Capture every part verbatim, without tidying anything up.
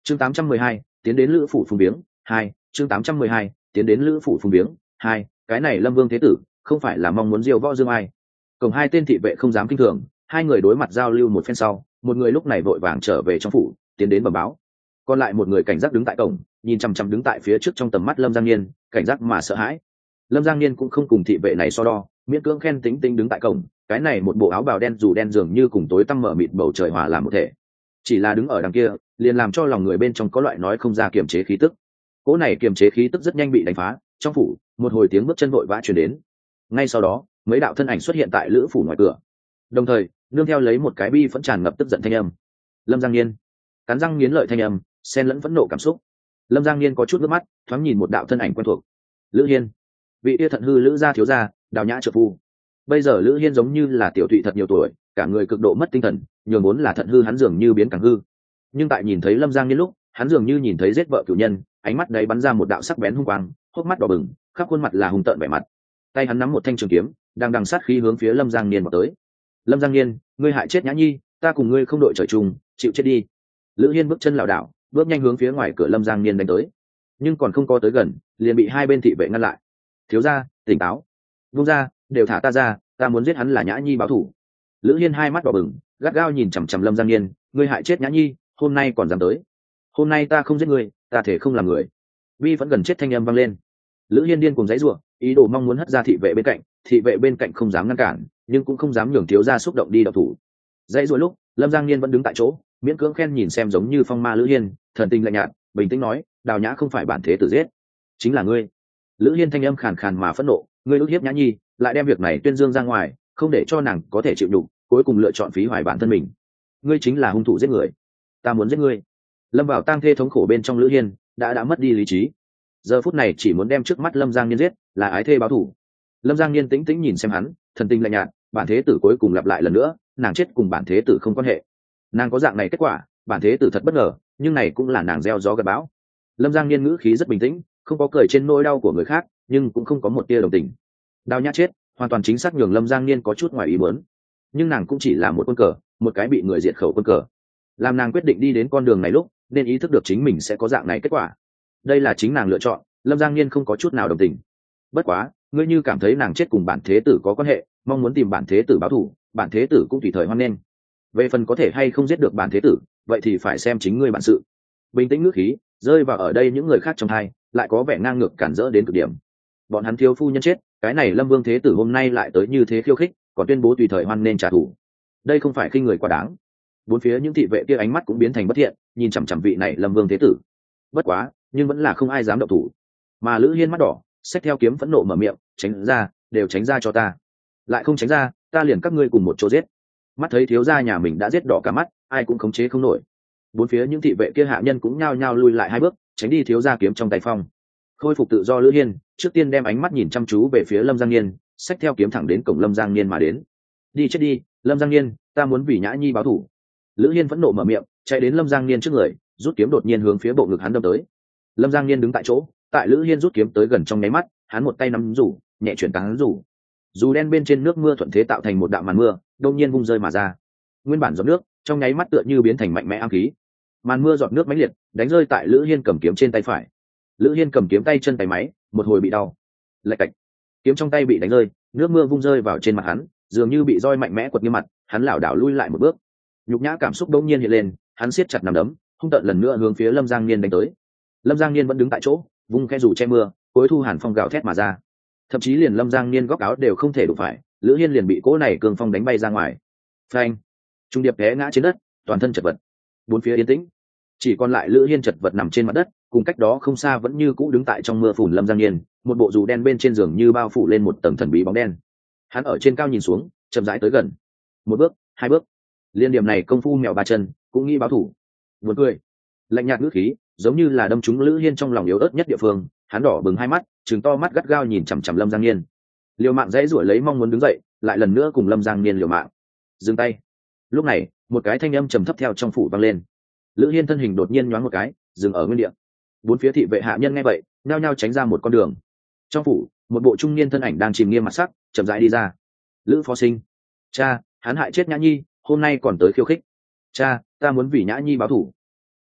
chương tám trăm mười hai tiến đến lữ phủ phùng biếng hai chương tám trăm mười hai tiến đến lữ phủ phùng biếng hai cái này Lâm Vương thế tử không phải là mong muốn diêu võ dương ai. Cổng hai tên thị vệ không dám kinh thường, hai người đối mặt giao lưu một phen sau, một người lúc này vội vàng trở về trong phủ tiến đến bẩm báo, còn lại một người cảnh giác đứng tại cổng nhìn chằm chằm đứng tại phía trước trong tầm mắt Lâm Giang Niên, cảnh giác mà sợ hãi. Lâm Giang Niên cũng không cùng thị vệ này so đo, miễn cưỡng khen tính tính đứng tại cổng, cái này một bộ áo bào đen dù đen dường như cùng tối tăm mở mịt bầu trời hòa làm một thể, chỉ là đứng ở đằng kia liền làm cho lòng người bên trong có loại nói không ra kiềm chế khí tức. Cỗ này kiềm chế khí tức rất nhanh bị đánh phá, trong phủ một hồi tiếng bước chân vội vã truyền đến, ngay sau đó mấy đạo thân ảnh xuất hiện tại lữ phủ ngoài cửa, đồng thời nương theo lấy một cái bi phẫn tràn ngập tức giận thanh âm. Lâm Giang Niên cắn răng nghiến lợi thanh âm xen lẫn phẫn nộ cảm xúc. Lâm Giang Niên có chút nước mắt thoáng nhìn một đạo thân ảnh quen thuộc, Lữ Hiên, vị yêu thận hư lữ gia thiếu gia, Đào Nhã trợ phu. Bây giờ Lữ Hiên giống như là tiểu thụy thật nhiều tuổi, cả người cực độ mất tinh thần, nhường vốn là thận hư hắn dường như biến càng hư. Nhưng tại nhìn thấy Lâm Giang Niên lúc, hắn dường như nhìn thấy giết vợ cửu nhân, ánh mắt đấy bắn ra một đạo sắc bén hung quang, hốc mắt đỏ bừng, khắp khuôn mặt là hung tợn vẻ mặt. Tay hắn nắm một thanh trường kiếm, đang đằng sát khí hướng phía Lâm Giang Niên vào tới. Lâm Giang Niên, ngươi hại chết Nhã Nhi, ta cùng ngươi không đội trời chung, chịu chết đi. Lữ Hiên bước chân lảo đảo, bước nhanh hướng phía ngoài cửa Lâm Giang Niên đánh tới, nhưng còn không có tới gần, liền bị hai bên thị vệ ngăn lại. Thiếu gia, tỉnh táo, vung ra, đều thả ta ra, ta muốn giết hắn là Nhã Nhi báo thù. Lữ Hiên hai mắt đỏ bừng, gắt gao nhìn chằm chằm Lâm Giang Niên, ngươi hại chết Nhã Nhi, hôm nay còn dám tới. Hôm nay ta không giết ngươi, ta thể không làm người. Vi vẫn gần chết thanh âm vang lên. Lữ Hiên điên cùng giãy giụa, ý đồ mong muốn hất ra thị vệ bên cạnh, thị vệ bên cạnh không dám ngăn cản, nhưng cũng không dám nhường thiếu gia xúc động đi động thủ. Giãy giụa lúc, Lâm Giang Niên vẫn đứng tại chỗ, miễn cưỡng khen nhìn xem giống như phong ma Lữ Hiên, thần tình lạnh nhạt, bình tĩnh nói, Đào Nhã không phải bản thế tử giết, chính là ngươi. Lữ Hiên thanh âm khàn khàn mà phẫn nộ, ngươi ức hiếp Nhã Nhi, lại đem việc này tuyên dương ra ngoài, không để cho nàng có thể chịu đựng, cuối cùng lựa chọn phí hoài bản thân mình. Ngươi chính là hung thủ giết người, ta muốn giết ngươi. Lâm vào tang thê thống khổ bên trong Lữ Hiên đã đã mất đi lý trí, giờ phút này chỉ muốn đem trước mắt Lâm Giang Niên giết, là ái thê báo thù. Lâm Giang Niên tĩnh tĩnh nhìn xem hắn, thần tình lạnh nhạt, bản thế tử cuối cùng lặp lại lần nữa, nàng chết cùng bản thế tử không quan hệ. Nàng có dạng này kết quả, bản thế tử thật bất ngờ, nhưng này cũng là nàng gieo gió gặt bão. Lâm Giang Niên ngữ khí rất bình tĩnh, không có cười trên nỗi đau của người khác, nhưng cũng không có một tia đồng tình. Đào Nhã chết, hoàn toàn chính xác nhường Lâm Giang Niên có chút ngoài ý muốn, nhưng nàng cũng chỉ là một quân cờ, một cái bị người diệt khẩu quân cờ. Làm nàng quyết định đi đến con đường này lúc, nên ý thức được chính mình sẽ có dạng này kết quả. Đây là chính nàng lựa chọn, Lâm Giang Niên không có chút nào đồng tình. Bất quá, ngươi như cảm thấy nàng chết cùng bản thế tử có quan hệ, mong muốn tìm bản thế tử báo thù, bản thế tử cũng tùy thời hoan nghênh. Về phần có thể hay không giết được bản thế tử, vậy thì phải xem chính ngươi bản sự. Bình tĩnh ngữ khí rơi vào ở đây những người khác trong hai, lại có vẻ ngang ngược cản rỡ đến cực điểm. Bọn hắn thiếu phu nhân chết, cái này Lâm Vương thế tử hôm nay lại tới như thế khiêu khích, còn tuyên bố tùy thời hoan nên trả thù. Đây không phải khinh người quá đáng. Bốn phía những thị vệ kia ánh mắt cũng biến thành bất thiện, nhìn chằm chằm vị này Lâm Vương thế tử. Bất quá, nhưng vẫn là không ai dám động thủ. Mà Lữ Hiên mắt đỏ, xách theo kiếm phẫn nộ mở miệng, tránh ra, đều tránh ra cho ta. Lại không tránh ra, ta liền các ngươi cùng một chỗ giết. Mắt thấy thiếu gia nhà mình đã giết đỏ cả mắt, ai cũng khống chế không nổi. Bốn phía những thị vệ kia hạ nhân cũng nhao nhao lui lại hai bước, tránh đi thiếu gia kiếm trong tay phong. Khôi phục tự do Lữ Hiên trước tiên đem ánh mắt nhìn chăm chú về phía Lâm Giang Niên, xách theo kiếm thẳng đến cổng Lâm Giang Niên mà đến. Đi chết đi, Lâm Giang Niên, ta muốn vì Nhã Nhi báo thù. Lữ Hiên phẫn nộ mở miệng, chạy đến Lâm Giang Niên trước người, rút kiếm đột nhiên hướng phía bộ ngực hắn đâm tới. Lâm Giang Niên đứng tại chỗ, tại Lữ Hiên rút kiếm tới gần trong nháy mắt, hắn một tay nắm rủ, nhẹ chuyển cán rủ. Dù đen bên trên nước mưa thuận thế tạo thành một đạo màn mưa, đông nhiên vung rơi mà ra. Nguyên bản giọt nước, trong nháy mắt tựa như biến thành mạnh mẽ ám khí. Màn mưa giọt nước mãnh liệt, đánh rơi tại Lữ Hiên cầm kiếm trên tay phải. Lữ Hiên cầm kiếm tay chân tay máy, một hồi bị đau. Lạch cạch, kiếm trong tay bị đánh rơi, nước mưa vung rơi vào trên mặt hắn, dường như bị roi mạnh mẽ quật nghiêm mặt, hắn lảo đảo lui lại một bước. Nhục nhã cảm xúc đống nhiên hiện lên, hắn siết chặt nắm đấm, hung tợn lần nữa hướng phía Lâm Giang Niên đánh tới. Lâm Giang Niên vẫn đứng tại chỗ, vung khe dù che mưa, cuối thu hàn phong gào thét mà ra. Thậm chí liền Lâm Giang Niên góc áo đều không thể đụng phải, Lữ Hiên liền bị cỗ này cường phong đánh bay ra ngoài. Phanh, trung điệp té ngã trên đất, toàn thân chật vật. Bốn phía yên tĩnh, chỉ còn lại Lữ Hiên chật vật nằm trên mặt đất, cùng cách đó không xa vẫn như cũ đứng tại trong mưa phùn Lâm Giang Niên, một bộ dù đen bên trên giường như bao phủ lên một tầng thần bí bóng đen. Hắn ở trên cao nhìn xuống, chậm rãi tới gần. Một bước, hai bước, liên điểm này công phu mèo ba chân, cũng nghĩ báo thủ. Buồn cười, lạnh nhạt ngữ khí, giống như là đâm trúng Lữ Hiên trong lòng yếu ớt nhất địa phương. Hắn đỏ bừng hai mắt, trừng to mắt gắt gao nhìn chằm chằm Lâm Giang Niên. Liều mạng dãy rủa lấy mong muốn đứng dậy, lại lần nữa cùng Lâm Giang Niên liều mạng. Dừng tay. Lúc này, một cái thanh âm trầm thấp theo trong phủ vang lên. Lữ Hiên thân hình đột nhiên nhoáng một cái, dừng ở nguyên địa. Bốn phía thị vệ hạ nhân nghe vậy, nhao nhao tránh ra một con đường. Trong phủ, một bộ trung niên thân ảnh đang chìm nghiêm mặt sắc, chậm rãi đi ra. Lữ Phó Sinh, cha, hắn hại chết Nhã Nhi, hôm nay còn tới khiêu khích. Cha, ta muốn vì Nhã Nhi báo thù.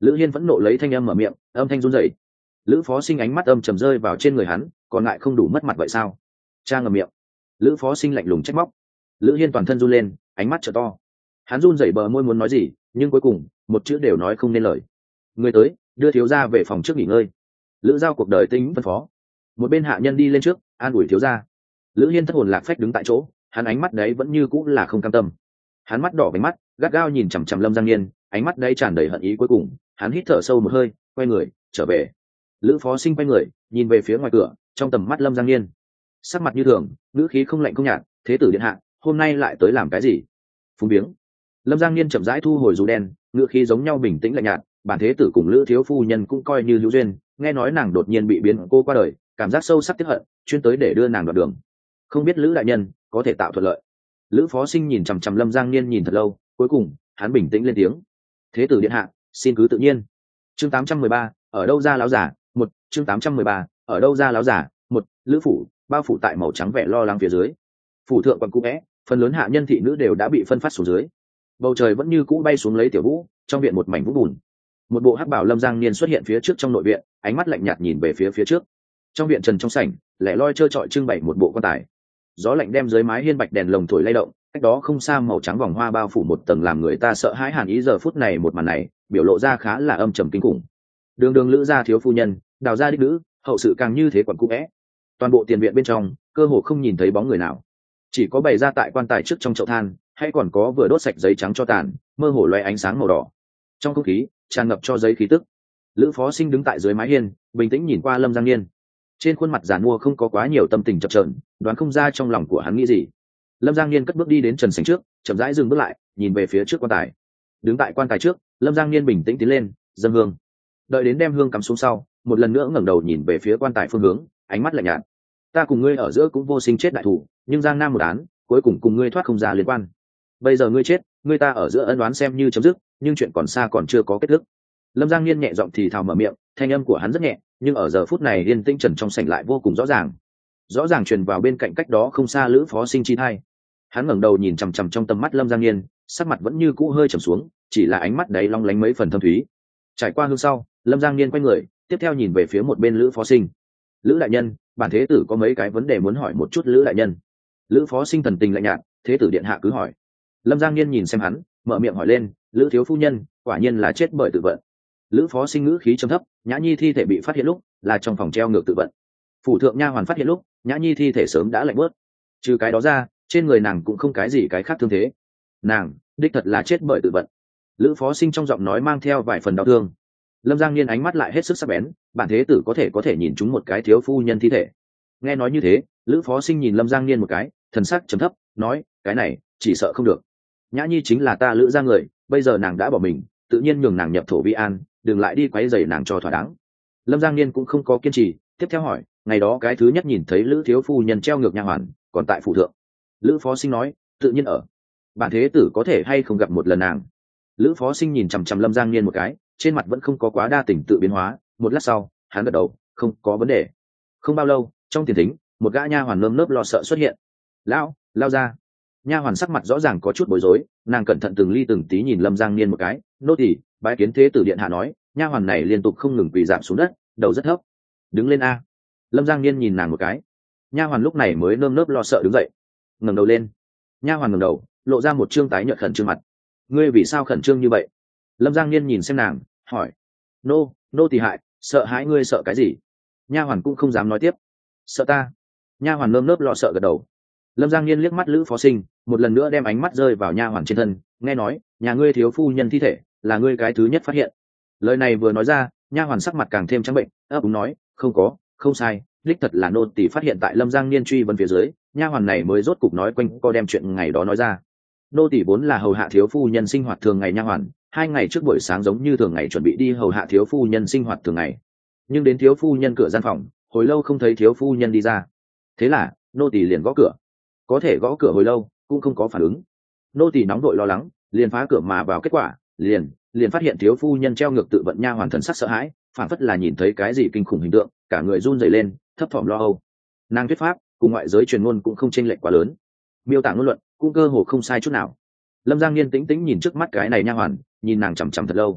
Lữ Hiên vẫn nộ lấy thanh âm mở miệng, âm thanh run rẩy. Lữ Phó Sinh ánh mắt âm trầm rơi vào trên người hắn, còn ngại không đủ mất mặt vậy sao? Cha ngậm miệng. Lữ Phó Sinh lạnh lùng trách móc. Lữ Hiên toàn thân run lên, ánh mắt trợ to. Hắn run rẩy bờ môi muốn nói gì, nhưng cuối cùng một chữ đều nói không nên lời. Người tới, đưa thiếu gia về phòng trước nghỉ ngơi. Lữ Giao cuộc đời tính phân phó. Một bên hạ nhân đi lên trước, an ủi thiếu gia. Lữ Hiên thất hồn lạc phách đứng tại chỗ, hắn ánh mắt đấy vẫn như cũng là không cam tâm. Hắn mắt đỏ bánh mắt, gắt gao nhìn chằm chằm Lâm Giang Niên, ánh mắt đấy tràn đầy hận ý. Cuối cùng hắn hít thở sâu một hơi, quay người trở về. Lữ Phó Sinh quay người nhìn về phía ngoài cửa, trong tầm mắt Lâm Giang Niên sắc mặt như thường, ngữ khí không lạnh không nhạt. Thế tử điện hạ, hôm nay lại tới làm cái gì? Phúng biếng. Lâm Giang Niên chậm rãi thu hồi dù đen, ngữ khí giống nhau bình tĩnh lạnh nhạt. Bản thế tử cùng Lữ thiếu phu nhân cũng coi như hữu duyên, nghe nói nàng đột nhiên bị biến cô qua đời, cảm giác sâu sắc tiếc hận, chuyên tới để đưa nàng đoạn đường. Không biết Lữ đại nhân có thể tạo thuận lợi. Lữ Phó Sinh nhìn chằm chằm Lâm Giang Niên nhìn thật lâu, cuối cùng hắn bình tĩnh lên tiếng. Thế tử điện hạ, xin cứ tự nhiên. Chương tám trăm mười ba, ở đâu ra láo giả? Một. Chương tám trăm mười ba, ở đâu ra láo giả? Một. Lữ phủ bao phủ tại màu trắng vẻ lo lắng phía dưới. Phủ thượng quận cũ é, phần lớn hạ nhân thị nữ đều đã bị phân phát xuống dưới. Bầu trời vẫn như cũ bay xuống lấy tiểu vũ, trong viện một mảnh vũ bùn. Một bộ hắc bảo Lâm Giang Niên xuất hiện phía trước trong nội viện, ánh mắt lạnh nhạt nhìn về phía phía trước. Trong viện trần trong sảnh, lẻ loi trơ trọi trưng bày một bộ quan tài. Gió lạnh đem dưới mái hiên bạch đèn lồng thổi lay động, cách đó không xa màu trắng vòng hoa bao phủ một tầng làm người ta sợ hãi hàn ý. Giờ phút này một màn này biểu lộ ra khá là âm trầm kinh khủng. Đường đường Lữ gia thiếu phu nhân, đào gia đích nữ, hậu sự càng như thế còn cũ é. Toàn bộ tiền viện bên trong cơ hồ không nhìn thấy bóng người nào, chỉ có bày ra tại quan tài trước trong chậu than, hay còn có vừa đốt sạch giấy trắng cho tàn, mơ hồ loe ánh sáng màu đỏ. Trong không khí tràn ngập cho giấy khí tức. Lữ Phó Sinh đứng tại dưới mái hiên, bình tĩnh nhìn qua Lâm Giang Niên. Trên khuôn mặt giàn mua không có quá nhiều tâm tình chập chờn, đoán không ra trong lòng của hắn nghĩ gì. Lâm Giang Niên cất bước đi đến trần sảnh trước, chậm rãi dừng bước lại, nhìn về phía trước quan tài. Đứng tại quan tài trước, Lâm Giang Niên bình tĩnh tiến lên, dâng hương. Đợi đến đem hương cắm xuống sau, một lần nữa ngẩng đầu nhìn về phía quan tài phương hướng, ánh mắt lạnh nhạt. Ta cùng ngươi ở giữa cũng vô sinh chết đại thủ, nhưng Giang Nam một án, cuối cùng cùng ngươi thoát không ra liên quan. Bây giờ ngươi chết, ngươi ta ở giữa ân oán xem như chấm dứt, nhưng chuyện còn xa còn chưa có kết thúc. Lâm Giang Niên nhẹ giọng thì thào mở miệng, thanh âm của hắn rất nhẹ, nhưng ở giờ phút này yên tĩnh trần trong sảnh lại vô cùng rõ ràng. Rõ ràng truyền vào bên cạnh cách đó không xa Lữ Phó Sinh chi thai. Hắn ngẩng đầu nhìn chằm chằm trong tầm mắt Lâm Giang Niên, sắc mặt vẫn như cũ hơi trầm xuống, chỉ là ánh mắt đấy long lánh mấy phần thâm thúy. Trải qua hương sau, Lâm Giang Niên quay người, tiếp theo nhìn về phía một bên Lữ Phó Sinh. Lữ đại nhân, bản thế tử có mấy cái vấn đề muốn hỏi một chút Lữ đại nhân. Lữ Phó Sinh thần tình lạnh nhạt, thế tử điện hạ cứ hỏi. Lâm Giang Niên nhìn xem hắn, mở miệng hỏi lên, Lữ thiếu phu nhân quả nhiên là chết bởi tự vận. Lữ Phó Sinh ngữ khí trầm thấp, Nhã Nhi thi thể bị phát hiện lúc là trong phòng treo ngược tự vận. Phủ thượng nha hoàn phát hiện lúc Nhã Nhi thi thể sớm đã lạnh bớt. Trừ cái đó ra, trên người nàng cũng không cái gì cái khác thương thế. Nàng đích thật là chết bởi tự vận. Lữ Phó Sinh trong giọng nói mang theo vài phần đau thương. Lâm Giang Niên ánh mắt lại hết sức sắc bén, bản thế tử có thể có thể nhìn chúng một cái thiếu phu nhân thi thể. Nghe nói như thế, Lữ Phó Sinh nhìn Lâm Giang Niên một cái, thần sắc trầm thấp, nói, cái này chỉ sợ không được. Nhã Nhi chính là ta Lữ gia người, bây giờ nàng đã bỏ mình, tự nhiên nhường nàng nhập thổ vi an, đừng lại đi quấy rầy nàng cho thỏa đáng. Lâm Giang Niên cũng không có kiên trì, tiếp theo hỏi, ngày đó cái thứ nhất nhìn thấy Lữ thiếu phu nhân treo ngược nha hoàn, còn tại phủ thượng. Lữ Phó Sinh nói, tự nhiên ở. Bản thế tử có thể hay không gặp một lần nàng. Lữ Phó Sinh nhìn chằm chằm Lâm Giang Niên một cái, trên mặt vẫn không có quá đa tình tự biến hóa. Một lát sau, hắn gật đầu, không có vấn đề. Không bao lâu, trong tiền thính, một gã nha hoàn nơm nớp lo sợ xuất hiện. Lão, lao ra. Nha hoàn sắc mặt rõ ràng có chút bối rối, nàng cẩn thận từng ly từng tí nhìn Lâm Giang Niên một cái, nô tỳ bái kiến thế tử điện hạ nói. Nha hoàn này liên tục không ngừng quỳ giảm xuống đất, đầu rất thấp. Đứng lên a. Lâm Giang Niên nhìn nàng một cái. Nha hoàn lúc này mới nơm nớp lo sợ đứng dậy, ngẩng đầu lên. Nha hoàn ngẩng đầu, lộ ra một trương tái nhợt khẩn trương mặt. Ngươi vì sao khẩn trương như vậy? Lâm Giang Niên nhìn xem nàng, hỏi. Nô, nô tỳ hại, sợ hãi. Ngươi sợ cái gì? Nha hoàn cũng không dám nói tiếp. Sợ ta. Nha hoàn nơm nớp lo sợ gật đầu. Lâm Giang Niên liếc mắt Lữ Phó Sinh, một lần nữa đem ánh mắt rơi vào nha hoàn trên thân, nghe nói, nhà ngươi thiếu phu nhân thi thể là ngươi cái thứ nhất phát hiện. Lời này vừa nói ra, nha hoàn sắc mặt càng thêm trắng bệnh, ấp úng nói, không có, không sai, đích thật là nô tỳ phát hiện. Tại Lâm Giang Niên truy vấn phía dưới, nha hoàn này mới rốt cục nói quanh co đem chuyện ngày đó nói ra. Nô tỳ vốn là hầu hạ thiếu phu nhân sinh hoạt thường ngày nha hoàn, hai ngày trước buổi sáng giống như thường ngày chuẩn bị đi hầu hạ thiếu phu nhân sinh hoạt thường ngày, nhưng đến thiếu phu nhân cửa gian phòng, hồi lâu không thấy thiếu phu nhân đi ra. Thế là nô tỳ liền gõ cửa, có thể gõ cửa hồi lâu cũng không có phản ứng. Nô tỳ nóng đội lo lắng, liền phá cửa mà vào, kết quả liền liền phát hiện thiếu phu nhân treo ngược tự vận. Nha hoàn thần sắc sợ hãi, phản phất là nhìn thấy cái gì kinh khủng hình tượng, cả người run rẩy lên, thấp thỏm lo âu. Nàng thuyết pháp cùng ngoại giới truyền ngôn cũng không chênh lệch quá lớn, miêu tả ngôn luận cũng cơ hồ không sai chút nào. Lâm Giang Niên tĩnh tĩnh nhìn trước mắt cái này nha hoàn, nhìn nàng chằm chằm thật lâu.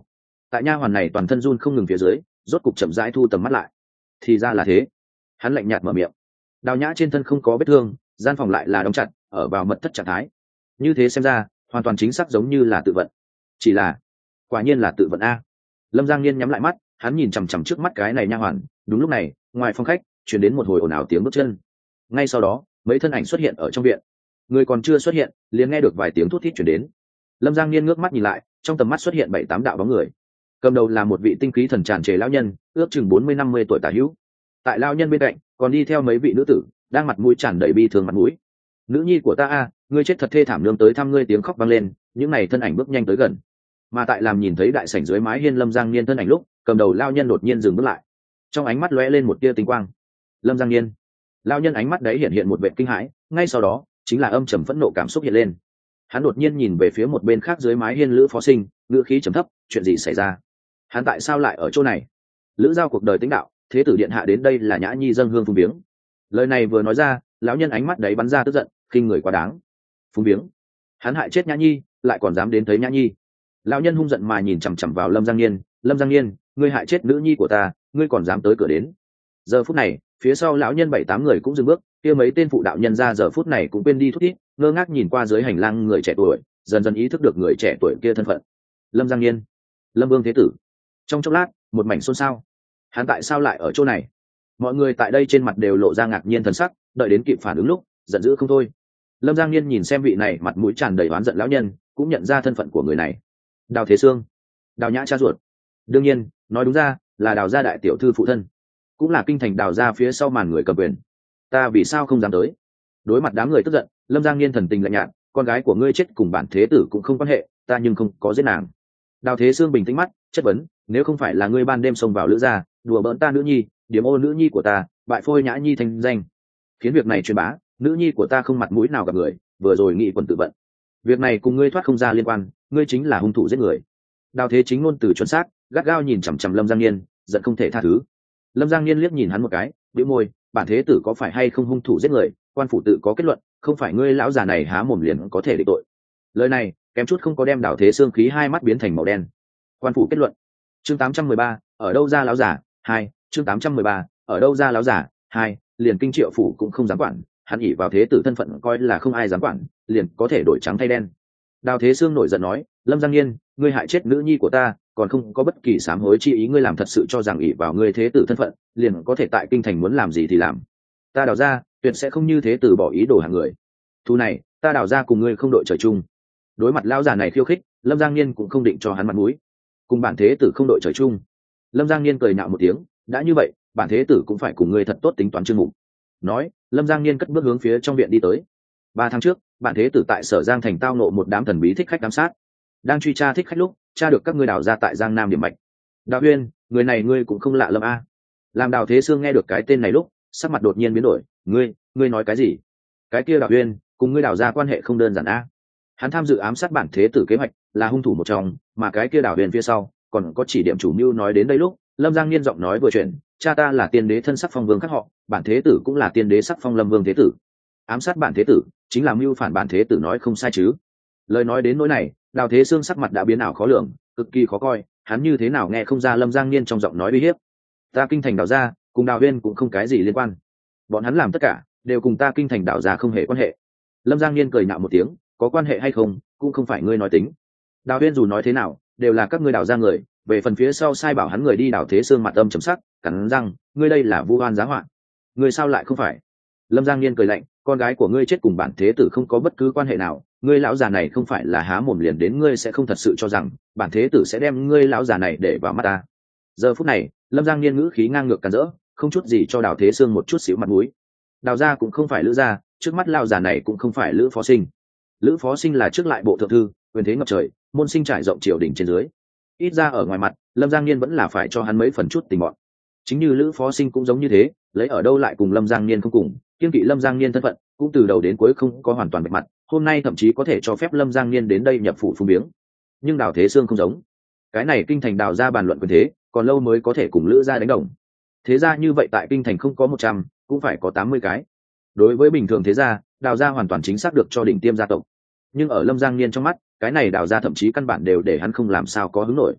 tại nha hoàn này toàn thân run không ngừng phía dưới, rốt cục chậm rãi thu tầm mắt lại. Thì ra là thế. Hắn lạnh nhạt mở miệng. Đào Nhã trên thân không có vết thương, gian phòng lại là đóng chặt, ở vào mật thất trạng thái. Như thế xem ra hoàn toàn chính xác giống như là tự vận. Chỉ là quả nhiên là tự vận a. Lâm Giang Niên nhắm lại mắt, hắn nhìn chằm chằm trước mắt cái này nha hoàn. Đúng lúc này, ngoài phòng khách truyền đến một hồi ồn ào tiếng bước chân. Ngay sau đó, mấy thân ảnh xuất hiện ở trong viện. Người còn chưa xuất hiện, liền nghe được vài tiếng thút thít truyền đến. Lâm Giang Niên ngước mắt nhìn lại, trong tầm mắt xuất hiện bảy tám đạo bóng người. Cầm đầu là một vị tinh khí thần tràn trề lão nhân, ước chừng bốn mươi năm mươi tuổi tả hữu. Tại lão nhân bên cạnh, còn đi theo mấy vị nữ tử, đang mặt mũi tràn đầy bi thương mặt mũi. Nữ nhi của ta a, ngươi chết thật thê thảm, nương tới thăm ngươi, tiếng khóc vang lên, những này thân ảnh bước nhanh tới gần. Mà tại làm nhìn thấy đại sảnh dưới mái hiên Lâm Giang Niên thân ảnh lúc, cầm đầu lão nhân đột nhiên dừng bước lại. Trong ánh mắt lóe lên một tia tinh quang. Lâm Giang Niên. Lão nhân ánh mắt đấy hiện hiện một vẻ kinh hãi, ngay sau đó, chính là âm trầm phẫn nộ cảm xúc hiện lên. Hắn đột nhiên nhìn về phía một bên khác dưới mái hiên Lữ Phó Sinh, ngữ khí trầm thấp, chuyện gì xảy ra? Hắn tại sao lại ở chỗ này? Lữ Giao cuộc đời tính đạo, thế tử điện hạ đến đây là Nhã Nhi dâng hương phung viếng. Lời này vừa nói ra, lão nhân ánh mắt đấy bắn ra tức giận, khinh người quá đáng. Phung viếng? Hắn hại chết Nhã Nhi, lại còn dám đến thấy Nhã Nhi. Lão nhân hung giận mà nhìn chằm chằm vào Lâm Giang Niên, Lâm Giang Niên, ngươi hại chết nữ nhi của ta, ngươi còn dám tới cửa đến? Giờ phút này, phía sau lão nhân bảy tám người cũng dừng bước, kia mấy tên phụ đạo nhân ra giờ phút này cũng quên đi thút thít, ngơ ngác nhìn qua dưới hành lang người trẻ tuổi, dần dần ý thức được người trẻ tuổi kia thân phận. Lâm Giang Niên, Lâm Vương thế tử. Trong chốc lát, một mảnh xôn xao. Hắn tại sao lại ở chỗ này? Mọi người tại đây trên mặt đều lộ ra ngạc nhiên thần sắc, đợi đến kịp phản ứng lúc, giận dữ không thôi. Lâm Giang Niên nhìn xem vị này mặt mũi tràn đầy oán giận lão nhân, cũng nhận ra thân phận của người này. Đào Thế Sương, Đào Nhã cha ruột. Đương nhiên, nói đúng ra là Đào gia đại tiểu thư phụ thân, cũng là kinh thành Đào gia phía sau màn người cầm quyền. Ta vì sao không dám tới? Đối mặt đám người tức giận, Lâm Giang Niên thần tình lạnh nhạt, con gái của ngươi chết cùng bản thế tử cũng không quan hệ, ta nhưng không có giết nàng. Đào Thế Sương bình tĩnh mắt, chất vấn, nếu không phải là ngươi ban đêm xông vào Lữ gia, đùa bỡn ta nữ nhi, điểm ô nữ nhi của ta, bại phôi Nhã Nhi thành danh, khiến việc này truyền bá, nữ nhi của ta không mặt mũi nào gặp người, vừa rồi nghị quần tự vận. Việc này cùng ngươi thoát không ra liên quan, ngươi chính là hung thủ giết người. Đào Thế Chính ngôn từ chuẩn xác, gắt gao nhìn chằm chằm Lâm Giang Niên, giận không thể tha thứ. Lâm Giang Niên liếc nhìn hắn một cái, bĩu môi, bản thế tử có phải hay không hung thủ giết người, quan phủ tự có kết luận, không phải ngươi lão già này há mồm liền có thể định tội. Lời này kém chút không có đem Đào Thế Sương khí hai mắt biến thành màu đen. Quan phủ kết luận. Chương tám trăm mười ba, ở đâu ra lão giả? Hai. Chương tám trăm mười ba, ở đâu ra lão giả? Hai. Liền kinh Triệu phủ cũng không dám quản, hắn ỷ vào thế tử thân phận coi là không ai dám quản, liền có thể đổi trắng thay đen. Đào Thế Sương nổi giận nói, Lâm Giang Niên, ngươi hại chết nữ nhi của ta, còn không có bất kỳ sám hối chi ý, ngươi làm thật sự cho rằng ỷ vào ngươi thế tử thân phận, liền có thể tại kinh thành muốn làm gì thì làm. Ta Đào gia tuyệt sẽ không như thế từ bỏ ý đồ hàng người. Thu này, ta Đào gia cùng ngươi không đội trời chung. Đối mặt lão già này khiêu khích, Lâm Giang Niên cũng không định cho hắn mặt mũi. Cùng bản thế tử không đội trời chung. Lâm Giang Niên cười nhạo một tiếng, đã như vậy, bản thế tử cũng phải cùng ngươi thật tốt tính toán chương mục. Nói, Lâm Giang Niên cất bước hướng phía trong viện đi tới. Ba tháng trước, bản thế tử tại Sở Giang thành tao nộ một đám thần bí thích khách ám sát, đang truy tra thích khách lúc, tra được các ngươi Đào gia tại Giang Nam điểm mạch. Đào Huyên, người này ngươi cũng không lạ lẫm a. Làm Đào Thế Sương nghe được cái tên này lúc, sắc mặt đột nhiên biến đổi, ngươi, ngươi nói cái gì? Cái kia Đào Huyên, cùng ngươi Đào gia quan hệ không đơn giản a. Hắn tham dự ám sát bản thế tử kế hoạch, là hung thủ một trong, mà cái kia Đào Huyên phía sau, còn có chỉ điểm chủ mưu. Nói đến đây lúc, Lâm Giang Niên giọng nói vừa chuyển, cha ta là tiên đế thân sắc phong vương các họ, bản thế tử cũng là tiên đế sắc phong Lâm Vương thế tử. Ám sát bản thế tử, chính là mưu phản bản thế tử, nói không sai chứ? Lời nói đến nỗi này, Đào Thế Sương sắc mặt đã biến ảo khó lường, cực kỳ khó coi, hắn như thế nào nghe không ra Lâm Giang Niên trong giọng nói uy hiếp. Ta kinh thành Đào gia, cùng Đào Huyên cũng không cái gì liên quan. Bọn hắn làm tất cả, đều cùng ta kinh thành Đào gia không hề quan hệ. Lâm Giang Niên cười nhạo một tiếng, có quan hệ hay không, cũng không phải ngươi nói tính. Đào Huyên dù nói thế nào, đều là các ngươi Đào gia người, về phần phía sau sai bảo hắn người đi. Đào Thế Sương mặt âm trầm sắc, cắn răng, ngươi đây là vu oan giá họa. Ngươi sao lại không phải? Lâm Giang Niên cười lạnh, con gái của ngươi chết cùng bản thế tử không có bất cứ quan hệ nào, ngươi lão già này không phải là há mồm liền đến, ngươi sẽ không thật sự cho rằng bản thế tử sẽ đem ngươi lão già này để vào mắt ta. Giờ phút này, Lâm Giang Niên ngữ khí ngang ngược càn rỡ, không chút gì cho Đào Thế Sương một chút xíu mặt mũi. Đào gia cũng không phải Lữ gia, trước mắt lão già này cũng không phải Lữ Phó Sinh. Lữ Phó Sinh là trước lại bộ thượng thư, quyền thế ngập trời, môn sinh trải rộng triều đình trên dưới. Ít ra ở ngoài mặt, Lâm Giang Niên vẫn là phải cho hắn mấy phần chút tình bọn. Chính như Lữ Phó Sinh cũng giống như thế, lấy ở đâu lại cùng Lâm Giang Niên không cùng, kiêng kỵ Lâm Giang Niên thân phận, cũng từ đầu đến cuối không có hoàn toàn bạch mặt, hôm nay thậm chí có thể cho phép Lâm Giang Niên đến đây nhập phủ phung viếng. Nhưng Đào Thế Sương không giống, cái này kinh thành Đào gia bàn luận quyền thế, còn lâu mới có thể cùng Lữ gia đánh đồng. Thế gia như vậy tại kinh thành không có một trăm, cũng phải có tám mươi cái. Đối với bình thường thế gia, Đào gia hoàn toàn chính xác được cho đỉnh tiêm gia tộc. Nhưng ở Lâm Giang Niên trong mắt, cái này Đào gia thậm chí căn bản đều để hắn không làm sao có hứng nổi.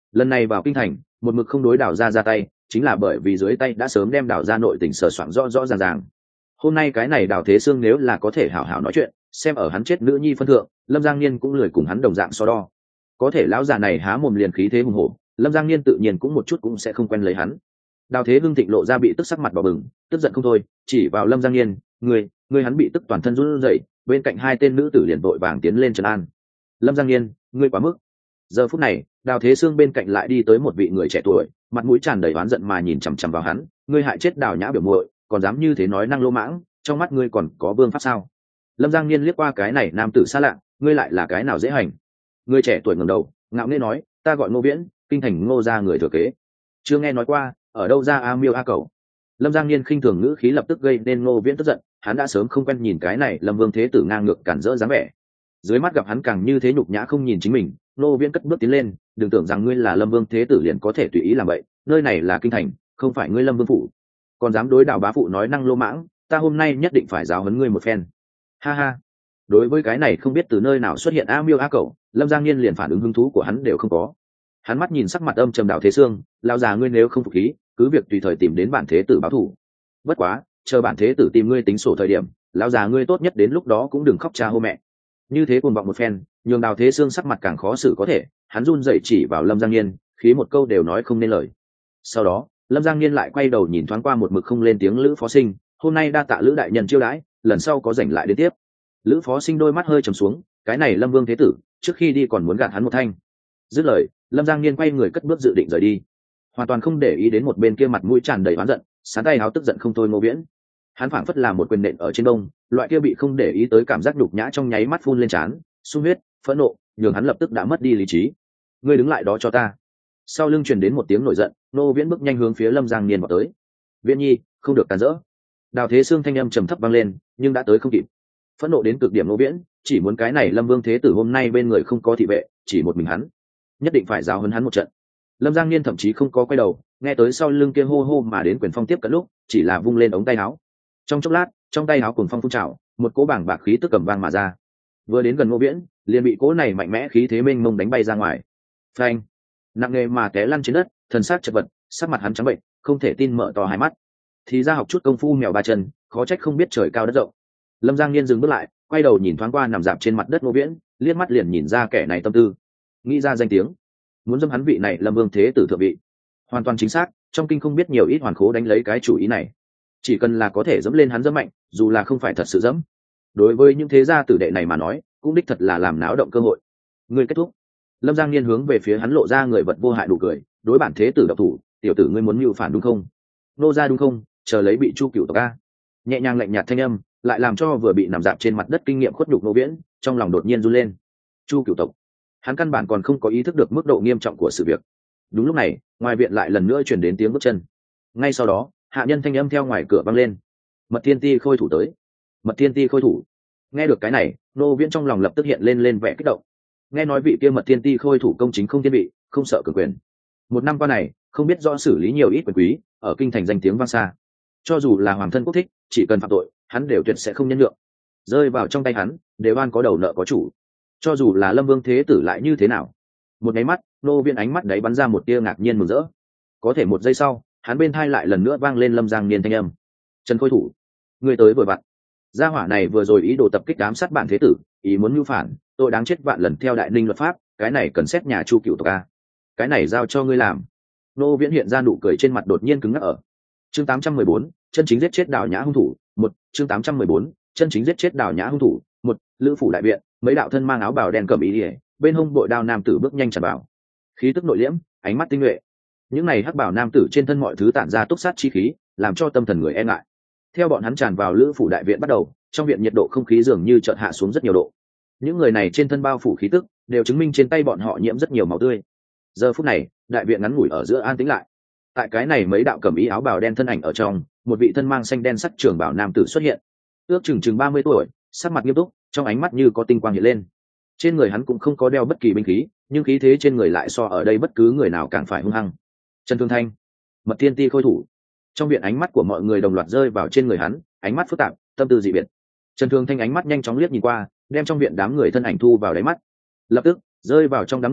lần này vào kinh thành một mực không đối đào ra ra tay chính là bởi vì dưới tay đã sớm đem đào ra nội tình sờ soạng rõ rõ ràng ràng. Hôm nay cái này Đào Thế Sương nếu là có thể hảo hảo nói chuyện, xem ở hắn chết nữ nhi phân thượng, Lâm Giang Niên cũng lười cùng hắn đồng dạng so đo. Có thể lão già này há mồm liền khí thế hùng hổ, Lâm Giang Niên tự nhiên cũng một chút cũng sẽ không quen lấy hắn. Đào Thế Hưng Thịnh lộ ra bị tức sắc mặt đỏ bừng, tức giận không thôi, chỉ vào Lâm Giang Niên, "Ngươi, ngươi!" Hắn bị tức toàn thân run rẩy, bên cạnh hai tên nữ tử liền vội vàng tiến lên trấn an. "Lâm Giang Niên, ngươi quá mức." Giờ phút này, Đào Thế Sương bên cạnh lại đi tới một vị người trẻ tuổi, mặt mũi tràn đầy oán giận mà nhìn chằm chằm vào hắn, "Ngươi hại chết Đào Nhã biểu muội, còn dám như thế nói năng lô mãng, trong mắt ngươi còn có vương pháp sao?" Lâm Giang Niên liếc qua cái này nam tử xa lạ, "Ngươi lại là cái nào dễ hành?" Người trẻ tuổi ngẩng đầu, ngạo nghễ nói, "Ta gọi Ngô Viễn, kinh thành Ngô gia người thừa kế." Chưa nghe nói qua, ở đâu ra a miêu a cẩu. Lâm Giang Niên khinh thường ngữ khí lập tức gây nên Ngô Viễn tức giận, hắn đã sớm không quen nhìn cái này Lâm Vương thế tử ngang ngược cản rỡ dáng vẻ. Dưới mắt gặp hắn càng như thế nhục nhã không nhìn chính mình, Ngô Viễn cất bước tiến lên, "Đừng tưởng rằng ngươi là Lâm Vương thế tử liền có thể tùy ý làm vậy, nơi này là kinh thành, không phải ngươi Lâm Vương phủ. Còn dám đối Đào bá phụ nói năng lô mãng, ta hôm nay nhất định phải giáo huấn ngươi một phen." Ha ha. Đối với cái này không biết từ nơi nào xuất hiện a miêu a cẩu, Lâm Giang Niên liền phản ứng hứng thú của hắn đều không có. Hắn mắt nhìn sắc mặt âm trầm Đào Thế Sương, "Lão già ngươi nếu không phục khí, cứ việc tùy thời tìm đến bản thế tử báo thù. Bất quá, chờ bản thế tử tìm ngươi tính sổ thời điểm, lão già ngươi tốt nhất đến lúc đó cũng đừng khóc cha hô mẹ." Như thế cuồng vọng một phen, nhường Đào Thế Sương sắc mặt càng khó xử có thể, hắn run rẩy chỉ vào Lâm Giang Niên, khí một câu đều nói không nên lời. Sau đó, Lâm Giang Niên lại quay đầu nhìn thoáng qua một mực không lên tiếng Lữ Phó Sinh, "Hôm nay đa tạ Lữ đại nhân chiêu đãi, lần sau có rảnh lại đến tiếp." Lữ Phó Sinh đôi mắt hơi trầm xuống, cái này Lâm Vương thế tử, trước khi đi còn muốn gạt hắn một thanh. Dứt lời, Lâm Giang Niên quay người cất bước dự định rời đi, hoàn toàn không để ý đến một bên kia mặt mũi tràn đầy oán giận, sán tay áo tức giận không thôi Ngô Viễn. Hắn phảng phất là một quyền nện ở trên đông, loại kia bị không để ý tới cảm giác nhục nhã trong nháy mắt phun lên trán, sung huyết, phẫn nộ, nhường hắn lập tức đã mất đi lý trí. "Ngươi đứng lại đó cho ta!" Sau lưng truyền đến một tiếng nổi giận, Ngô Viễn bước nhanh hướng phía Lâm Giang Niên vào tới. "Viễn nhi, không được cản rỡ!" Đào Thế Sương thanh âm trầm thấp vang lên, nhưng đã tới không kịp. Phẫn nộ đến cực điểm Ngô Viễn, chỉ muốn cái này Lâm Vương thế tử hôm nay bên người không có thị vệ, chỉ một mình hắn, nhất định phải giáo huấn hắn một trận. Lâm Giang Niên thậm chí không có quay đầu, nghe tới sau lưng kia hô hô mà đến quyền phong tiếp cận lúc, chỉ là vung lên ống tay áo. Trong chốc lát, trong tay áo cuồng phong phun trào, một cỗ bảng bạc khí tức cầm vang mà ra. Vừa đến gần Ngô Viễn, liền bị cỗ này mạnh mẽ khí thế mênh mông đánh bay ra ngoài. Phanh! Nặng nề mà té lăn trên đất, thần sắc chật vật, sắc mặt hắn trắng bệnh, không thể tin mở to hai mắt. Thì ra học chút công phu mèo ba chân, khó trách không biết trời cao đất rộng. Lâm Giang Niên dừng bước lại, quay đầu nhìn thoáng qua nằm dạp trên mặt đất Ngô Viễn, liếc mắt liền nhìn ra kẻ này tâm tư, nghĩ ra danh tiếng, muốn dâm hắn vị này Lâm Vương thế tử thượng vị. Hoàn toàn chính xác, trong kinh không biết nhiều ít hoàn khố đánh lấy cái chủ ý này. Chỉ cần là có thể dẫm lên hắn dẫm mạnh, dù là không phải thật sự dẫm, đối với những thế gia tử đệ này mà nói, cũng đích thật là làm náo động cơ hội. Ngươi kết thúc. Lâm Giang Niên hướng về phía hắn lộ ra người vật vô hại đủ cười, đối bản thế tử độc thủ, "Tiểu tử ngươi muốn mưu phản đúng không? Nô gia đúng không? Chờ lấy bị Chu Cửu tộc a." Nhẹ nhàng lạnh nhạt thanh âm, lại làm cho vừa bị nằm dạp trên mặt đất kinh nghiệm khuất nhục Ngô Viễn, trong lòng đột nhiên run lên. Chu Cửu tộc, hắn căn bản còn không có ý thức được mức độ nghiêm trọng của sự việc. Đúng lúc này, ngoài viện lại lần nữa truyền đến tiếng bước chân. Ngay sau đó, hạ nhân thanh âm theo ngoài cửa vang lên, "Mật Thiên Ti khôi thủ tới." Mật Thiên Ti khôi thủ. Nghe được cái này, Ngô Viễn trong lòng lập tức hiện lên lên vẻ kích động. Nghe nói vị kia Mật Thiên Ti khôi thủ công chính không thiên vị, không sợ cường quyền. Một năm qua này, không biết rõ xử lý nhiều ít quyền quý, ở kinh thành danh tiếng vang xa. Cho dù là hoàng thân quốc thích, chỉ cần phạm tội, hắn đều tuyệt sẽ không nhân nhượng. Rơi vào trong tay hắn, đều oan có đầu nợ có chủ. Cho dù là Lâm Vương thế tử lại như thế nào. Một cái mắt, Ngô Viễn ánh mắt đấy bắn ra một tia ngạc nhiên mừng rỡ. Có thể một giây sau, hắn bên thai lại lần nữa vang lên Lâm Giang Niên thanh âm. "Trần khôi thủ, ngươi tới vừa vặn. Gia hỏa này vừa rồi ý đồ tập kích ám sát bản thế tử, ý muốn mưu phản, tội đáng chết vạn lần theo đại ninh luật pháp, cái này cần xét nhà Chu Cửu tộc a. Cái này giao cho ngươi làm." Ngô Viễn hiện ra nụ cười trên mặt đột nhiên cứng ngắc ở. Chương tám trăm mười bốn, chân chính giết chết Đào Nhã hung thủ, một, chương tám trăm mười bốn, chân chính giết chết Đào Nhã hung thủ, một, Lữ phủ đại viện, mấy đạo thân mang áo bào đen cẩm ý liễu, bên hông bội đao nam tử bước nhanh tràn vào. Khí tức nội liễm, ánh mắt tinh nhuệ. Những này hắc bảo nam tử trên thân mọi thứ tản ra túc sát chi khí, làm cho tâm thần người e ngại. Theo bọn hắn tràn vào Lữ phủ đại viện bắt đầu, trong viện nhiệt độ không khí dường như chợt hạ xuống rất nhiều độ. Những người này trên thân bao phủ khí tức, đều chứng minh trên tay bọn họ nhiễm rất nhiều máu tươi. Giờ phút này, đại viện ngắn ngủi ở giữa an tĩnh lại. Tại cái này mấy đạo cẩm ý áo bào đen thân ảnh ở trong, một vị thân mang xanh đen sắc trường bảo nam tử xuất hiện. Ước chừng chừng ba mươi tuổi, sắc mặt nghiêm túc, trong ánh mắt như có tinh quang hiện lên. Trên người hắn cũng không có đeo bất kỳ binh khí, nhưng khí thế trên người lại so ở đây bất cứ người nào càng phải hung hăng. Trần Thương Thanh, Mật Thiên Ti khôi thủ. Trong viện ánh mắt của mọi người đồng loạt rơi vào trên người hắn, ánh mắt phức tạp, tâm tư dị biệt. Trần Thương Thanh ánh mắt nhanh chóng liếc nhìn qua, đem trong viện đám người thân ảnh thu vào đáy mắt. Lập tức, rơi vào trong đám người,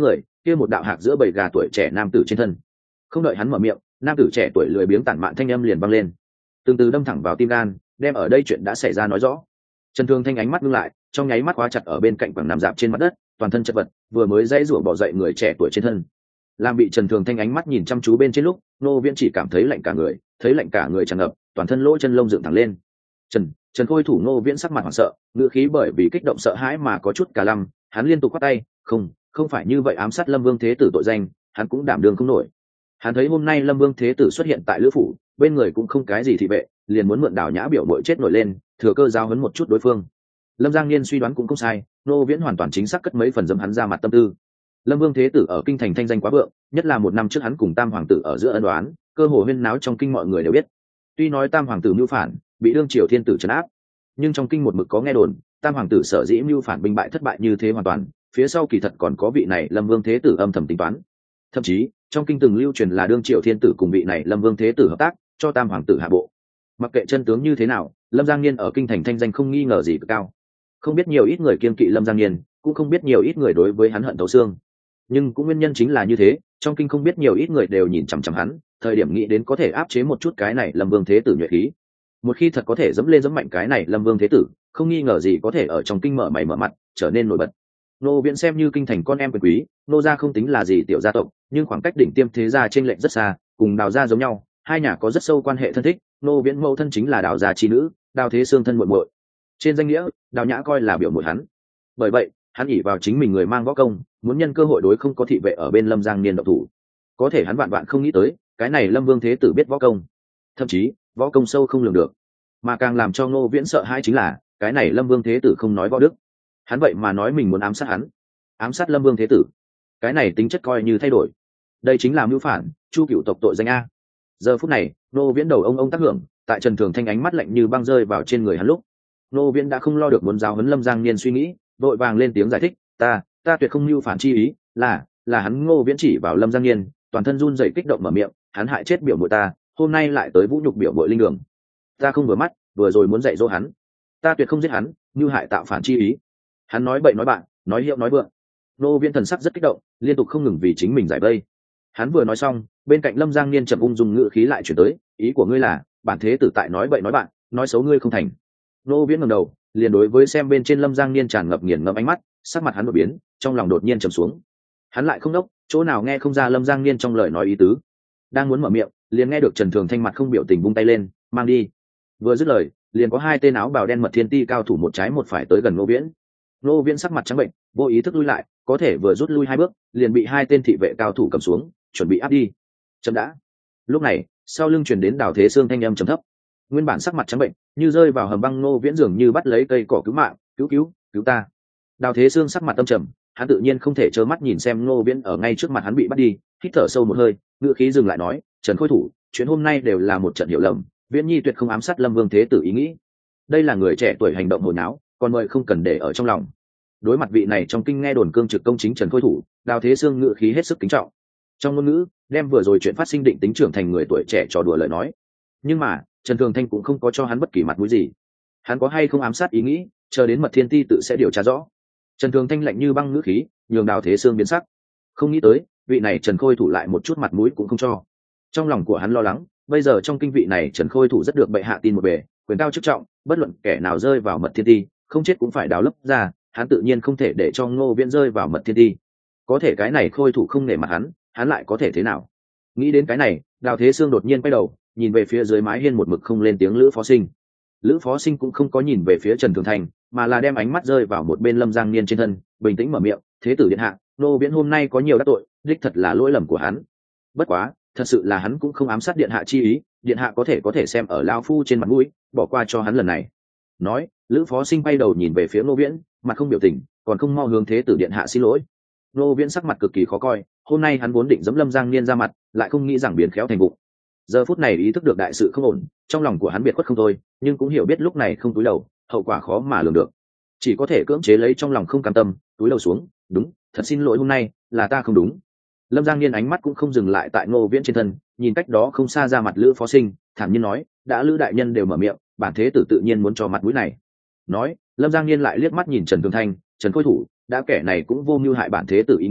kia một đạo hạc giữa bầy gà tuổi trẻ nam tử trên thân. Không đợi hắn mở miệng, nam tử trẻ tuổi lười biếng tản mạn thanh âm liền vang lên, từng từ đâm thẳng vào tim gan, đem ở đây chuyện đã xảy ra nói rõ. Trần Thường Thanh ánh mắt ngưng lại, trong nháy mắt khóa chặt ở bên cạnh quẳng nằm dạp trên mặt đất, toàn thân chật vật, vừa mới dãy rủa bỏ dậy người trẻ tuổi trên thân. Làm bị Trần Thường Thanh ánh mắt nhìn chăm chú bên trên lúc, Ngô Viễn chỉ cảm thấy lạnh cả người, thấy lạnh cả người tràn ngập, toàn thân lỗ chân lông dựng thẳng lên. Trần, Trần Khôi Thủ. Ngô Viễn sắc mặt hoảng sợ, ngữ khí bởi vì kích động sợ hãi mà có chút cả lăm, hắn liên tục quát tay, "Không, không phải như vậy, ám sát Lâm Vương Thế Tử tội danh, hắn cũng đảm đương không nổi." Hắn thấy hôm nay Lâm Vương Thế Tử xuất hiện tại Lữ phủ, bên người cũng không cái gì thị vệ, liền muốn mượn Đào Nhã biểu muội chết nổi lên, thừa cơ giao huấn một chút đối phương. Lâm Giang Niên suy đoán cũng không sai, Ngô Viễn hoàn toàn chính xác cất mấy phần dẫm hắn ra mặt tâm tư. Lâm Vương Thế Tử ở kinh thành thanh danh quá vượng, nhất là một năm trước hắn cùng Tam hoàng tử ở giữa ân đoán, cơ hồ huyên náo trong kinh mọi người đều biết. Tuy nói Tam hoàng tử mưu phản, bị đương triều thiên tử trấn áp, nhưng trong kinh một mực có nghe đồn, Tam hoàng tử sở dĩ mưu phản binh bại thất bại như thế hoàn toàn, phía sau kỳ thật còn có vị này Lâm Vương Thế Tử âm thầm tính toán. Thậm chí, trong kinh từng lưu truyền là đương triều thiên tử cùng vị này Lâm Vương Thế Tử hợp tác, cho Tam hoàng tử hạ bộ. Mặc kệ chân tướng như thế nào, Lâm Giang Niên ở kinh thành thanh danh không nghi ngờ gì cực cao. Không biết nhiều ít người kiêng kỵ Lâm Giang Niên, cũng không biết nhiều ít người đối với hắn hận thấu xương. Nhưng cũng nguyên nhân chính là như thế, trong kinh không biết nhiều ít người đều nhìn chằm chằm hắn, thời điểm nghĩ đến có thể áp chế một chút cái này Lâm Vương Thế Tử nhuệ khí. Một khi thật có thể dẫm lên dẫm mạnh cái này Lâm Vương Thế Tử, không nghi ngờ gì có thể ở trong kinh mở mày mở mặt, trở nên nổi bật. Nô Viễn xem như kinh thành con em quyền quý, nô gia không tính là gì tiểu gia tộc, nhưng khoảng cách đỉnh tiêm thế gia trên lệnh rất xa, cùng Đào gia giống nhau, hai nhà có rất sâu quan hệ thân thích. Nô Viễn mẫu thân chính là Đào gia chi nữ, Đào Thế Sương thân muội muội. Trên danh nghĩa, Đào Nhã coi là biểu muội hắn. Bởi vậy, hắn ỷ vào chính mình người mang võ công, muốn nhân cơ hội đối không có thị vệ ở bên Lâm Giang Niên động thủ. Có thể hắn vạn vạn không nghĩ tới, cái này Lâm Vương Thế Tử biết võ công, thậm chí võ công sâu không lường được. Mà càng làm cho Ngô Viễn sợ hãi chính là, cái này Lâm Vương Thế Tử không nói võ đức, hắn vậy mà nói mình muốn ám sát hắn, ám sát Lâm Vương Thế Tử. Cái này tính chất coi như thay đổi, đây chính là mưu phản, chu cửu tộc tội danh a. Giờ phút này, Ngô Viễn đầu ông ông tác hưởng, tại Trần Thường Thanh ánh mắt lạnh như băng rơi vào trên người hắn lúc, Ngô Viễn đã không lo được muốn giáo huấn Lâm Giang Niên suy nghĩ, vội vàng lên tiếng giải thích, ta ta tuyệt không mưu phản chi ý, là là hắn. Ngô Viễn chỉ vào Lâm Giang Niên, toàn thân run rẩy kích động mở miệng, hắn hại chết biểu muội ta, hôm nay lại tới vũ nhục biểu muội linh đường, ta không vừa mắt, vừa rồi muốn dạy dỗ hắn, ta tuyệt không giết hắn, mưu hại tạo phản chi ý. Hắn nói bậy nói bạn, nói hiệu nói vượng. Ngô Viễn thần sắc rất kích động, liên tục không ngừng vì chính mình giải vây. Hắn vừa nói xong, bên cạnh Lâm Giang Niên chậm ung dung ngữ khí lại chuyển tới, ý của ngươi là bản thế tử tại nói bậy nói bạn, nói xấu ngươi không thành. Ngô Viễn ngẩng đầu, liền đối với xem bên trên Lâm Giang Niên tràn ngập nghiền ngẫm ánh mắt, sắc mặt hắn đột biến, trong lòng đột nhiên trầm xuống. Hắn lại không đốc, chỗ nào nghe không ra Lâm Giang Niên trong lời nói ý tứ. Đang muốn mở miệng, liền nghe được Trần Thường Thanh mặt không biểu tình vung tay lên, mang đi. Vừa dứt lời, liền có hai tên áo bào đen mật thiên ti cao thủ một trái một phải tới gần Ngô Viễn. Ngô Viễn sắc mặt trắng bệnh, vô ý thức lui lại, có thể vừa rút lui hai bước, liền bị hai tên thị vệ cao thủ cầm xuống, chuẩn bị áp đi. Chấm đã. Lúc này, sau lưng truyền đến Đào Thế Sương thanh âm trầm thấp. Nguyên bản sắc mặt trắng bệnh, như rơi vào hầm băng, Ngô Viễn dường như bắt lấy cây cỏ cứu mạng, cứu cứu, cứu ta. Đào Thế Sương sắc mặt tâm trầm, hắn tự nhiên không thể trơ mắt nhìn xem Ngô Viễn ở ngay trước mặt hắn bị bắt đi, hít thở sâu một hơi, ngữ khí dừng lại nói, Trần Khôi Thủ, chuyện hôm nay đều là một trận hiểu lầm, Viễn Nhi tuyệt không ám sát Lâm Vương Thế Tử ý nghĩ. Đây là người trẻ tuổi hành động hồi náo, còn mời không cần để ở trong lòng. Đối mặt vị này trong kinh nghe đồn cương trực công chính Trần Khôi Thủ, Đào Thế Sương ngữ khí hết sức kính trọng. Trong ngôn ngữ, đem vừa rồi chuyện phát sinh định tính trưởng thành người tuổi trẻ trò đùa lời nói. Nhưng mà, Trần Thường Thanh cũng không có cho hắn bất kỳ mặt mũi gì. Hắn có hay không ám sát ý nghĩ, chờ đến Mật Thiên Ti tự sẽ điều tra rõ. Trần Thường Thanh lạnh như băng ngữ khí, nhường Đào Thế Sương biến sắc. Không nghĩ tới, vị này Trần Khôi Thủ lại một chút mặt mũi cũng không cho. Trong lòng của hắn lo lắng, bây giờ trong kinh vị này Trần Khôi Thủ rất được bệ hạ tin một bề, quyền cao chức trọng, bất luận kẻ nào rơi vào Mật Thiên Ti, không chết cũng phải đào lấp ra, hắn tự nhiên không thể để cho Ngô Viễn rơi vào Mật Thiên Ti. Có thể cái này Khôi Thủ không nể mặt hắn, hắn lại có thể thế nào? Nghĩ đến cái này, Đào Thế Sương đột nhiên quay đầu, nhìn về phía dưới mái hiên một mực không lên tiếng Lữ Phó Sinh. Lữ Phó Sinh cũng không có nhìn về phía Trần Thường Thanh, mà là đem ánh mắt rơi vào một bên Lâm Giang Niên trên thân, bình tĩnh mở miệng, "Thế tử điện hạ, Ngô Viễn hôm nay có nhiều đắc tội, đích thật là lỗi lầm của hắn. Bất quá, thật sự là hắn cũng không ám sát điện hạ chi ý, điện hạ có thể có thể xem ở lão phu trên mặt mũi, bỏ qua cho hắn lần này." Nói, Lữ Phó Sinh bay đầu nhìn về phía Ngô Viễn, mặt không biểu tình, còn không mau hướng Thế tử điện hạ xin lỗi. Ngô Viễn sắc mặt cực kỳ khó coi, hôm nay hắn vốn định giẫm Lâm Giang Niên ra mặt, lại không nghĩ rằng biến khéo thành vụng. Giờ phút này ý thức được đại sự không ổn, trong lòng của hắn biệt khuất không thôi, nhưng cũng hiểu biết lúc này không túi đầu, hậu quả khó mà lường được. Chỉ có thể cưỡng chế lấy trong lòng không cam tâm, túi đầu xuống, "Đúng, thật xin lỗi, hôm nay là ta không đúng." Lâm Giang Niên ánh mắt cũng không dừng lại tại Ngô Viễn trên thân, nhìn cách đó không xa ra mặt Lữ Phó Sinh, thản nhiên nói, "Đã Lữ đại nhân đều mở miệng, bản thế tử tự nhiên muốn cho mặt mũi này." Nói, Lâm Giang Niên lại liếc mắt nhìn Trần Thường Thanh, "Trần Khôi Thủ, đã kẻ này cũng vô mưu hại bản thế tử ý nghĩ,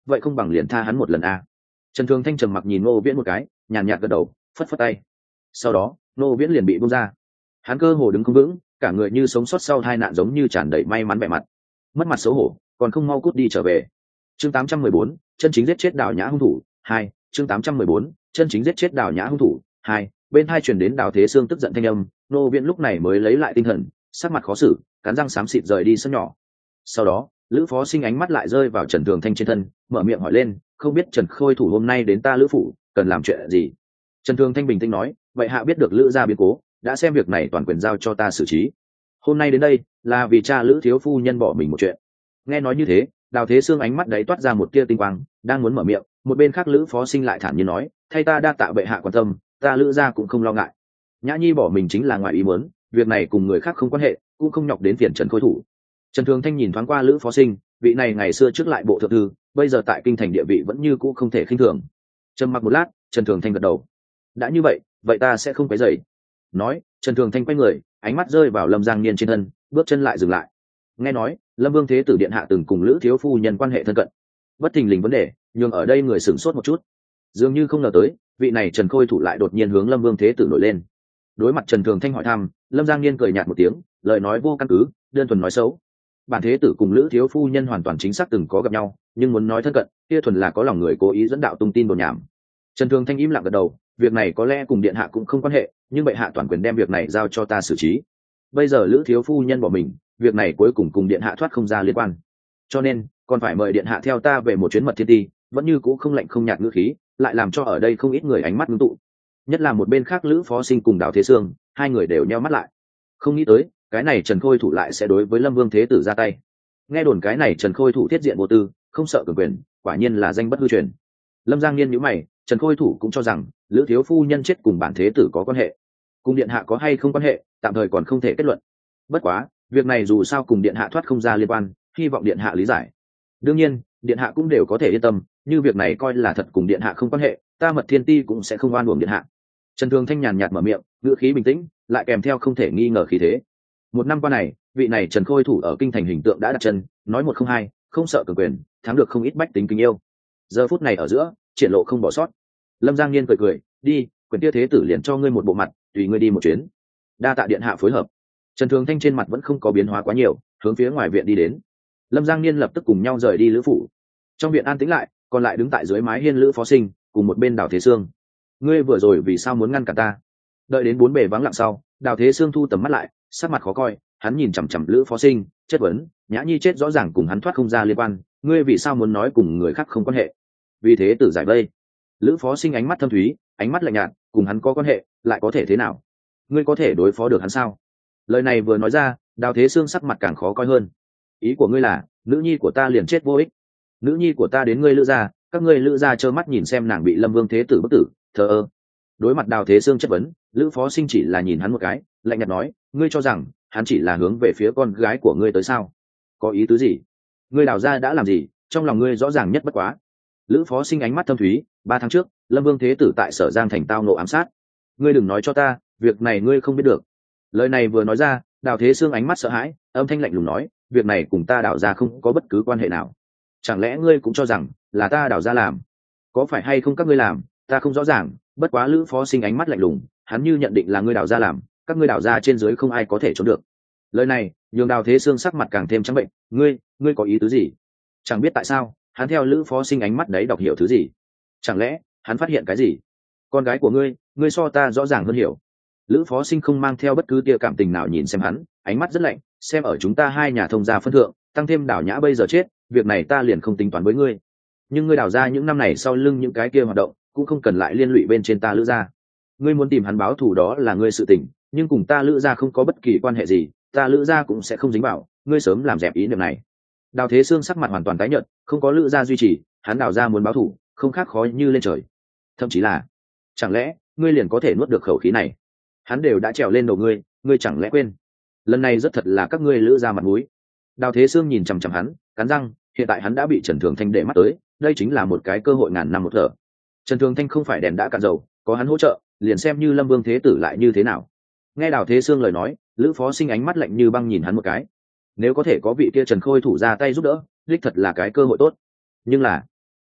vậy không bằng liền tha hắn một lần a. Trần Thường Thanh trầm mặc nhìn Ngô Viễn một cái, nhàn nhạt gật đầu, phất phất tay. Sau đó Ngô Viễn liền bị buông ra. Hắn cơ hồ đứng không vững, cả người như sống sót sau tai nạn, giống như tràn đầy may mắn vẻ mặt. Mất mặt xấu hổ, còn không mau cút đi trở về. Chương tám trăm mười bốn, chân chính giết chết Đào Nhã hung thủ hai. Chương tám trăm mười bốn, chân chính giết chết Đào Nhã hung thủ hai. Bên tai truyền đến Đào Thế Sương tức giận thanh âm, Ngô Viễn lúc này mới lấy lại tinh thần, sắc mặt khó xử, cắn răng xám xịt rời đi sân nhỏ. Sau đó Lữ Phó Sinh ánh mắt lại rơi vào Trần Thường Thanh trên thân, mở miệng hỏi lên, không biết Trần Khôi Thủ hôm nay đến ta Lữ phủ cần làm chuyện gì? Trần Thường Thanh bình tĩnh nói, vậy hạ biết được Lữ gia biến cố, đã xem việc này toàn quyền giao cho ta xử trí. Hôm nay đến đây là vì cha Lữ thiếu phu nhân bỏ mình một chuyện. Nghe nói như thế, Đào Thế Sương ánh mắt đấy toát ra một tia tinh quang, đang muốn mở miệng, một bên khác Lữ Phó Sinh lại thản nhiên nói, thay ta đa tạ bệ hạ quan tâm, ta Lữ gia cũng không lo ngại. Nhã Nhi bỏ mình chính là ngoài ý muốn, việc này cùng người khác không quan hệ, cũng không nhọc đến phiền Trần Khôi Thủ. Trần Thường Thanh nhìn thoáng qua Lữ Phó Sinh, vị này ngày xưa trước lại bộ thượng thư, bây giờ tại kinh thành địa vị vẫn như cũ không thể khinh thường. Trầm mặc một lát, Trần Thường Thanh gật đầu. Đã như vậy, vậy ta sẽ không quấy rầy. Nói, Trần Thường Thanh quay người, ánh mắt rơi vào Lâm Giang Niên trên thân, bước chân lại dừng lại. Nghe nói, Lâm Vương Thế Tử điện hạ từng cùng Lữ thiếu phu nhân quan hệ thân cận. Bất thình lình vấn đề, nhường ở đây người sửng sốt một chút. Dường như không ngờ tới, vị này Trần Khôi Thủ lại đột nhiên hướng Lâm Vương Thế Tử nổi lên. Đối mặt Trần Thường Thanh hỏi thăm, Lâm Giang Niên cười nhạt một tiếng, lời nói vô căn cứ, đơn thuần nói xấu. Bản Thế Tử cùng Lữ thiếu phu nhân hoàn toàn chính xác từng có gặp nhau, nhưng muốn nói thân cận, kia thuần là có lòng người cố ý dẫn đạo tung tin đồn nhảm. Trần Thường Thanh im lặng gật đầu, việc này có lẽ cùng điện hạ cũng không quan hệ, nhưng bệ hạ toàn quyền đem việc này giao cho ta xử trí. Bây giờ Lữ thiếu phu nhân bỏ mình, việc này cuối cùng cùng điện hạ thoát không ra liên quan, cho nên còn phải mời điện hạ theo ta về một chuyến Mật Thiên Ti. Vẫn như cũ không lạnh không nhạt ngữ khí, lại làm cho ở đây không ít người ánh mắt ngưng tụ. Nhất là một bên khác Lữ Phó Sinh cùng Đào Thế Sương, hai người đều nheo mắt lại. Không nghĩ tới, cái này Trần Khôi Thủ lại sẽ đối với Lâm Vương Thế Tử ra tay. Nghe đồn cái này Trần Khôi Thủ thiết diện vô tư, không sợ cường quyền, quả nhiên là danh bất hư truyền. Lâm Giang Niên nhíu mày, Trần Khôi Thủ cũng cho rằng Lữ thiếu phu nhân chết cùng bản Thế Tử có quan hệ, cùng điện hạ có hay không quan hệ, tạm thời còn không thể kết luận. Bất quá, việc này dù sao cùng điện hạ thoát không ra liên quan, hy vọng điện hạ lý giải. Đương nhiên, điện hạ cũng đều có thể yên tâm, như việc này coi là thật cùng điện hạ không quan hệ, ta Mật Thiên Ti cũng sẽ không oan uổng điện hạ. Trần Thường Thanh nhàn nhạt mở miệng, ngữ khí bình tĩnh, lại kèm theo không thể nghi ngờ khí thế. Một năm qua này, vị này Trần Khôi Thủ ở kinh thành hình tượng đã đặt chân, nói một không hai, không sợ cường quyền, thắng được không ít bách tính kính yêu. Giờ phút này ở giữa, triển lộ không bỏ sót. Lâm Giang Niên cười cười, đi, quyền tia thế tử liền cho ngươi một bộ mặt, tùy ngươi đi một chuyến. Đa tạ điện hạ phối hợp. Trần Thường Thanh trên mặt vẫn không có biến hóa quá nhiều, hướng phía ngoài viện đi đến. Lâm Giang Niên lập tức cùng nhau rời đi Lữ phủ. Trong viện an tĩnh lại, còn lại đứng tại dưới mái hiên Lữ Phó Sinh cùng một bên Đào Thế Sương. Ngươi vừa rồi vì sao muốn ngăn cản ta? Đợi đến bốn bề vắng lặng sau, Đào Thế Sương thu tầm mắt lại, sắc mặt khó coi, hắn nhìn chằm chằm Lữ Phó Sinh, chất vấn, Nhã Nhi chết rõ ràng cùng hắn thoát không ra liên quan, ngươi vì sao muốn nói cùng người khác không quan hệ? Vì thế tử giải vây. Lữ Phó Sinh ánh mắt thâm thúy, ánh mắt lạnh nhạt, cùng hắn có quan hệ, lại có thể thế nào? Ngươi có thể đối phó được hắn sao? Lời này vừa nói ra, Đào Thế Sương sắc mặt càng khó coi hơn. Ý của ngươi là, nữ nhi của ta liền chết vô ích? Nữ nhi của ta đến ngươi Lữ gia, các ngươi Lữ gia trơ mắt nhìn xem nàng bị Lâm Vương Thế Tử bức tử, thờ ơ. Đối mặt Đào Thế Sương chất vấn, Lữ Phó Sinh chỉ là nhìn hắn một cái, lạnh nhạt nói, ngươi cho rằng hắn chỉ là hướng về phía con gái của ngươi tới sao? Có ý tứ gì? Ngươi Đào gia đã làm gì, trong lòng ngươi rõ ràng nhất bất quá. Lữ Phó Sinh ánh mắt thâm thúy, ba tháng trước, Lâm Vương Thế Tử tại Sở Giang thành tao nộ ám sát. Ngươi đừng nói cho ta, việc này ngươi không biết được. Lời này vừa nói ra, Đào Thế Sương ánh mắt sợ hãi, âm thanh lạnh lùng nói, việc này cùng ta Đào gia không có bất cứ quan hệ nào. Chẳng lẽ ngươi cũng cho rằng là ta Đào gia làm? Có phải hay không các ngươi làm, ta không rõ ràng, bất quá Lữ Phó Sinh ánh mắt lạnh lùng, hắn như nhận định là ngươi Đào gia làm, các ngươi Đào gia trên dưới không ai có thể trốn được. Lời này nhường Đào Thế Sương sắc mặt càng thêm trắng bệnh, ngươi, ngươi có ý tứ gì? Chẳng biết tại sao, hắn theo Lữ Phó Sinh ánh mắt đấy đọc hiểu thứ gì. Chẳng lẽ hắn phát hiện cái gì? Con gái của ngươi, ngươi so ta rõ ràng hơn hiểu. Lữ Phó Sinh không mang theo bất cứ tia cảm tình nào nhìn xem hắn, ánh mắt rất lạnh, xem ở chúng ta hai nhà thông gia phân thượng, tăng thêm Đào Nhã bây giờ chết, việc này ta liền không tính toán với ngươi. Nhưng ngươi Đào gia những năm này sau lưng những cái kia hoạt động, cũng không cần lại liên lụy bên trên ta Lữ gia. Ngươi muốn tìm hắn báo thù đó là ngươi sự tình, nhưng cùng ta Lữ gia không có bất kỳ quan hệ gì, ta Lữ gia cũng sẽ không dính vào, ngươi sớm làm dẹp ý niệm này. Đào Thế Sương sắc mặt hoàn toàn tái nhợt, không có Lữ gia duy trì, hắn Đào gia muốn báo thù, không khác khó như lên trời. Thậm chí là, chẳng lẽ ngươi liền có thể nuốt được khẩu khí này? Hắn đều đã trèo lên đầu ngươi, ngươi chẳng lẽ quên? Lần này rất thật là các ngươi Lữ gia mặt mũi. Đào Thế Sương nhìn chằm chằm hắn, cắn răng, hiện tại hắn đã bị Trần Thường Thanh để mắt tới, đây chính là một cái cơ hội ngàn năm một thở. Trần Thường Thanh không phải đèn đã cạn dầu, có hắn hỗ trợ, liền xem như Lâm Vương Thế Tử lại như thế nào. Nghe Đào Thế Sương lời nói, Lữ Phó Sinh ánh mắt lạnh như băng nhìn hắn một cái. Nếu có thể có vị kia Trần Khôi Thủ ra tay giúp đỡ, đích thật là cái cơ hội tốt. Nhưng là,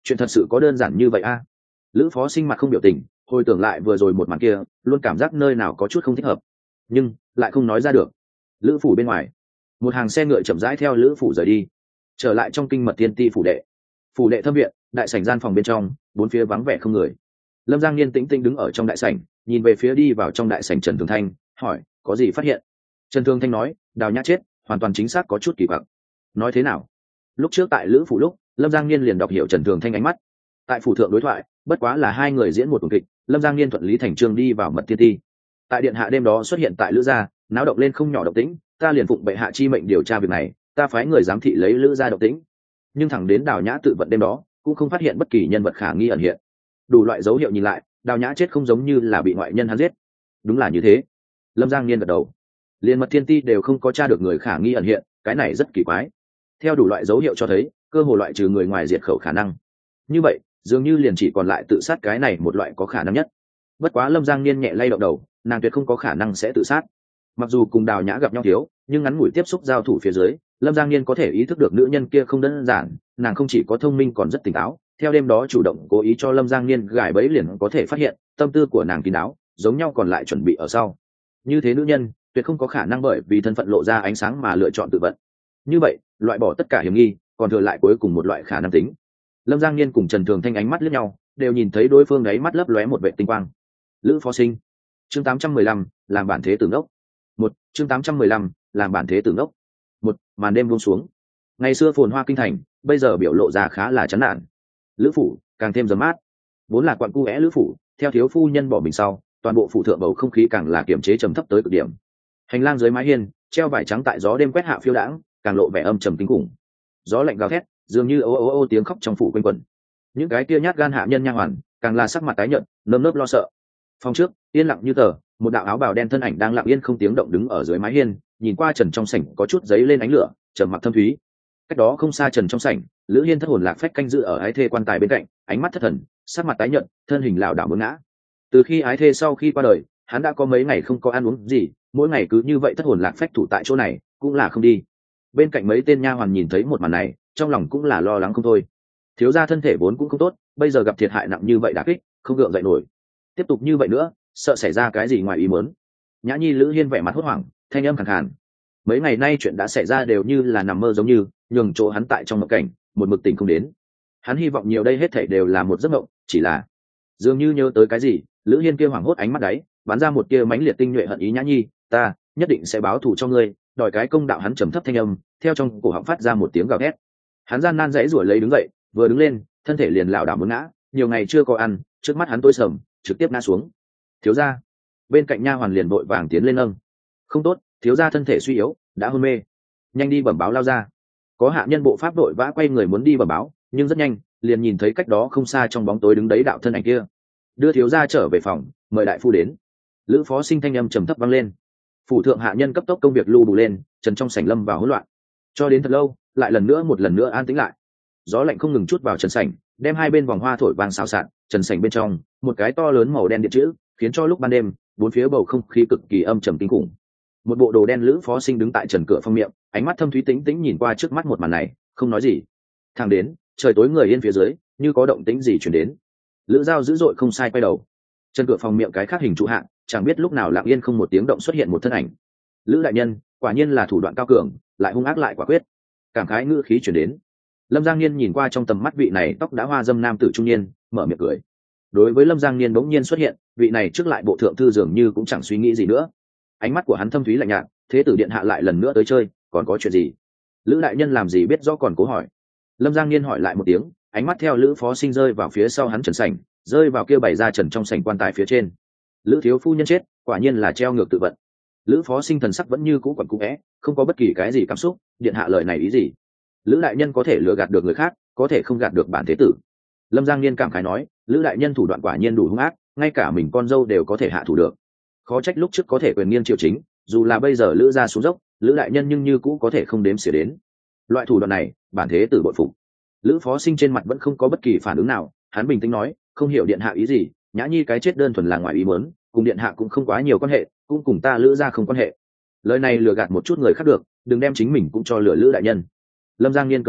chuyện thật sự có đơn giản như vậy a? Lữ phó sinh mặt không biểu tình, hồi tưởng lại vừa rồi một màn kia, luôn cảm giác nơi nào có chút không thích hợp, nhưng lại không nói ra được. Lữ phủ bên ngoài, một hàng xe ngựa chậm rãi theo lữ phủ rời đi, trở lại trong kinh mật tiên ti phủ đệ. Phủ đệ thâm viện, đại sảnh gian phòng bên trong, bốn phía vắng vẻ không người. Lâm Giang Niên tĩnh tĩnh đứng ở trong đại sảnh, nhìn về phía đi vào trong đại sảnh Trần Thường Thanh, hỏi có gì phát hiện. Trần Thường Thanh nói, Đào Nhã chết hoàn toàn chính xác có chút kỳ quặc. Nói thế nào? Lúc trước tại lữ phủ lúc, Lâm Giang Niên liền đọc hiểu Trần Thường Thanh ánh mắt. Tại phủ thượng đối thoại, bất quá là hai người diễn một tuần kịch, Lâm Giang Niên thuận lý thành trương đi vào mật tiên ti. Tại điện hạ đêm đó xuất hiện tại lữ gia, náo động lên không nhỏ động tĩnh, ta liền phụng bệ hạ chi mệnh điều tra việc này, ta phái người giám thị lấy lữ gia động tĩnh. Nhưng thẳng đến Đào Nhã tự vận đêm đó, cũng không phát hiện bất kỳ nhân vật khả nghi ẩn hiện. Đủ loại dấu hiệu nhìn lại, Đào Nhã chết không giống như là bị ngoại nhân hắn giết. Đúng là như thế. Lâm Giang Niên gật đầu. Liên mật thiên ti đều không có tra được người khả nghi ẩn hiện, cái này rất kỳ quái. Theo đủ loại dấu hiệu cho thấy, cơ hội loại trừ người ngoài diệt khẩu khả năng. Như vậy, dường như liền chỉ còn lại tự sát cái này một loại có khả năng nhất. Bất quá Lâm Giang Niên nhẹ lay động đầu, nàng tuyệt không có khả năng sẽ tự sát. Mặc dù cùng Đào Nhã gặp nhau thiếu, nhưng ngắn ngủi tiếp xúc giao thủ phía dưới, Lâm Giang Niên có thể ý thức được nữ nhân kia không đơn giản, nàng không chỉ có thông minh còn rất tỉnh táo. Theo đêm đó chủ động cố ý cho Lâm Giang Niên gài bẫy liền có thể phát hiện tâm tư của nàng kín đáo, giống nhau còn lại chuẩn bị ở sau. Như thế nữ nhân tuyệt không có khả năng bởi vì thân phận lộ ra ánh sáng mà lựa chọn tự vận. Như vậy, loại bỏ tất cả hiểm nghi, còn thừa lại cuối cùng một loại khả năng tính. Lâm Giang Niên cùng Trần Thường Thanh ánh mắt liếc nhau, đều nhìn thấy đối phương đấy mắt lấp lóe một vệ tinh quang. Lữ Phó Sinh, chương tám trăm mười lăm, làm bản thế tử ngốc. Một, chương tám trăm mười lăm, làm bản thế tử ngốc. Một, màn đêm buông xuống. Ngày xưa phồn hoa kinh thành, bây giờ biểu lộ ra khá là chán nản. Lữ phủ càng thêm dấm mát. Vốn là quận cu é lữ phủ, theo thiếu phu nhân bỏ mình sau, toàn bộ phủ thượng bầu không khí càng là kiềm chế trầm thấp tới cực điểm. Hành lang dưới mái hiên, treo vải trắng tại gió đêm quét hạ phiêu đãng, càng lộ vẻ âm trầm kinh khủng. Gió lạnh gào thét, dường như ô ô ô tiếng khóc trong phủ quanh quẩn. Những cái kia nhát gan hạ nhân nha hoàn, càng là sắc mặt tái nhợt, nơm nớp lo sợ. Phòng trước, yên lặng như tờ, một đạo áo bào đen thân ảnh đang lặng yên không tiếng động đứng ở dưới mái hiên, nhìn qua trần trong sảnh có chút giấy lên ánh lửa, trầm mặc thâm thúy. Cách đó không xa trần trong sảnh, Lữ Hiên thất hồn lạc phách canh giữ ở ái thê quan tài bên cạnh, ánh mắt thất thần, sắc mặt tái nhợt, thân hình lảo đảo muốn ngã. Từ khi ái thê sau khi qua đời, hắn đã có mấy ngày không có ăn uống gì, mỗi ngày cứ như vậy thất hồn lạc phách thủ tại chỗ này, cũng là không đi. Bên cạnh mấy tên nha hoàn nhìn thấy một màn này, trong lòng cũng là lo lắng không thôi. Thiếu gia thân thể vốn cũng không tốt, bây giờ gặp thiệt hại nặng như vậy đả kích, không gượng dậy nổi. Tiếp tục như vậy nữa, sợ xảy ra cái gì ngoài ý muốn. Nhã Nhi Lữ Hiên vẻ mặt hốt hoảng, thanh âm khàn khàn. Mấy ngày nay chuyện đã xảy ra đều như là nằm mơ giống như, nhường chỗ hắn tại trong mộng cảnh, một mực tỉnh không đến. Hắn hy vọng nhiều đây hết thảy đều là một giấc mộng, chỉ là dường như nhớ tới cái gì, Lữ Hiên kia hoảng hốt ánh mắt đáy, bắn ra một tia mãnh liệt tinh nhuệ hận ý. Nhã Nhi, ta nhất định sẽ báo thù cho ngươi, đòi cái công đạo. Hắn trầm thấp thanh âm, theo trong cổ họng phát ra một tiếng gào thét. Hắn gian nan dãy rủa lấy đứng dậy, vừa đứng lên, thân thể liền lảo đảo muốn ngã, nhiều ngày chưa có ăn, trước mắt hắn tối sầm, trực tiếp ngã xuống. Thiếu gia, bên cạnh nha hoàn liền vội vàng tiến lên nâng. Không tốt, thiếu gia thân thể suy yếu, đã hôn mê, nhanh đi bẩm báo lao ra. Có hạ nhân bộ pháp đội vã quay người muốn đi bẩm báo, nhưng rất nhanh liền nhìn thấy cách đó không xa trong bóng tối đứng đấy đạo thân ảnh kia. Đưa thiếu gia trở về phòng, mời đại phu đến. Lữ Phó Sinh thanh âm trầm thấp vang lên. Phủ thượng hạ nhân cấp tốc công việc lưu đủ lên, trần trong sảnh lâm vào hỗn loạn. Cho đến thật lâu, lại lần nữa một lần nữa an tĩnh lại. Gió lạnh không ngừng chút vào trần sảnh, đem hai bên vòng hoa thổi vang xào xạc. Trần sảnh bên trong, một cái to lớn màu đen điện chữ, khiến cho lúc ban đêm, bốn phía bầu không khí cực kỳ âm trầm kinh khủng. Một bộ đồ đen Lữ Phó Sinh đứng tại trần cửa phong miệng, ánh mắt thâm thúy tĩnh tĩnh nhìn qua trước mắt một màn này, không nói gì. Thang đến, trời tối người yên phía dưới, như có động tĩnh gì truyền đến. Lữ Giao dữ dội không sai quay đầu. Chân cửa phòng miệng cái khác hình trụ hạng, chẳng biết lúc nào lặng yên không một tiếng động xuất hiện một thân ảnh. Lữ đại nhân, quả nhiên là thủ đoạn cao cường, lại hung ác lại quả quyết. Cảm khái ngữ khí truyền đến. Lâm Giang Niên nhìn qua trong tầm mắt vị này tóc đã hoa dâm nam tử trung niên, mở miệng cười. Đối với Lâm Giang Niên bỗng nhiên xuất hiện, vị này trước lại bộ thượng thư dường như cũng chẳng suy nghĩ gì nữa. Ánh mắt của hắn thâm thúy lạnh nhạt, thế tử điện hạ lại lần nữa tới chơi, còn có chuyện gì? Lữ đại nhân làm gì biết rõ còn cố hỏi. Lâm Giang Niên hỏi lại một tiếng, ánh mắt theo Lữ Phó Sinh rơi vào phía sau hắn trần sảnh, rơi vào kia bày ra trần trong sảnh quan tài phía trên. Lữ thiếu phu nhân chết, quả nhiên là treo ngược tự vận. Lữ Phó Sinh thần sắc vẫn như cũ quẩn cũ é, không có bất kỳ cái gì cảm xúc. Điện hạ lời này ý gì? Lữ đại nhân có thể lừa gạt được người khác, có thể không gạt được bản thế tử. Lâm Giang Niên cảm khái nói, Lữ đại nhân thủ đoạn quả nhiên đủ hung ác, ngay cả mình con dâu đều có thể hạ thủ được. Khó trách lúc trước có thể quyền nghiêng triều chính, dù là bây giờ Lữ gia xuống dốc, Lữ đại nhân nhưng như cũ có thể không đếm xỉa đến. Loại thủ đoạn này, bản thế tử bội phục. Lữ Phó Sinh trên mặt vẫn không có bất kỳ phản ứng nào, hắn bình tĩnh nói, không hiểu điện hạ ý gì. Nhã Nhi cái chết đơn thuần là ngoài ý muốn, cùng điện hạ cũng không quá nhiều quan hệ, cũng cùng ta Lữ gia không quan hệ. Lời này lừa gạt một chút người khác được, đừng đem chính mình cũng cho lừa Lữ đại nhân. Lâm Giang Niên cười nhạo,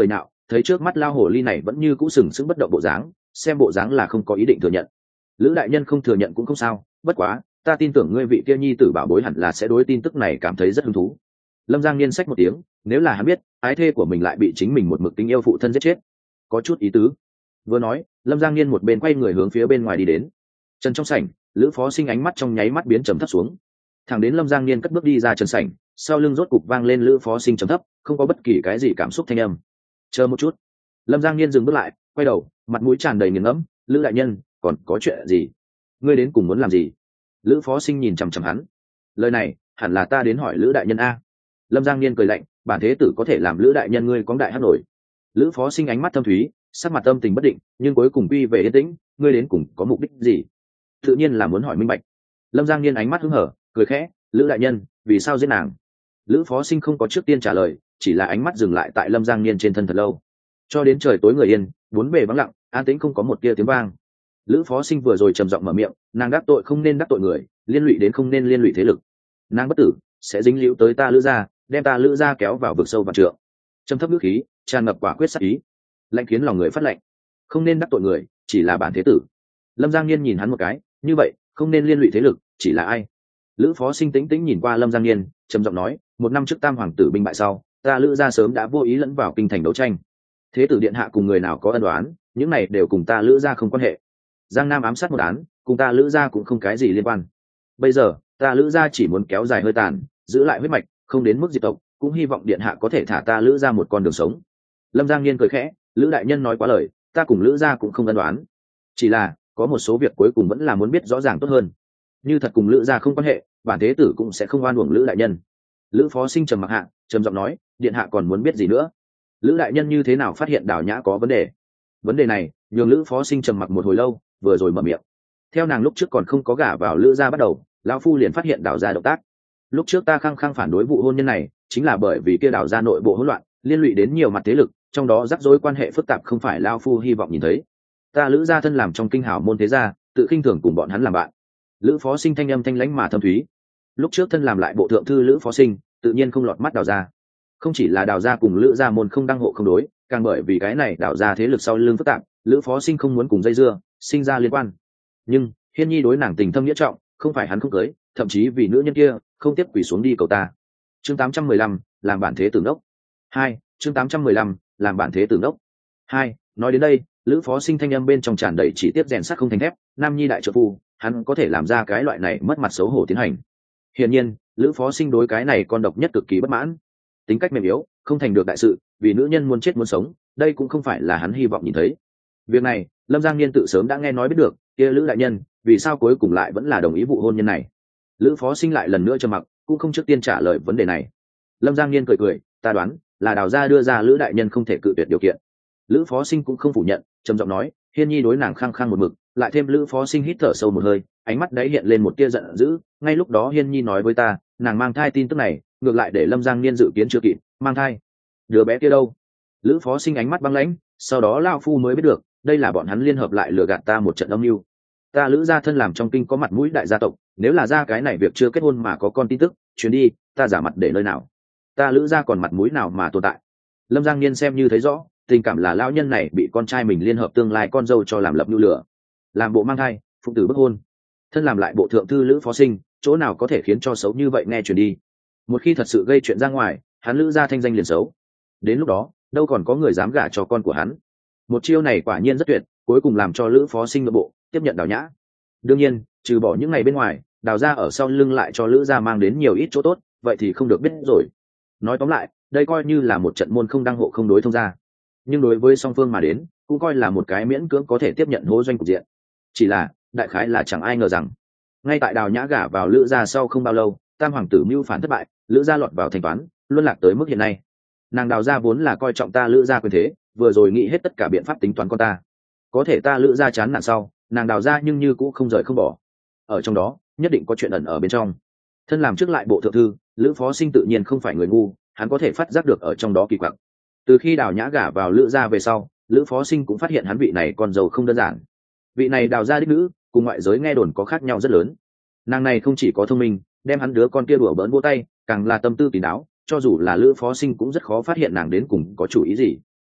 thấy trước mắt lao hồ ly này vẫn như cũ sừng sững bất động bộ dáng, xem bộ dáng là không có ý định thừa nhận. Lữ đại nhân không thừa nhận cũng không sao, bất quá ta tin tưởng ngươi vị kia nhi tử bảo bối hẳn là sẽ đối tin tức này cảm thấy rất hứng thú. Lâm Giang Niên xách một tiếng, nếu là hắn biết ái thê của mình lại bị chính mình một mực tình yêu phụ thân giết chết, có chút ý tứ. Vừa nói, Lâm Giang Niên một bên quay người hướng phía bên ngoài đi đến. Trần trong sảnh, Lữ Phó Sinh ánh mắt trong nháy mắt biến trầm thấp xuống. Thẳng đến Lâm Giang Niên cất bước đi ra trần sảnh, sau lưng rốt cục vang lên Lữ Phó Sinh trầm thấp, không có bất kỳ cái gì cảm xúc thanh âm. Chờ một chút. Lâm Giang Niên dừng bước lại, quay đầu, mặt mũi tràn đầy nghiền ngẫm, Lữ đại nhân, còn có chuyện gì? Ngươi đến cùng muốn làm gì? Lữ Phó Sinh nhìn chằm chằm hắn. Lời này, hẳn là ta đến hỏi Lữ đại nhân a. Lâm Giang Niên cười lạnh, bản thế tử có thể làm Lữ đại nhân ngươi có đại hát nổi. Lữ Phó Sinh ánh mắt thâm thúy, sắc mặt âm tình bất định, nhưng cuối cùng quy về yên tĩnh, ngươi đến cùng có mục đích gì? Tự nhiên là muốn hỏi minh bạch. Lâm Giang Niên ánh mắt hứng hở, cười khẽ, Lữ đại nhân, vì sao giết nàng? Lữ Phó Sinh không có trước tiên trả lời, chỉ là ánh mắt dừng lại tại Lâm Giang Niên trên thân thật lâu, cho đến trời tối người yên, bốn bề vắng lặng, an tĩnh không có một tia tiếng vang. Lữ Phó Sinh vừa rồi trầm giọng mở miệng, nàng đắc tội không nên đắc tội người, liên lụy đến không nên liên lụy thế lực. Nàng bất tử sẽ dính liễu tới ta Lữ gia, đem ta Lữ gia kéo vào vực sâu vạn trượng. Trầm thấp ngữ khí, tràn ngập quả quyết sắc ý, lạnh khiến lòng người phát lạnh. Không nên đắc tội người, chỉ là bản thế tử. Lâm Giang Niên nhìn hắn một cái, như vậy, không nên liên lụy thế lực, chỉ là ai? Lữ Phó Sinh tĩnh tĩnh nhìn qua Lâm Giang Niên, trầm giọng nói, một năm trước Tam hoàng tử binh bại sau, ta Lữ gia sớm đã vô ý lẫn vào kinh thành đấu tranh. Thế tử điện hạ cùng người nào có ân oán, những này đều cùng ta Lữ gia không quan hệ. Giang Nam ám sát một án, cùng ta Lữ gia cũng không cái gì liên quan. Bây giờ, ta Lữ gia chỉ muốn kéo dài hơi tàn, giữ lại huyết mạch, không đến mức diệt tộc, cũng hy vọng điện hạ có thể thả ta Lữ gia một con đường sống. Lâm Giang Niên cười khẽ, Lữ đại nhân nói quá lời, ta cùng Lữ gia cũng không ân oán, chỉ là có một số việc cuối cùng vẫn là muốn biết rõ ràng tốt hơn. Như thật cùng Lữ gia không quan hệ, bản thế tử cũng sẽ không oan uổng Lữ đại nhân. Lữ Phó Sinh trầm mặc hạ, trầm giọng nói, điện hạ còn muốn biết gì nữa? Lữ đại nhân như thế nào phát hiện Đào Nhã có vấn đề? Vấn đề này nhường Lữ Phó Sinh trầm mặc một hồi lâu, vừa rồi mở miệng. Theo nàng lúc trước còn không có gả vào Lữ gia bắt đầu, lão phu liền phát hiện Đào gia động tác. Lúc trước ta khăng khăng phản đối vụ hôn nhân này, chính là bởi vì kia Đào gia nội bộ hỗn loạn, liên lụy đến nhiều mặt thế lực, trong đó rắc rối quan hệ phức tạp không phải lão phu hy vọng nhìn thấy. Ta Lữ gia thân làm trong kinh hào môn thế gia, tự khinh thường cùng bọn hắn làm bạn. Lữ Phó Sinh thanh âm thanh lãnh mà thâm thúy. Lúc trước thân làm lại bộ thượng thư Lữ Phó Sinh, tự nhiên không lọt mắt Đào gia. Không chỉ là Đào gia cùng Lữ gia môn không đăng hộ không đối, càng bởi vì cái này Đào gia thế lực sau lưng phức tạp, Lữ Phó Sinh không muốn cùng dây dưa, sinh ra liên quan. Nhưng Hiên Nhi đối nàng tình thâm nghĩa trọng, không phải hắn không cưới, thậm chí vì nữ nhân kia không tiếp quỳ xuống đi cầu ta. Chương tám trăm mười lăm, làm bản thế tử đốc. Hai, chương tám trăm mười lăm, làm bản thế tử đốc. Hai, nói đến đây, Lữ Phó Sinh thanh âm bên trong tràn đầy chỉ tiếp rèn sắt không thành thép, nam nhi đại trợ phu, hắn có thể làm ra cái loại này mất mặt xấu hổ tiến hành. Hiển nhiên, Lữ Phó Sinh đối cái này con độc nhất cực kỳ bất mãn. Tính cách mềm yếu, không thành được đại sự, vì nữ nhân muốn chết muốn sống, đây cũng không phải là hắn hy vọng nhìn thấy. Việc này, Lâm Giang Niên tự sớm đã nghe nói biết được, kia Lữ đại nhân, vì sao cuối cùng lại vẫn là đồng ý vụ hôn nhân này? Lữ Phó Sinh lại lần nữa trầm mặc, cũng không trước tiên trả lời vấn đề này. Lâm Giang Niên cười cười, ta đoán là Đào gia đưa ra Lữ đại nhân không thể cự tuyệt điều kiện. Lữ Phó Sinh cũng không phủ nhận, trầm giọng nói, Hiên Nhi đối nàng khăng khăng một mực, lại thêm Lữ Phó Sinh hít thở sâu một hơi, ánh mắt đấy hiện lên một tia giận dữ. Ngay lúc đó Hiên Nhi nói với ta, nàng mang thai tin tức này, ngược lại để Lâm Giang Niên dự kiến chưa kịp, mang thai. Đứa bé kia đâu? Lữ Phó Sinh ánh mắt băng lãnh, sau đó lão phu mới biết được, đây là bọn hắn liên hợp lại lừa gạt ta một trận âm mưu. Ta Lữ gia thân làm trong kinh có mặt mũi đại gia tộc, nếu là ra cái này việc chưa kết hôn mà có con tin tức, chuyến đi, ta giả mặt để nơi nào? Ta Lữ gia còn mặt mũi nào mà tồn tại? Lâm Giang Niên xem như thấy rõ, tình cảm là lão nhân này bị con trai mình liên hợp tương lai con dâu cho làm lập nhu lửa, làm bộ mang thai, phụ tử bức hôn. Thân làm lại bộ thượng thư Lữ Phó Sinh, chỗ nào có thể khiến cho xấu như vậy nghe truyền đi? Một khi thật sự gây chuyện ra ngoài, hắn Lữ gia thanh danh liền xấu. Đến lúc đó, đâu còn có người dám gả cho con của hắn. Một chiêu này quả nhiên rất tuyệt, cuối cùng làm cho Lữ Phó Sinh nội bộ tiếp nhận Đào Nhã. Đương nhiên, trừ bỏ những ngày bên ngoài, Đào gia ở sau lưng lại cho Lữ gia mang đến nhiều ít chỗ tốt, vậy thì không được biết rồi. Nói tóm lại, đây coi như là một trận môn không đăng hộ không đối thông gia, nhưng đối với song phương mà đến, cũng coi là một cái miễn cưỡng có thể tiếp nhận hố doanh cục diện. Chỉ là, đại khái là chẳng ai ngờ rằng, ngay tại Đào Nhã gả vào Lữ gia sau không bao lâu, Tam hoàng tử mưu phản thất bại, Lữ gia lọt vào thanh toán, luân lạc tới mức hiện nay. Nàng Đào gia vốn là coi trọng ta Lữ gia quyền thế, vừa rồi nghĩ hết tất cả biện pháp tính toán con ta. Có thể ta Lữ gia chán nản sau, nàng Đào gia nhưng như cũng không rời không bỏ. Ở trong đó, nhất định có chuyện ẩn ở bên trong. Thân làm trước lại bộ thượng thư, Lữ Phó Sinh tự nhiên không phải người ngu, hắn có thể phát giác được ở trong đó kỳ quặc. Từ khi Đào Nhã gả vào Lữ gia về sau, Lữ Phó Sinh cũng phát hiện hắn vị này con dâu không đơn giản. Vị này Đào gia đích nữ, cùng ngoại giới nghe đồn có khác nhau rất lớn. Nàng này không chỉ có thông minh, đem hắn đứa con kia đùa bỡn vỗ tay, càng là tâm tư kín đáo, cho dù là Lữ Phó Sinh cũng rất khó phát hiện nàng đến cùng có chủ ý gì.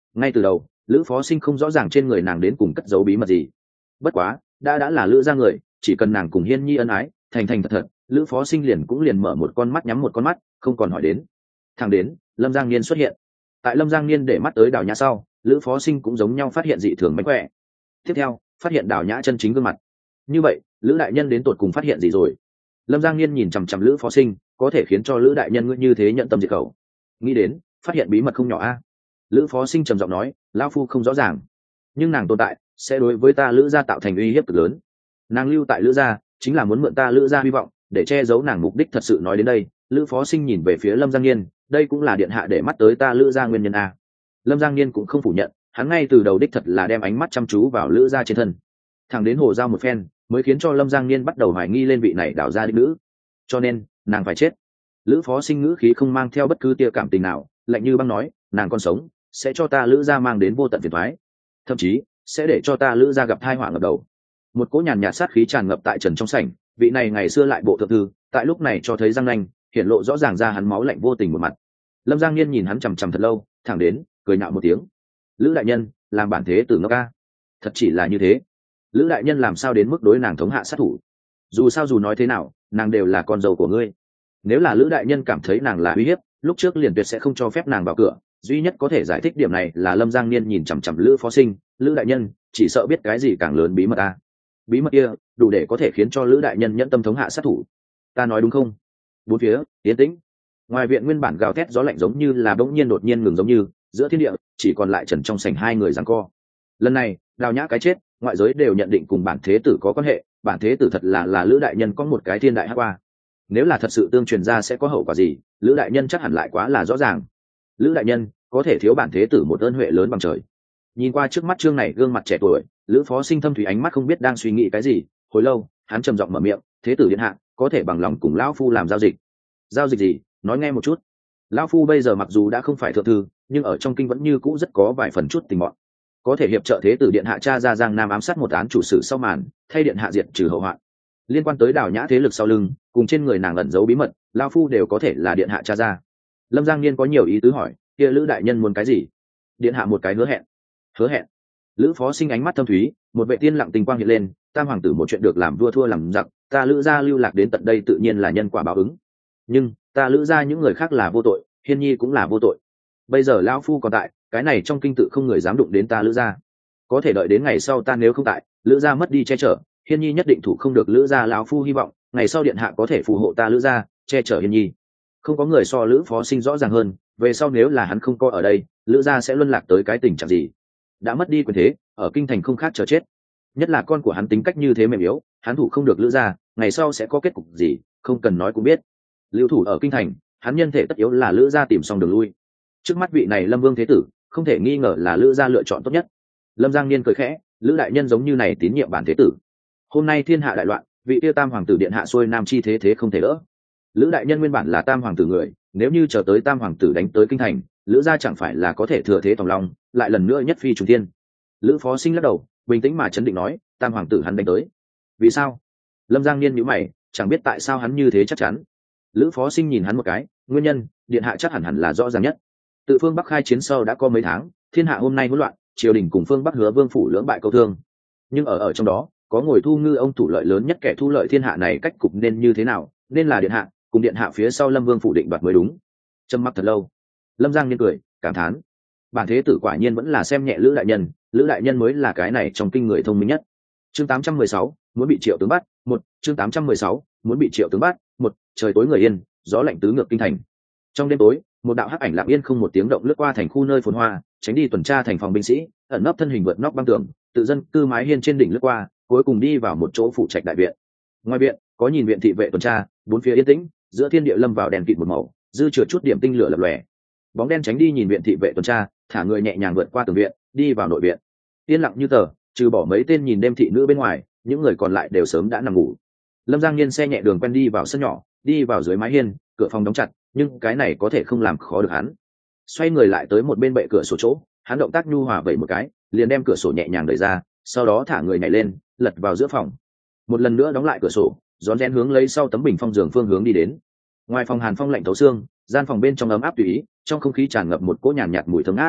ngay từ đầu lữ phó sinh không rõ ràng trên người nàng đến cùng cất giấu bí mật gì, bất quá đã đã là lữ ra người, chỉ cần nàng cùng hiên nhi ân ái thành thành thật thật, lữ phó sinh liền cũng liền mở một con mắt nhắm một con mắt, không còn hỏi đến. Thẳng đến lâm giang niên xuất hiện, tại lâm giang niên để mắt tới đào nhã sau, lữ phó sinh cũng giống nhau phát hiện dị thường mánh khỏe. Tiếp theo phát hiện đào nhã chân chính gương mặt. Như vậy lữ đại nhân đến tột cùng phát hiện gì rồi? Lâm giang niên nhìn chằm chằm lữ phó sinh, có thể khiến cho lữ đại nhân ngươi như thế nhận tâm diệt khẩu, nghĩ đến phát hiện bí mật không nhỏ a. Lữ phó sinh trầm giọng nói, lão phu không rõ ràng, nhưng nàng tồn tại sẽ đối với ta lữ gia tạo thành uy hiếp cực lớn. Nàng lưu tại lữ gia chính là muốn mượn ta lữ gia hy vọng để che giấu nàng mục đích thật sự. Nói đến đây, lữ phó sinh nhìn về phía lâm giang niên, đây cũng là điện hạ để mắt tới ta lữ gia nguyên nhân a. Lâm giang niên cũng không phủ nhận, hắn ngay từ đầu đích thật là đem ánh mắt chăm chú vào lữ gia trên thân, thẳng đến hồ giao một phen mới khiến cho lâm giang niên bắt đầu hoài nghi lên vị này đảo gia đích nữ, cho nên nàng phải chết. Lữ phó sinh ngữ khí không mang theo bất cứ tia cảm tình nào, lạnh như băng nói, nàng còn sống sẽ cho ta lữ gia mang đến vô tận phiền thoái, thậm chí sẽ để cho ta lữ gia gặp tai họa ngập đầu. Một cỗ nhàn nhạt sát khí tràn ngập tại trần trong sảnh, vị này ngày xưa lại bộ thượng thư tại lúc này cho thấy răng nanh hiển lộ rõ ràng ra hắn máu lạnh vô tình một mặt. Lâm giang niên nhìn hắn chằm chằm thật lâu, thẳng đến cười nhạo một tiếng, lữ đại nhân làm bản thế tử ngốc ca. Thật chỉ là như thế, lữ đại nhân làm sao đến mức đối nàng thống hạ sát thủ? Dù sao dù nói thế nào nàng đều là con dâu của ngươi, nếu là lữ đại nhân cảm thấy nàng là uy hiếp, lúc trước liền tuyệt sẽ không cho phép nàng vào cửa. Duy nhất có thể giải thích điểm này là lâm giang niên nhìn chằm chằm lữ phó sinh, lữ đại nhân chỉ sợ biết cái gì càng lớn bí mật ta. Bí mật kia đủ để có thể khiến cho lữ đại nhân nhẫn tâm thống hạ sát thủ, ta nói đúng không? Bốn phía yên tĩnh, ngoài viện nguyên bản gào thét gió lạnh giống như là bỗng nhiên đột nhiên ngừng, giống như giữa thiên địa chỉ còn lại trần trong sảnh hai người giằng co. Lần này đào nhã cái chết, ngoại giới đều nhận định cùng bản thế tử có quan hệ, bản thế tử thật là là lữ đại nhân có một cái thiên đại hát qua. Nếu là thật sự tương truyền ra sẽ có hậu quả gì, lữ đại nhân chắc hẳn lại quá là rõ ràng. Lữ đại nhân có thể thiếu bản thế tử một ơn huệ lớn bằng trời. Nhìn qua trước mắt trương này gương mặt trẻ tuổi, lữ phó sinh thâm thủy ánh mắt không biết đang suy nghĩ cái gì. Hồi lâu hắn trầm giọng mở miệng, thế tử điện hạ có thể bằng lòng cùng lão phu làm giao dịch. Giao dịch gì? Nói nghe một chút. Lão phu bây giờ mặc dù đã không phải thượng thư, nhưng ở trong kinh vẫn như cũ rất có vài phần chút tình mọn, có thể hiệp trợ thế tử điện hạ tra ra giang nam ám sát một án chủ sử sau màn, thay điện hạ diệt trừ hậu hoạn. Liên quan tới đào nhã thế lực sau lưng cùng trên người nàng ẩn giấu bí mật, lão phu đều có thể là điện hạ tra ra. Lâm giang niên có nhiều ý tứ hỏi, kia lữ đại nhân muốn cái gì? Điện hạ một cái hứa hẹn. Hứa hẹn? Lữ phó sinh ánh mắt thâm thúy, một vệ tiên lặng tình quang hiện lên, tam hoàng tử một chuyện được làm vua thua làm giặc, ta lữ gia lưu lạc đến tận đây tự nhiên là nhân quả báo ứng, nhưng ta lữ gia những người khác là vô tội, hiên nhi cũng là vô tội. Bây giờ lão phu còn tại, cái này trong kinh tự không người dám đụng đến ta lữ gia. Có thể đợi đến ngày sau ta nếu không tại, lữ gia mất đi che chở, hiên nhi nhất định thủ không được lữ gia. Lão phu hy vọng ngày sau điện hạ có thể phù hộ ta lữ gia, che chở hiên nhi. Không có người so lữ phó sinh rõ ràng hơn, về sau nếu là hắn không có ở đây, lữ gia sẽ luân lạc tới cái tình trạng gì. Đã mất đi quyền thế, ở kinh thành không khác chờ chết. Nhất là con của hắn tính cách như thế mềm yếu, hắn thủ không được lữ gia, ngày sau sẽ có kết cục gì không cần nói cũng biết. Lưu thủ ở kinh thành, hắn nhân thể tất yếu là lữ gia tìm xong đường lui. Trước mắt vị này lâm vương thế tử không thể nghi ngờ là lữ gia lựa chọn tốt nhất. Lâm giang niên cười khẽ, lữ đại nhân giống như này tín nhiệm bản thế tử. Hôm nay thiên hạ đại loạn, vị tiêu tam hoàng tử điện hạ xuôi nam chi thế thế không thể đỡ. Lữ đại nhân nguyên bản là tam hoàng tử người, nếu như chờ tới tam hoàng tử đánh tới kinh thành, lữ gia chẳng phải là có thể thừa thế tòng long, lại lần nữa nhất phi trùng thiên. Lữ phó sinh lắc đầu, bình tĩnh mà chấn định nói, tam hoàng tử hắn đánh tới. Vì sao? Lâm giang niên nhíu mày, chẳng biết tại sao hắn như thế chắc chắn. Lữ phó sinh nhìn hắn một cái, nguyên nhân điện hạ chắc hẳn hẳn là rõ ràng nhất. Tự phương bắc khai chiến sau đã có mấy tháng, thiên hạ hôm nay hỗn loạn, triều đình cùng phương bắc hứa vương phủ lưỡng bại câu thương, nhưng ở ở trong đó có ngồi thu ngư ông thủ lợi lớn nhất, kẻ thu lợi thiên hạ này cách cục nên như thế nào, nên là điện hạ cùng điện hạ phía sau lâm vương phủ định đoạt mới đúng. Trầm mặc thật lâu, Lâm giang niên cười cảm thán, bản thế tử quả nhiên vẫn là xem nhẹ lữ đại nhân, lữ đại nhân mới là cái này trong kinh người thông minh nhất. Chương tám trăm mười sáu muốn bị triệu tướng bắt một. Chương tám trăm mười sáu muốn bị triệu tướng bắt một. Trời tối người yên, gió lạnh tứ ngược kinh thành. Trong đêm tối, một đạo hắc ảnh lặng yên không một tiếng động lướt qua thành khu nơi phồn hoa, tránh đi tuần tra thành phòng binh sĩ, ẩn nấp thân hình vượt nóc băng tường, tự dân cư mái hiên trên đỉnh lướt qua, cuối cùng đi vào một chỗ phủ trạch đại viện. Ngoài viện có nhìn viện thị vệ tuần tra, bốn phía yên tĩnh, giữa thiên địa lâm vào đèn kịt một màu, dư chừa chút điểm tinh lửa lập lòe. Bóng đen tránh đi nhìn viện thị vệ tuần tra, thả người nhẹ nhàng vượt qua tường viện, đi vào nội viện. Yên lặng như tờ, trừ bỏ mấy tên nhìn đêm thị nữ bên ngoài, những người còn lại đều sớm đã nằm ngủ. Lâm giang niên xe nhẹ đường quen đi vào sân nhỏ, đi vào dưới mái hiên, cửa phòng đóng chặt, nhưng cái này có thể không làm khó được hắn. Xoay người lại tới một bên bệ cửa sổ chỗ, hắn động tác nhu hòa vẩy một cái, liền đem cửa sổ nhẹ nhàng đẩy ra, sau đó thả người nhảy lên, lật vào giữa phòng. Một lần nữa đóng lại cửa sổ, rón rén hướng lấy sau tấm bình phong giường phương hướng đi đến. Ngoài phòng hàn phong lạnh thấu xương, gian phòng bên trong ấm áp tùy ý, trong không khí tràn ngập một cỗ nhàn nhạt, nhạt mùi thơm ngát.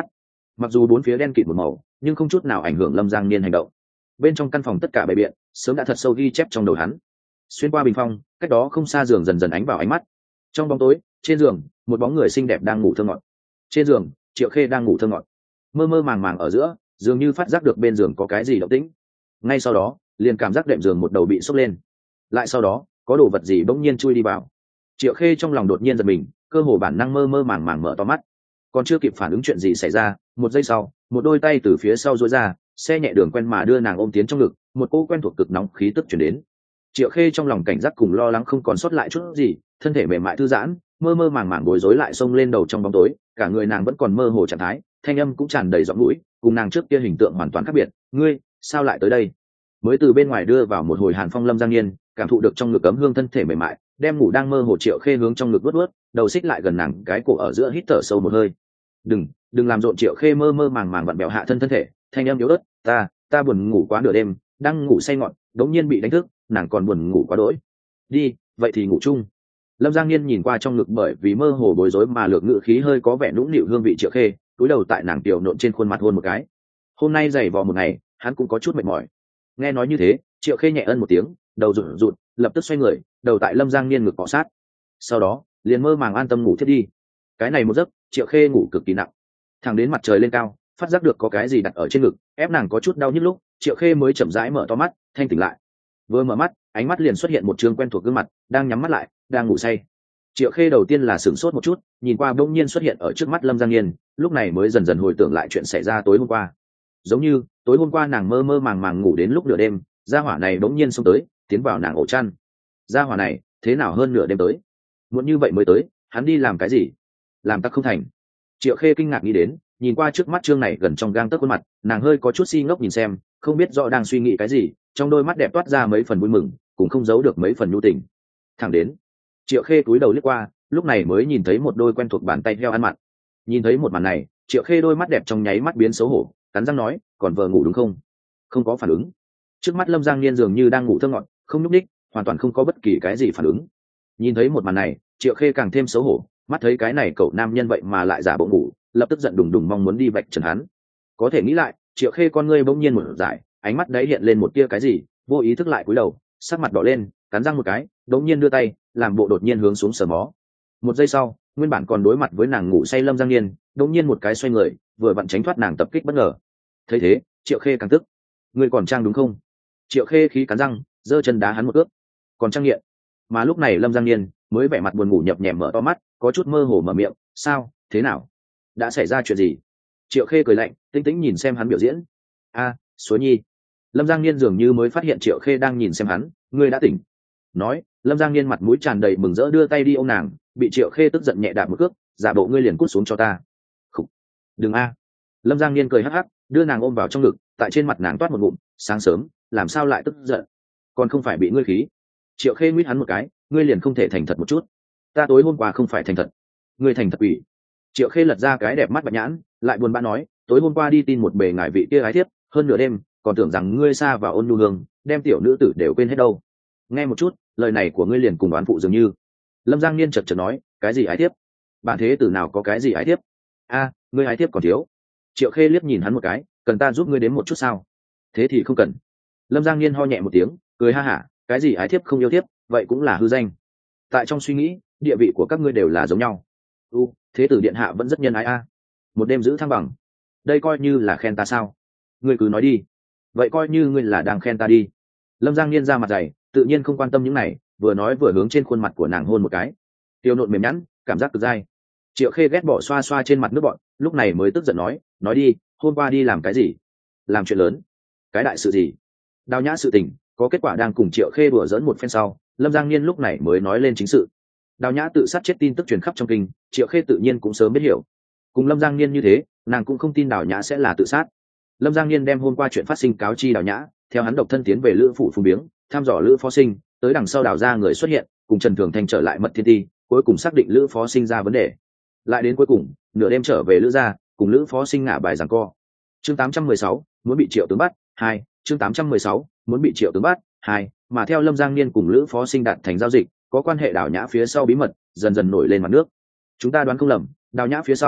mặc dù bốn phía đen kịt một màu nhưng không chút nào ảnh hưởng Lâm Giang Niên hành động. Bên trong căn phòng tất cả bày biện sớm đã thật sâu ghi chép trong đầu hắn. Xuyên qua bình phong, cách đó không xa giường dần dần ánh vào ánh mắt. Trong bóng tối, trên giường một bóng người xinh đẹp đang ngủ thơ ngọt. Trên giường Triệu Khê đang ngủ thơ ngọt, mơ mơ màng màng ở giữa dường như phát giác được bên giường có cái gì động tĩnh. Ngay sau đó liền cảm giác đệm giường một đầu bị xốc lên, lại sau đó có đồ vật gì bỗng nhiên chui đi vào. Triệu Khê trong lòng đột nhiên giật mình, cơ hồ bản năng mơ mơ màng màng mở to mắt, còn chưa kịp phản ứng chuyện gì xảy ra, một giây sau một đôi tay từ phía sau duỗi ra, xe nhẹ đường quen mà đưa nàng ôm tiến trong ngực, một cô quen thuộc cực nóng khí tức chuyển đến. Triệu Khê trong lòng cảnh giác cùng lo lắng không còn sót lại chút gì, thân thể mềm mại thư giãn, mơ mơ màng màng bối rối lại xông lên đầu trong bóng tối, cả người nàng vẫn còn mơ hồ trạng thái, thanh âm cũng tràn đầy giọng mũi, cùng nàng trước kia hình tượng hoàn toàn khác biệt. Ngươi sao lại tới đây? Mới từ bên ngoài đưa vào một hồi hàn phong Lâm Giang Niên cảm thụ được trong ngực ấm hương thân thể mềm mại, đem ngủ đang mơ hồ Triệu Khê hướng trong ngực vớt vớt, đầu xích lại gần nàng cái cổ ở giữa hít thở sâu một hơi. Đừng, đừng làm rộn. Triệu Khê mơ mơ màng màng vặn bẹo hạ thân thân thể, thanh âm yếu ớt, ta, ta buồn ngủ quá nửa đêm, đang ngủ say ngọn, đống nhiên bị đánh thức, nàng còn buồn ngủ quá đỗi. Đi, vậy thì ngủ chung. Lâm Giang Niên nhìn qua trong ngực bởi vì mơ hồ bối rối mà lược ngự khí hơi có vẻ nũng nịu hương vị Triệu Khê, cúi đầu tại nàng tiểu nộn trên khuôn mặt hôn một cái. Hôm nay dày vò một ngày, hắn cũng có chút mệt mỏi. Nghe nói như thế, Triệu Khê nhẹ ân một tiếng, đầu rụt rụt, lập tức xoay người, đầu tại Lâm Giang Niên ngực cọ sát. Sau đó, liền mơ màng an tâm ngủ thiết đi. Cái này một giấc, Triệu Khê ngủ cực kỳ nặng. Thẳng đến mặt trời lên cao, phát giác được có cái gì đặt ở trên ngực, ép nàng có chút đau nhức lúc, Triệu Khê mới chậm rãi mở to mắt, thanh tỉnh lại. Vừa mở mắt, ánh mắt liền xuất hiện một trương quen thuộc gương mặt, đang nhắm mắt lại, đang ngủ say. Triệu Khê đầu tiên là sửng sốt một chút, nhìn qua bỗng nhiên xuất hiện ở trước mắt Lâm Giang Niên, lúc này mới dần dần hồi tưởng lại chuyện xảy ra tối hôm qua. Giống như tối hôm qua nàng mơ mơ màng màng ngủ đến lúc nửa đêm, gia hỏa này bỗng nhiên xông tới, tiến vào nàng ổ chăn. Gia hỏa này thế nào hơn nửa đêm tới, muộn như vậy mới tới, hắn đi làm cái gì? Làm tắc không thành. Triệu Khê kinh ngạc nghĩ đến, nhìn qua trước mắt trương này gần trong gang tấc khuôn mặt, nàng hơi có chút si ngốc nhìn xem, không biết rõ đang suy nghĩ cái gì, trong đôi mắt đẹp toát ra mấy phần vui mừng, cũng không giấu được mấy phần nhu tình. Thẳng đến Triệu Khê cúi đầu liếc qua, lúc này mới nhìn thấy một đôi quen thuộc bàn tay heo ăn mặn. Nhìn thấy một màn này, Triệu Khê đôi mắt đẹp trong nháy mắt biến xấu hổ, cắn răng nói, còn vợ ngủ đúng không? Không có phản ứng. Trước mắt Lâm Giang Niên dường như đang ngủ thơ ngọt, không nhúc nhích, hoàn toàn không có bất kỳ cái gì phản ứng. Nhìn thấy một màn này, Triệu Khê càng thêm xấu hổ, mắt thấy cái này cậu nam nhân vậy mà lại giả bộ ngủ, lập tức giận đùng đùng mong muốn đi vạch trần hắn. Có thể nghĩ lại, Triệu Khê con ngươi bỗng nhiên một dại, ánh mắt đấy hiện lên một tia cái gì, vô ý thức lại cúi đầu, sắc mặt đỏ lên, cắn răng một cái, đống nhiên đưa tay, làm bộ đột nhiên hướng xuống sờ mó. Một giây sau, nguyên bản còn đối mặt với nàng ngủ say Lâm Giang Niên, đống nhiên một cái xoay người, vừa vặn tránh thoát nàng tập kích bất ngờ. Thấy thế, Triệu Khê càng tức. Ngươi còn trang đúng không? Triệu Khê khí cắn răng, giơ chân đá hắn một cước. Còn trang nghiện. Mà lúc này Lâm Giang Niên mới vẻ mặt buồn ngủ nhập nhèm mở to mắt, có chút mơ hồ mở miệng, sao, thế nào? Đã xảy ra chuyện gì? Triệu Khê cười lạnh, tinh tĩnh nhìn xem hắn biểu diễn. A, Suối Nhi. Lâm Giang Niên dường như mới phát hiện Triệu Khê đang nhìn xem hắn, ngươi đã tỉnh. Nói, Lâm Giang Niên mặt mũi tràn đầy mừng rỡ đưa tay đi ôm nàng, bị Triệu Khê tức giận nhẹ đạp một cước, giả bộ ngươi liền cút xuống cho ta. Khục. Đừng a. Lâm Giang Niên cười hắc hắc, đưa nàng ôm vào trong ngực, tại trên mặt nàng toát một ngụm, sáng sớm, làm sao lại tức giận? Còn không phải bị ngươi khí. Triệu Khê nguyết hắn một cái, ngươi liền không thể thành thật một chút? Ta tối hôm qua không phải thành thật. Ngươi thành thật ủy. Triệu Khê lật ra cái đẹp mắt bạch nhãn, lại buồn bã nói, tối hôm qua đi tin một bề ngài vị kia ái thiếp, hơn nửa đêm, còn tưởng rằng ngươi xa vào ôn nhu hương, đem tiểu nữ tử đều quên hết đâu. Nghe một chút, lời này của ngươi liền cùng đoán phụ dường như. Lâm Giang Niên chợt chợt nói, cái gì ái thiếp? Bản thế tử nào có cái gì ái thiếp? A, ngươi ái thiếp còn thiếu. Triệu Khê liếc nhìn hắn một cái, cần ta giúp ngươi đến một chút sao? Thế thì không cần. Lâm Giang Niên ho nhẹ một tiếng, cười ha hả, cái gì ái thiếp không yêu thiếp, vậy cũng là hư danh. Tại trong suy nghĩ, địa vị của các ngươi đều là giống nhau. U, thế tử điện hạ vẫn rất nhân ái a. Một đêm giữ thăng bằng, đây coi như là khen ta sao? Ngươi cứ nói đi. Vậy coi như ngươi là đang khen ta đi. Lâm Giang Niên ra mặt dày, tự nhiên không quan tâm những này, vừa nói vừa hướng trên khuôn mặt của nàng hôn một cái. Tiêu nộn mềm nhẵn, cảm giác cực dai. Triệu Khê ghét bỏ xoa xoa trên mặt nước bọn, lúc này mới tức giận nói, nói đi, hôm qua đi làm cái gì? Làm chuyện lớn. Cái đại sự gì? Đào Nhã sự tình, có kết quả đang cùng Triệu Khê đùa giỡn một phen sau, Lâm Giang Niên lúc này mới nói lên chính sự. Đào Nhã tự sát chết tin tức truyền khắp trong kinh, Triệu Khê tự nhiên cũng sớm biết hiểu. Cùng Lâm Giang Niên như thế, nàng cũng không tin Đào Nhã sẽ là tự sát. Lâm Giang Niên đem hôm qua chuyện phát sinh cáo chi Đào Nhã, theo hắn độc thân tiến về Lữ phủ Phùng Biếng, thăm dò Lữ Phó Sinh, tới đằng sau Đào ra người xuất hiện, cùng Trần Thường Thanh trở lại Mật Thiên Ti, cuối cùng xác định Lữ Phó Sinh ra vấn đề. Lại đến cuối cùng, nửa đêm trở về Lữ gia, cùng Lữ Phó Sinh ngả bài giằng co. Chương tám trăm mười sáu, muốn bị Triệu tướng bắt, hai, chương tám trăm mười sáu, muốn bị Triệu tướng bắt, hai, mà theo Lâm Giang Niên cùng Lữ Phó Sinh đạt thành giao dịch, có quan hệ Đào Nhã phía sau bí mật dần dần nổi lên mặt nước. Chúng ta đoán không lầm, Đào Nhã phía sau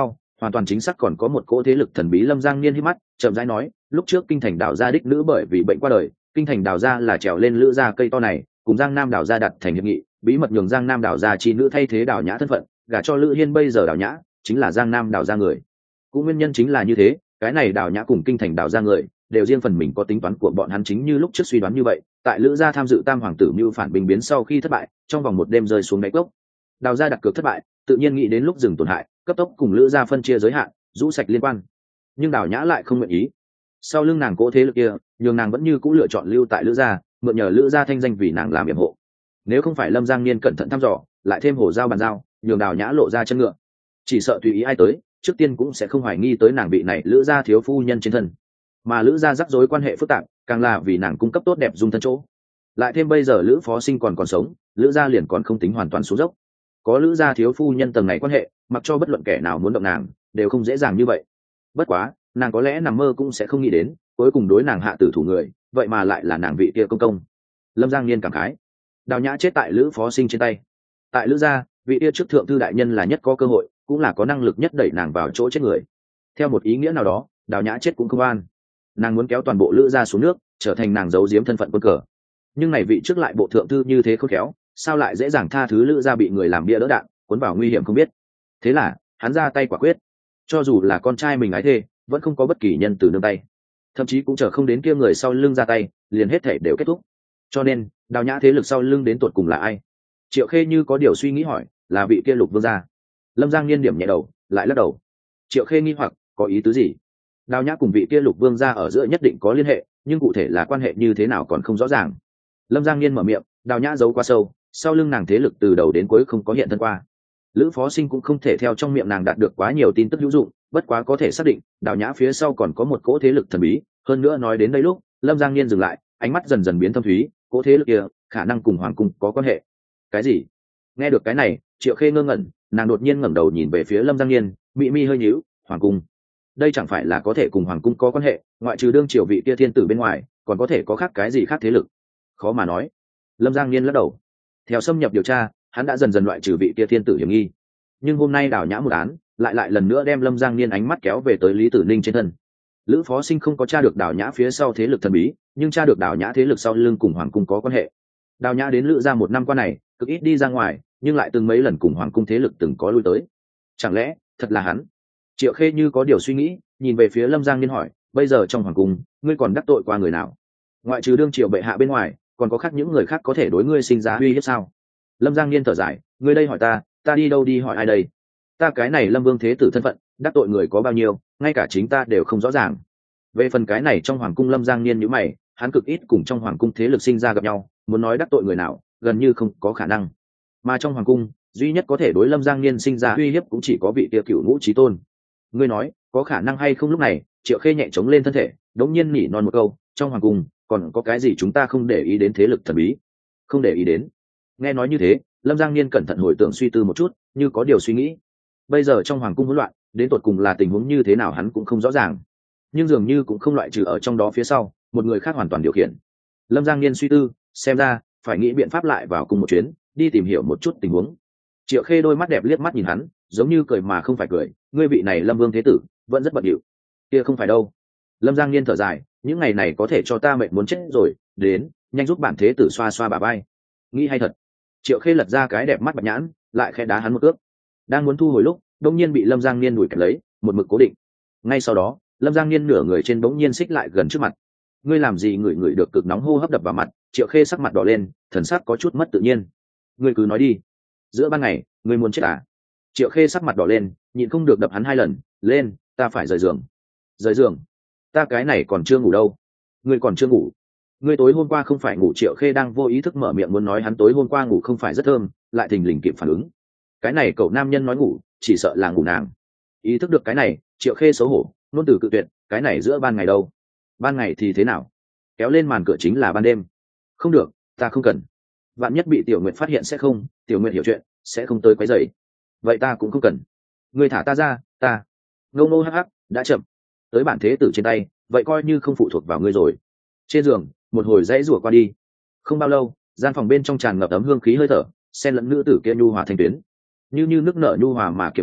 hoàn toàn chính xác còn có một cỗ thế lực thần bí. Lâm Giang Niên hít mắt chậm rãi nói, lúc trước kinh thành đào gia đích nữ bởi vì bệnh qua đời, kinh thành đào gia là trèo lên lữ gia cây to này, cùng Giang Nam đào gia đặt thành hiệp nghị, bí mật nhường Giang Nam đào gia chi nữ thay thế đào nhã thân phận, gả cho Lữ Hiên. Bây giờ đào nhã chính là Giang Nam đào gia người. Cũng nguyên nhân chính là như thế, cái này đào nhã cùng kinh thành đào gia người đều riêng phần mình có tính toán của bọn hắn, chính như lúc trước suy đoán như vậy. Tại Lữ gia tham dự tam hoàng tử mưu phản bình biến sau khi thất bại, trong vòng một đêm rơi xuống đáy cốc. Đào gia đặt cược thất bại, tự nhiên nghĩ đến lúc dừng tổn hại, cấp tốc cùng Lữ gia phân chia giới hạn, rũ sạch liên quan. Nhưng đào nhã lại không nguyện ý. Sau lưng nàng cố thế lực kia, nhường nàng vẫn như cũ lựa chọn lưu tại Lữ gia, mượn nhờ Lữ gia thanh danh vì nàng làm yểm hộ. Nếu không phải Lâm Giang Niên cẩn thận thăm dò, lại thêm hổ giao bàn giao, nhường đào nhã lộ ra chân ngựa, chỉ sợ tùy ý ai tới, trước tiên cũng sẽ không hoài nghi tới nàng vị này Lữ gia thiếu phu nhân trên thân. Mà Lữ gia rắc rối quan hệ phức tạp, càng là vì nàng cung cấp tốt đẹp dung thân chỗ. Lại thêm bây giờ Lữ Phó Sinh còn còn sống, Lữ gia liền còn không tính hoàn toàn xuống dốc. Có Lữ gia thiếu phu nhân tầng này quan hệ, mặc cho bất luận kẻ nào muốn động nàng, đều không dễ dàng như vậy. Bất quá, nàng có lẽ nằm mơ cũng sẽ không nghĩ đến, cuối cùng đối nàng hạ tử thủ người, vậy mà lại là nàng vị kia công công. Lâm Giang Niên cảm khái, đào nhã chết tại Lữ Phó Sinh trên tay. Tại Lữ gia, vị kia trước thượng thư đại nhân là nhất có cơ hội, cũng là có năng lực nhất đẩy nàng vào chỗ chết người. Theo một ý nghĩa nào đó, đào nhã chết cũng không an. Nàng muốn kéo toàn bộ Lữ gia xuống nước, trở thành nàng giấu giếm thân phận quân cờ. Nhưng này vị trước lại bộ thượng thư như thế khôn khéo, sao lại dễ dàng tha thứ Lữ gia bị người làm bia đỡ đạn, cuốn vào nguy hiểm không biết. Thế là hắn ra tay quả quyết, cho dù là con trai mình ái thê, vẫn không có bất kỳ nhân từ nương tay, thậm chí cũng chờ không đến kia người sau lưng ra tay, liền hết thể đều kết thúc. Cho nên đào nhã thế lực sau lưng đến tột cùng là ai? Triệu Khê như có điều suy nghĩ hỏi, là vị kia Lục Vương gia. Lâm Giang Niên điểm nhẹ đầu, lại lắc đầu. Triệu Khê nghi hoặc, có ý tứ gì? Đào nhã cùng vị kia Lục Vương gia ở giữa nhất định có liên hệ, nhưng cụ thể là quan hệ như thế nào còn không rõ ràng. Lâm Giang Niên mở miệng, đào nhã giấu quá sâu, sau lưng nàng thế lực từ đầu đến cuối không có hiện thân qua. Lữ Phó Sinh cũng không thể theo trong miệng nàng đạt được quá nhiều tin tức hữu dụng, bất quá có thể xác định đào nhã phía sau còn có một cỗ thế lực thần bí. Hơn nữa nói đến đây lúc, Lâm Giang Niên dừng lại, ánh mắt dần dần biến thâm thúy, cỗ thế lực kia khả năng cùng hoàng cung có quan hệ. Cái gì? Nghe được cái này, Triệu Khê ngơ ngẩn, nàng đột nhiên ngẩng đầu nhìn về phía Lâm Giang Niên, mị mi hơi nhíu, hoàng cung, đây chẳng phải là có thể cùng hoàng cung có quan hệ, ngoại trừ đương triều vị kia thiên tử bên ngoài, còn có thể có khác cái gì khác thế lực? Khó mà nói. Lâm Giang Niên lắc đầu. Theo xâm nhập điều tra, hắn đã dần dần loại trừ vị kia thiên tử hiểm nghi, nhưng hôm nay đào nhã một án lại lại lần nữa đem Lâm Giang Niên ánh mắt kéo về tới Lý Tử Ninh trên thân. Lữ Phó Sinh không có tra được đào nhã phía sau thế lực thần bí, nhưng tra được đào nhã thế lực sau lưng cùng hoàng cung có quan hệ. Đào nhã đến Lữ gia một năm qua này cực ít đi ra ngoài, nhưng lại từng mấy lần cùng hoàng cung thế lực từng có lui tới. Chẳng lẽ thật là hắn? Triệu Khê như có điều suy nghĩ, nhìn về phía Lâm Giang Niên hỏi, bây giờ trong hoàng cung ngươi còn đắc tội qua người nào? Ngoại trừ đương triều bệ hạ bên ngoài, còn có khác những người khác có thể đối ngươi sinh ra uy hiếp sao? Lâm Giang Niên thở dài, ngươi đây hỏi ta, ta đi đâu đi hỏi ai đây? Ta cái này Lâm Vương thế tử thân phận, đắc tội người có bao nhiêu, ngay cả chính ta đều không rõ ràng. Về phần cái này trong hoàng cung, Lâm Giang Niên nhíu mày, hắn cực ít cùng trong hoàng cung thế lực sinh ra gặp nhau, muốn nói đắc tội người nào, gần như không có khả năng. Mà trong hoàng cung, duy nhất có thể đối Lâm Giang Niên sinh ra uy hiếp cũng chỉ có vị kia Cửu Ngũ Chí Tôn. Ngươi nói, có khả năng hay không? Lúc này, Triệu Khê nhẹ chống lên thân thể, đống nhiên nỉ non một câu, trong hoàng cung còn có cái gì chúng ta không để ý đến thế lực thần bí? Không để ý đến? Nghe nói như thế, Lâm Giang Niên cẩn thận hồi tưởng suy tư một chút, như có điều suy nghĩ. Bây giờ trong hoàng cung hỗn loạn, đến tột cùng là tình huống như thế nào hắn cũng không rõ ràng, nhưng dường như cũng không loại trừ ở trong đó phía sau một người khác hoàn toàn điều khiển. Lâm Giang Niên suy tư, xem ra phải nghĩ biện pháp lại vào cùng một chuyến, đi tìm hiểu một chút tình huống. Triệu Khê đôi mắt đẹp liếc mắt nhìn hắn, giống như cười mà không phải cười, ngươi vị này Lâm Vương thế tử vẫn rất bận rộn. Kia không phải đâu. Lâm Giang Niên thở dài, những ngày này có thể cho ta mệt muốn chết rồi, đến, nhanh giúp bản thế tử xoa xoa bà vai. Nghĩ hay thật. Triệu Khê lật ra cái đẹp mắt bạch nhãn, lại khẽ đá hắn một cước. Đang muốn thu hồi lúc, đống nhiên bị Lâm Giang Niên đuổi kẹp lấy, một mực cố định. Ngay sau đó, Lâm Giang Niên nửa người trên bỗng nhiên xích lại gần trước mặt. Ngươi làm gì? Ngửi ngửi được cực nóng hô hấp đập vào mặt, Triệu Khê sắc mặt đỏ lên, thần sắc có chút mất tự nhiên. Ngươi cứ nói đi. Giữa ban ngày, ngươi muốn chết à? Triệu Khê sắc mặt đỏ lên, nhịn không được đập hắn hai lần, lên, ta phải rời giường. Rời giường? Ta cái này còn chưa ngủ đâu. Ngươi còn chưa ngủ? Ngươi tối hôm qua không phải ngủ? Triệu Khê đang vô ý thức mở miệng muốn nói hắn tối hôm qua ngủ không phải rất thơm, lại thình lình kịp phản ứng. Cái này cậu nam nhân nói ngủ, chỉ sợ là ngủ nàng. Ý thức được cái này, Triệu Khê xấu hổ, luôn từ cự tuyệt, cái này giữa ban ngày đâu? Ban ngày thì thế nào? Kéo lên màn cửa chính là ban đêm. Không được, ta không cần. Vạn nhất bị Tiểu Nguyệt phát hiện sẽ không, Tiểu Nguyệt hiểu chuyện, sẽ không tới quấy rầy. Vậy ta cũng không cần. Ngươi thả ta ra, ta. Ngô Ngô hắc hắc, đã chậm. Tới bản thế tử trên tay, vậy coi như không phụ thuộc vào ngươi rồi. Trên giường, một hồi dãy rủa qua đi. Không bao lâu, gian phòng bên trong tràn ngập ấm hương khí hơi thở, xen lẫn nữ tử kia nhu hòa thành tuyến, như như nước nở nhu hòa mà kiềm chế,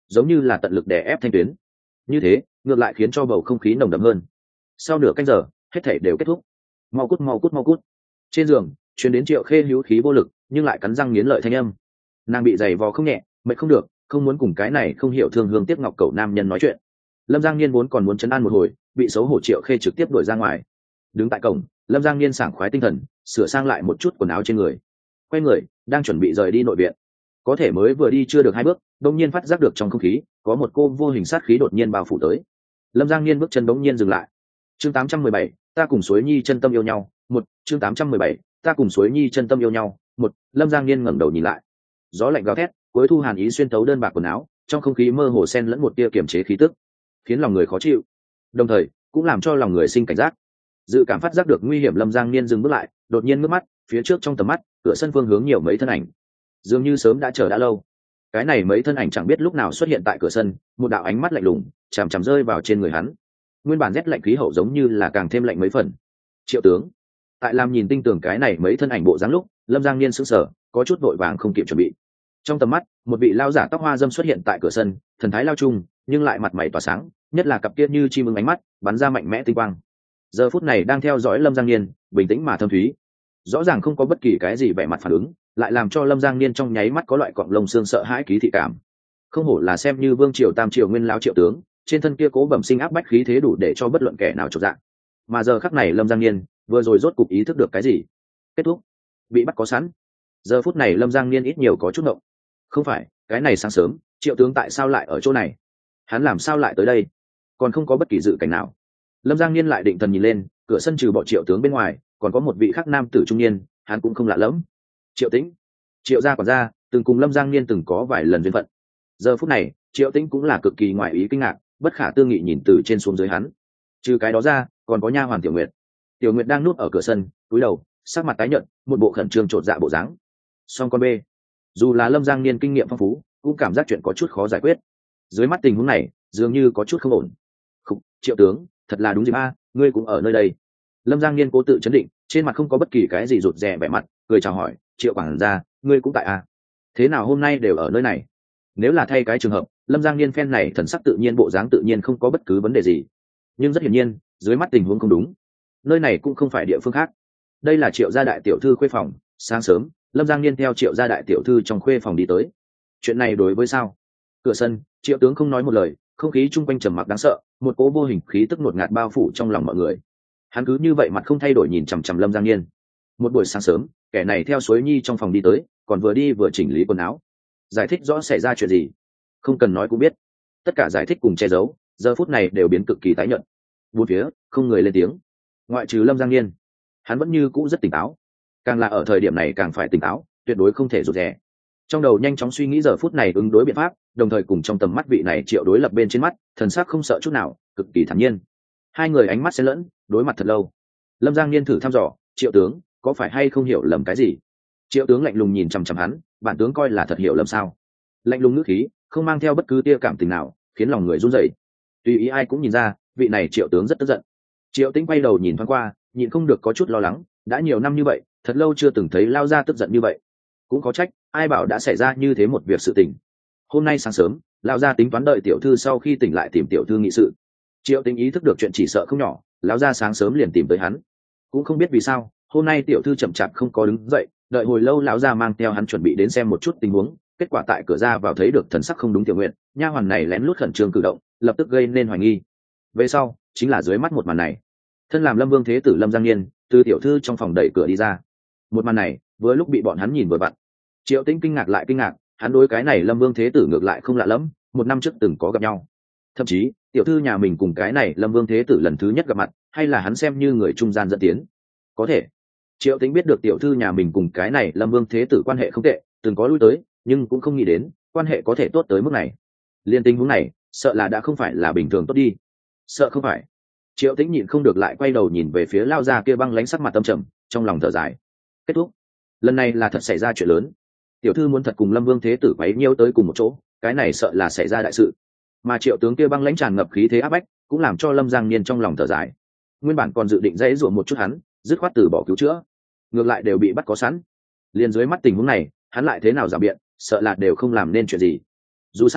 giống như là tận lực đè ép thanh tuyến. Như thế ngược lại khiến cho bầu không khí nồng đậm hơn. Sau nửa canh giờ hết thảy đều kết thúc. Mau cút mau cút mau cút. Trên giường truyền đến Triệu Khê hữu khí vô lực nhưng lại cắn răng nghiến lợi thanh âm. Nàng bị giày vò không nhẹ, mệt không được, không muốn cùng cái này không hiểu thương hương tiếc ngọc cậu nam nhân nói chuyện. Lâm Giang Niên vốn còn muốn trấn an một hồi, bị xấu hổ Triệu Khê trực tiếp đuổi ra ngoài. Đứng tại cổng, Lâm Giang Niên sảng khoái tinh thần, sửa sang lại một chút quần áo trên người, quay người đang chuẩn bị rời đi nội viện. Có thể mới vừa đi chưa được hai bước, đột nhiên phát giác được trong không khí có một cô vô hình sát khí đột nhiên bao phủ tới. Lâm Giang Niên bước chân đột nhiên dừng lại. Chương tám trăm mười bảy, ta cùng Suối Nhi chân tâm yêu nhau. Một, chương tám trăm mười bảy, ta cùng Suối Nhi chân tâm yêu nhau. Một, Lâm Giang Niên ngẩng đầu nhìn lại. Gió lạnh gào thét, cuối thu hàn ý xuyên thấu đơn bạc quần áo, trong không khí mơ hồ xen lẫn một tia kiềm chế khí tức, khiến lòng người khó chịu, đồng thời cũng làm cho lòng người sinh cảnh giác. Dự cảm phát giác được nguy hiểm, Lâm Giang Niên dừng bước lại, đột nhiên ngước mắt, phía trước trong tầm mắt, cửa sân phương hướng nhiều mấy thân ảnh, dường như sớm đã chờ đã lâu. Cái này mấy thân ảnh chẳng biết lúc nào xuất hiện tại cửa sân, một đạo ánh mắt lạnh lùng chằm chằm rơi vào trên người hắn. Nguyên bản rét lạnh khí hậu giống như là càng thêm lạnh mấy phần. Triệu tướng. Tại làm nhìn tinh tường cái này mấy thân ảnh bộ dáng lúc, Lâm Giang Niên sững sờ, có chút vội vàng không kịp chuẩn bị. Trong tầm mắt, một vị lao giả tóc hoa dâm xuất hiện tại cửa sân, thần thái lao trung nhưng lại mặt mày tỏa sáng, nhất là cặp kia như chim ưng ánh mắt bắn ra mạnh mẽ tinh quang. Giờ phút này đang theo dõi Lâm Giang Niên, bình tĩnh mà thâm thúy, rõ ràng không có bất kỳ cái gì vẻ mặt phản ứng, lại làm cho Lâm Giang Niên trong nháy mắt có loại cọng lông xương sợ hãi ký thị cảm. Không hổ là xem như vương triều tam triều nguyên lão Triệu tướng, trên thân kia cố bẩm sinh áp bách khí thế đủ để cho bất luận kẻ nào chột dạ. Mà giờ khắc này Lâm Giang Niên vừa rồi rốt cục ý thức được cái gì. Kết thúc, bị bắt có sẵn. Giờ phút này Lâm Giang Niên ít nhiều có chút ngộng. Không phải, cái này sáng sớm Triệu tướng tại sao lại ở chỗ này? Hắn làm sao lại tới đây? Còn không có bất kỳ dự cảnh nào. Lâm Giang Niên lại định thần nhìn lên, cửa sân trừ bọn Triệu tướng bên ngoài, còn có một vị khác nam tử trung niên, hắn cũng không lạ lẫm. Triệu Tĩnh, Triệu gia quản gia, từng cùng Lâm Giang Niên từng có vài lần duyên phận. Giờ phút này, Triệu Tĩnh cũng là cực kỳ ngoại ý kinh ngạc, bất khả tư nghị nhìn từ trên xuống dưới hắn. Trừ cái đó ra, còn có nha hoàn Tiểu Nguyệt. Tiểu Nguyệt đang núp ở cửa sân, cúi đầu, sắc mặt tái nhợt, một bộ khẩn trương chột dạ bộ dáng. Song con bê, dù là Lâm Giang Niên kinh nghiệm phong phú, cũng cảm giác chuyện có chút khó giải quyết. Dưới mắt tình huống này, dường như có chút không ổn. Khục, Triệu tướng, thật là đúng dịp a, ngươi cũng ở nơi đây. Lâm Giang Niên cố tự chấn định, trên mặt không có bất kỳ cái gì rụt rè vẻ mặt, cười chào hỏi, Triệu quản gia, ngươi cũng tại a? Thế nào hôm nay đều ở nơi này? Nếu là thay cái trường hợp, Lâm Giang Niên phen này thần sắc tự nhiên, bộ dáng tự nhiên không có bất cứ vấn đề gì. Nhưng rất hiển nhiên, dưới mắt tình huống không đúng. Nơi này cũng không phải địa phương khác. Đây là Triệu gia đại tiểu thư khuê phòng. Sáng sớm, Lâm Giang Niên theo Triệu gia đại tiểu thư trong khuê phòng đi tới. Chuyện này đối với sao? Cửa sân, Triệu tướng không nói một lời, không khí chung quanh trầm mặc đáng sợ, một cỗ vô hình khí tức ngột ngạt bao phủ trong lòng mọi người. Hắn cứ như vậy mặt không thay đổi nhìn chằm chằm Lâm Giang Niên. Một buổi sáng sớm, kẻ này theo Suối Nhi trong phòng đi tới, còn vừa đi vừa chỉnh lý quần áo. Giải thích rõ xảy ra chuyện gì? Không cần nói cũng biết. Tất cả giải thích cùng che giấu, giờ phút này đều biến cực kỳ tái nhợt. Bốn phía, không người lên tiếng. Ngoại trừ Lâm Giang Niên, hắn vẫn như cũ rất tỉnh táo. Càng là ở thời điểm này càng phải tỉnh táo, tuyệt đối không thể rụt rè. Trong đầu nhanh chóng suy nghĩ giờ phút này ứng đối biện pháp, đồng thời cùng trong tầm mắt vị này Triệu đối lập bên trên mắt, thần sắc không sợ chút nào, cực kỳ thản nhiên. Hai người ánh mắt xen lẫn, đối mặt thật lâu. Lâm Giang Niên thử thăm dò, Triệu tướng, có phải hay không hiểu lầm cái gì? Triệu tướng lạnh lùng nhìn chằm chằm hắn, bản tướng coi là thật hiểu lầm sao? Lạnh lùng ngữ khí, không mang theo bất cứ tia cảm tình nào, khiến lòng người run rẩy. Tùy ý ai cũng nhìn ra, vị này Triệu tướng rất tức giận. Triệu Tĩnh quay đầu nhìn thoáng qua, nhịn không được có chút lo lắng, đã nhiều năm như vậy, thật lâu chưa từng thấy lao ra tức giận như vậy. Cũng có trách, ai bảo đã xảy ra như thế một việc sự tình. Hôm nay sáng sớm, lao ra tính toán đợi tiểu thư sau khi tỉnh lại tìm tiểu thư nghị sự. Triệu Tĩnh ý thức được chuyện chỉ sợ không nhỏ, lão ra sáng sớm liền tìm tới hắn. Cũng không biết vì sao, hôm nay tiểu thư chậm chạp không có đứng dậy, đợi hồi lâu lão ra mang theo hắn chuẩn bị đến xem một chút tình huống, kết quả tại cửa ra vào thấy được thần sắc không đúng Tiểu Nguyện, nha hoàn này lén lút khẩn trương cử động, lập tức gây nên hoài nghi. Về sau, chính là dưới mắt một màn này. Thân làm Lâm Vương thế tử Lâm Giang Niên, từ tiểu thư trong phòng đẩy cửa đi ra. Một màn này, vừa lúc bị bọn hắn nhìn vừa vặn. Triệu Tĩnh kinh ngạc lại kinh ngạc, hắn đối cái này Lâm Vương thế tử ngược lại không lạ lẫm, một năm trước từng có gặp nhau. Thậm chí, tiểu thư nhà mình cùng cái này Lâm Vương thế tử lần thứ nhất gặp mặt, hay là hắn xem như người trung gian dẫn tiến. Có thể, Triệu Tĩnh biết được tiểu thư nhà mình cùng cái này Lâm Vương thế tử quan hệ không tệ, từng có lui tới, nhưng cũng không nghĩ đến quan hệ có thể tốt tới mức này. Liên tình huống này, sợ là đã không phải là bình thường tốt đi. Sợ không phải. Triệu Tĩnh nhịn không được lại quay đầu nhìn về phía lao ra kia băng lãnh sắc mặt tâm trầm, trong lòng thở dài. Kết thúc. Lần này là thật xảy ra chuyện lớn. Tiểu thư muốn thật cùng Lâm Vương thế tử quấy nhiễu tới cùng một chỗ, cái này sợ là xảy ra đại sự. Mà Triệu tướng kia băng lãnh tràn ngập khí thế áp bách, cũng làm cho Lâm Giang Niên trong lòng thở dài. Nguyên bản còn dự định dãy dụa một chút hắn, dứt khoát từ bỏ cứu chữa, ngược lại đều bị bắt có sẵn. Liên dưới mắt tình huống này, hắn lại thế nào giả biện, sợ là đều không làm nên chuyện gì. Dù sao,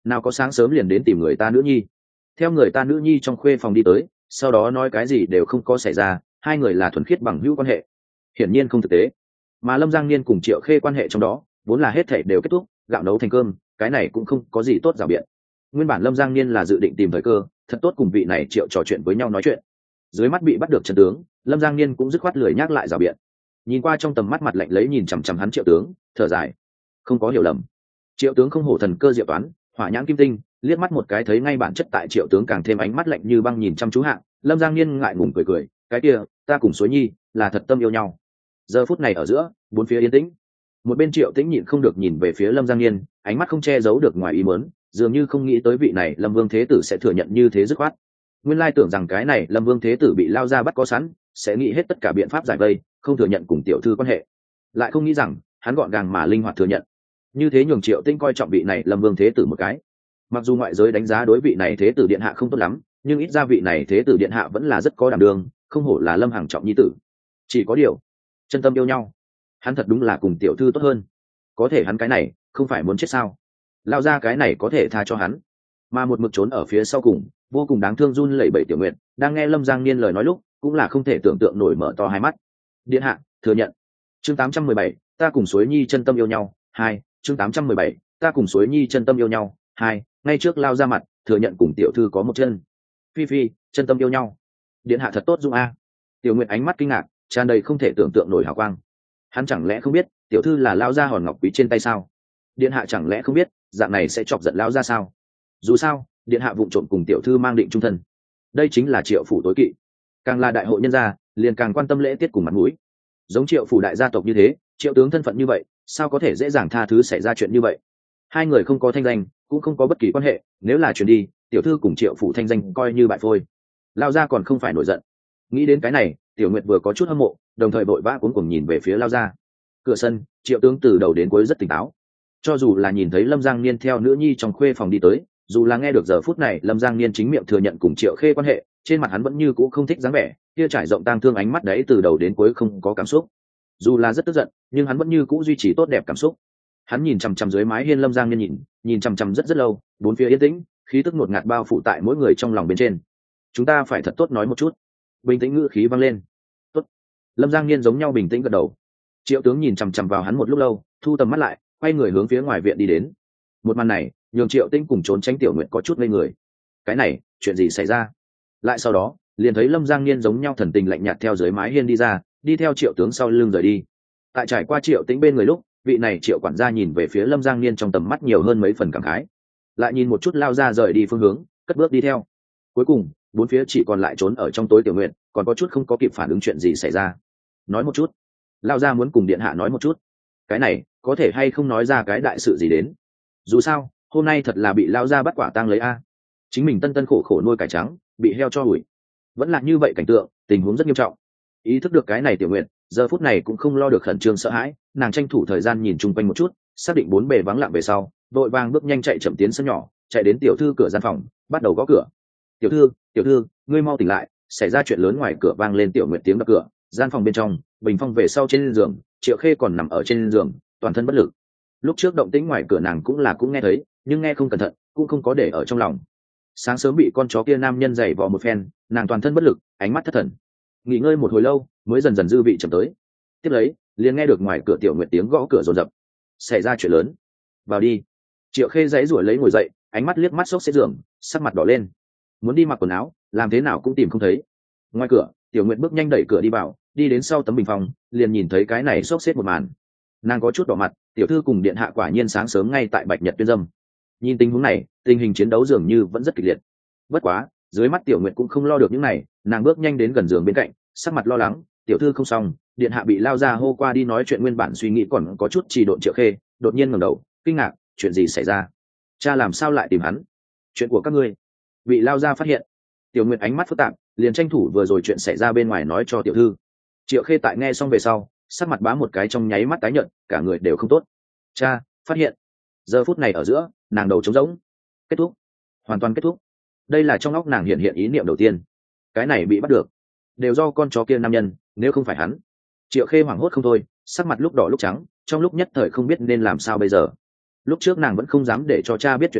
nào có sáng sớm liền đến tìm người ta nữ nhi. Theo người ta nữ nhi trong khuê phòng đi tới, sau đó nói cái gì đều không có xảy ra, hai người là thuần khiết bằng hữu quan hệ, hiển nhiên không thực tế. Mà Lâm Giang Niên cùng Triệu Khê quan hệ trong đó vốn là hết thảy đều kết thúc, gạo nấu thành cơm, cái này cũng không có gì tốt rào biện. Nguyên bản Lâm Giang Niên là dự định tìm thời cơ thật tốt cùng vị này Triệu trò chuyện với nhau nói chuyện. Dưới mắt bị bắt được chân tướng, Lâm Giang Niên cũng dứt khoát lười nhắc lại rào biện. Nhìn qua trong tầm mắt mặt lạnh lấy nhìn chằm chằm hắn Triệu tướng, thở dài, không có hiểu lầm. Triệu tướng không hổ thần cơ diệu toán, hỏa nhãn kim tinh, liếc mắt một cái thấy ngay bản chất tại Triệu tướng càng thêm ánh mắt lạnh như băng nhìn chăm chú hạng. Lâm Giang Niên ngại ngùng cười cười, cái kia, ta cùng Suối Nhi là thật tâm yêu nhau. Giờ phút này ở giữa, bốn phía yên tĩnh. Một bên Triệu Tĩnh nhịn không được nhìn về phía Lâm Giang Niên, ánh mắt không che giấu được ngoài ý muốn, dường như không nghĩ tới vị này Lâm Vương Thế Tử sẽ thừa nhận như thế dứt khoát. Nguyên lai tưởng rằng cái này Lâm Vương Thế Tử bị lao ra bắt có sẵn, sẽ nghĩ hết tất cả biện pháp giải vây, không thừa nhận cùng tiểu thư quan hệ. Lại không nghĩ rằng, hắn gọn gàng mà linh hoạt thừa nhận. Như thế nhường Triệu Tĩnh coi trọng vị này Lâm Vương Thế Tử một cái. Mặc dù ngoại giới đánh giá đối vị này Thế Tử điện hạ không tốt lắm, nhưng ít ra vị này Thế Tử điện hạ vẫn là rất có đảm đương, không hổ là Lâm Hằng trọng nhi tử. Chỉ có điều, chân tâm yêu nhau, hắn thật đúng là cùng tiểu thư tốt hơn. Có thể hắn cái này không phải muốn chết sao? Lao ra cái này có thể tha cho hắn. Mà một mực trốn ở phía sau cùng, vô cùng đáng thương run lẩy bẩy Tiểu Nguyệt, đang nghe Lâm Giang Niên lời nói lúc, cũng là không thể tưởng tượng nổi mở to hai mắt. Điện hạ, thừa nhận. Chương tám trăm mười bảy, ta cùng Suối Nhi chân tâm yêu nhau. Hai, chương tám trăm mười bảy, ta cùng Suối Nhi chân tâm yêu nhau. Hai, ngay trước lao ra mặt, thừa nhận cùng tiểu thư có một chân. Phi phi, chân tâm yêu nhau. Điện hạ thật tốt dung a. Tiểu Nguyệt ánh mắt kinh ngạc, tràn đầy không thể tưởng tượng nổi hào quang. Hắn chẳng lẽ không biết, tiểu thư là lao ra hòn ngọc quý trên tay sao? Điện hạ chẳng lẽ không biết, dạng này sẽ chọc giận lao ra sao? Dù sao, điện hạ vụng trộm cùng tiểu thư mang định trung thân. Đây chính là Triệu phủ tối kỵ. Càng là đại hội nhân gia, liền càng quan tâm lễ tiết cùng mặt mũi. Giống Triệu phủ đại gia tộc như thế, Triệu tướng thân phận như vậy, sao có thể dễ dàng tha thứ xảy ra chuyện như vậy? Hai người không có thanh danh, cũng không có bất kỳ quan hệ, nếu là chuyện đi, tiểu thư cùng Triệu phủ thanh danh coi như bại phôi. Lao ra còn không phải nổi giận. Nghĩ đến cái này, Tiểu Nguyệt vừa có chút hâm mộ, đồng thời vội vã cuống cuồng nhìn về phía lao ra. Cửa sân, Triệu tướng từ đầu đến cuối rất tỉnh táo. Cho dù là nhìn thấy Lâm Giang Niên theo nữ nhi trong khuê phòng đi tới, dù là nghe được giờ phút này Lâm Giang Niên chính miệng thừa nhận cùng Triệu Khê quan hệ, trên mặt hắn vẫn như cũ không thích dáng vẻ, kia trải rộng tang thương ánh mắt đấy từ đầu đến cuối không có cảm xúc. Dù là rất tức giận, nhưng hắn vẫn như cũ duy trì tốt đẹp cảm xúc. Hắn nhìn chằm chằm dưới mái hiên Lâm Giang Niên nhìn, nhìn chằm chằm rất rất lâu, bốn phía yên tĩnh, khí tức ngột ngạt bao phủ tại mỗi người trong lòng bên trên. Chúng ta phải thật tốt nói một chút. Bình tĩnh ngữ khí vang lên. Tốt. Lâm Giang Niên giống nhau bình tĩnh gật đầu. Triệu tướng nhìn chằm chằm vào hắn một lúc lâu, thu tầm mắt lại, quay người hướng phía ngoài viện đi đến. Một màn này nhường Triệu Tĩnh cùng trốn tránh Tiểu Nguyệt có chút ngây người. Cái này chuyện gì xảy ra? Lại sau đó liền thấy Lâm Giang Niên giống nhau thần tình lạnh nhạt theo dưới mái hiên đi ra, đi theo Triệu tướng sau lưng rời đi. Tại trải qua Triệu Tĩnh bên người lúc, vị này Triệu quản gia nhìn về phía Lâm Giang Niên trong tầm mắt nhiều hơn mấy phần cảm khái, lại nhìn một chút lao ra rời đi phương hướng, cất bước đi theo. Cuối cùng bốn phía chỉ còn lại trốn ở trong tối Tiểu Nguyệt, còn có chút không có kịp phản ứng chuyện gì xảy ra. Nói một chút. Lao ra muốn cùng điện hạ nói một chút. Cái này có thể hay không nói ra cái đại sự gì đến? Dù sao hôm nay thật là bị lao ra bắt quả tang lấy a. Chính mình tân tân khổ khổ nuôi cải trắng bị heo cho hủi, vẫn là như vậy cảnh tượng, tình huống rất nghiêm trọng. Ý thức được cái này Tiểu Nguyệt giờ phút này cũng không lo được khẩn trương sợ hãi, nàng tranh thủ thời gian nhìn chung quanh một chút, xác định bốn bề vắng lặng về sau, đội vàng bước nhanh chạy chậm tiến sân nhỏ, chạy đến tiểu thư cửa gian phòng, bắt đầu gõ cửa. Tiểu thư, tiểu thư, ngươi mau tỉnh lại, xảy ra chuyện lớn ngoài cửa. Vang lên Tiểu Nguyệt tiếng đập cửa. Gian phòng bên trong, bình phong về sau trên giường, Triệu Khê còn nằm ở trên giường, toàn thân bất lực. Lúc trước động tĩnh ngoài cửa nàng cũng là cũng nghe thấy, nhưng nghe không cẩn thận, cũng không có để ở trong lòng. Sáng sớm bị con chó kia nam nhân giày vò một phen, nàng toàn thân bất lực, ánh mắt thất thần. Nghỉ ngơi một hồi lâu, mới dần dần dư vị chậm tới. Tiếp lấy, liền nghe được ngoài cửa Tiểu Nguyệt tiếng gõ cửa rồn rập. Xảy ra chuyện lớn. Vào đi. Triệu Khê giãy giụa lấy ngồi dậy, ánh mắt liếc mắt xốc xếp giường, sắc mặt đỏ lên. Muốn đi mặc quần áo, làm thế nào cũng tìm không thấy. Ngoài cửa, Tiểu Nguyệt bước nhanh đẩy cửa đi vào, đi đến sau tấm bình phong, liền nhìn thấy cái này xốc xếp một màn. Nàng có chút đỏ mặt, tiểu thư cùng điện hạ quả nhiên sáng sớm ngay tại Bạch Nhật tuyên dâm. Nhìn tình huống này, tình hình chiến đấu dường như vẫn rất kịch liệt. Bất quá, dưới mắt Tiểu Nguyệt cũng không lo được những này, nàng bước nhanh đến gần giường bên cạnh, sắc mặt lo lắng, tiểu thư không xong, điện hạ bị lao ra hô qua đi nói chuyện. Nguyên bản suy nghĩ còn có chút trì độn Triệu Khê, đột nhiên ngẩng đầu, kinh ngạc, chuyện gì xảy ra? Cha làm sao lại tìm hắn? Chuyện của các ngươi bị lao ra phát hiện. Tiểu Nguyệt ánh mắt phức tạp, liền tranh thủ vừa rồi chuyện xảy ra bên ngoài nói cho tiểu thư. Triệu Khê tại nghe xong về sau, sắc mặt bá một cái trong nháy mắt tái nhợt, cả người đều không tốt. Cha, phát hiện. Giờ phút này ở giữa, nàng đầu trống rỗng. Kết thúc, hoàn toàn kết thúc. Đây là trong óc nàng hiện hiện ý niệm đầu tiên. Cái này bị bắt được, đều do con chó kia nam nhân, nếu không phải hắn. Triệu Khê hoảng hốt không thôi, sắc mặt lúc đỏ lúc trắng, trong lúc nhất thời không biết nên làm sao bây giờ. Lúc trước nàng vẫn không dám để cho cha biết chuyện này,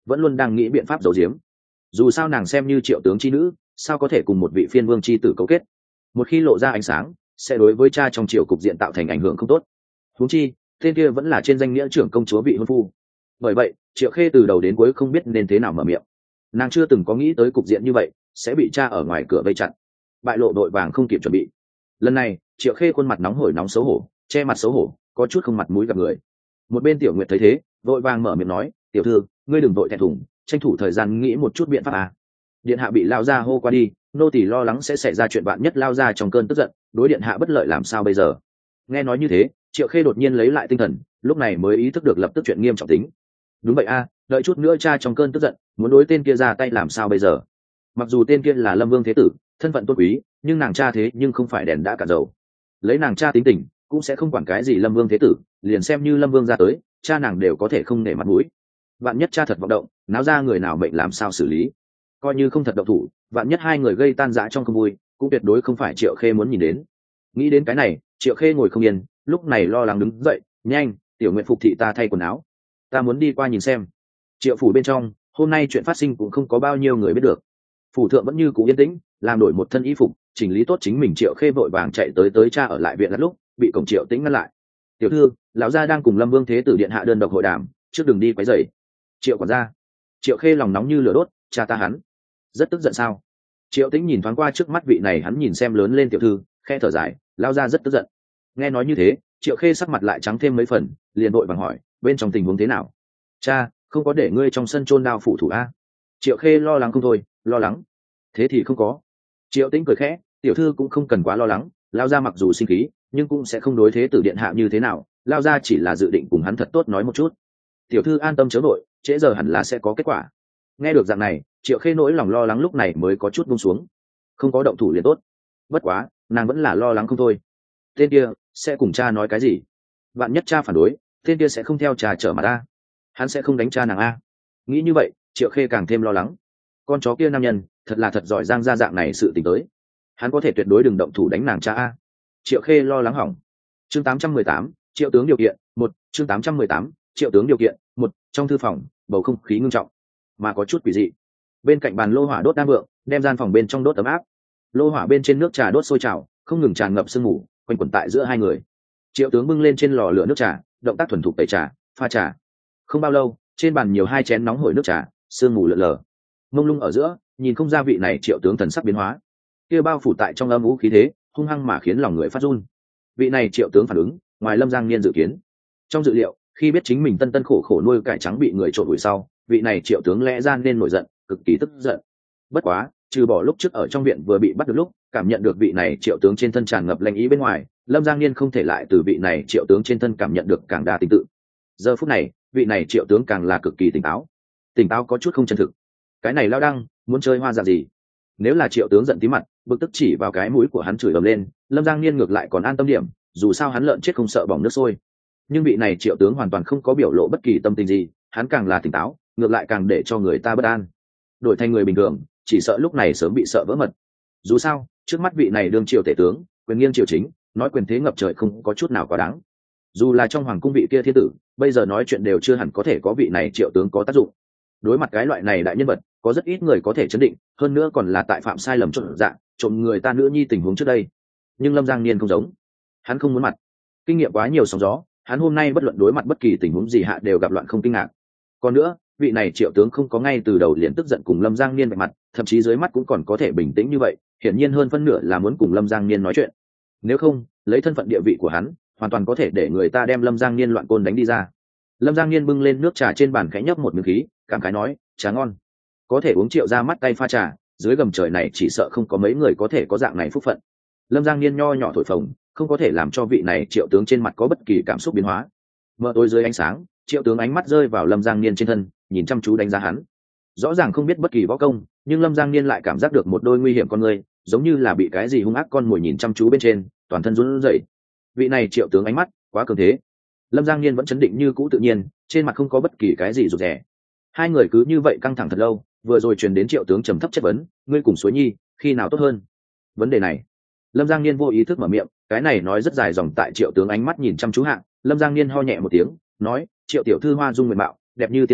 vẫn luôn đang nghĩ biện pháp giấu giếm. Dù sao nàng xem như triệu tướng chi nữ, sao có thể cùng một vị phiên vương chi tử cấu kết, một khi lộ ra ánh sáng sẽ đối với cha trong triều cục diện tạo thành ảnh hưởng không tốt. Huống chi tên kia vẫn là trên danh nghĩa trưởng công chúa vị hôn phu. Bởi vậy Triệu Khê từ đầu đến cuối không biết nên thế nào mở miệng. Nàng chưa từng có nghĩ tới cục diện như vậy sẽ bị cha ở ngoài cửa vây chặn, bại lộ đội vàng không kịp chuẩn bị. Lần này Triệu Khê khuôn mặt nóng hổi nóng xấu hổ, che mặt xấu hổ, có chút không mặt mũi gặp người. Một bên Tiểu Nguyệt thấy thế vội vàng mở miệng nói, tiểu thư ngươi đừng vội thẹn thùng, tranh thủ thời gian nghĩ một chút biện pháp à. Điện hạ bị lao ra hô qua đi, nô tỳ lo lắng sẽ xảy ra chuyện bạn nhất lao ra trong cơn tức giận, đối điện hạ bất lợi làm sao bây giờ. Nghe nói như thế Triệu Khê đột nhiên lấy lại tinh thần, lúc này mới ý thức được lập tức chuyện nghiêm trọng tính. Đúng vậy a, đợi chút nữa cha trong cơn tức giận muốn đối tên kia ra tay làm sao bây giờ. Mặc dù tên kia là Lâm Vương thế tử, thân phận tôn quý, nhưng nàng cha thế nhưng không phải đèn đã cả dầu. Lấy nàng cha tính tình cũng sẽ không quản cái gì Lâm Vương thế tử, liền xem như Lâm Vương ra tới cha nàng đều có thể không nể mặt mũi. Vạn nhất cha thật vọng động, náo ra người nào mệnh làm sao xử lý. Coi như không thật động thủ, vạn nhất hai người gây tan rã trong không vui, cũng tuyệt đối không phải Triệu Khê muốn nhìn đến. Nghĩ đến cái này Triệu Khê ngồi không yên, lúc này lo lắng đứng dậy, nhanh, Tiểu Nguyện phục thị ta thay quần áo, ta muốn đi qua nhìn xem. Triệu phủ bên trong hôm nay chuyện phát sinh cũng không có bao nhiêu người biết được. Phủ thượng vẫn như cũ yên tĩnh, làm đổi một thân y phục, chỉnh lý tốt chính mình. Triệu Khê vội vàng chạy tới tới cha ở lại viện lát lúc bị cổng Triệu Tĩnh ngăn lại. Tiểu thư, lão gia đang cùng Lâm Vương thế tử điện hạ đơn độc hội đàm, trước đừng đi quấy rầy. Triệu quản gia. Triệu Khê lòng nóng như lửa đốt, cha ta hắn rất tức giận sao? Triệu Tĩnh nhìn thoáng qua trước mắt vị này hắn nhìn xem lớn lên tiểu thư, khe thở dài, lao ra rất tức giận. Nghe nói như thế Triệu Khê sắc mặt lại trắng thêm mấy phần, liền vội vàng hỏi, bên trong tình huống thế nào? Cha, không có để ngươi trong sân chôn đao phủ thủ a? Triệu Khê lo lắng không thôi, lo lắng. Thế thì không có. Triệu Tĩnh cười khẽ, tiểu thư cũng không cần quá lo lắng, lao ra mặc dù sinh khí nhưng cũng sẽ không đối thế tử điện hạ như thế nào, lao ra chỉ là dự định cùng hắn thật tốt nói một chút. Tiểu thư an tâm chớ vội, trễ giờ hẳn là sẽ có kết quả. Nghe được dạng này Triệu Khê nỗi lòng lo lắng lúc này mới có chút buông xuống. Không có động thủ liền tốt. Bất quá nàng vẫn là lo lắng không thôi. Tên kia sẽ cùng cha nói cái gì? Vạn nhất cha phản đối, tên kia sẽ không theo cha trở mà ta, hắn sẽ không đánh cha nàng a. Nghĩ như vậy Triệu Khê càng thêm lo lắng. Con chó kia nam nhân thật là thật giỏi giang ra dạng này sự tình tới, hắn có thể tuyệt đối đừng động thủ đánh nàng cha a. Triệu Khê lo lắng hỏng. Chương tám trăm mười tám, Triệu tướng điều kiện một. Chương tám trăm mười tám, Triệu tướng điều kiện một. Trong thư phòng bầu không khí ngưng trọng mà có chút quỷ dị. Bên cạnh bàn lô hỏa đốt đang vượng, đem gian phòng bên trong đốt ấm áp. Lô hỏa bên trên nước trà đốt sôi trào, không ngừng tràn ngập sương mù quanh quẩn tại giữa hai người. Triệu tướng bưng lên trên lò lửa nước trà, động tác thuần thục tẩy trà, pha trà. Không bao lâu trên bàn nhiều hai chén nóng hổi nước trà, sương mù lượn lờ mông lung ở giữa, nhìn không ra vị này Triệu tướng thần sắc biến hóa, kia bao phủ tại trong âm u khí thế hung hăng mà khiến lòng người phát run. Vị này Triệu tướng phản ứng ngoài Lâm Giang Niên dự kiến. Trong dự liệu, khi biết chính mình tân tân khổ khổ nuôi cải trắng bị người trộn đuổi sau, vị này Triệu tướng lẽ ra nên nổi giận, cực kỳ tức giận. Bất quá trừ bỏ lúc trước ở trong viện vừa bị bắt được lúc cảm nhận được vị này Triệu tướng trên thân tràn ngập lanh ý bên ngoài, Lâm Giang Niên không thể lại từ vị này Triệu tướng trên thân cảm nhận được càng đa tình tự. Giờ phút này vị này Triệu tướng càng là cực kỳ tỉnh táo. Tỉnh táo có chút không chân thực. Cái này lao đăng muốn chơi hoa dạng gì? Nếu là Triệu tướng giận tí mặt bực tức chỉ vào cái mũi của hắn chửi ầm lên, Lâm Giang Niên ngược lại còn an tâm điểm, dù sao hắn lợn chết không sợ bỏng nước sôi. Nhưng vị này Triệu tướng hoàn toàn không có biểu lộ bất kỳ tâm tình gì, hắn càng là tỉnh táo ngược lại càng để cho người ta bất an. Đổi thành người bình thường chỉ sợ lúc này sớm bị sợ vỡ mật. Dù sao trước mắt vị này đương triều tể tướng, quyền nghiêng triều chính, nói quyền thế ngập trời không có chút nào quá đáng. Dù là trong hoàng cung vị kia thiên tử bây giờ nói chuyện đều chưa hẳn có thể có vị này Triệu tướng có tác dụng. Đối mặt cái loại này đại nhân vật có rất ít người có thể chấn định, hơn nữa còn là tại phạm sai lầm trộn dạng trộm người ta nữ nhi tình huống trước đây. Nhưng Lâm Giang Niên không giống, hắn không muốn mặt. Kinh nghiệm quá nhiều sóng gió, hắn hôm nay bất luận đối mặt bất kỳ tình huống gì hạ đều gặp loạn không kinh ngạc. Còn nữa vị này Triệu tướng không có ngay từ đầu liền tức giận cùng Lâm Giang Niên vạch mặt, thậm chí dưới mắt cũng còn có thể bình tĩnh như vậy, hiển nhiên hơn phân nửa là muốn cùng Lâm Giang Niên nói chuyện. Nếu không lấy thân phận địa vị của hắn hoàn toàn có thể để người ta đem Lâm Giang Niên loạn côn đánh đi ra. Lâm Giang Niên bưng lên nước trà trên bàn khẽ nhấp một miếng khí, cảm khái nói, trà ngon. Có thể uống Triệu ra mắt tay pha trà, dưới gầm trời này chỉ sợ không có mấy người có thể có dạng này phúc phận. Lâm Giang Niên nho nhỏ thổi phồng không có thể làm cho vị này Triệu tướng trên mặt có bất kỳ cảm xúc biến hóa. Mờ tối dưới ánh sáng, Triệu tướng ánh mắt rơi vào Lâm Giang Niên trên thân, nhìn chăm chú đánh giá hắn. Rõ ràng không biết bất kỳ võ công, nhưng Lâm Giang Niên lại cảm giác được một đôi nguy hiểm con người, giống như là bị cái gì hung ác con mồi nhìn chăm chú bên trên, toàn thân run rẩy. Vị này Triệu tướng ánh mắt quá cường thế. Lâm Giang Niên vẫn chấn định như cũ tự nhiên, trên mặt không có bất kỳ cái gì rụt rè. Hai người cứ như vậy căng thẳng thật lâu, vừa rồi truyền đến Triệu tướng trầm thấp chất vấn, ngươi cùng Suối Nhi khi nào tốt hơn? Vấn đề này Lâm Giang Niên vô ý thức mở miệng, cái này nói rất dài dòng tại Triệu tướng ánh mắt nhìn chăm chú hạng. Lâm Giang Niên ho nhẹ một tiếng nói, Triệu tiểu thư hoa dung nguyện mạo đẹp như tiên nữ,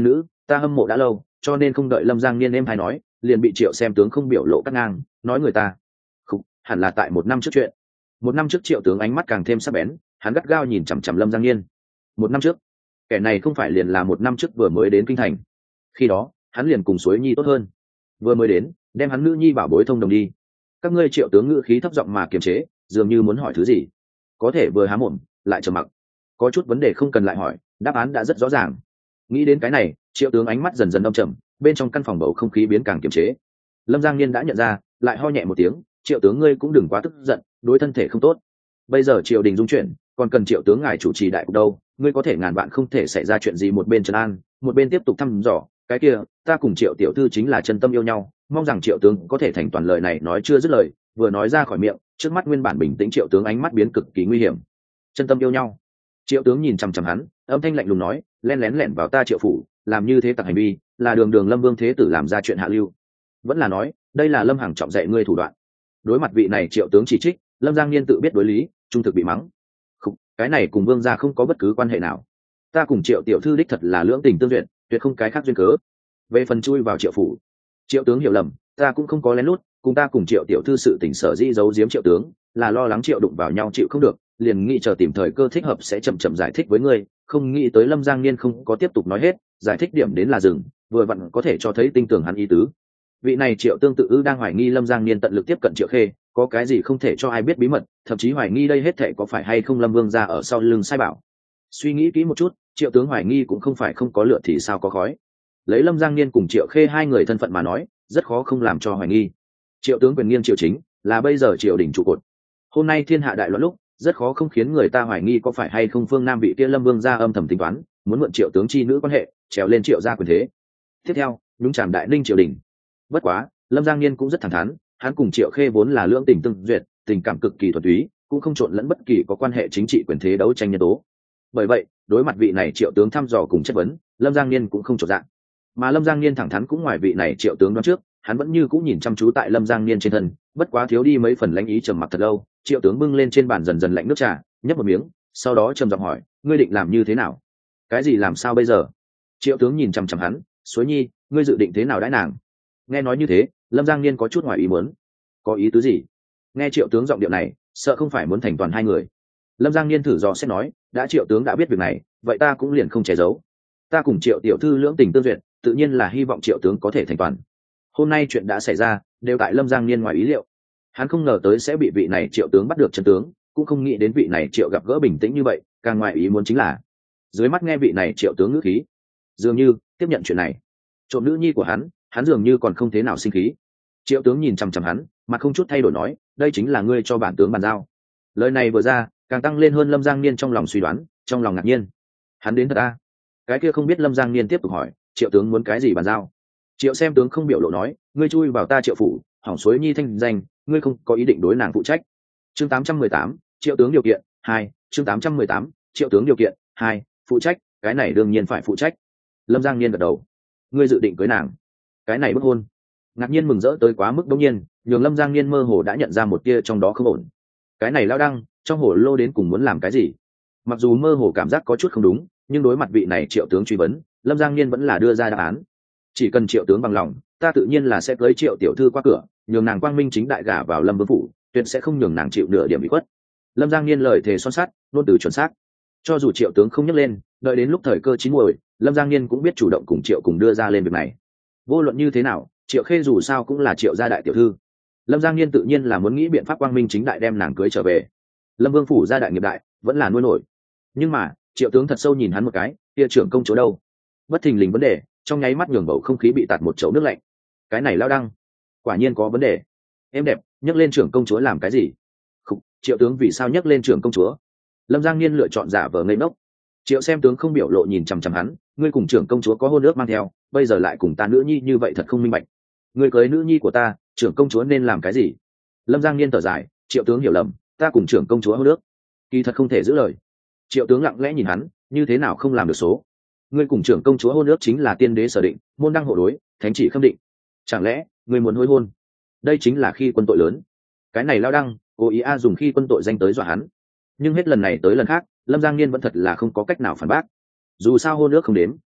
ta hâm mộ đã lâu, cho nên không đợi Lâm Giang Niên em hay nói, liền bị Triệu Xem tướng không biểu lộ cắt ngang, nói người ta khục, hẳn là tại một năm trước chuyện. Một năm trước Triệu tướng ánh mắt càng thêm sắc bén, hắn gắt gao nhìn chằm chằm Lâm Giang Niên. Một năm trước, kẻ này không phải liền là một năm trước vừa mới đến kinh thành. Khi đó hắn liền cùng Suối Nhi tốt hơn, vừa mới đến đem hắn nữ nhi bảo bối thông đồng đi. Các ngươi Triệu tướng ngữ khí thấp giọng mà kiềm chế, dường như muốn hỏi thứ gì, có thể vừa há mồm lại trầm mặc. Có chút vấn đề không cần lại hỏi, đáp án đã rất rõ ràng. Nghĩ đến cái này, Triệu tướng ánh mắt dần dần âm trầm, bên trong căn phòng bầu không khí biến càng kiềm chế. Lâm Giang Niên đã nhận ra, lại ho nhẹ một tiếng, Triệu tướng ngươi cũng đừng quá tức giận, đối thân thể không tốt. Bây giờ triều đình dung chuyển, còn cần Triệu tướng ngài chủ trì đại cục đâu, ngươi có thể ngàn vạn không thể xảy ra chuyện gì, một bên trấn an, một bên tiếp tục thăm dò, cái kia, ta cùng Triệu tiểu thư chính là chân tâm yêu nhau, mong rằng Triệu tướng có thể thành toàn. Lời này nói chưa dứt lời, vừa nói ra khỏi miệng, trước mắt nguyên bản bình tĩnh Triệu tướng ánh mắt biến cực kỳ nguy hiểm. Chân tâm yêu nhau? Triệu tướng nhìn chằm chằm hắn, âm thanh lạnh lùng nói, len lén lẻn vào ta Triệu phủ, làm như thế tặc hành vi, là đường đường Lâm Vương thế tử làm ra chuyện hạ lưu, vẫn là nói đây là Lâm Hằng trọng dạy ngươi thủ đoạn? Đối mặt vị này Triệu tướng chỉ trích, Lâm Giang Niên tự biết đối lý, trung thực bị mắng. Không, cái này cùng vương gia không có bất cứ quan hệ nào. Ta cùng Triệu tiểu thư đích thật là lưỡng tình tương duyệt, tuyệt không cái khác duyên cớ. Về phần chui vào Triệu phủ, Triệu tướng hiểu lầm, ta cũng không có lén lút, cùng ta cùng Triệu tiểu thư sự tình sở dĩ giấu giếm Triệu tướng, là lo lắng Triệu đụng vào nhau chịu không được, liền nghĩ chờ tìm thời cơ thích hợp sẽ chậm chậm giải thích với ngươi. Không nghĩ tới Lâm Giang Niên không có tiếp tục nói hết, giải thích điểm đến là dừng, vừa vặn có thể cho thấy tinh tường hắn ý tứ. Vị này Triệu tương tự ư đang hoài nghi Lâm Giang Niên tận lực tiếp cận Triệu Khê, có cái gì không thể cho ai biết bí mật, thậm chí hoài nghi đây hết thệ có phải hay không Lâm Vương gia ở sau lưng sai bảo. Suy nghĩ kỹ một chút, Triệu tướng hoài nghi cũng không phải không có lửa thì sao có khói. Lấy Lâm Giang Niên cùng Triệu Khê hai người thân phận mà nói, rất khó không làm cho hoài nghi. Triệu tướng quyền nghiêng triều chính, là bây giờ triều đình trụ cột. Hôm nay thiên hạ đại loạn lúc, rất khó không khiến người ta hoài nghi có phải hay không phương Nam vị kia Lâm Vương gia âm thầm tính toán, muốn mượn Triệu tướng chi nữ quan hệ, trèo lên Triệu gia quyền thế. Tiếp theo, nhúng chàm đại ninh triều đình. Bất quá, Lâm Giang Niên cũng rất thẳng thắn, hắn cùng Triệu Khê vốn là lưỡng tình tương duyệt, tình cảm cực kỳ thuần túy, cũng không trộn lẫn bất kỳ có quan hệ chính trị quyền thế đấu tranh nhân tố. Bởi vậy, đối mặt vị này Triệu tướng thăm dò cùng chất vấn, Lâm Giang Niên cũng không chột dạ. Mà Lâm Giang Niên thẳng thắn cũng ngoài vị này Triệu tướng đoán trước, hắn vẫn như cũng nhìn chăm chú tại Lâm Giang Niên trên thân, bất quá thiếu đi mấy phần lãnh ý, trầm mặc thật lâu. Triệu tướng bưng lên trên bàn dần dần lạnh nước trà, nhấp một miếng, sau đó trầm giọng hỏi, ngươi định làm như thế nào? Cái gì làm sao bây giờ? Triệu tướng nhìn chằm chằm hắn, Suối Nhi, ngươi dự định thế nào đãi nàng? Nghe nói như thế, Lâm Giang Niên có chút ngoài ý muốn. Có ý tứ gì? Nghe Triệu tướng giọng điệu này, sợ không phải muốn thành toàn hai người. Lâm Giang Niên thử dò xét nói, đã Triệu tướng đã biết việc này, vậy ta cũng liền không che giấu. Ta cùng Triệu tiểu thư lưỡng tình tương duyệt, tự nhiên là hy vọng Triệu tướng có thể thành toàn. Hôm nay chuyện đã xảy ra, đều tại Lâm Giang Niên ngoài ý liệu. Hắn không ngờ tới sẽ bị vị này Triệu tướng bắt được chân tướng, cũng không nghĩ đến vị này Triệu gặp gỡ bình tĩnh như vậy, càng ngoài ý muốn chính là dưới mắt nghe vị này Triệu tướng ngữ khí, dường như tiếp nhận chuyện này trộm nữ nhi của hắn, hắn dường như còn không thế nào sinh khí. Triệu tướng nhìn chằm chằm hắn, mặt không chút thay đổi nói, đây chính là ngươi cho bản tướng bàn giao. Lời này vừa ra, càng tăng lên hơn Lâm Giang Niên trong lòng suy đoán, trong lòng ngạc nhiên. Hắn đến thật à? Cái kia không biết Lâm Giang Niên tiếp tục hỏi, Triệu tướng muốn cái gì bàn giao? Triệu Xem tướng không biểu lộ nói, ngươi chui vào ta Triệu phủ, hỏng Suối Nhi thanh danh, ngươi không có ý định đối nàng phụ trách. Chương tám trăm mười tám, Triệu tướng điều kiện hai. Chương tám trăm mười tám, Triệu tướng điều kiện hai, phụ trách, cái này đương nhiên phải phụ trách. Lâm Giang Niên gật đầu. Ngươi dự định cưới nàng? Cái này bức hôn. Ngạc nhiên mừng rỡ tới quá mức đống nhiên, nhường Lâm Giang Niên mơ hồ đã nhận ra một tia trong đó không ổn. Cái này lao đăng, trong hồ lô đến cùng muốn làm cái gì? Mặc dù mơ hồ cảm giác có chút không đúng, nhưng đối mặt vị này Triệu tướng truy vấn, Lâm Giang Niên vẫn là đưa ra đáp án. Chỉ cần Triệu tướng bằng lòng, ta tự nhiên là sẽ cưới Triệu tiểu thư qua cửa, nhường nàng quang minh chính đại gả vào Lâm Vương phủ, tuyệt sẽ không nhường nàng chịu nửa điểm bị khuất. Lâm Giang Niên lời thề son sắt, luôn từ chuẩn xác. Cho dù Triệu tướng không nhắc lên, đợi đến lúc thời cơ chín muồi, Lâm Giang Niên cũng biết chủ động cùng Triệu cùng đưa ra lên việc này. Vô luận như thế nào, Triệu Khê dù sao cũng là Triệu gia đại tiểu thư. Lâm Giang Niên tự nhiên là muốn nghĩ biện pháp quang minh chính đại đem nàng cưới trở về. Lâm Vương phủ gia đại nghiệp đại, vẫn là nuôi nổi. Nhưng mà, Triệu tướng thật sâu nhìn hắn một cái, kia trưởng công chúa đâu? Bất thình lình vấn đề, trong nháy mắt nhường bầu không khí bị tạt một chậu nước lạnh. Cái này lao đăng, quả nhiên có vấn đề. Em đẹp, nhắc lên trưởng công chúa làm cái gì? Khục, Triệu tướng vì sao nhắc lên trưởng công chúa? Lâm Giang Niên lựa chọn giả vờ ngây ngốc. Triệu Xem tướng không biểu lộ nhìn chằm chằm hắn, ngươi cùng trưởng công chúa có hôn ước mang theo, bây giờ lại cùng ta nữ nhi như vậy thật không minh bạch. Ngươi cưới nữ nhi của ta, trưởng công chúa nên làm cái gì? Lâm Giang Niên thở dài, Triệu tướng hiểu lầm, ta cùng trưởng công chúa hôn ước, kỳ thật không thể giữ lời. Triệu tướng lặng lẽ nhìn hắn, như thế nào không làm được số? Ngươi cùng trưởng công chúa hôn ước chính là tiên đế sở định, môn đăng hộ đối, thánh chỉ khâm định. Chẳng lẽ ngươi muốn hối hôn? Đây chính là khi quân tội lớn. Cái này lao đăng, cố ý a dùng khi quân tội danh tới dọa hắn. Nhưng hết lần này tới lần khác, Lâm Giang Niên vẫn thật là không có cách nào phản bác. Dù sao hôn ước không đến,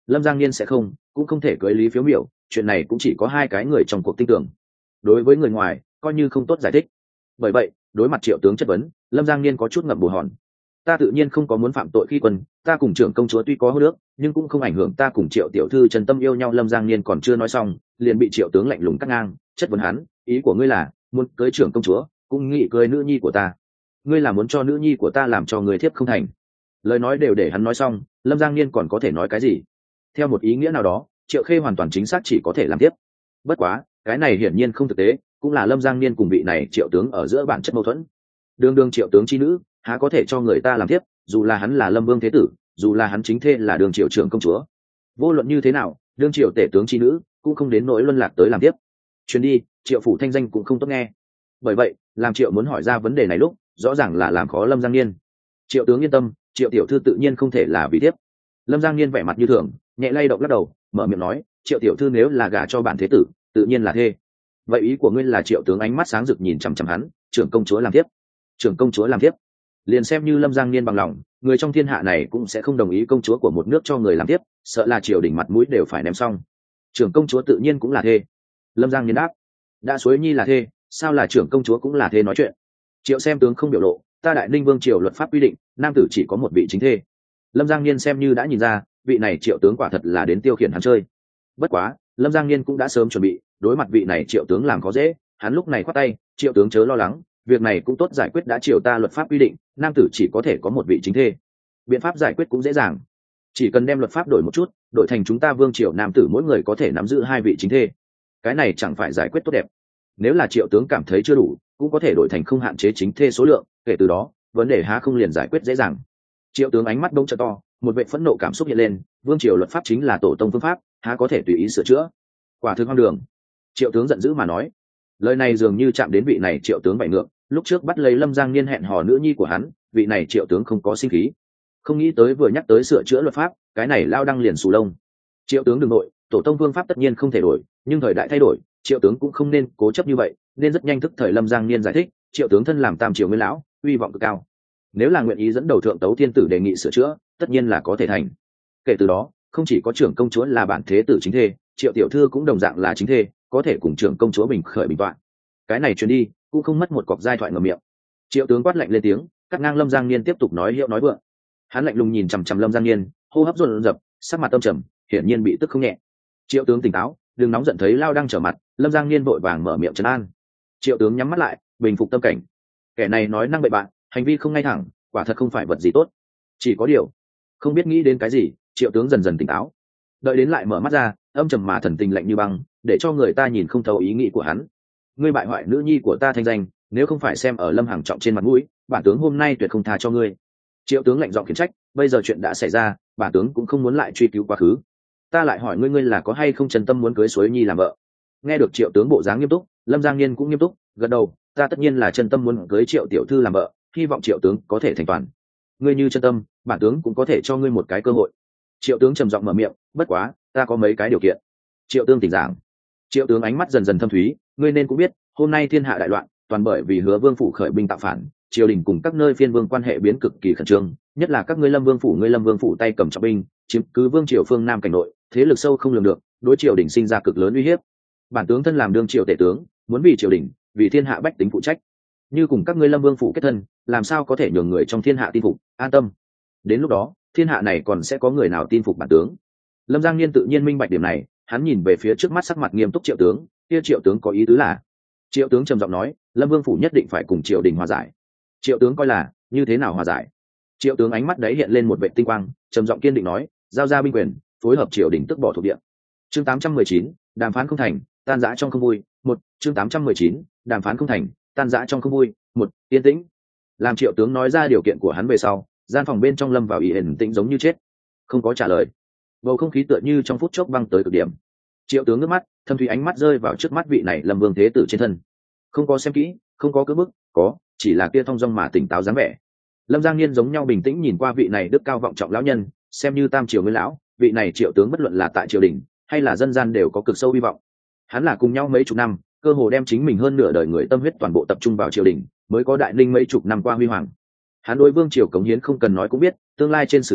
Lâm Giang Niên sẽ không cũng không thể cưới Lý Phiếu Miểu, chuyện này cũng chỉ có hai cái người trong cuộc tin tưởng. Đối với người ngoài coi như không tốt giải thích. Bởi vậy đối mặt Triệu tướng chất vấn, Lâm Giang Niên có chút ngậm bù hòn. Ta tự nhiên không có muốn phạm tội khi quân, ta cùng trưởng công chúa tuy có hô nước nhưng cũng không ảnh hưởng ta cùng Triệu tiểu thư chân tâm yêu nhau. Lâm Giang Niên còn chưa nói xong liền bị Triệu tướng lạnh lùng cắt ngang, chất vấn hắn, ý của ngươi là muốn cưới trưởng công chúa cũng nghĩ cưới nữ nhi của ta, ngươi là muốn cho nữ nhi của ta làm cho người thiếp không thành? Lời nói đều để hắn nói xong, Lâm Giang Niên còn có thể nói cái gì? Theo một ý nghĩa nào đó, Triệu Khê hoàn toàn chính xác chỉ có thể làm tiếp. Bất quá cái này hiển nhiên không thực tế, cũng là Lâm Giang Niên cùng vị này Triệu tướng ở giữa bản chất mâu thuẫn. Đường đường Triệu tướng chi nữ há có thể cho người ta làm tiếp, dù là hắn là Lâm Vương thế tử, dù là hắn chính thê là đường Triệu trưởng công chúa. Vô luận như thế nào, đương Triệu tể tướng chi nữ cũng không đến nỗi luân lạc tới làm tiếp. Chuyến đi Triệu phủ thanh danh cũng không tốt nghe. Bởi vậy làm Triệu muốn hỏi ra vấn đề này lúc, rõ ràng là làm khó Lâm Giang Niên. Triệu tướng yên tâm, Triệu tiểu thư tự nhiên không thể là vì tiếp. Lâm Giang Niên vẻ mặt như thường, nhẹ lay động lắc đầu, mở miệng nói, Triệu tiểu thư nếu là gả cho bản thế tử tự nhiên là thê. Vậy ý của ngươi là? Triệu tướng ánh mắt sáng rực nhìn chằm chằm hắn, trưởng công chúa làm tiếp? Trưởng công chúa làm tiếp? Liền xem như Lâm Giang Niên bằng lòng, người trong thiên hạ này cũng sẽ không đồng ý công chúa của một nước cho người làm tiếp, sợ là triều đình mặt mũi đều phải ném xong. Trưởng công chúa tự nhiên cũng là thê. Lâm Giang Niên đáp, đã Suối Nhi là thê, sao là trưởng công chúa cũng là thê nói chuyện? Triệu xem tướng không biểu lộ, ta Đại Ninh vương triều luật pháp quy định nam tử chỉ có một vị chính thê. Lâm Giang Niên xem như đã nhìn ra vị này Triệu tướng quả thật là đến tiêu khiển hắn chơi. Bất quá Lâm Giang Niên cũng đã sớm chuẩn bị đối mặt vị này Triệu tướng làm khó dễ, hắn lúc này khoát tay, Triệu tướng chớ lo lắng, việc này cũng tốt giải quyết, đã triều ta luật pháp quy định nam tử chỉ có thể có một vị chính thê. Biện pháp giải quyết cũng dễ dàng, chỉ cần đem luật pháp đổi một chút, đổi thành chúng ta vương triều nam tử mỗi người có thể nắm giữ hai vị chính thê, cái này chẳng phải giải quyết tốt đẹp? Nếu là Triệu tướng cảm thấy chưa đủ, cũng có thể đổi thành không hạn chế chính thê số lượng, kể từ đó vấn đề há không liền giải quyết dễ dàng? Triệu tướng ánh mắt đông trợ to, một vệ phẫn nộ cảm xúc hiện lên, vương triều luật pháp chính là tổ tông phương pháp, há có thể tùy ý sửa chữa? Quả thực hoang đường. Triệu tướng giận dữ mà nói. Lời này dường như chạm đến vị này Triệu tướng bại ngược, lúc trước bắt lấy Lâm Giang Niên hẹn hò nữ nhi của hắn, vị này Triệu tướng không có sinh khí, không nghĩ tới vừa nhắc tới sửa chữa luật pháp, cái này lao đăng liền sù lông. Triệu tướng đừng nội, tổ tông vương pháp tất nhiên không thể đổi, nhưng thời đại thay đổi, Triệu tướng cũng không nên cố chấp như vậy, nên rất nhanh thức thời. Lâm Giang Niên giải thích, Triệu tướng thân làm tam triều nguyên lão, uy vọng cực cao, nếu là nguyện ý dẫn đầu thượng tấu thiên tử đề nghị sửa chữa, tất nhiên là có thể thành. Kể từ đó không chỉ có trưởng công chúa là bản thế tử chính thê, Triệu tiểu thư cũng đồng dạng là chính thê, có thể cùng trưởng công chúa bình khởi bình toạn. Cái này truyền đi cũng không mất một cọc giai thoại ngầm miệng. Triệu tướng quát lạnh lên tiếng, cắt ngang Lâm Giang Niên tiếp tục nói hiệu nói vượng. Hắn lạnh lùng nhìn chằm chằm Lâm Giang Niên, hô hấp dồn dập, sắc mặt âm trầm, hiển nhiên bị tức không nhẹ. Triệu tướng tỉnh táo, đừng nóng giận. Thấy lao đang trở mặt, Lâm Giang Niên vội vàng mở miệng trấn an. Triệu tướng nhắm mắt lại, bình phục tâm cảnh. Kẻ này nói năng bậy bạn, hành vi không ngay thẳng, quả thật không phải vật gì tốt. Chỉ có điều không biết nghĩ đến cái gì, Triệu tướng dần dần tỉnh táo. Đợi đến lại mở mắt ra, âm trầm mà thần tình lạnh như băng, để cho người ta nhìn không thấu ý nghĩ của hắn. Ngươi bại hoại nữ nhi của ta thanh danh, nếu không phải xem ở Lâm Hằng trọng trên mặt mũi, bản tướng hôm nay tuyệt không tha cho ngươi. Triệu tướng lạnh giọng khiển trách, bây giờ chuyện đã xảy ra, bản tướng cũng không muốn lại truy cứu quá khứ. Ta lại hỏi ngươi, ngươi là có hay không chân tâm muốn cưới Suối Nhi làm vợ? Nghe được Triệu tướng bộ dáng nghiêm túc, Lâm Giang Niên cũng nghiêm túc, gật đầu, ta tất nhiên là chân tâm muốn cưới Triệu tiểu thư làm vợ, hy vọng Triệu tướng có thể thành toàn. Ngươi như chân tâm, bản tướng cũng có thể cho ngươi một cái cơ hội. Triệu tướng trầm giọng mở miệng, bất quá ta có mấy cái điều kiện. Triệu tướng tỉnh giảng. Triệu tướng ánh mắt dần dần thâm thúy, ngươi nên cũng biết, hôm nay thiên hạ đại loạn, toàn bởi vì Hứa Vương phủ khởi binh tạo phản, triều đình cùng các nơi phiên vương quan hệ biến cực kỳ khẩn trương, nhất là các ngươi Lâm Vương phủ, ngươi Lâm Vương phủ tay cầm trọng binh, chiếm cứ vương triều phương nam cảnh nội, thế lực sâu không lường được, đối triều đình sinh ra cực lớn uy hiếp. Bản tướng thân làm đương triều tể tướng, muốn vì triều đình, vì thiên hạ bách tính phụ trách. Như cùng các ngươi Lâm Vương phủ kết thân, làm sao có thể nhường người trong thiên hạ tin phục, an tâm? Đến lúc đó, thiên hạ này còn sẽ có người nào tin phục bản tướng? Lâm Giang Niên tự nhiên minh bạch điểm này, hắn nhìn về phía trước mắt sắc mặt nghiêm túc Triệu tướng, kia Triệu tướng có ý tứ là? Triệu tướng trầm giọng nói, Lâm Vương phủ nhất định phải cùng triều đình hòa giải. Triệu tướng coi là như thế nào hòa giải? Triệu tướng ánh mắt đấy hiện lên một vệ tinh quang, trầm giọng kiên định nói, giao ra binh quyền, phối hợp triều đình tức bỏ thuộc địa. Chương tám trăm mười chín, đàm phán không thành, tan rã trong không vui. Một, chương tám trăm mười chín, đàm phán không thành, tan rã trong không vui. Một, yên tĩnh. Làm Triệu tướng nói ra điều kiện của hắn về sau, gian phòng bên trong lâm vào ý ẩn tĩnh giống như chết, không có trả lời. Bầu không khí tựa như trong phút chốc băng tới cực điểm. Triệu tướng nước mắt thâm thủy, ánh mắt rơi vào trước mắt vị này Lâm Vương thế tử trên thân, không có xem kỹ, không có cưỡng bức, có chỉ là kia thong dong mà tỉnh táo dáng vẻ. Lâm Giang Niên giống nhau bình tĩnh nhìn qua vị này đức cao vọng trọng lão nhân, xem như tam triều nguyên lão, vị này Triệu tướng bất luận là tại triều đình hay là dân gian đều có cực sâu hy vọng. Hắn là cùng nhau mấy chục năm, cơ hồ đem chính mình hơn nửa đời người tâm huyết toàn bộ tập trung vào triều đình, mới có Đại Ninh mấy chục năm qua huy hoàng. Hắn đối vương triều cống hiến không cần nói cũng biết, tương lai trên sử sách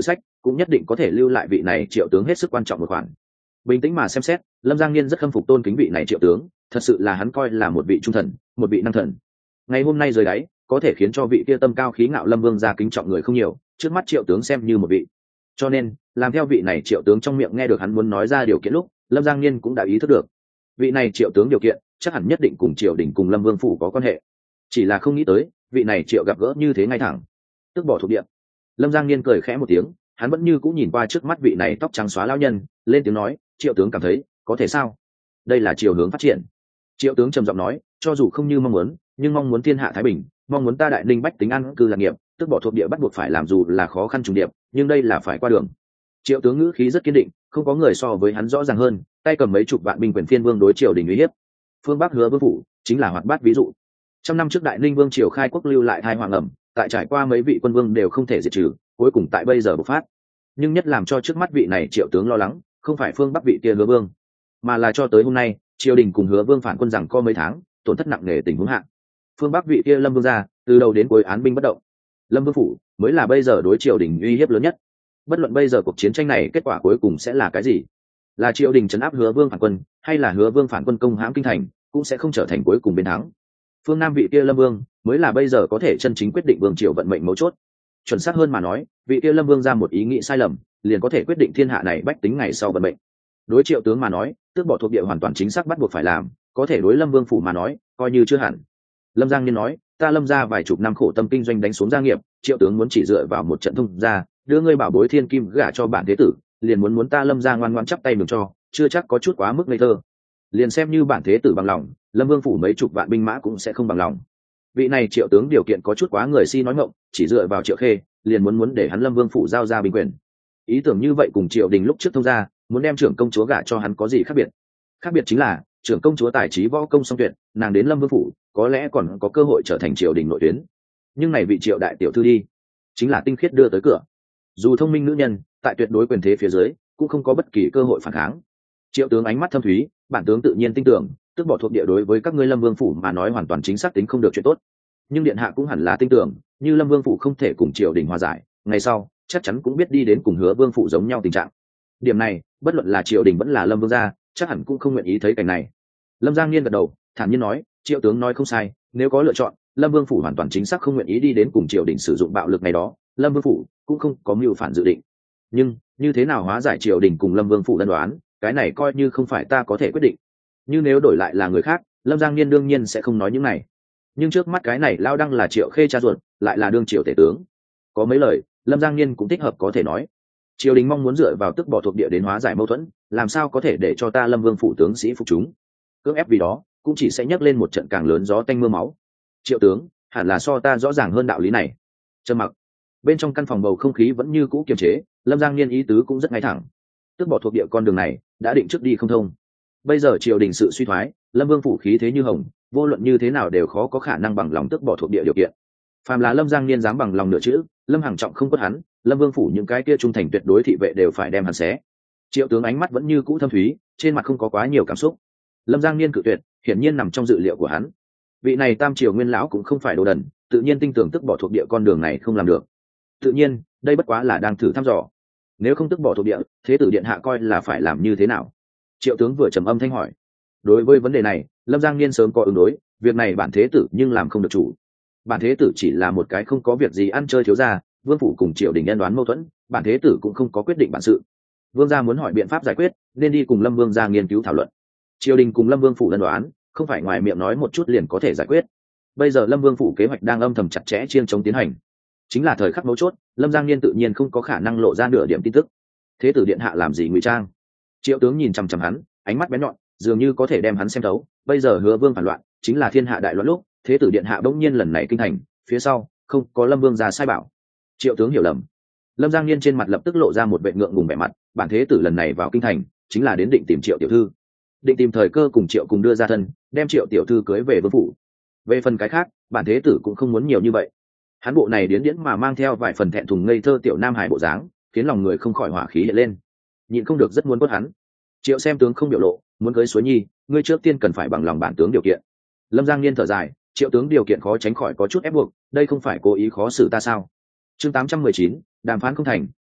cũng nhất định có thể lưu lại vị này triệu tướng hết sức quan trọng một khoản. Bình tĩnh mà xem xét, Lâm Giang Niên rất khâm phục tôn kính vị này triệu tướng, thật sự là hắn coi là một vị trung thần, một vị năng thần. Ngày hôm nay rời đáy, có thể khiến cho vị kia tâm cao khí ngạo Lâm Vương gia kính trọng người không nhiều, trước mắt triệu tướng xem như một vị. Cho nên, làm theo vị này triệu tướng trong miệng nghe được hắn muốn nói ra điều kiện lúc, Lâm Giang Niên cũng đã ý thức được, vị này triệu tướng điều kiện chắc hẳn nhất định cùng triều đình cùng Lâm Vương phủ có quan hệ. Chỉ là không nghĩ tới, vị này triệu gặp gỡ như thế ngay thẳng, tức bỏ thuộc địa. Lâm Giang Niên cười khẽ một tiếng, hắn vẫn như cũng nhìn qua trước mắt vị này tóc trắng xóa lão nhân, lên tiếng nói, triệu tướng cảm thấy có thể sao? Đây là chiều hướng phát triển. Triệu tướng trầm giọng nói, cho dù không như mong muốn, nhưng mong muốn thiên hạ thái bình, mong muốn ta đại ninh bách tính ăn cư lạc nghiệp, tức bỏ thuộc địa bắt buộc phải làm dù là khó khăn trùng điệp, nhưng đây là phải qua đường. Triệu tướng ngữ khí rất kiên định, không có người so với hắn rõ ràng hơn, tay cầm mấy chục vạn binh quyền phiên vương đối triều đình uy hiếp. Phương Bắc Hứa Vương phủ chính là hoạt bát ví dụ. Trăm năm trước đại ninh vương triều khai quốc lưu lại thai hoàng ẩm, tại trải qua mấy vị quân vương đều không thể diệt trừ, cuối cùng tại bây giờ bộc phát. Nhưng nhất làm cho trước mắt vị này triệu tướng lo lắng, không phải phương Bắc vị kia Hứa Vương, mà là cho tới hôm nay, triều đình cùng Hứa Vương phản quân rằng co mấy tháng, tổn thất nặng nề tình huống hạ. Phương Bắc vị kia Lâm Vương gia, từ đầu đến cuối án binh bất động. Lâm Vương phủ mới là bây giờ đối triều đình uy hiếp lớn nhất. Bất luận bây giờ cuộc chiến tranh này kết quả cuối cùng sẽ là cái gì, là triều đình trấn áp Hứa Vương phản quân, hay là Hứa Vương phản quân công hãm kinh thành, cũng sẽ không trở thành cuối cùng bên thắng. Phương Nam vị kia Lâm Vương mới là bây giờ có thể chân chính quyết định vương triều vận mệnh mấu chốt. Chuẩn xác hơn mà nói, vị kia Lâm Vương ra một ý nghĩ sai lầm, liền có thể quyết định thiên hạ này bách tính ngày sau vận mệnh. Đối triệu tướng mà nói, tước bỏ thuộc địa hoàn toàn chính xác bắt buộc phải làm, có thể đối Lâm Vương phủ mà nói, coi như chưa hẳn. Lâm Giang Niên nói, ta Lâm gia vài chục năm khổ tâm kinh doanh đánh xuống gia nghiệp, triệu tướng muốn chỉ dựa vào một trận thông gia, đưa ngươi bảo bối thiên kim gả cho bản thế tử, liền muốn muốn ta Lâm gia ngoan ngoãn chắp tay mừng cho, chưa chắc có chút quá mức ngây thơ. Liền xem như bản thế tử bằng lòng, Lâm Vương phủ mấy chục vạn binh mã cũng sẽ không bằng lòng. Vị này triệu tướng điều kiện có chút quá người si nói ngọng, chỉ dựa vào triệu khê, liền muốn muốn để hắn Lâm Vương phủ giao ra binh quyền. Ý tưởng như vậy cùng triều đình lúc trước thông gia, muốn đem trưởng công chúa gả cho hắn có gì khác biệt? Khác biệt chính là, trưởng công chúa tài trí võ công song tuyệt, nàng đến Lâm Vương phủ, có lẽ còn có cơ hội trở thành triều đình nội tuyến. Nhưng này vị triệu đại tiểu thư đi, chính là tinh khiết đưa tới cửa. Dù thông minh nữ nhân, tại tuyệt đối quyền thế phía dưới, cũng không có bất kỳ cơ hội phản kháng. Triệu tướng ánh mắt thâm thúy, bản tướng tự nhiên tin tưởng, tức bỏ thuộc địa đối với các ngươi Lâm Vương phủ mà nói hoàn toàn chính xác tính không được chuyện tốt. Nhưng điện hạ cũng hẳn là tin tưởng, như Lâm Vương phủ không thể cùng triều đình hòa giải, ngày sau chắc chắn cũng biết đi đến cùng Hứa Vương phủ giống nhau tình trạng. Điểm này, bất luận là triều đình vẫn là Lâm Vương gia, chắc hẳn cũng không nguyện ý thấy cảnh này. Lâm Giang Niên gật đầu, thản nhiên nói, triệu tướng nói không sai, nếu có lựa chọn, Lâm Vương phủ hoàn toàn chính xác không nguyện ý đi đến cùng triều đình sử dụng bạo lực này đó, Lâm Vương phủ cũng không có mưu phản dự định. Nhưng như thế nào hóa giải triều đình cùng Lâm Vương phủ đan đoán, cái này coi như không phải ta có thể quyết định. Như nếu đổi lại là người khác, Lâm Giang Niên đương nhiên sẽ không nói những này. Nhưng trước mắt cái này lao đăng là triệu khê cha ruột, lại là đương triều tể tướng, có mấy lời Lâm Giang Niên cũng thích hợp có thể nói. Triều đình mong muốn dựa vào tức bỏ thuộc địa đến hóa giải mâu thuẫn, làm sao có thể để cho ta Lâm Vương phủ tướng sĩ phục chúng? Cưỡng ép vì đó, cũng chỉ sẽ nhấc lên một trận càng lớn gió tanh mưa máu. Triệu tướng hẳn là so ta rõ ràng hơn đạo lý này. Trầm mặc. Bên trong căn phòng bầu không khí vẫn như cũ kiềm chế, Lâm Giang Niên ý tứ cũng rất ngay thẳng. Tức bỏ thuộc địa con đường này đã định trước đi không thông. Bây giờ triều đình sự suy thoái, Lâm Vương phủ khí thế như hồng, vô luận như thế nào đều khó có khả năng bằng lòng tức bỏ thuộc địa điều kiện. Phàm là Lâm Giang Niên dám bằng lòng nửa chữ, Lâm Hằng Trọng không quất hắn, Lâm Vương phủ những cái kia trung thành tuyệt đối thị vệ đều phải đem hắn xé. Triệu tướng ánh mắt vẫn như cũ thâm thúy, trên mặt không có quá nhiều cảm xúc. Lâm Giang Niên cự tuyệt, hiển nhiên nằm trong dự liệu của hắn. Vị này Tam Triều Nguyên lão cũng không phải đồ đần, tự nhiên tin tưởng tức bỏ thuộc địa con đường này không làm được. Tự nhiên, đây bất quá là đang thử thăm dò. Nếu không tức bỏ thuộc địa, thế tử điện hạ coi là phải làm như thế nào? Triệu tướng vừa trầm âm thanh hỏi. Đối với vấn đề này, Lâm Giang Niên sớm có ứng đối, việc này bản thế tử nhưng làm không được chủ. Bản thế tử chỉ là một cái không có việc gì ăn chơi thiếu gia, vương phủ cùng triều đình nhân đoán mâu thuẫn, bản thế tử cũng không có quyết định bản sự. Vương gia muốn hỏi biện pháp giải quyết, nên đi cùng Lâm Vương gia nghiên cứu thảo luận. Triều đình cùng Lâm Vương phủ ân đoán, không phải ngoài miệng nói một chút liền có thể giải quyết. Bây giờ Lâm Vương phủ kế hoạch đang âm thầm chặt chẽ chiên chống tiến hành, chính là thời khắc mấu chốt, Lâm Giang Niên tự nhiên không có khả năng lộ ra nửa điểm tin tức. Thế tử điện hạ làm gì ngụy trang? Triệu tướng nhìn chằm chằm hắn, ánh mắt bén nhọn, dường như có thể đem hắn xem thấu. Bây giờ Hứa Vương phản loạn, chính là thiên hạ đại loạn lúc, thế tử điện hạ bỗng nhiên lần này kinh thành, phía sau không có Lâm Vương gia sai bảo. Triệu tướng hiểu lầm. Lâm Giang Niên trên mặt lập tức lộ ra một vẻ ngượng ngùng vẻ mặt, bản thế tử lần này vào kinh thành, chính là đến định tìm Triệu tiểu thư, định tìm thời cơ cùng Triệu cùng đưa ra thân, đem Triệu tiểu thư cưới về vương phủ. Về phần cái khác, bản thế tử cũng không muốn nhiều như vậy. Hắn bộ này điến điển mà mang theo vài phần thẹn thùng ngây thơ tiểu nam hài bộ dáng, khiến lòng người không khỏi hỏa khí hiện lên. Nhịn không được rất muốn quất hắn. Triệu xem tướng không biểu lộ, muốn cưới Suối Nhi, ngươi trước tiên cần phải bằng lòng bản tướng điều kiện. Lâm Giang Niên thở dài, Triệu tướng điều kiện khó tránh khỏi có chút ép buộc, đây không phải cố ý khó xử ta sao? Chương tám trăm mười chín, đàm phán không thành,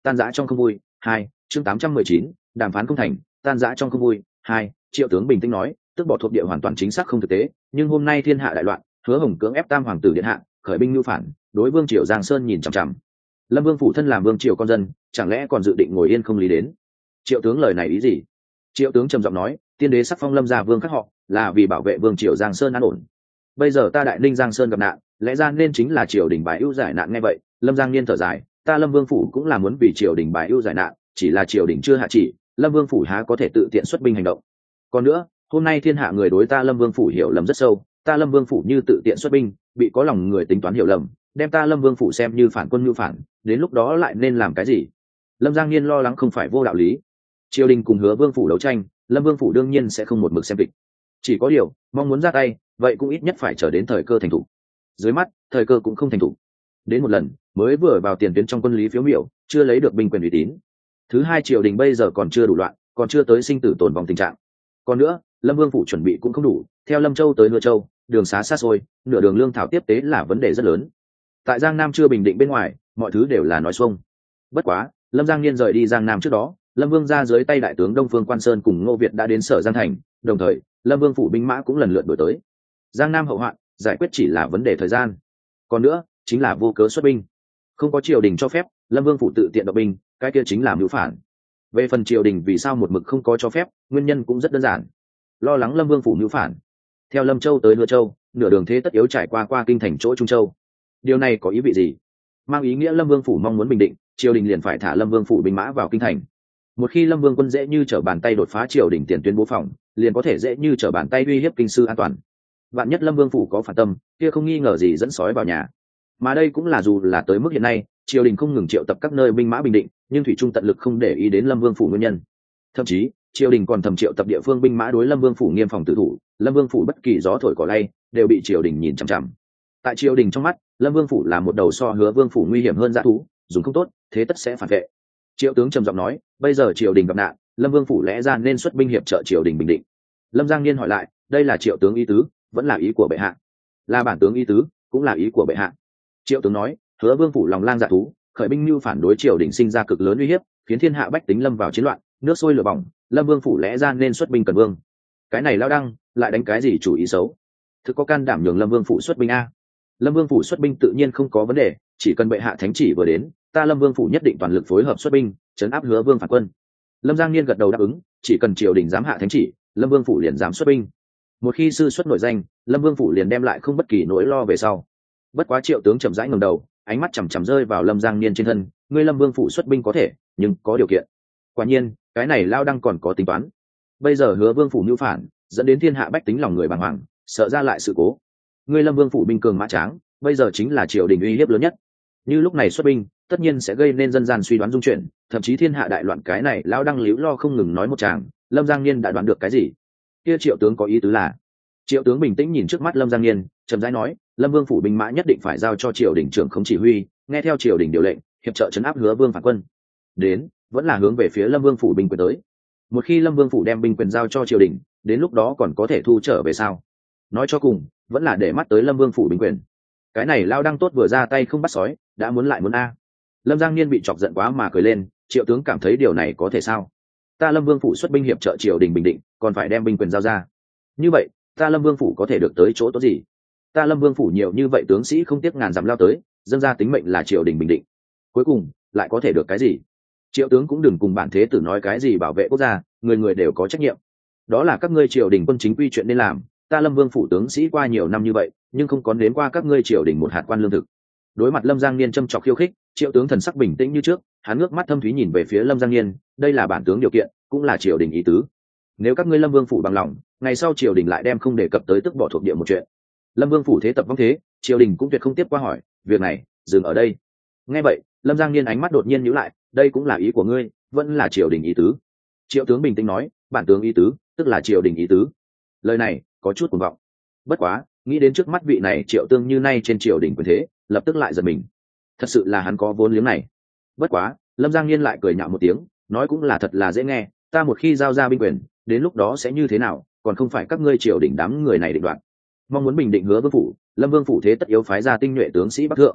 tan rã trong không vui. Hai, chương tám trăm mười chín, đàm phán không thành, tan rã trong không vui. Hai, Triệu tướng bình tĩnh nói, tức bỏ thuộc địa hoàn toàn chính xác không thực tế, nhưng hôm nay thiên hạ đại loạn, Hứa Hồng cưỡng ép tam hoàng tử điện hạ, khởi binh mưu phản, đối vương triều Giang Sơn nhìn chằm chằm. Lâm Vương phủ thân làm vương triều con dân, chẳng lẽ còn dự định ngồi yên không lý đến? Triệu tướng lời này ý gì? Triệu tướng trầm giọng nói, tiên đế sắc phong Lâm gia vương các họ, là vì bảo vệ vương triều Giang Sơn an ổn. Bây giờ ta đại ninh Giang Sơn gặp nạn, lẽ ra nên chính là triều đình bài ưu giải nạn. Nghe vậy, Lâm Giang Niên thở dài, ta Lâm Vương phủ cũng là muốn vì triều đình bài ưu giải nạn, chỉ là triều đình chưa hạ chỉ, Lâm Vương phủ há có thể tự tiện xuất binh hành động. Còn nữa, hôm nay thiên hạ người đối ta Lâm Vương phủ hiểu lầm rất sâu, ta Lâm Vương phủ như tự tiện xuất binh, bị có lòng người tính toán hiểu lầm, đem ta Lâm Vương phủ xem như phản quân mưu phản, đến lúc đó lại nên làm cái gì? Lâm Giang Niên lo lắng không phải vô đạo lý. Triều đình cùng Hứa Vương phủ đấu tranh, Lâm Vương phủ đương nhiên sẽ không một mực xem kịch. Chỉ có điều, mong muốn ra tay, vậy cũng ít nhất phải chờ đến thời cơ thành thủ. Dưới mắt, thời cơ cũng không thành thủ. Đến một lần, mới vừa vào tiền tuyến trong quân lý phiếu miểu, chưa lấy được binh quyền uy tín. Thứ hai, triều đình bây giờ còn chưa đủ loạn, còn chưa tới sinh tử tồn vong tình trạng. Còn nữa, Lâm Vương phủ chuẩn bị cũng không đủ, theo Lâm Châu tới Hứa Châu, đường xá xa xôi, nửa đường lương thảo tiếp tế là vấn đề rất lớn. Tại Giang Nam chưa bình định bên ngoài, mọi thứ đều là nói xuông. Bất quá, Lâm Giang Niên rời đi Giang Nam trước đó, Lâm Vương ra dưới tay đại tướng Đông Phương Quan Sơn cùng Ngô Việt đã đến Sở Giang thành, đồng thời, Lâm Vương phủ binh mã cũng lần lượt đổi tới. Giang Nam hậu hoạn, giải quyết chỉ là vấn đề thời gian. Còn nữa, chính là vô cớ xuất binh. Không có triều đình cho phép, Lâm Vương phủ tự tiện động binh, cái kia chính là mưu phản. Về phần triều đình vì sao một mực không có cho phép, nguyên nhân cũng rất đơn giản. Lo lắng Lâm Vương phủ mưu phản. Theo Lâm Châu tới Hứa Châu, nửa đường thế tất yếu trải qua qua kinh thành chỗ Trung Châu. Điều này có ý vị gì? Mang ý nghĩa Lâm Vương phủ mong muốn bình định, triều đình liền phải thả Lâm Vương phủ binh mã vào kinh thành. Một khi Lâm Vương quân dễ như trở bàn tay đột phá triều đình tiền tuyến bố phòng, liền có thể dễ như trở bàn tay uy hiếp kinh sư an toàn. Vạn nhất Lâm Vương phủ có phản tâm, kia không nghi ngờ gì dẫn sói vào nhà. Mà đây cũng là dù là tới mức hiện nay, triều đình không ngừng triệu tập các nơi binh mã bình định, nhưng thủy trung tận lực không để ý đến Lâm Vương phủ nguyên nhân. Thậm chí, triều đình còn thầm triệu tập địa phương binh mã đối Lâm Vương phủ nghiêm phòng tử thủ, Lâm Vương phủ bất kỳ gió thổi cỏ lay, đều bị triều đình nhìn chằm chằm. Tại triều đình trong mắt, Lâm Vương phủ là một đầu so Hứa Vương phủ nguy hiểm hơn dã thú, dùng không tốt, thế tất sẽ phản vệ. Triệu tướng trầm giọng nói, bây giờ triều đình gặp nạn, Lâm Vương phủ lẽ ra nên xuất binh hiệp trợ triều đình bình định. Lâm Giang Niên hỏi lại, đây là Triệu tướng ý tứ, vẫn là ý của bệ hạ? Là bản tướng ý tứ, cũng là ý của bệ hạ. Triệu tướng nói, Hứa Vương phủ lòng lang dạ thú, khởi binh mưu phản đối triều đình sinh ra cực lớn uy hiếp, khiến thiên hạ bách tính lâm vào chiến loạn, nước sôi lửa bỏng, Lâm Vương phủ lẽ ra nên xuất binh cần vương. Cái này lao đăng, lại đánh cái gì chủ ý xấu? Thực có can đảm nhường Lâm Vương phủ xuất binh a? Lâm Vương phủ xuất binh tự nhiên không có vấn đề, chỉ cần bệ hạ thánh chỉ vừa đến, ta Lâm Vương phủ nhất định toàn lực phối hợp xuất binh, trấn áp Hứa Vương phản quân. Lâm Giang Niên gật đầu đáp ứng, chỉ cần triều đình dám hạ thánh chỉ, Lâm Vương phủ liền dám xuất binh. Một khi sư xuất nổi danh, Lâm Vương phủ liền đem lại không bất kỳ nỗi lo về sau. Bất quá Triệu tướng chậm rãi ngẩng đầu, ánh mắt chằm chằm rơi vào Lâm Giang Niên trên thân, ngươi Lâm Vương phủ xuất binh có thể, nhưng có điều kiện. Quả nhiên, cái này lao đăng còn có tính toán. Bây giờ Hứa Vương phủ nhu phản, dẫn đến thiên hạ bách tính lòng người bàng hoàng, sợ ra lại sự cố. Ngươi Lâm Vương phủ binh cường mã tráng, bây giờ chính là triều đình uy hiếp lớn nhất. Như lúc này xuất binh, tất nhiên sẽ gây nên dân gian suy đoán dung chuyển, thậm chí thiên hạ đại loạn. Cái này lão đăng líu lo không ngừng nói một tràng, Lâm Giang Niên đã đoán được cái gì. Kia Triệu tướng có ý tứ là? Triệu tướng bình tĩnh nhìn trước mắt Lâm Giang Niên, trầm rãi nói, Lâm Vương phủ binh mã nhất định phải giao cho triều đình trưởng không chỉ huy, nghe theo triều đình điều lệnh, hiệp trợ trấn áp Hứa Vương phản quân. Đến, vẫn là hướng về phía Lâm Vương phủ binh quyền tới. Một khi Lâm Vương phủ đem binh quyền giao cho triều đình, đến lúc đó còn có thể thu trở về sao? Nói cho cùng, vẫn là để mắt tới Lâm Vương phủ binh quyền. Cái này lao đăng tốt vừa ra tay không bắt sói, đã muốn lại muốn a. Lâm Giang Niên bị chọc giận quá mà cười lên, Triệu tướng cảm thấy điều này có thể sao? Ta Lâm Vương phủ xuất binh hiệp trợ triều đình bình định, còn phải đem binh quyền giao ra. Như vậy, ta Lâm Vương phủ có thể được tới chỗ tốt gì? Ta Lâm Vương phủ nhiều như vậy tướng sĩ không tiếc ngàn dặm lao tới, dâng ra tính mệnh là triều đình bình định. Cuối cùng, lại có thể được cái gì? Triệu tướng cũng đừng cùng bản thế tử nói cái gì bảo vệ quốc gia, người người đều có trách nhiệm. Đó là các ngươi triều đình quân chính quy chuyện nên làm, ta Lâm Vương phủ tướng sĩ qua nhiều năm như vậy, nhưng không có nếm qua các ngươi triều đình một hạt quan lương thực. Đối mặt Lâm Giang Niên châm chọc khiêu khích, Triệu tướng thần sắc bình tĩnh như trước, hắn ngước mắt thâm thúy nhìn về phía Lâm Giang Niên, đây là bản tướng điều kiện, cũng là triều đình ý tứ. Nếu các ngươi Lâm Vương phủ bằng lòng, ngày sau triều đình lại đem không đề cập tới tức bỏ thuộc địa một chuyện. Lâm Vương phủ thế tập vong thế, triều đình cũng tuyệt không tiếp qua hỏi, việc này dừng ở đây. Nghe vậy, Lâm Giang Niên ánh mắt đột nhiên nhíu lại, đây cũng là ý của ngươi, vẫn là triều đình ý tứ. Triệu tướng bình tĩnh nói, bản tướng ý tứ, tức là triều đình ý tứ. Lời này có chút cuồng vọng. Bất quá, nghĩ đến trước mắt vị này Triệu tương như nay trên triều đình quyền thế, lập tức lại giật mình. Thật sự là hắn có vốn liếng này. Bất quá, Lâm Giang Niên lại cười nhạo một tiếng, nói cũng là thật là dễ nghe, ta một khi giao ra binh quyền, đến lúc đó sẽ như thế nào, còn không phải các ngươi triều đình đám người này định đoạt. Mong muốn bình định Hứa Vương phủ, Lâm Vương phủ thế tất yếu phái ra tinh nhuệ tướng sĩ bắc thượng.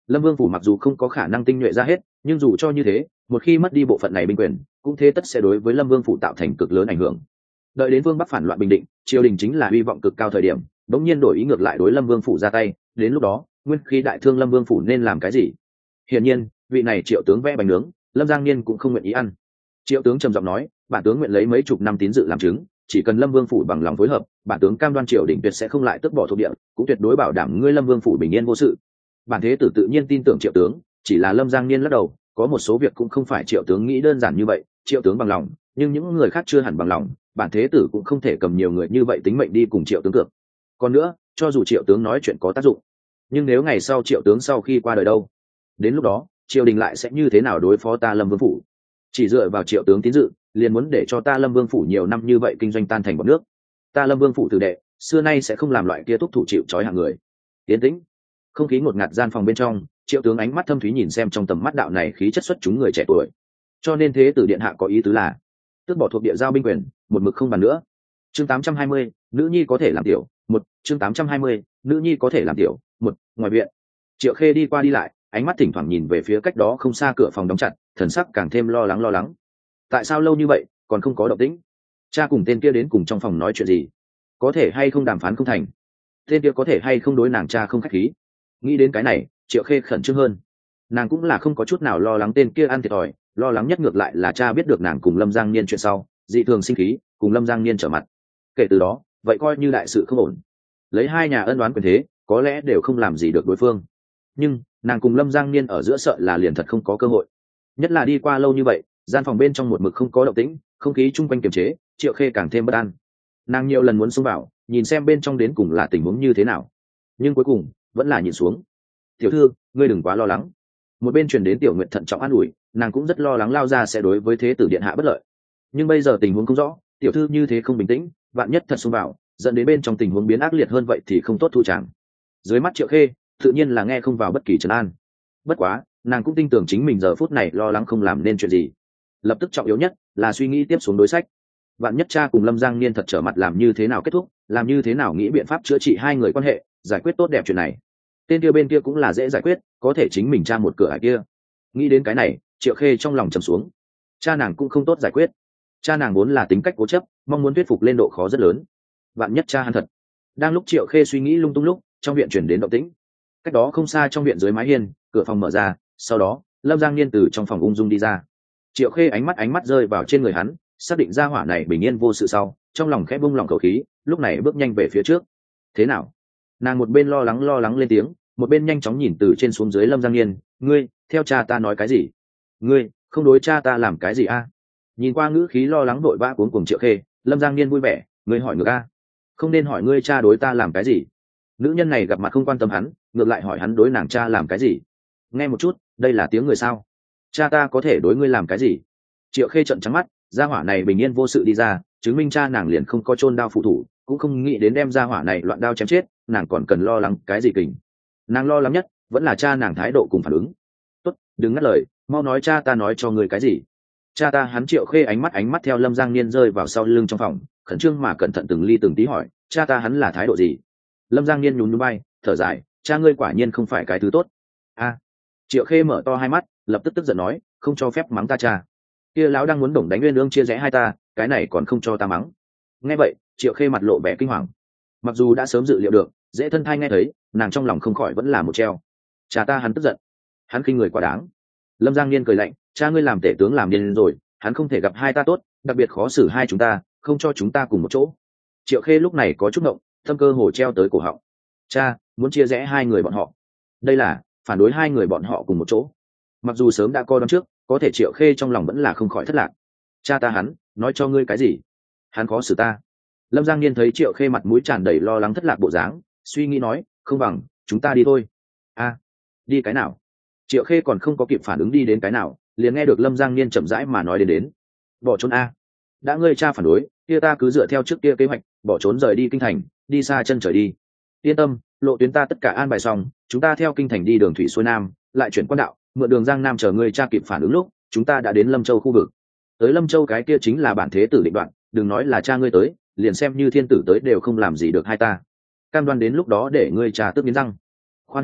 Lâm Vương phủ mặc dù không có khả năng tinh nhuệ ra hết, nhưng dù cho như thế, một khi mất đi bộ phận này binh quyền, cũng thế tất sẽ đối với Lâm Vương phủ tạo thành cực lớn ảnh hưởng. Đợi đến Vương Bắc phản loạn bình định, triều đình chính là hy vọng cực cao thời điểm, đống nhiên đổi ý ngược lại đối Lâm Vương phủ ra tay, đến lúc đó, nguyên khí đại thương Lâm Vương phủ nên làm cái gì? Hiển nhiên, vị này Triệu tướng vẽ bánh nướng, Lâm Giang Niên cũng không nguyện ý ăn. Triệu tướng trầm giọng nói, bản tướng nguyện lấy mấy chục năm tín dự làm chứng, chỉ cần Lâm Vương phủ bằng lòng phối hợp, bản tướng cam đoan triều đình tuyệt sẽ không lại tước bỏ thuộc địa, cũng tuyệt đối bảo đảm ngươi Lâm Vương phủ bình yên vô sự. Bản thế tử tự nhiên tin tưởng Triệu tướng, chỉ là Lâm Giang Niên lắc đầu, có một số việc cũng không phải Triệu tướng nghĩ đơn giản như vậy, Triệu tướng bằng lòng, nhưng những người khác chưa hẳn bằng lòng, bản thế tử cũng không thể cầm nhiều người như vậy tính mệnh đi cùng Triệu tướng cược. Còn nữa, cho dù Triệu tướng nói chuyện có tác dụng, nhưng nếu ngày sau Triệu tướng sau khi qua đời đâu, đến lúc đó triều đình lại sẽ như thế nào đối phó ta Lâm Vương phủ? Chỉ dựa vào Triệu tướng tín dự, liền muốn để cho ta Lâm Vương phủ nhiều năm như vậy kinh doanh tan thành bọt nước? Ta Lâm Vương phủ tử đệ xưa nay sẽ không làm loại kia thúc thủ chịu trói hạng người. Tiến tĩnh, không khí ngột ngạt gian phòng bên trong, Triệu tướng ánh mắt thâm thúy nhìn xem trong tầm mắt đạo này khí chất xuất chúng người trẻ tuổi. Cho nên thế tử điện hạ có ý tứ là tước bỏ thuộc địa giao binh quyền, một mực không bàn nữa. Chương tám trăm hai mươi, nữ nhi có thể làm tiểu, một. Chương tám trăm hai mươi, nữ nhi có thể làm tiểu, một. Ngoài viện, Triệu Khê đi qua đi lại, ánh mắt thỉnh thoảng nhìn về phía cách đó không xa cửa phòng đóng chặt, thần sắc càng thêm lo lắng lo lắng. Tại sao lâu như vậy còn không có động tĩnh? Cha cùng tên kia đến cùng trong phòng nói chuyện gì? Có thể hay không đàm phán không thành? Tên kia có thể hay không đối nàng cha không khách khí? Nghĩ đến cái này, Triệu Khê khẩn trương hơn. Nàng cũng là không có chút nào lo lắng tên kia ăn thiệt thòi, lo lắng nhất ngược lại là cha biết được nàng cùng Lâm Giang Niên chuyện sau, dị thường sinh khí, cùng Lâm Giang Niên trở mặt. Kể từ đó, vậy coi như đại sự không ổn. Lấy hai nhà ân oán quyền thế, có lẽ đều không làm gì được đối phương. Nhưng nàng cùng Lâm Giang Niên ở giữa sợ là liền thật không có cơ hội. Nhất là đi qua lâu như vậy, gian phòng bên trong một mực không có động tĩnh, không khí chung quanh kiềm chế, Triệu Khê càng thêm bất an. Nàng nhiều lần muốn xông vào, nhìn xem bên trong đến cùng là tình huống như thế nào, nhưng cuối cùng vẫn là nhìn xuống. Tiểu thư, ngươi đừng quá lo lắng. Một bên truyền đến Tiểu Nguyệt thận trọng an ủi, nàng cũng rất lo lắng lao ra sẽ đối với thế tử điện hạ bất lợi. Nhưng bây giờ tình huống không rõ, tiểu thư như thế không bình tĩnh, vạn nhất thật xông vào, dẫn đến bên trong tình huống biến ác liệt hơn vậy thì không tốt thu chẳng. Dưới mắt Triệu Khê, tự nhiên là nghe không vào bất kỳ trấn an. Bất quá, nàng cũng tin tưởng chính mình giờ phút này lo lắng không làm nên chuyện gì. Lập tức trọng yếu nhất là suy nghĩ tiếp xuống đối sách. Vạn nhất cha cùng Lâm Giang Niên thật trở mặt, làm như thế nào kết thúc, làm như thế nào nghĩ biện pháp chữa trị hai người quan hệ, giải quyết tốt đẹp chuyện này. Tên kia bên kia cũng là dễ giải quyết, có thể chính mình cha một cửa ải kia. Nghĩ đến cái này, Triệu Khê trong lòng trầm xuống. Cha nàng cũng không tốt giải quyết. Cha nàng vốn là tính cách cố chấp, mong muốn thuyết phục lên độ khó rất lớn. Vạn nhất cha hắn thật. Đang lúc Triệu Khê suy nghĩ lung tung lúc, trong viện chuyển đến động tĩnh. Cách đó không xa trong viện dưới mái hiên, cửa phòng mở ra, sau đó Lâm Giang Niên từ trong phòng ung dung đi ra. Triệu Khê ánh mắt ánh mắt rơi vào trên người hắn, xác định ra hỏa này bình yên vô sự sau, trong lòng khẽ bung lòng khẩu khí, lúc này bước nhanh về phía trước. Thế nào? Nàng một bên lo lắng lo lắng lên tiếng, một bên nhanh chóng nhìn từ trên xuống dưới Lâm Giang Niên. Ngươi theo cha ta nói cái gì? Ngươi không đối cha ta làm cái gì a? Nhìn qua ngữ khí lo lắng vội vã cuống cuồng Triệu Khê, Lâm Giang Niên vui vẻ. Ngươi hỏi ngược a? Không nên hỏi ngươi cha đối ta làm cái gì. Nữ nhân này gặp mặt không quan tâm hắn, ngược lại hỏi hắn đối nàng cha làm cái gì. Nghe một chút, đây là tiếng người sao? Cha ta có thể đối ngươi làm cái gì? Triệu Khê trợn trắng mắt, gia hỏa này bình yên vô sự đi ra, chứng minh cha nàng liền không có chôn đao phụ thủ, cũng không nghĩ đến đem gia hỏa này loạn đao chém chết, nàng còn cần lo lắng cái gì kình? Nàng lo lắng nhất vẫn là cha nàng thái độ cùng phản ứng. Tốt, đừng ngắt lời, mau nói cha ta nói cho ngươi cái gì? Cha ta hắn. Triệu Khê ánh mắt ánh mắt theo Lâm Giang Niên rơi vào sau lưng trong phòng, khẩn trương mà cẩn thận từng ly từng tí hỏi, cha ta hắn là thái độ gì? Lâm Giang Niên nhún nhún vai, thở dài, cha ngươi quả nhiên không phải cái thứ tốt. A. Triệu Khê mở to hai mắt, lập tức tức giận nói, không cho phép mắng ta cha. Kia lão đang muốn đồng đánh nguyên lương chia rẽ hai ta, cái này còn không cho ta mắng. Nghe vậy, Triệu Khê mặt lộ vẻ kinh hoàng. Mặc dù đã sớm dự liệu được, dễ thân thai nghe thấy, nàng trong lòng không khỏi vẫn là một treo. Cha ta hắn tức giận, hắn khinh người quá đáng. Lâm Giang Niên cười lạnh, cha ngươi làm tể tướng làm điên rồi, hắn không thể gặp hai ta tốt, đặc biệt khó xử hai chúng ta, không cho chúng ta cùng một chỗ. Triệu Khê lúc này có chút ngộng, thâm cơ hồ treo tới cổ họng. Cha muốn chia rẽ hai người bọn họ, đây là phản đối hai người bọn họ cùng một chỗ. Mặc dù sớm đã coi đoán trước, có thể Triệu Khê trong lòng vẫn là không khỏi thất lạc. Cha ta hắn nói cho ngươi cái gì? Hắn khó xử ta. Lâm Giang Niên thấy Triệu Khê mặt mũi tràn đầy lo lắng thất lạc bộ dáng, suy nghĩ nói, không bằng chúng ta đi thôi. A, đi cái nào? Triệu Khê còn không có kịp phản ứng đi đến cái nào, liền nghe được Lâm Giang Niên chậm rãi mà nói đến đến. Bỏ trốn a? Đã ngươi cha phản đối, kia ta cứ dựa theo trước kia kế hoạch, bỏ trốn rời đi kinh thành, đi xa chân trời đi. Yên tâm, lộ tuyến ta tất cả an bài xong, chúng ta theo kinh thành đi đường thủy xuôi nam, lại chuyển quan đạo, mượn đường Giang Nam chờ ngươi cha kịp phản ứng lúc, chúng ta đã đến Lâm Châu khu vực. Tới Lâm Châu cái kia chính là bản thế tử định đoạn, đừng nói là cha ngươi tới, liền xem như thiên tử tới đều không làm gì được hai ta. Cam đoan đến lúc đó để ngươi cha tước nghiến răng. Khoan hay nói,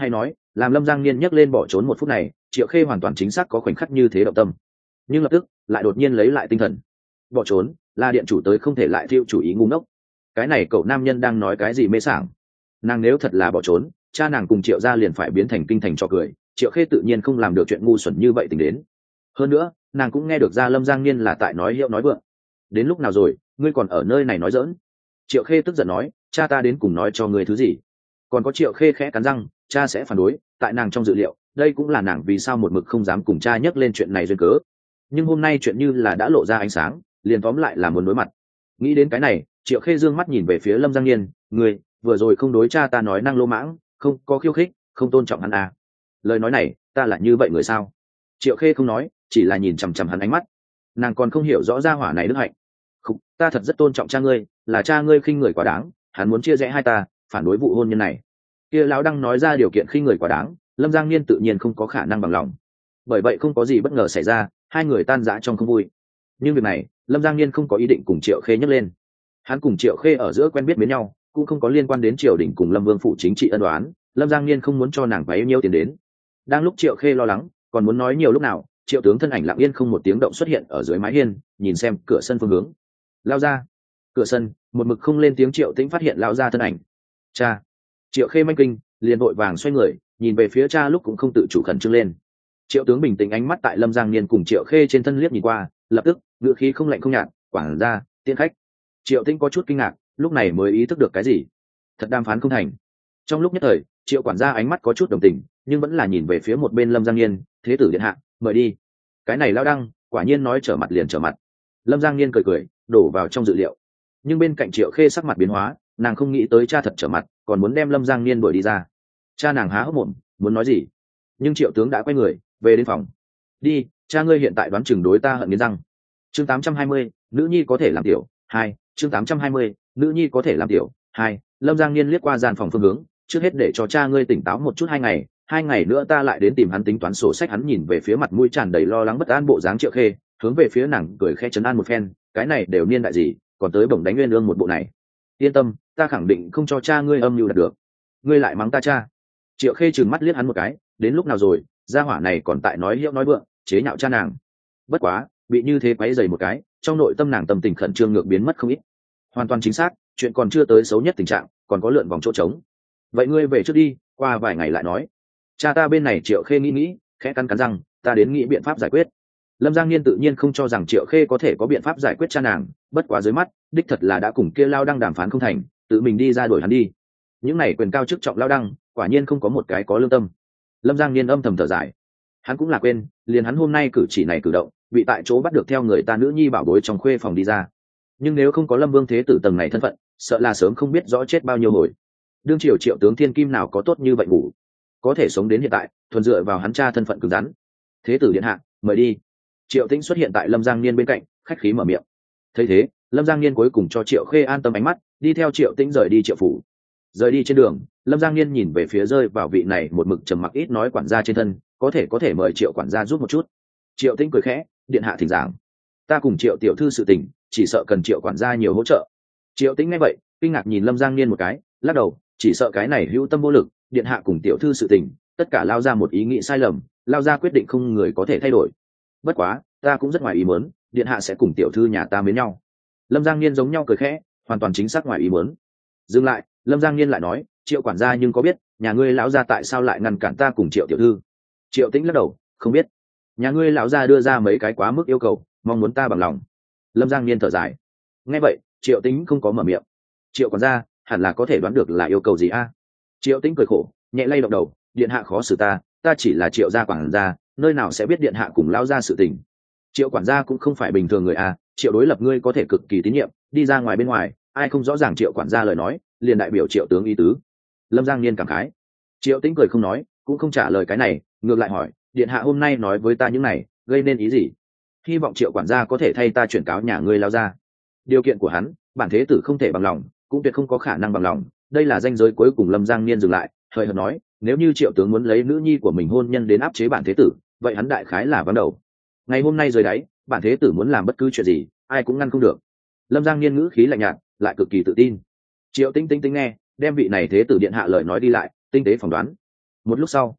làm Lâm Giang Niên nhấc lên bỏ trốn một phút này, Triệu Khê hoàn toàn chính xác có khoảnh khắc như thế động tâm, nhưng lập tức lại đột nhiên lấy lại tinh thần. Bỏ trốn là điện chủ tới không thể lại thiêu chủ ý ngu ngốc. Cái này cậu nam nhân đang nói cái gì mê sảng. Nàng nếu thật là bỏ trốn, cha nàng cùng Triệu gia liền phải biến thành kinh thành trò cười. Triệu Khê tự nhiên không làm được chuyện ngu xuẩn như vậy tình đến. Hơn nữa nàng cũng nghe được ra Lâm Giang Niên là tại nói hiệu nói vượng. Đến lúc nào rồi ngươi còn ở nơi này nói dỡn? Triệu Khê tức giận nói, cha ta đến cùng nói cho ngươi thứ gì? Còn có Triệu Khê khẽ cắn răng, cha sẽ phản đối, tại nàng trong dự liệu đây cũng là nàng vì sao một mực không dám cùng cha nhắc lên chuyện này duyên cớ. Nhưng hôm nay chuyện như là đã lộ ra ánh sáng, liền tóm lại là muốn đối mặt. Nghĩ đến cái này, Triệu Khê dương mắt nhìn về phía Lâm Giang Niên, ngươi vừa rồi không đối cha ta nói năng lô mãng, không có khiêu khích, không tôn trọng hắn à? Lời nói này ta là như vậy người sao? Triệu Khê không nói, chỉ là nhìn chằm chằm hắn ánh mắt. Nàng còn không hiểu rõ ra hỏa này đức hạnh. Khúc, ta thật rất tôn trọng cha ngươi, là cha ngươi khinh người quá đáng, hắn muốn chia rẽ hai ta, phản đối vụ hôn nhân này. Kia lão đang nói ra điều kiện khinh người quá đáng, Lâm Giang Niên tự nhiên không có khả năng bằng lòng. Bởi vậy không có gì bất ngờ xảy ra, hai người tan rã trong không vui. Nhưng việc này Lâm Giang Niên không có ý định cùng Triệu Khê nhắc lên. Hắn cùng Triệu Khê ở giữa quen biết mến nhau, cũng không có liên quan đến triều đình cùng Lâm Vương phủ chính trị ân đoán. Lâm Giang Niên không muốn cho nàng bấy nhiêu tiền đến. Đang lúc Triệu Khê lo lắng còn muốn nói nhiều lúc nào, Triệu tướng thân ảnh lặng yên không một tiếng động xuất hiện ở dưới mái hiên, nhìn xem cửa sân phương hướng. Lao ra. Cửa sân một mực không lên tiếng, Triệu Tĩnh phát hiện lao ra thân ảnh. Cha. Triệu Khê manh kinh, liền vội vàng xoay người nhìn về phía cha, lúc cũng không tự chủ khẩn trương lên. Triệu tướng bình tĩnh ánh mắt tại Lâm Giang Niên cùng Triệu Khê trên thân liếc nhìn qua, lập tức ngựa khí không lạnh không nhạt, quảng ra tiễn khách. Triệu Tĩnh có chút kinh ngạc, lúc này mới ý thức được cái gì. Thật đàm phán không thành. Trong lúc nhất thời Triệu quản gia ánh mắt có chút đồng tình, nhưng vẫn là nhìn về phía một bên Lâm Giang Niên, thế tử điện hạ mời đi. Cái này lao đăng quả nhiên nói trở mặt liền trở mặt. Lâm Giang Niên cười cười đổ vào trong dự liệu, nhưng bên cạnh Triệu Khê sắc mặt biến hóa, nàng không nghĩ tới cha thật trở mặt, còn muốn đem Lâm Giang Niên đuổi đi ra. Cha nàng há hốc mồm muốn nói gì, nhưng Triệu tướng đã quay người về đến phòng. Đi, cha ngươi hiện tại đoán chừng đối ta hận nghiến răng. Chương tám trăm hai mươi, nữ nhi có thể làm tiểu hai. Chương tám trăm hai mươi, nữ nhi có thể làm tiểu hai. Lâm Giang Niên liếc qua gian phòng phương hướng, trước hết để cho cha ngươi tỉnh táo một chút, hai ngày hai ngày nữa ta lại đến tìm hắn tính toán sổ sách. Hắn nhìn về phía mặt mũi tràn đầy lo lắng bất an bộ dáng Triệu Khê, hướng về phía nàng cười khẽ trấn an một phen, cái này đều niên đại gì, còn tới bổng đánh nguyên lương một bộ này. Yên tâm, ta khẳng định không cho cha ngươi âm mưu đạt được. Ngươi lại mắng ta cha? Triệu Khê trừng mắt liếc hắn một cái, đến lúc nào rồi, gia hỏa này còn tại nói hiệu nói vượng, chế nhạo cha nàng. Bất quá bị như thế quấy dày một cái, trong nội tâm nàng tâm tình khẩn trương ngược biến mất không ít. Hoàn toàn chính xác, chuyện còn chưa tới xấu nhất tình trạng, còn có lượn vòng chỗ trống. Vậy ngươi về trước đi, qua vài ngày lại nói. Cha ta bên này. Triệu Khê nghĩ nghĩ, khẽ cắn cắn răng, ta đến nghĩ biện pháp giải quyết. Lâm Giang Niên tự nhiên không cho rằng Triệu Khê có thể có biện pháp giải quyết cha nàng, bất quá dưới mắt đích thật là đã cùng kia lao đăng đàm phán không thành, tự mình đi ra đuổi hắn đi. Những này quyền cao chức trọng lao đăng quả nhiên không có một cái có lương tâm. Lâm Giang Niên âm thầm thở dài, hắn cũng là quên, liền hắn hôm nay cử chỉ này cử động, bị tại chỗ bắt được theo người ta nữ nhi bảo bối trong khuê phòng đi ra. Nhưng nếu không có Lâm Vương thế tử tầng này thân phận, sợ là sớm không biết rõ chết bao nhiêu hồi. Đương triều Triệu tướng thiên kim nào có tốt như vậy ngủ, có thể sống đến hiện tại thuần dựa vào hắn cha thân phận cứng rắn. Thế tử điện hạ mời đi. Triệu Tĩnh xuất hiện tại Lâm Giang Niên bên cạnh, khách khí mở miệng. Thấy thế, Lâm Giang Niên cuối cùng cho Triệu Khê an tâm ánh mắt, đi theo Triệu Tĩnh rời đi Triệu phủ. Rời đi trên đường, Lâm Giang Niên nhìn về phía rơi vào vị này một mực trầm mặc ít nói quản gia trên thân, có thể có thể mời Triệu quản gia giúp một chút. Triệu Tĩnh cười khẽ, điện hạ thỉnh giảng. Ta cùng Triệu tiểu thư sự tình, chỉ sợ cần Triệu quản gia nhiều hỗ trợ. Triệu Tĩnh nghe vậy, kinh ngạc nhìn Lâm Giang Niên một cái, lắc đầu, chỉ sợ cái này hữu tâm vô lực, điện hạ cùng tiểu thư sự tình, tất cả lao ra một ý nghĩ sai lầm, lao ra quyết định không người có thể thay đổi. Bất quá, ta cũng rất ngoài ý muốn, điện hạ sẽ cùng tiểu thư nhà ta mến nhau. Lâm Giang Niên giống nhau cười khẽ, hoàn toàn chính xác ngoài ý muốn. Dừng lại, Lâm Giang Niên lại nói, Triệu quản gia nhưng có biết nhà ngươi lão gia tại sao lại ngăn cản ta cùng Triệu tiểu thư? Triệu Tĩnh lắc đầu, không biết. Nhà ngươi lão gia đưa ra mấy cái quá mức yêu cầu, mong muốn ta bằng lòng. Lâm Giang Niên thở dài. Nghe vậy, Triệu Tĩnh không có mở miệng. Triệu quản gia hẳn là có thể đoán được là yêu cầu gì a? Triệu Tĩnh cười khổ, nhẹ lay động đầu, điện hạ khó xử ta, ta chỉ là Triệu gia quản gia, nơi nào sẽ biết điện hạ cùng lão gia sự tình. Triệu quản gia cũng không phải bình thường người a, Triệu đối lập ngươi có thể cực kỳ tín nhiệm, đi ra ngoài bên ngoài, ai không rõ ràng Triệu quản gia lời nói, liền đại biểu Triệu tướng ý tứ. Lâm Giang Niên cảm khái. Triệu Tĩnh cười không nói, cũng không trả lời cái này, ngược lại hỏi, điện hạ hôm nay nói với ta những này, gây nên ý gì? Hy vọng Triệu quản gia có thể thay ta chuyển cáo nhà ngươi lão gia. Điều kiện của hắn, bản thế tử không thể bằng lòng, cũng tuyệt không có khả năng bằng lòng, đây là ranh giới cuối cùng. Lâm Giang Niên dừng lại, hơi hợt nói, nếu như Triệu tướng muốn lấy nữ nhi của mình hôn nhân đến áp chế bản thế tử, vậy hắn đại khái là vắng đầu. Ngày hôm nay rời đáy, bản thế tử muốn làm bất cứ chuyện gì, ai cũng ngăn không được. Lâm Giang Niên ngữ khí lạnh nhạt, lại cực kỳ tự tin. Triệu Tĩnh Tĩnh Tĩnh nghe, đem vị này thế tử điện hạ lời nói đi lại, tinh tế phỏng đoán. Một lúc sau,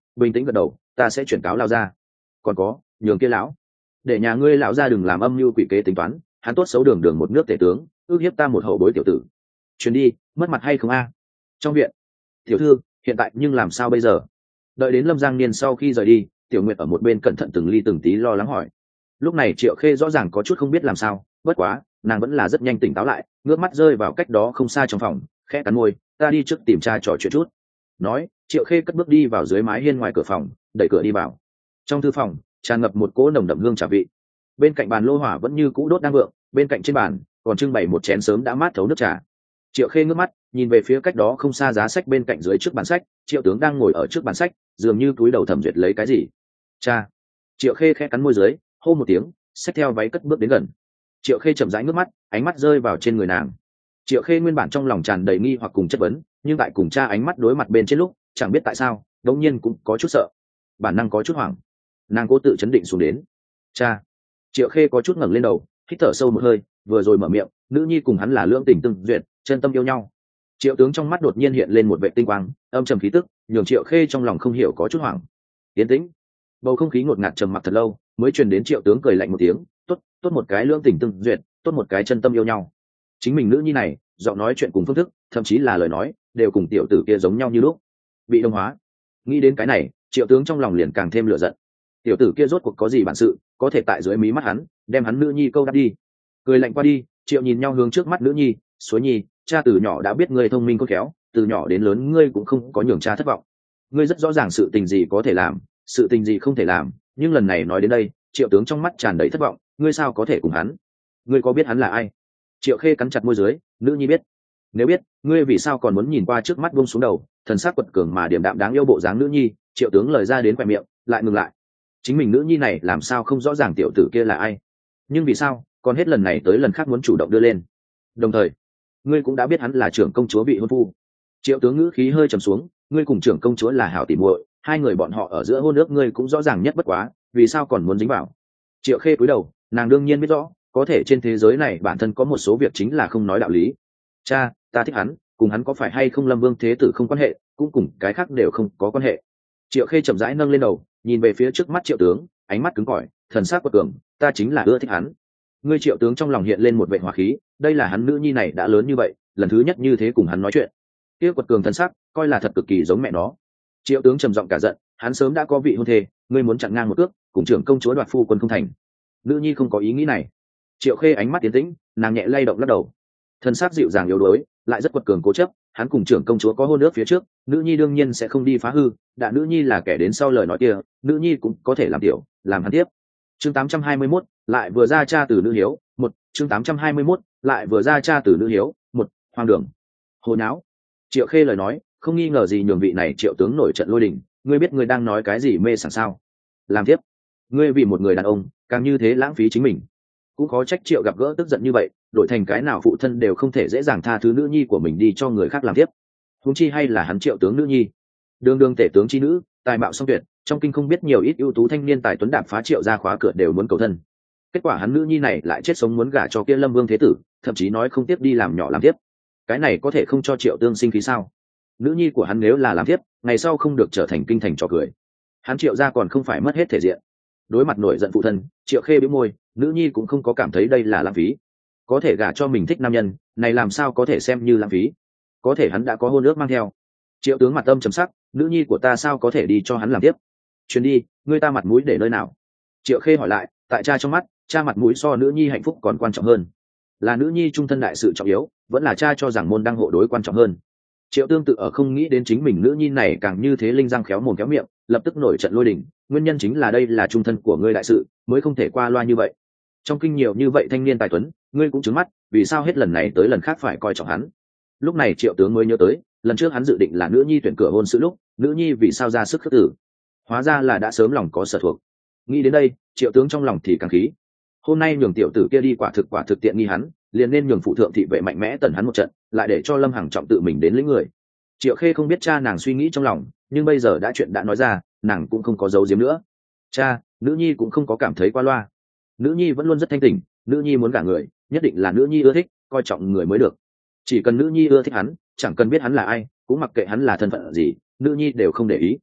bình tĩnh gật đầu, ta sẽ chuyển cáo lao ra. Còn có, nhường kia lão, để nhà ngươi lão ra đừng làm âm mưu quỷ kế tính toán, hắn tốt xấu đường đường một nước tể tướng, ước hiếp ta một hậu bối tiểu tử. Chuyển đi, mất mặt hay không a? Trong viện, tiểu thư, hiện tại nhưng làm sao bây giờ? Đợi đến Lâm Giang Niên sau khi rời đi, Tiểu Nguyệt ở một bên cẩn thận từng ly từng tí lo lắng hỏi. Lúc này Triệu Khê rõ ràng có chút không biết làm sao, bất quá nàng vẫn là rất nhanh tỉnh táo lại, ngước mắt rơi vào cách đó không xa trong phòng, khẽ cắn môi, ta đi trước tìm cha trò chuyện chút. Nói, Triệu Khê cất bước đi vào dưới mái hiên ngoài cửa phòng, đẩy cửa đi vào. Trong thư phòng tràn ngập một cỗ nồng đậm hương trà vị. Bên cạnh bàn lô hỏa vẫn như cũ đốt đang vượng, bên cạnh trên bàn còn trưng bày một chén sớm đã mát thấu nước trà. Triệu Khê ngước mắt nhìn về phía cách đó không xa giá sách bên cạnh dưới trước bàn sách, Triệu tướng đang ngồi ở trước bàn sách, dường như cúi đầu thẩm duyệt lấy cái gì. Cha. Triệu Khê khẽ cắn môi dưới, hô một tiếng, xách theo váy cất bước đến gần. Triệu Khê chậm rãi ngước mắt, ánh mắt rơi vào trên người nàng. Triệu Khê nguyên bản trong lòng tràn đầy nghi hoặc cùng chất vấn, nhưng tại cùng cha ánh mắt đối mặt bên trên lúc, chẳng biết tại sao, đột nhiên cũng có chút sợ, bản năng có chút hoảng. Nàng cố tự chấn định xuống đến. Cha. Triệu Khê có chút ngẩng lên đầu, hít thở sâu một hơi, vừa rồi mở miệng, nữ nhi cùng hắn là lưỡng tình tương duyệt, chân tâm yêu nhau. Triệu tướng trong mắt đột nhiên hiện lên một vệ tinh quang, âm trầm khí tức, nhường Triệu Khê trong lòng không hiểu có chút hoảng. Tiến tĩnh. Bầu không khí ngột ngạt trầm mặc thật lâu, mới truyền đến Triệu tướng cười lạnh một tiếng, tốt, tốt một cái lưỡng tình tương duyệt, tốt một cái chân tâm yêu nhau. Chính mình nữ nhi này, giọng nói chuyện cùng phương thức, thậm chí là lời nói, đều cùng tiểu tử kia giống nhau như lúc. Bị đồng hóa. Nghĩ đến cái này, Triệu tướng trong lòng liền càng thêm lửa giận. Tiểu tử kia rốt cuộc có gì bản sự, có thể tại dưới mí mắt hắn, đem hắn nữ nhi câu đáp đi. Cười lạnh qua đi, Triệu nhìn nhau hướng trước mắt nữ nhi, Suối nhi, cha từ nhỏ đã biết ngươi thông minh khôn khéo, từ nhỏ đến lớn ngươi cũng không có nhường cha thất vọng. Ngươi rất rõ ràng sự tình gì có thể làm, sự tình gì không thể làm, nhưng lần này nói đến đây, Triệu tướng trong mắt tràn đầy thất vọng, ngươi sao có thể cùng hắn? Ngươi có biết hắn là ai? Triệu Khê cắn chặt môi dưới, nữ nhi biết. Nếu biết, ngươi vì sao còn muốn nhìn qua trước mắt buông xuống đầu, thần sắc quật cường mà điềm đạm đáng yêu bộ dáng nữ nhi, Triệu tướng lời ra đến quẹt miệng, lại ngừng lại. Chính mình nữ nhi này làm sao không rõ ràng tiểu tử kia là ai? Nhưng vì sao, còn hết lần này tới lần khác muốn chủ động đưa lên? Đồng thời, ngươi cũng đã biết hắn là trưởng công chúa vị hôn phu. Triệu tướng ngữ khí hơi trầm xuống, ngươi cùng trưởng công chúa là hảo tỉ muội, hai người bọn họ ở giữa hôn ước ngươi cũng rõ ràng nhất bất quá, vì sao còn muốn dính vào? Triệu Khê cúi đầu, nàng đương nhiên biết rõ, có thể trên thế giới này bản thân có một số việc chính là không nói đạo lý. Cha, ta thích hắn, cùng hắn có phải hay không Lâm Vương thế tử không quan hệ, cũng cùng cái khác đều không có quan hệ. Triệu Khê chậm rãi nâng lên đầu, nhìn về phía trước mắt Triệu tướng, ánh mắt cứng cỏi, thần sắc quật cường, ta chính là ưa thích hắn. Ngươi Triệu tướng trong lòng hiện lên một vệ hỏa khí, đây là hắn nữ nhi này đã lớn như vậy, lần thứ nhất như thế cùng hắn nói chuyện. Kia quật cường thần sắc, coi là thật cực kỳ giống mẹ nó. Triệu tướng trầm giọng cả giận, hắn sớm đã có vị hôn thê, ngươi muốn chặn ngang một cước, cùng trưởng công chúa đoạt phu quân không thành. Nữ nhi không có ý nghĩ này. Triệu Khê ánh mắt tiến tĩnh, nàng nhẹ lay động lắc đầu. Thần sắc dịu dàng yếu đuối, lại rất quật cường cố chấp, hắn cùng trưởng công chúa có hôn ước phía trước, nữ nhi đương nhiên sẽ không đi phá hư, đã nữ nhi là kẻ đến sau lời nói kia, nữ nhi cũng có thể làm tiểu, làm hắn tiếp. Chương tám trăm hai mươi mốt, lại vừa ra cha từ nữ hiếu, một, chương tám trăm hai mươi mốt, lại vừa ra cha từ nữ hiếu, một, hoang đường. Hồ nháo. Triệu Khê lời nói, không nghi ngờ gì nhường vị này Triệu tướng nổi trận lôi đình, ngươi biết ngươi đang nói cái gì mê sảng sao? Làm tiếp. Ngươi vì một người đàn ông, càng như thế lãng phí chính mình. Cũng khó trách Triệu gặp gỡ tức giận như vậy, đổi thành cái nào phụ thân đều không thể dễ dàng tha thứ nữ nhi của mình đi cho người khác làm tiếp. Huống chi hay là hắn Triệu tướng nữ nhi, đường đường tể tướng chi nữ, tài mạo song tuyệt, trong kinh không biết nhiều ít ưu tú thanh niên tài tuấn đạp phá Triệu ra khóa cửa đều muốn cầu thân. Kết quả hắn nữ nhi này lại chết sống muốn gả cho kia Lâm Vương thế tử, thậm chí nói không tiếp đi làm nhỏ làm tiếp. Cái này có thể không cho Triệu tương sinh khí sao? Nữ nhi của hắn nếu là làm tiếp, ngày sau không được trở thành kinh thành trò cười. Hắn Triệu ra còn không phải mất hết thể diện. Đối mặt nổi giận phụ thân, Triệu Khê bĩu môi, nữ nhi cũng không có cảm thấy đây là lãng phí. Có thể gả cho mình thích nam nhân, này làm sao có thể xem như lãng phí? Có thể hắn đã có hôn ước mang theo. Triệu tướng mặt âm trầm sắc, nữ nhi của ta sao có thể đi cho hắn làm tiếp? Chuyến đi, ngươi ta mặt mũi để nơi nào? Triệu Khê hỏi lại, tại cha trong mắt, cha mặt mũi so nữ nhi hạnh phúc còn quan trọng hơn. Là nữ nhi trung thân đại sự trọng yếu, vẫn là cha cho rằng môn đăng hộ đối quan trọng hơn. Triệu tương tự ở không nghĩ đến chính mình nữ nhi này càng như thế linh răng khéo mồm khéo miệng, lập tức nổi trận lôi đình, nguyên nhân chính là đây là trung thân của ngươi đại sự, mới không thể qua loa như vậy. Trong kinh nhiều như vậy thanh niên tài tuấn, ngươi cũng trứng mắt, vì sao hết lần này tới lần khác phải coi trọng hắn? Lúc này Triệu tướng mới nhớ tới, lần trước hắn dự định là nữ nhi tuyển cửa hôn sự lúc, nữ nhi vì sao ra sức khước tử, hóa ra là đã sớm lòng có sở thuộc. Nghĩ đến đây, Triệu tướng trong lòng thì càng khí. Hôm nay nhường tiểu tử kia đi quả thực quả thực tiện nghi hắn, liền nên nhường phụ thượng thị vệ mạnh mẽ tần hắn một trận, lại để cho Lâm Hằng trọng tự mình đến lĩnh người. Triệu Khê không biết cha nàng suy nghĩ trong lòng, nhưng bây giờ đã chuyện đã nói ra, nàng cũng không có giấu giếm nữa. Cha, nữ nhi cũng không có cảm thấy qua loa. Nữ nhi vẫn luôn rất thanh tỉnh, nữ nhi muốn gả người, nhất định là nữ nhi ưa thích, coi trọng người mới được. Chỉ cần nữ nhi ưa thích hắn, chẳng cần biết hắn là ai, cũng mặc kệ hắn là thân phận gì, nữ nhi đều không để ý.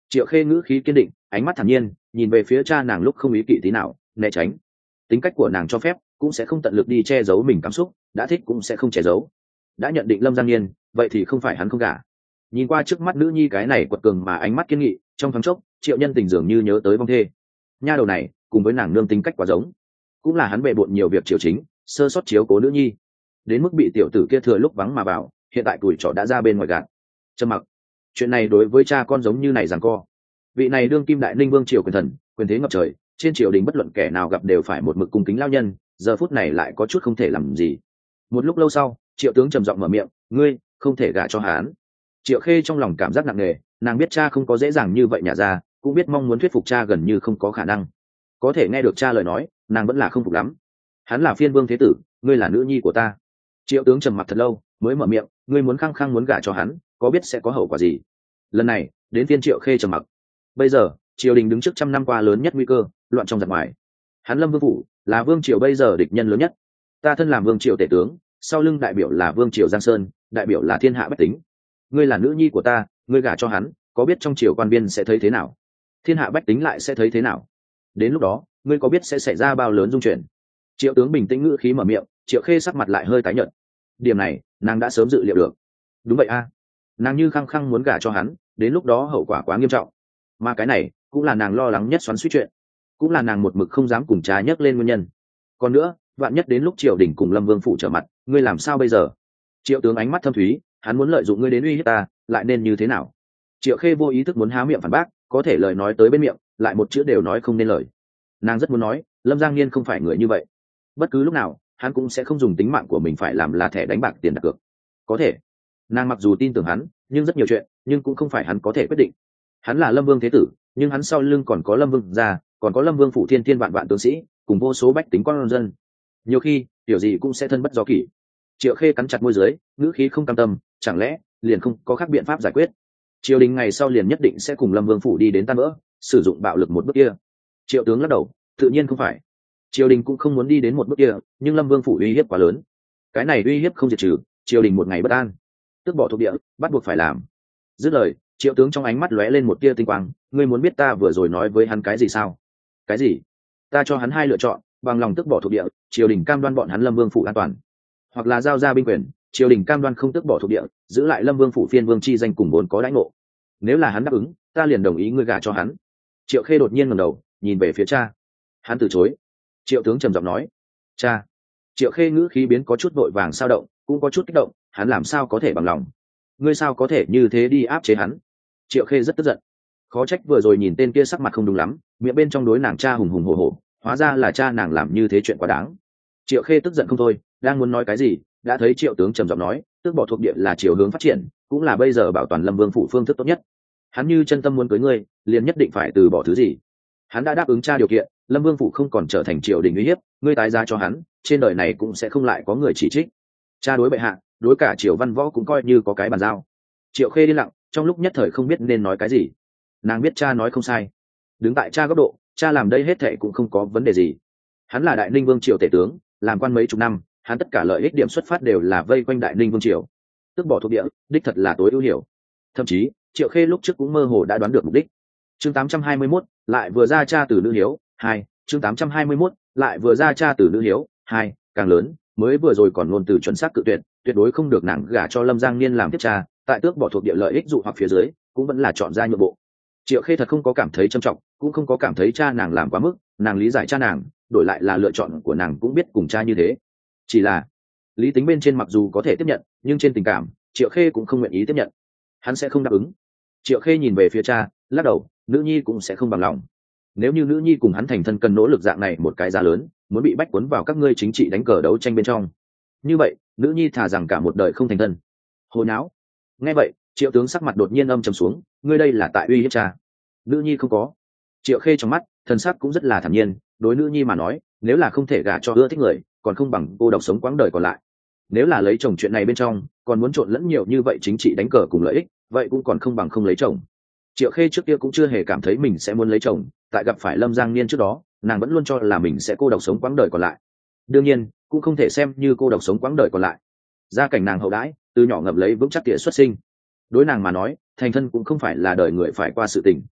Triệu Khê ngữ khí kiên định, ánh mắt thản nhiên nhìn về phía cha nàng lúc không ý kỵ tí nào, né tránh. Tính cách của nàng cho phép, cũng sẽ không tận lực đi che giấu mình cảm xúc, đã thích cũng sẽ không che giấu. Đã nhận định Lâm Giang Niên, vậy thì không phải hắn không gả. Nhìn qua trước mắt nữ nhi cái này quật cường mà ánh mắt kiên nghị, trong thoáng chốc Triệu Nhân Tình dường như nhớ tới vong thê. Nha đầu này cùng với nàng nương tính cách quá giống, cũng là hắn bệ bội nhiều việc chiếu chính, sơ sót chiếu cố nữ nhi, đến mức bị tiểu tử kia thừa lúc vắng mà vào, hiện tại tuổi trọ đã ra bên ngoài gạt. Trầm mặc. Chuyện này đối với cha con giống như này giằng co. Vị này đương kim đại ninh vương triều quyền thần, quyền thế ngập trời, trên triều đình bất luận kẻ nào gặp đều phải một mực cung kính lao nhân, giờ phút này lại có chút không thể làm gì. Một lúc lâu sau, Triệu tướng trầm giọng mở miệng, ngươi không thể gả cho hắn. Triệu Khê trong lòng cảm giác nặng nề, nàng biết cha không có dễ dàng như vậy nhả ra, cũng biết mong muốn thuyết phục cha gần như không có khả năng. Có thể nghe được cha lời nói, nàng vẫn là không phục lắm. Hắn là phiên vương thế tử, ngươi là nữ nhi của ta. Triệu tướng trầm mặc thật lâu mới mở miệng, ngươi muốn khăng khăng muốn gả cho hắn, có biết sẽ có hậu quả gì? Lần này đến phiên Triệu Khê trầm mặc. Bây giờ triều đình đứng trước trăm năm qua lớn nhất nguy cơ, loạn trong giặc ngoài. Hắn Lâm Vương phủ là vương triều bây giờ địch nhân lớn nhất. Ta thân làm vương triều tể tướng, sau lưng đại biểu là vương triều Giang Sơn, đại biểu là thiên hạ bách tính. Ngươi là nữ nhi của ta, ngươi gả cho hắn, có biết trong triều quan biên sẽ thấy thế nào? Thiên hạ bách tính lại sẽ thấy thế nào? Đến lúc đó ngươi có biết sẽ xảy ra bao lớn dung chuyển? Triệu tướng bình tĩnh ngữ khí mở miệng. Triệu Khê sắc mặt lại hơi tái nhợt. Điểm này nàng đã sớm dự liệu được. Đúng vậy a, nàng như khăng khăng muốn gả cho hắn, đến lúc đó hậu quả quá nghiêm trọng, mà cái này cũng là nàng lo lắng nhất xoắn suýt chuyện, cũng là nàng một mực không dám cùng cha nhấc lên nguyên nhân. Còn nữa, vạn nhất đến lúc triều đình cùng Lâm Vương phủ trở mặt, ngươi làm sao bây giờ? Triệu tướng ánh mắt thâm thúy, hắn muốn lợi dụng ngươi đến uy hiếp ta, lại nên như thế nào? Triệu Khê vô ý thức muốn há miệng phản bác, có thể lời nói tới bên miệng lại một chữ đều nói không nên lời. Nàng rất muốn nói, Lâm Giang Niên không phải người như vậy, bất cứ lúc nào hắn cũng sẽ không dùng tính mạng của mình phải làm là thẻ đánh bạc tiền đặt cược. Có thể nàng mặc dù tin tưởng hắn, nhưng rất nhiều chuyện nhưng cũng không phải hắn có thể quyết định. Hắn là Lâm Vương thế tử, nhưng hắn sau lưng còn có Lâm Vương gia, còn có Lâm Vương phủ thiên thiên vạn vạn tướng sĩ, cùng vô số bách tính con dân. Nhiều khi điều gì cũng sẽ thân bất do kỷ. Triệu Khê cắn chặt môi dưới, ngữ khí không cam tâm, chẳng lẽ liền không có khác biện pháp giải quyết? Triều đình ngày sau liền nhất định sẽ cùng Lâm Vương phủ đi đến tan vỡ, sử dụng bạo lực một bước kia? Triệu tướng lắc đầu, tự nhiên không phải. Triều đình cũng không muốn đi đến một bước kia, nhưng Lâm Vương phủ uy hiếp quá lớn, cái này uy hiếp không diệt trừ, triều đình một ngày bất an, tước bỏ thuộc địa bắt buộc phải làm. Dứt lời, Triệu tướng trong ánh mắt lóe lên một tia tinh quang, ngươi muốn biết ta vừa rồi nói với hắn cái gì sao? Cái gì? Ta cho hắn hai lựa chọn, bằng lòng tước bỏ thuộc địa, triều đình cam đoan bọn hắn Lâm Vương phủ an toàn, hoặc là giao ra binh quyền, triều đình cam đoan không tước bỏ thuộc địa, giữ lại Lâm Vương phủ phiên vương chi danh cùng vốn có đãi ngộ. Nếu là hắn đáp ứng, ta liền đồng ý ngươi gả cho hắn. Triệu Khê đột nhiên ngẩng đầu nhìn về phía cha. Hắn từ chối. Triệu tướng trầm giọng nói, cha. Triệu Khê ngữ khí biến có chút vội vàng sao động, cũng có chút kích động, hắn làm sao có thể bằng lòng? Ngươi sao có thể như thế đi áp chế hắn? Triệu Khê rất tức giận, khó trách vừa rồi nhìn tên kia sắc mặt không đúng lắm, miệng bên trong đối nàng cha hùng hùng hổ hổ, hóa ra là cha nàng làm như thế chuyện quá đáng. Triệu Khê tức giận không thôi, đang muốn nói cái gì, đã thấy Triệu tướng trầm giọng nói, tước bỏ thuộc địa là chiều hướng phát triển, cũng là bây giờ bảo toàn Lâm Vương phủ phương thức tốt nhất. Hắn như chân tâm muốn cưới ngươi, liền nhất định phải từ bỏ thứ gì. Hắn đã đáp ứng cha điều kiện, Lâm Vương phủ không còn trở thành triều đình uy hiếp, ngươi tái giá cho hắn, trên đời này cũng sẽ không lại có người chỉ trích. Cha đối bệ hạ, đối cả triều văn võ cũng coi như có cái bàn giao. Triệu Khê đi lặng, trong lúc nhất thời không biết nên nói cái gì. Nàng biết cha nói không sai, đứng tại cha góc độ, cha làm đây hết thệ cũng không có vấn đề gì. Hắn là đại ninh vương triều tể tướng, làm quan mấy chục năm, hắn tất cả lợi ích điểm xuất phát đều là vây quanh đại ninh vương triều, tức bỏ thuộc địa, đích thật là tối ưu hiểu. Thậm chí Triệu Khê lúc trước cũng mơ hồ đã đoán được mục đích. Chương tám trăm hai mươi mốt, lại vừa ra cha từ nữ hiếu hai. Chương tám trăm hai mươi mốt, lại vừa ra cha từ nữ hiếu hai, càng lớn, mới vừa rồi còn luôn từ chuẩn xác cự tuyệt, tuyệt đối không được nàng gả cho Lâm Giang Niên làm tiếp cha, tại tước bỏ thuộc địa lợi ích dụ hoặc phía dưới, cũng vẫn là chọn ra nhượng bộ. Triệu Khê thật không có cảm thấy trầm trọng, cũng không có cảm thấy cha nàng làm quá mức, nàng lý giải cha nàng, đổi lại là lựa chọn của nàng cũng biết cùng cha như thế. Chỉ là lý tính bên trên mặc dù có thể tiếp nhận, nhưng trên tình cảm, Triệu Khê cũng không nguyện ý tiếp nhận. Hắn sẽ không đáp ứng. Triệu Khê nhìn về phía cha, lắc đầu, nữ nhi cũng sẽ không bằng lòng. Nếu như nữ nhi cùng hắn thành thân cần nỗ lực dạng này một cái giá lớn, muốn bị bách cuốn vào các ngươi chính trị đánh cờ đấu tranh bên trong, như vậy nữ nhi thà rằng cả một đời không thành thân. Hồ nháo. Nghe vậy, Triệu tướng sắc mặt đột nhiên âm trầm xuống, ngươi đây là tại uy hiếp cha. Nữ nhi không có. Triệu Khê trong mắt thần sắc cũng rất là thản nhiên, đối nữ nhi mà nói, nếu là không thể gả cho ưa thích người, còn không bằng cô độc sống quãng đời còn lại. Nếu là lấy chồng chuyện này bên trong còn muốn trộn lẫn nhiều như vậy chính trị đánh cờ cùng lợi ích, vậy cũng còn không bằng không lấy chồng. Triệu Khê trước kia cũng chưa hề cảm thấy mình sẽ muốn lấy chồng, tại gặp phải Lâm Giang Niên trước đó, nàng vẫn luôn cho là mình sẽ cô độc sống quãng đời còn lại. Đương nhiên, cũng không thể xem như cô độc sống quãng đời còn lại. Gia cảnh nàng hậu đãi, từ nhỏ ngậm lấy vững chắc địa xuất sinh. Đối nàng mà nói, thành thân cũng không phải là đời người phải qua sự tình,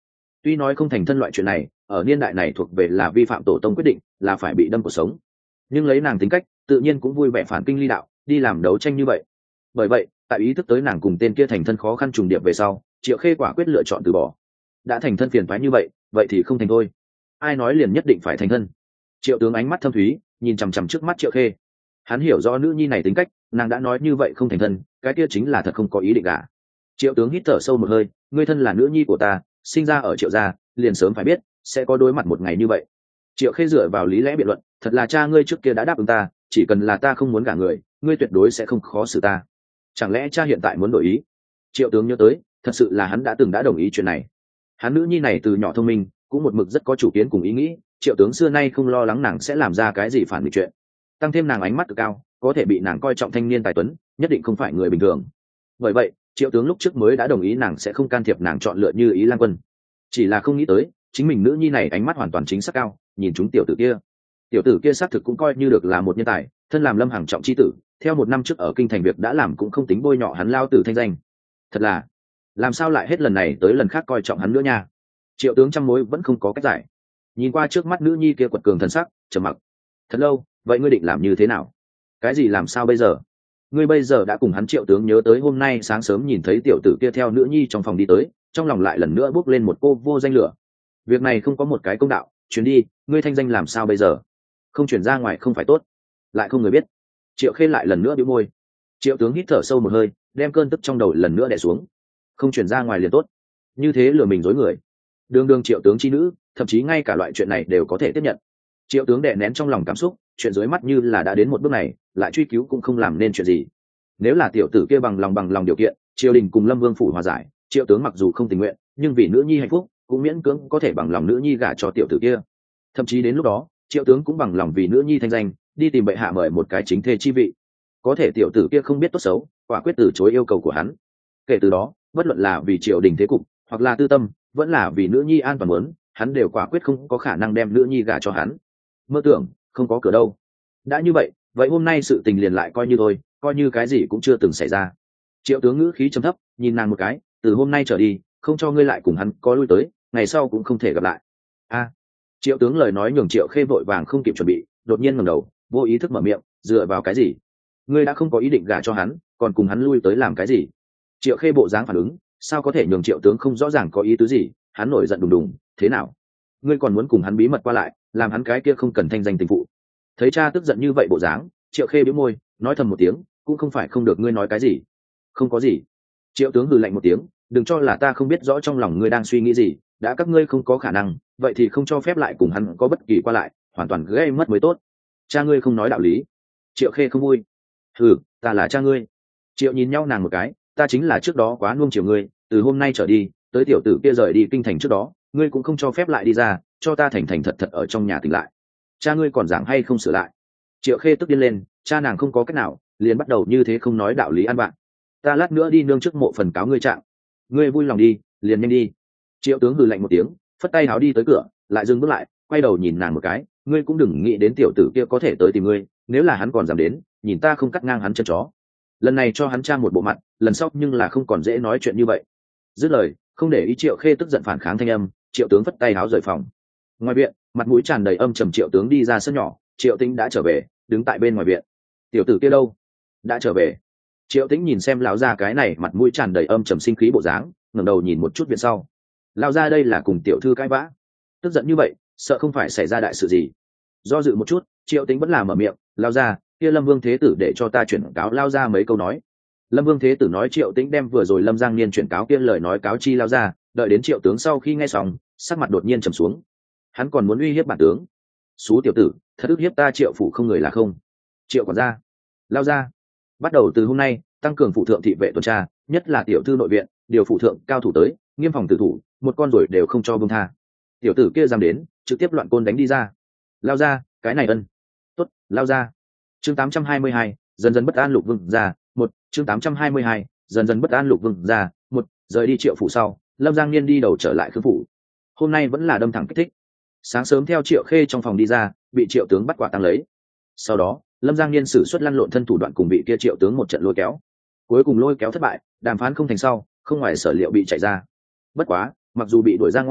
Tuy nói không thành thân loại chuyện này ở niên đại này thuộc về là vi phạm tổ tông quyết định, là phải bị đâm cuộc sống, nhưng lấy nàng tính cách tự nhiên cũng vui vẻ phản kinh ly đạo, đi làm đấu tranh như vậy. Bởi vậy tại ý thức tới nàng cùng tên kia thành thân khó khăn trùng điệp về sau, Triệu Khê quả quyết lựa chọn từ bỏ. Đã thành thân phiền toái như vậy, vậy thì không thành thôi. Ai nói liền nhất định phải thành thân? Triệu Tướng ánh mắt thâm thúy nhìn chằm chằm trước mắt Triệu Khê. Hắn hiểu rõ nữ nhi này tính cách, nàng đã nói như vậy không thành thân, cái kia chính là thật không có ý định cả. Triệu Tướng hít thở sâu một hơi, ngươi thân là nữ nhi của ta, sinh ra ở Triệu gia, liền sớm phải biết sẽ có đối mặt một ngày như vậy. Triệu Khê dựa vào lý lẽ biện luận, thật là cha ngươi trước kia đã đáp ứng ta, chỉ cần là ta không muốn gả người, ngươi tuyệt đối sẽ không khó xử ta. Chẳng lẽ cha hiện tại muốn đổi ý? Triệu Tướng nhớ tới, thật sự là hắn đã từng đã đồng ý chuyện này. Hắn nữ nhi này từ nhỏ thông minh, cũng một mực rất có chủ kiến cùng ý nghĩ, Triệu Tướng xưa nay không lo lắng nàng sẽ làm ra cái gì phản nghịch chuyện. Tăng thêm nàng ánh mắt cực cao, có thể bị nàng coi trọng thanh niên tài tuấn, nhất định không phải người bình thường. Bởi vậy Triệu Tướng lúc trước mới đã đồng ý nàng sẽ không can thiệp nàng chọn lựa Như Ý Lang Quân. Chỉ là không nghĩ tới chính mình nữ nhi này ánh mắt hoàn toàn chính xác cao, nhìn chúng tiểu tử kia. Tiểu tử kia xác thực cũng coi như được là một nhân tài, thân làm Lâm Hằng trọng chi tử, theo một năm trước ở kinh thành việc đã làm cũng không tính bôi nhọ hắn lao tử thanh danh. Thật là làm sao lại hết lần này tới lần khác coi trọng hắn nữa nha. Triệu Tướng trăm mối vẫn không có cách giải, nhìn qua trước mắt nữ nhi kia quật cường thần sắc, trầm mặc thật lâu. Vậy ngươi định làm như thế nào? Cái gì làm sao bây giờ? Ngươi bây giờ đã cùng hắn. Triệu Tướng nhớ tới hôm nay sáng sớm nhìn thấy tiểu tử kia theo nữ nhi trong phòng đi tới, trong lòng lại lần nữa bốc lên một cô vô danh lửa. Việc này không có một cái công đạo, chuyến đi ngươi thanh danh làm sao bây giờ? Không chuyển ra ngoài không phải tốt, lại không người biết. Triệu Khê lại lần nữa bĩu môi. Triệu Tướng hít thở sâu một hơi, đem cơn tức trong đầu lần nữa đè xuống. Không chuyển ra ngoài liền tốt, như thế lừa mình dối người. Đường đường Triệu Tướng chi nữ, thậm chí ngay cả loại chuyện này đều có thể tiếp nhận. Triệu Tướng đè nén trong lòng cảm xúc, chuyện dưới mắt như là đã đến một bước này, lại truy cứu cũng không làm nên chuyện gì. Nếu là tiểu tử kia bằng lòng bằng lòng điều kiện, triều đình cùng Lâm Vương phủ hòa giải, Triệu Tướng mặc dù không tình nguyện, nhưng vì nữ nhi hạnh phúc, cũng miễn cưỡng có thể bằng lòng nữ nhi gả cho tiểu tử kia. Thậm chí đến lúc đó, Triệu Tướng cũng bằng lòng vì nữ nhi thanh danh, đi tìm bệ hạ mời một cái chính thê chi vị. Có thể tiểu tử kia không biết tốt xấu, quả quyết từ chối yêu cầu của hắn. Kể từ đó, bất luận là vì triều đình thế cục, hoặc là tư tâm, vẫn là vì nữ nhi an toàn muốn, hắn đều quả quyết không có khả năng đem nữ nhi gả cho hắn. Mơ tưởng không có cửa đâu. Đã như vậy, vậy hôm nay sự tình liền lại coi như thôi, coi như cái gì cũng chưa từng xảy ra. Triệu Tướng ngữ khí trầm thấp, nhìn nàng một cái, từ hôm nay trở đi, không cho ngươi lại cùng hắn có lui tới, ngày sau cũng không thể gặp lại. A. Triệu Tướng lời nói nhường Triệu Khê vội vàng không kịp chuẩn bị, đột nhiên ngẩng đầu, vô ý thức mở miệng, dựa vào cái gì? Ngươi đã không có ý định gả cho hắn, còn cùng hắn lui tới làm cái gì? Triệu Khê bộ dáng phản ứng, sao có thể nhường Triệu Tướng không rõ ràng có ý tứ gì? Hắn nổi giận đùng đùng, thế nào? Ngươi còn muốn cùng hắn bí mật qua lại, làm hắn cái kia không cần thanh danh tình phụ? Thấy cha tức giận như vậy bộ dáng, Triệu Khê bĩu môi, nói thầm một tiếng, cũng không phải không được, ngươi nói cái gì? Không có gì. Triệu Tướng hừ lạnh một tiếng, đừng cho là ta không biết rõ trong lòng ngươi đang suy nghĩ gì, đã các ngươi không có khả năng, vậy thì không cho phép lại cùng hắn có bất kỳ qua lại, hoàn toàn gây mất mới tốt. Cha ngươi không nói đạo lý. Triệu Khê không vui. Hừ, ta là cha ngươi. Triệu nhìn nhau nàng một cái, ta chính là trước đó quá nuông chiều ngươi, từ hôm nay trở đi, tới tiểu tử kia rời đi kinh thành trước đó, ngươi cũng không cho phép lại đi ra, cho ta thành thành thật thật ở trong nhà tỉnh lại. Cha ngươi còn giảng hay không sửa lại? Triệu Khê tức điên lên, cha nàng không có cách nào, liền bắt đầu như thế không nói đạo lý ăn bạn. Ta lát nữa đi nương trước mộ phần cáo ngươi trạng. Ngươi vui lòng đi, liền nhanh đi. Triệu Tướng hừ lạnh một tiếng, phất tay háo đi tới cửa, lại dừng bước lại, quay đầu nhìn nàng một cái, ngươi cũng đừng nghĩ đến tiểu tử kia có thể tới tìm ngươi, nếu là hắn còn dám đến, nhìn ta không cắt ngang hắn chân chó. Lần này cho hắn tra một bộ mặt, lần sau nhưng là không còn dễ nói chuyện như vậy. Dứt lời, không để ý Triệu Khê tức giận phản kháng thanh âm, Triệu Tướng phất tay háo rời phòng. Ngoài viện, mặt mũi tràn đầy âm trầm Triệu Tướng đi ra sân nhỏ, Triệu Tĩnh đã trở về, đứng tại bên ngoài viện. Tiểu tử kia đâu? Đã trở về. Triệu Tĩnh nhìn xem lão gia cái này mặt mũi tràn đầy âm trầm sinh khí bộ dáng, ngẩng đầu nhìn một chút viện sau. Lão gia đây là cùng tiểu thư cãi vã, tức giận như vậy, sợ không phải xảy ra đại sự gì. Do dự một chút, Triệu Tĩnh vẫn là mở miệng, lão gia, kia Lâm Vương thế tử để cho ta chuyển cáo lão gia mấy câu nói. Lâm Vương thế tử nói Triệu Tĩnh đem vừa rồi Lâm Giang Niên chuyển cáo kia lời nói cáo chi lão gia, đợi đến Triệu Tướng sau khi nghe xong, sắc mặt đột nhiên trầm xuống. Hắn còn muốn uy hiếp bản tướng. Xú tiểu tử, thật ức hiếp ta Triệu phủ không người là không. Triệu quản gia, lão gia, bắt đầu từ hôm nay, tăng cường phụ thượng thị vệ tuần tra, nhất là tiểu thư nội viện, điều phụ thượng cao thủ tới, nghiêm phòng tử thủ, một con rồi đều không cho buông tha. Tiểu tử kia dám đến, trực tiếp loạn côn đánh đi ra. Lao ra, cái này ân. Tốt, lao ra. Chương tám trăm hai mươi hai, dần dần bất an Lục Vương ra, một, chương tám trăm hai mươi hai, dần dần bất an Lục Vương ra, một, rời đi Triệu phủ sau, Lâm Giang Niên đi đầu trở lại Khương phủ. Hôm nay vẫn là đâm thẳng kích thích. Sáng sớm theo Triệu Khê trong phòng đi ra, bị Triệu Tướng bắt quả tang lấy. Sau đó, Lâm Giang Niên sử xuất lăn lộn thân thủ đoạn cùng bị kia Triệu Tướng một trận lôi kéo. Cuối cùng lôi kéo thất bại, đàm phán không thành sau, không ngoài sở liệu bị chạy ra. Bất quá, mặc dù bị đuổi ra ngoài,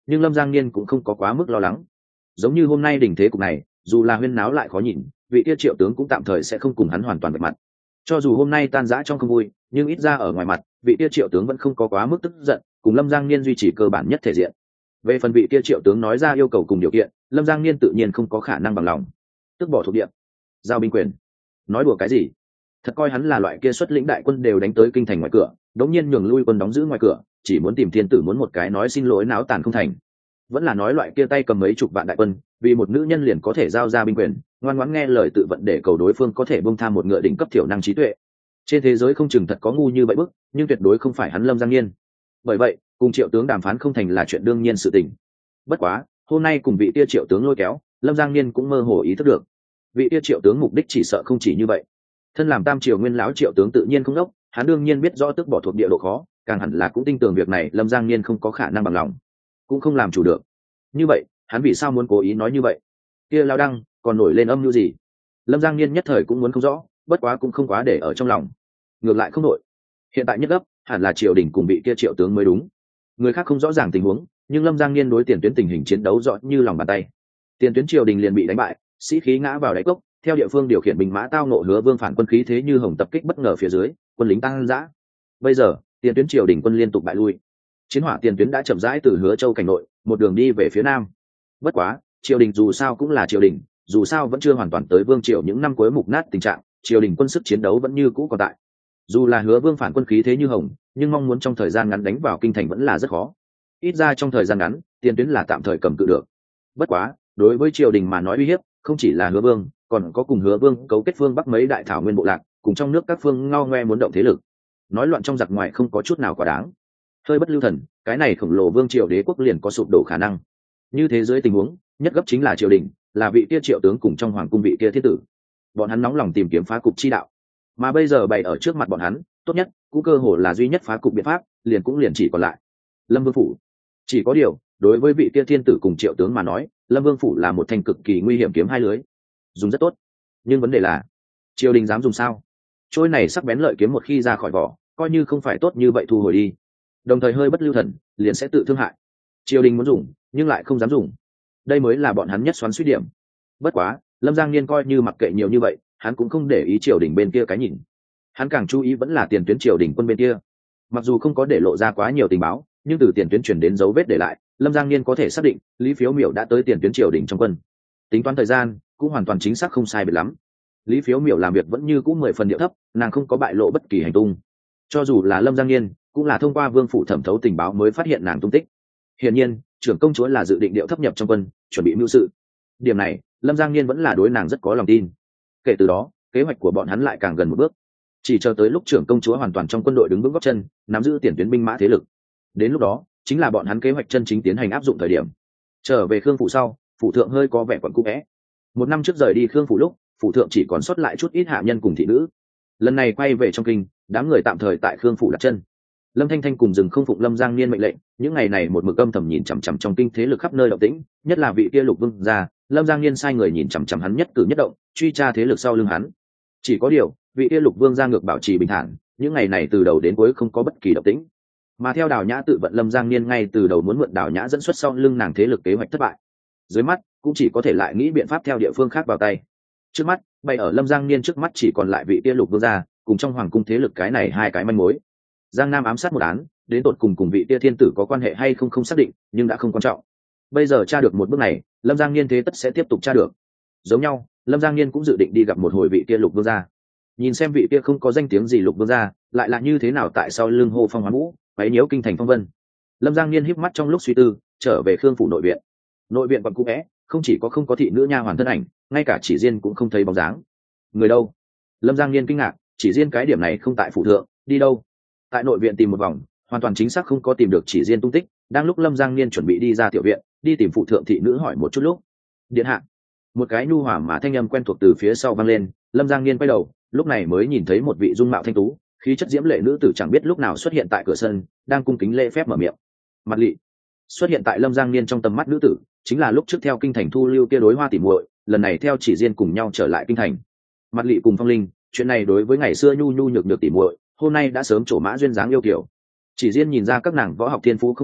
nhưng lâm giang niên cũng không có quá mức lo lắng. Giống như hôm nay đình thế cục này, dù là huyên náo lại khó nhìn, vị kia triệu tướng cũng tạm thời sẽ không cùng hắn hoàn toàn vạch mặt. Cho dù hôm nay tan rã trong không vui, nhưng ít ra ở ngoài mặt vị kia triệu tướng vẫn không có quá mức tức giận, cùng lâm giang niên duy trì cơ bản nhất thể diện. Về phần vị kia triệu tướng nói ra yêu cầu cùng điều kiện, lâm giang niên tự nhiên không có khả năng bằng lòng. Tức bỏ thuộc địa, giao binh quyền, nói đùa cái gì? Thật coi hắn là loại kia xuất lĩnh đại quân đều đánh tới kinh thành ngoài cửa, đống nhiên nhường lui quân đóng giữ ngoài cửa, chỉ muốn tìm thiên tử muốn một cái nói xin lỗi náo tàn không thành? Vẫn là nói loại kia tay cầm mấy chục vạn đại quân, vì một nữ nhân liền có thể giao ra binh quyền, ngoan ngoãn nghe lời tự vận để cầu đối phương có thể bông tham một ngựa đỉnh cấp thiểu năng trí tuệ. Trên thế giới không chừng thật có ngu như vậy bức, nhưng tuyệt đối không phải hắn lâm giang niên. Bởi vậy cùng triệu tướng đàm phán không thành là chuyện đương nhiên sự tình. Bất quá hôm nay cùng vị tia triệu tướng lôi kéo, lâm giang niên cũng mơ hồ ý thức được vị tia triệu tướng mục đích chỉ sợ không chỉ như vậy. Thân làm tam triều nguyên lão triệu tướng tự nhiên không đốc, hắn đương nhiên biết rõ tước bỏ thuộc địa độ khó, càng hẳn là cũng tin tưởng việc này lâm giang niên không có khả năng bằng lòng, cũng không làm chủ được. Như vậy hắn vì sao muốn cố ý nói như vậy? Kia lao đăng còn nổi lên âm mưu gì? Lâm giang niên nhất thời cũng muốn không rõ, bất quá cũng không quá để ở trong lòng. Ngược lại không nổi, hiện tại nhất gấp hẳn là triều đình cùng vị kia triệu tướng mới đúng. Người khác không rõ ràng tình huống, nhưng lâm giang niên đối tiền tuyến tình hình chiến đấu rõ như lòng bàn tay. Tiền tuyến triều đình liền bị đánh bại, sĩ khí ngã vào đáy cốc, theo địa phương điều khiển binh mã tao nộ hứa vương phản quân khí thế như hồng tập kích bất ngờ phía dưới, quân lính tăng dã. Bây giờ tiền tuyến triều đình quân liên tục bại lui, chiến hỏa tiền tuyến đã chậm rãi từ hứa châu cảnh nội một đường đi về phía nam. Bất quá triều đình dù sao cũng là triều đình, dù sao vẫn chưa hoàn toàn tới vương triều những năm cuối mục nát tình trạng, triều đình quân sức chiến đấu vẫn như cũ còn tại. Dù là hứa vương phản quân khí thế như hồng, nhưng mong muốn trong thời gian ngắn đánh vào kinh thành vẫn là rất khó. Ít ra trong thời gian ngắn tiền tuyến là tạm thời cầm cự được. Bất quá đối với triều đình mà nói uy hiếp không chỉ là hứa vương, còn có cùng hứa vương cấu kết phương bắc mấy đại thảo nguyên bộ lạc, cùng trong nước các phương ngao ngoe muốn động thế lực. Nói loạn trong giặc ngoài không có chút nào quá đáng. Hơi bất lưu thần, cái này khổng lồ vương triều đế quốc liền có sụp đổ khả năng. Như thế dưới tình huống nhất gấp chính là triều đình, là vị kia triệu tướng cùng trong hoàng cung vị kia thiên tử. Bọn hắn nóng lòng tìm kiếm phá cục chi đạo, mà bây giờ bày ở trước mặt bọn hắn, tốt nhất cũng cơ hồ là duy nhất phá cục biện pháp, liền cũng liền chỉ còn lại lâm vương phủ. Chỉ có điều đối với vị kia thiên tử cùng triệu tướng mà nói, lâm vương phủ là một thanh cực kỳ nguy hiểm kiếm hai lưới. Dùng rất tốt, nhưng vấn đề là triều đình dám dùng sao? Trôi này sắc bén lợi kiếm một khi ra khỏi vỏ, coi như không phải tốt như vậy thu hồi đi, đồng thời hơi bất lưu thần liền sẽ tự thương hại. Triều đình muốn dùng nhưng lại không dám dùng, đây mới là bọn hắn nhất xoắn suýt điểm. Bất quá lâm giang niên coi như mặc kệ nhiều như vậy, hắn cũng không để ý triều đình bên kia cái nhìn, hắn càng chú ý vẫn là tiền tuyến triều đình quân bên kia. Mặc dù không có để lộ ra quá nhiều tình báo, nhưng từ tiền tuyến chuyển đến dấu vết để lại, lâm giang niên có thể xác định lý phiếu miểu đã tới tiền tuyến triều đình trong quân. Tính toán thời gian cũng hoàn toàn chính xác không sai biệt lắm. Lý phiếu miểu làm việc vẫn như cũng mười phần điệu thấp, nàng không có bại lộ bất kỳ hành tung. Cho dù là lâm giang niên cũng là thông qua vương phủ thẩm thấu tình báo mới phát hiện nàng tung tích. Hiển nhiên trưởng công chúa là dự định điệu thấp nhập trong quân, chuẩn bị mưu sự. Điểm này lâm giang niên vẫn là đối nàng rất có lòng tin. Kể từ đó kế hoạch của bọn hắn lại càng gần một bước, chỉ chờ tới lúc trưởng công chúa hoàn toàn trong quân đội đứng vững góc chân, nắm giữ tiền tuyến binh mã thế lực, đến lúc đó chính là bọn hắn kế hoạch chân chính tiến hành áp dụng thời điểm. Trở về khương phủ sau, phủ thượng hơi có vẻ quẩn cũ vẽ. Một năm trước rời đi khương phủ lúc, phủ thượng chỉ còn sót lại chút ít hạ nhân cùng thị nữ. Lần này quay về trong kinh, đám người tạm thời tại khương phủ đặt chân. Lâm Thanh Thanh cùng dừng không phụng lâm giang niên mệnh lệnh, những ngày này một mực âm thầm nhìn chằm chằm trong kinh thế lực khắp nơi động tĩnh, nhất là vị kia lục vương gia. Lâm giang niên sai người nhìn chằm chằm hắn nhất cử nhất động, truy tra thế lực sau lưng hắn. Chỉ có điều vị kia lục vương gia ngược bảo trì bình thản, những ngày này từ đầu đến cuối không có bất kỳ động tĩnh. Mà theo Đào Nhã tự vận lâm giang niên ngay từ đầu muốn mượn Đào Nhã dẫn xuất sau lưng nàng thế lực kế hoạch thất bại, dưới mắt cũng chỉ có thể lại nghĩ biện pháp theo địa phương khác vào tay. Trước mắt bày ở lâm giang niên trước mắt chỉ còn lại vị kia lục vương gia cùng trong hoàng cung thế lực cái này hai cái manh mối. Giang Nam ám sát một án, đến tột cùng cùng vị kia thiên tử có quan hệ hay không không xác định, nhưng đã không quan trọng. Bây giờ tra được một bước này, lâm giang niên thế tất sẽ tiếp tục tra được. Giống nhau lâm giang niên cũng dự định đi gặp một hồi vị kia lục vương gia, nhìn xem vị kia không có danh tiếng gì lục vương gia lại là như thế nào tại sau lưng hô phong hoán vũ, váy nhiễu kinh thành phong vân. Lâm giang niên híp mắt trong lúc suy tư, trở về khương phủ nội viện. Nội viện còn cũ vẽ, không chỉ có không có thị nữ nha hoàn thân ảnh, ngay cả chỉ riêng cũng không thấy bóng dáng. Người đâu? Lâm giang niên kinh ngạc, chỉ riêng cái điểm này không tại phủ thượng, đi đâu? Tại nội viện tìm một vòng, hoàn toàn chính xác không có tìm được chỉ riêng tung tích. Đang lúc lâm giang niên chuẩn bị đi ra tiểu viện, đi tìm phụ thượng thị nữ hỏi một chút lúc, điện hạ. Một cái nhu hòa mà thanh âm quen thuộc từ phía sau vang lên. Lâm giang niên quay đầu, lúc này mới nhìn thấy một vị dung mạo thanh tú, khí chất diễm lệ nữ tử chẳng biết lúc nào xuất hiện tại cửa sân, đang cung kính lễ phép mở miệng. Mặt Lị. Xuất hiện tại lâm giang niên trong tầm mắt nữ tử chính là lúc trước theo kinh thành thu lưu kia đối hoa tỉ muội, lần này theo chỉ riêng cùng nhau trở lại kinh thành. Mặt Lị cùng Phong Linh, chuyện này đối với ngày xưa nhu nhu nhược nhược tỉ muội, hôm nay đã sớm trổ mã duyên dáng yêu kiều. Chỉ riêng nhìn ra các nàng võ học thiên phú không tồi,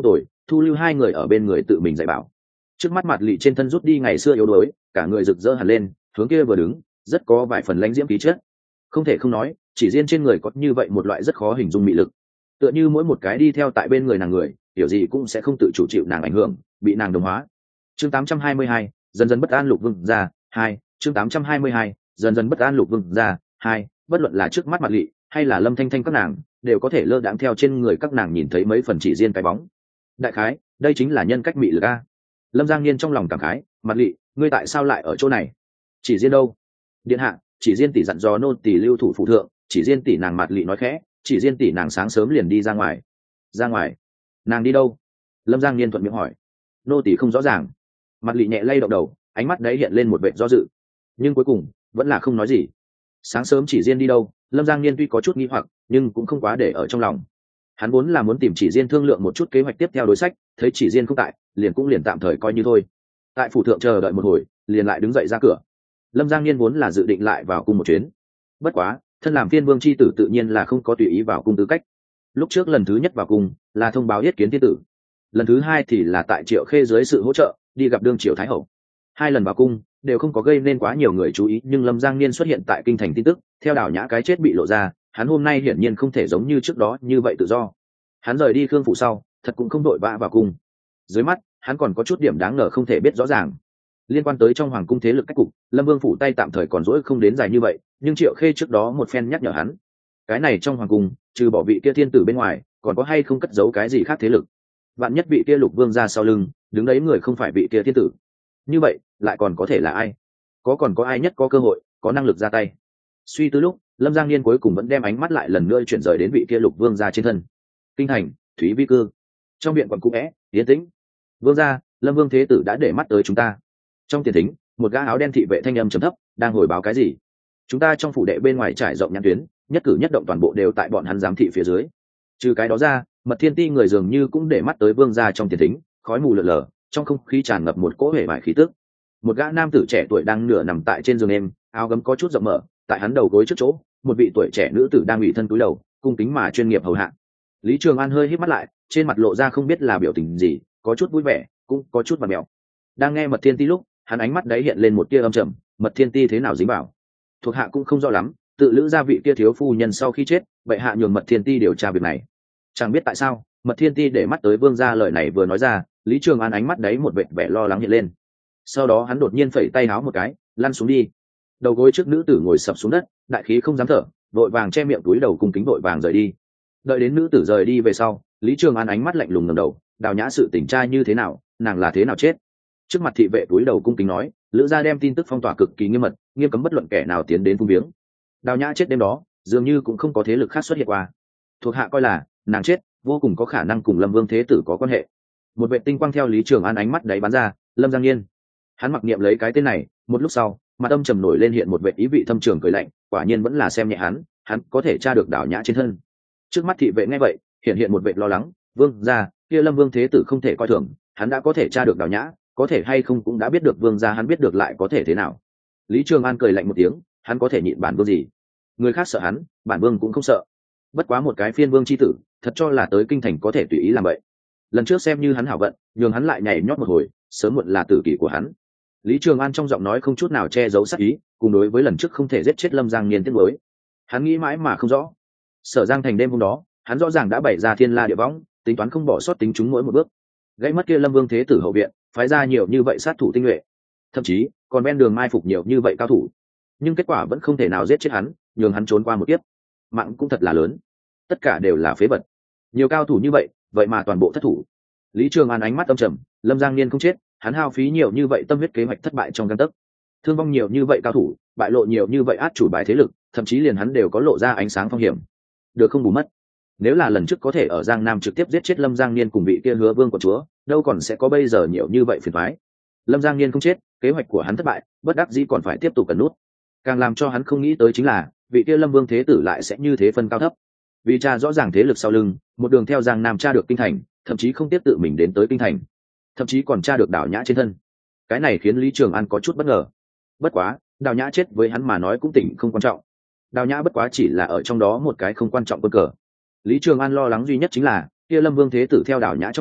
thu lưu hai người ở bên người tự mình dạy bảo. Trước mắt mặt lị trên thân rút đi ngày xưa yếu đuối, cả người rực rỡ hẳn lên, hướng kia vừa đứng rất có vài phần lãnh diễm khí chất. Không thể không nói, chỉ riêng trên người có như vậy một loại rất khó hình dung mị lực, tựa như mỗi một cái đi theo tại bên người nàng người kiểu gì cũng sẽ không tự chủ chịu nàng ảnh hưởng, bị nàng đồng hóa. Chương tám trăm hai mươi hai, dần dần bất an lục vương ra hai. Chương tám trăm hai mươi hai, dần dần bất an lục vương ra hai. Bất luận là trước mắt mặt lị hay là Lâm Thanh Thanh các nàng đều có thể lơ đãng theo trên người các nàng nhìn thấy mấy phần chỉ riêng cái bóng. Đại khái đây chính là nhân cách mị lực a. Lâm Giang Niên trong lòng cảm khái, mặt lị ngươi tại sao lại ở chỗ này? Chỉ riêng đâu? Điện hạ, chỉ riêng tỷ dặn dò nô tỷ lưu thủ phụ thượng, chỉ riêng tỷ nàng mặt lị nói khẽ, chỉ riêng tỷ nàng sáng sớm liền đi ra ngoài. Ra ngoài? Nàng đi đâu? Lâm Giang Niên thuận miệng hỏi. Nô tỷ không rõ ràng. Mặt lị nhẹ lay động đầu, ánh mắt đấy hiện lên một vẻ do dự, nhưng cuối cùng vẫn là không nói gì. Sáng sớm chỉ riêng đi đâu? Lâm Giang Niên tuy có chút nghi hoặc, nhưng cũng không quá để ở trong lòng. Hắn vốn là muốn tìm chỉ riêng thương lượng một chút kế hoạch tiếp theo đối sách, thấy chỉ riêng không tại, liền cũng liền tạm thời coi như thôi. Tại phủ thượng chờ đợi một hồi, liền lại đứng dậy ra cửa. Lâm Giang Niên vốn là dự định lại vào cung một chuyến, bất quá thân làm phiên vương c h i tử tự nhiên là không có tùy ý vào cung tư cách. Lúc trước lần thứ nhất vào cung là thông báo yết kiến thiên tử, lần thứ hai thì là tại Triệu Khê dưới sự hỗ trợ đi gặp đương triều thái hậu. Hai lần vào cung đều không có gây nên quá nhiều người chú ý, nhưng Lâm Giang Niên xuất hiện tại kinh thành tin tức theo Đào Nhã cái chết bị lộ ra, hắn hôm nay hiển nhiên không thể giống như trước đó như vậy tự do. Hắn rời đi Khương phủ sau thật cũng không đội vã vào cung. Dưới mắt hắn còn có chút điểm đáng ngờ không thể biết rõ ràng liên quan tới trong hoàng cung thế lực cách cục. Lâm Vương phủ tay tạm thời còn dỗi không đến dài như vậy, nhưng Triệu Khê trước đó một phen nhắc nhở hắn, cái này trong hoàng cung trừ bỏ vị kia thiên tử bên ngoài còn có hay không cất giấu cái gì khác thế lực. Vạn nhất vị kia lục vương ra sau lưng đứng đấy người không phải vị kia thiên tử, như vậy lại còn có thể là ai? Có còn có ai nhất có cơ hội có năng lực ra tay? Suy tư lúc, Lâm Giang Niên cuối cùng vẫn đem ánh mắt lại lần nữa chuyển rời đến vị kia lục vương ra trên thân. Kinh thành Thúy Vi cư, trong viện quận cũ é yên tĩnh. Vương gia, Lâm Vương thế tử đã để mắt tới chúng ta. Trong tiền thính, một gã áo đen thị vệ thanh âm trầm thấp đang hồi báo cái gì. Chúng ta trong phủ đệ bên ngoài trải rộng nhãn tuyến, nhất cử nhất động toàn bộ đều tại bọn hắn giám thị phía dưới. Trừ cái đó ra, Mật Thiên Ti người dường như cũng để mắt tới vương gia. Trong tiền thính, khói mù lờ lờ, trong không khí tràn ngập một cỗ hể vải khí tức. Một gã nam tử trẻ tuổi đang nửa nằm tại trên giường êm, áo gấm có chút rộng mở, tại hắn đầu gối trước chỗ, một vị tuổi trẻ nữ tử đang ủy thân cúi đầu, cung kính mà chuyên nghiệp hầu hạ. Lý Trường An hơi híp mắt lại, trên mặt lộ ra không biết là biểu tình gì, có chút vui vẻ, cũng có chút mặt mèo. Đang nghe Mật Thiên Ti lúc, hắn ánh mắt đấy hiện lên một tia âm trầm. Mật Thiên Ti thế nào dính vào? Thuộc hạ cũng không rõ lắm, tự lữ gia vị kia thiếu phu nhân sau khi chết, vậy hạ nhường Mật Thiên Ti điều tra việc này. Chẳng biết tại sao, Mật Thiên Ti để mắt tới vương gia lời này vừa nói ra, Lý Trường An ánh mắt đấy một vệt vẻ lo lắng hiện lên. Sau đó hắn đột nhiên phẩy tay háo một cái, lăn xuống đi. Đầu gối trước nữ tử ngồi sập xuống đất, đại khí không dám thở, vội vàng che miệng túi đầu cung kính vội vàng rời đi. Đợi đến nữ tử rời đi về sau, Lý Trường An ánh mắt lạnh lùng ngẩng đầu, Đào Nhã sự tình tra như thế nào, nàng là thế nào chết? Trước mặt thị vệ túi đầu cung kính nói, lữ gia đem tin tức phong tỏa cực kỳ nghiêm mật, nghiêm cấm bất luận kẻ nào tiến đến phung viếng. Đào Nhã chết đêm đó, dường như cũng không có thế lực khác xuất hiện qua. Thuộc hạ coi là nàng chết vô cùng có khả năng cùng Lâm Vương thế tử có quan hệ. Một vệ tinh quang theo Lý Trường An ánh mắt đấy bắn ra, Lâm Giang Niên. Hắn mặc niệm lấy cái tên này, một lúc sau, mặt âm trầm nổi lên hiện một vệ ý vị thâm trường cười lạnh, quả nhiên vẫn là xem nhẹ hắn, hắn có thể tra được Đào Nhã trên thân. Trước mắt thị vệ nghe vậy, hiện hiện một vệ lo lắng, vương gia, kia Lâm Vương thế tử không thể coi thường, hắn đã có thể tra được Đào Nhã, có thể hay không cũng đã biết được vương gia, hắn biết được lại có thể thế nào? Lý Trường An cười lạnh một tiếng, hắn có thể nhịn bản vương gì? Người khác sợ hắn, bản vương cũng không sợ. Bất quá một cái phiên vương chi tử, thật cho là tới kinh thành có thể tùy ý làm vậy. Lần trước xem như hắn hảo vận, nhường hắn lại nhảy nhót một hồi, sớm muộn là tử kỷ của hắn. Lý Trường An trong giọng nói không chút nào che giấu sát ý, cùng đối với lần trước không thể giết chết Lâm Giang Niên tiếc nuối. Hắn nghĩ mãi mà không rõ. Sở Giang thành đêm hôm đó, hắn rõ ràng đã bày ra thiên la địa võng, tính toán không bỏ sót tính chúng mỗi một bước. Gãy mất kia Lâm Vương thế tử hậu viện, phái ra nhiều như vậy sát thủ tinh nhuệ, thậm chí còn ven đường mai phục nhiều như vậy cao thủ, nhưng kết quả vẫn không thể nào giết chết hắn, nhường hắn trốn qua một kiếp. Mạng cũng thật là lớn, tất cả đều là phế vật. Nhiều cao thủ như vậy, vậy mà toàn bộ thất thủ. Lý Trường An ánh mắt âm trầm, Lâm Giang Niên không chết, hắn hao phí nhiều như vậy tâm huyết kế hoạch thất bại trong gang tấc, thương vong nhiều như vậy cao thủ, bại lộ nhiều như vậy át chủ bài thế lực, thậm chí liền hắn đều có lộ ra ánh sáng phong hiểm. Được không bù mất. Nếu là lần trước có thể ở Giang Nam trực tiếp giết chết Lâm Giang Niên cùng vị kia Hứa Vương của chúa, đâu còn sẽ có bây giờ nhiều như vậy phiền toái. Lâm Giang Niên không chết, kế hoạch của hắn thất bại, bất đắc dĩ còn phải tiếp tục cẩn nút. Càng làm cho hắn không nghĩ tới chính là, vị kia Lâm Vương thế tử lại sẽ như thế phân cao thấp. Vì cha rõ ràng thế lực sau lưng, một đường theo Giang Nam tra được kinh thành, thậm chí không tiếp tự mình đến tới kinh thành, thậm chí còn tra được Đào Nhã trên thân. Cái này khiến Lý Trường An có chút bất ngờ. Bất quá, Đào Nhã chết với hắn mà nói cũng tỉnh không quan trọng. Đào Nhã bất quá chỉ là ở trong đó một cái không quan trọng quân cờ. Lý Trường An lo lắng duy nhất chính là kia Lâm Vương thế tử theo Đào Nhã trong miệng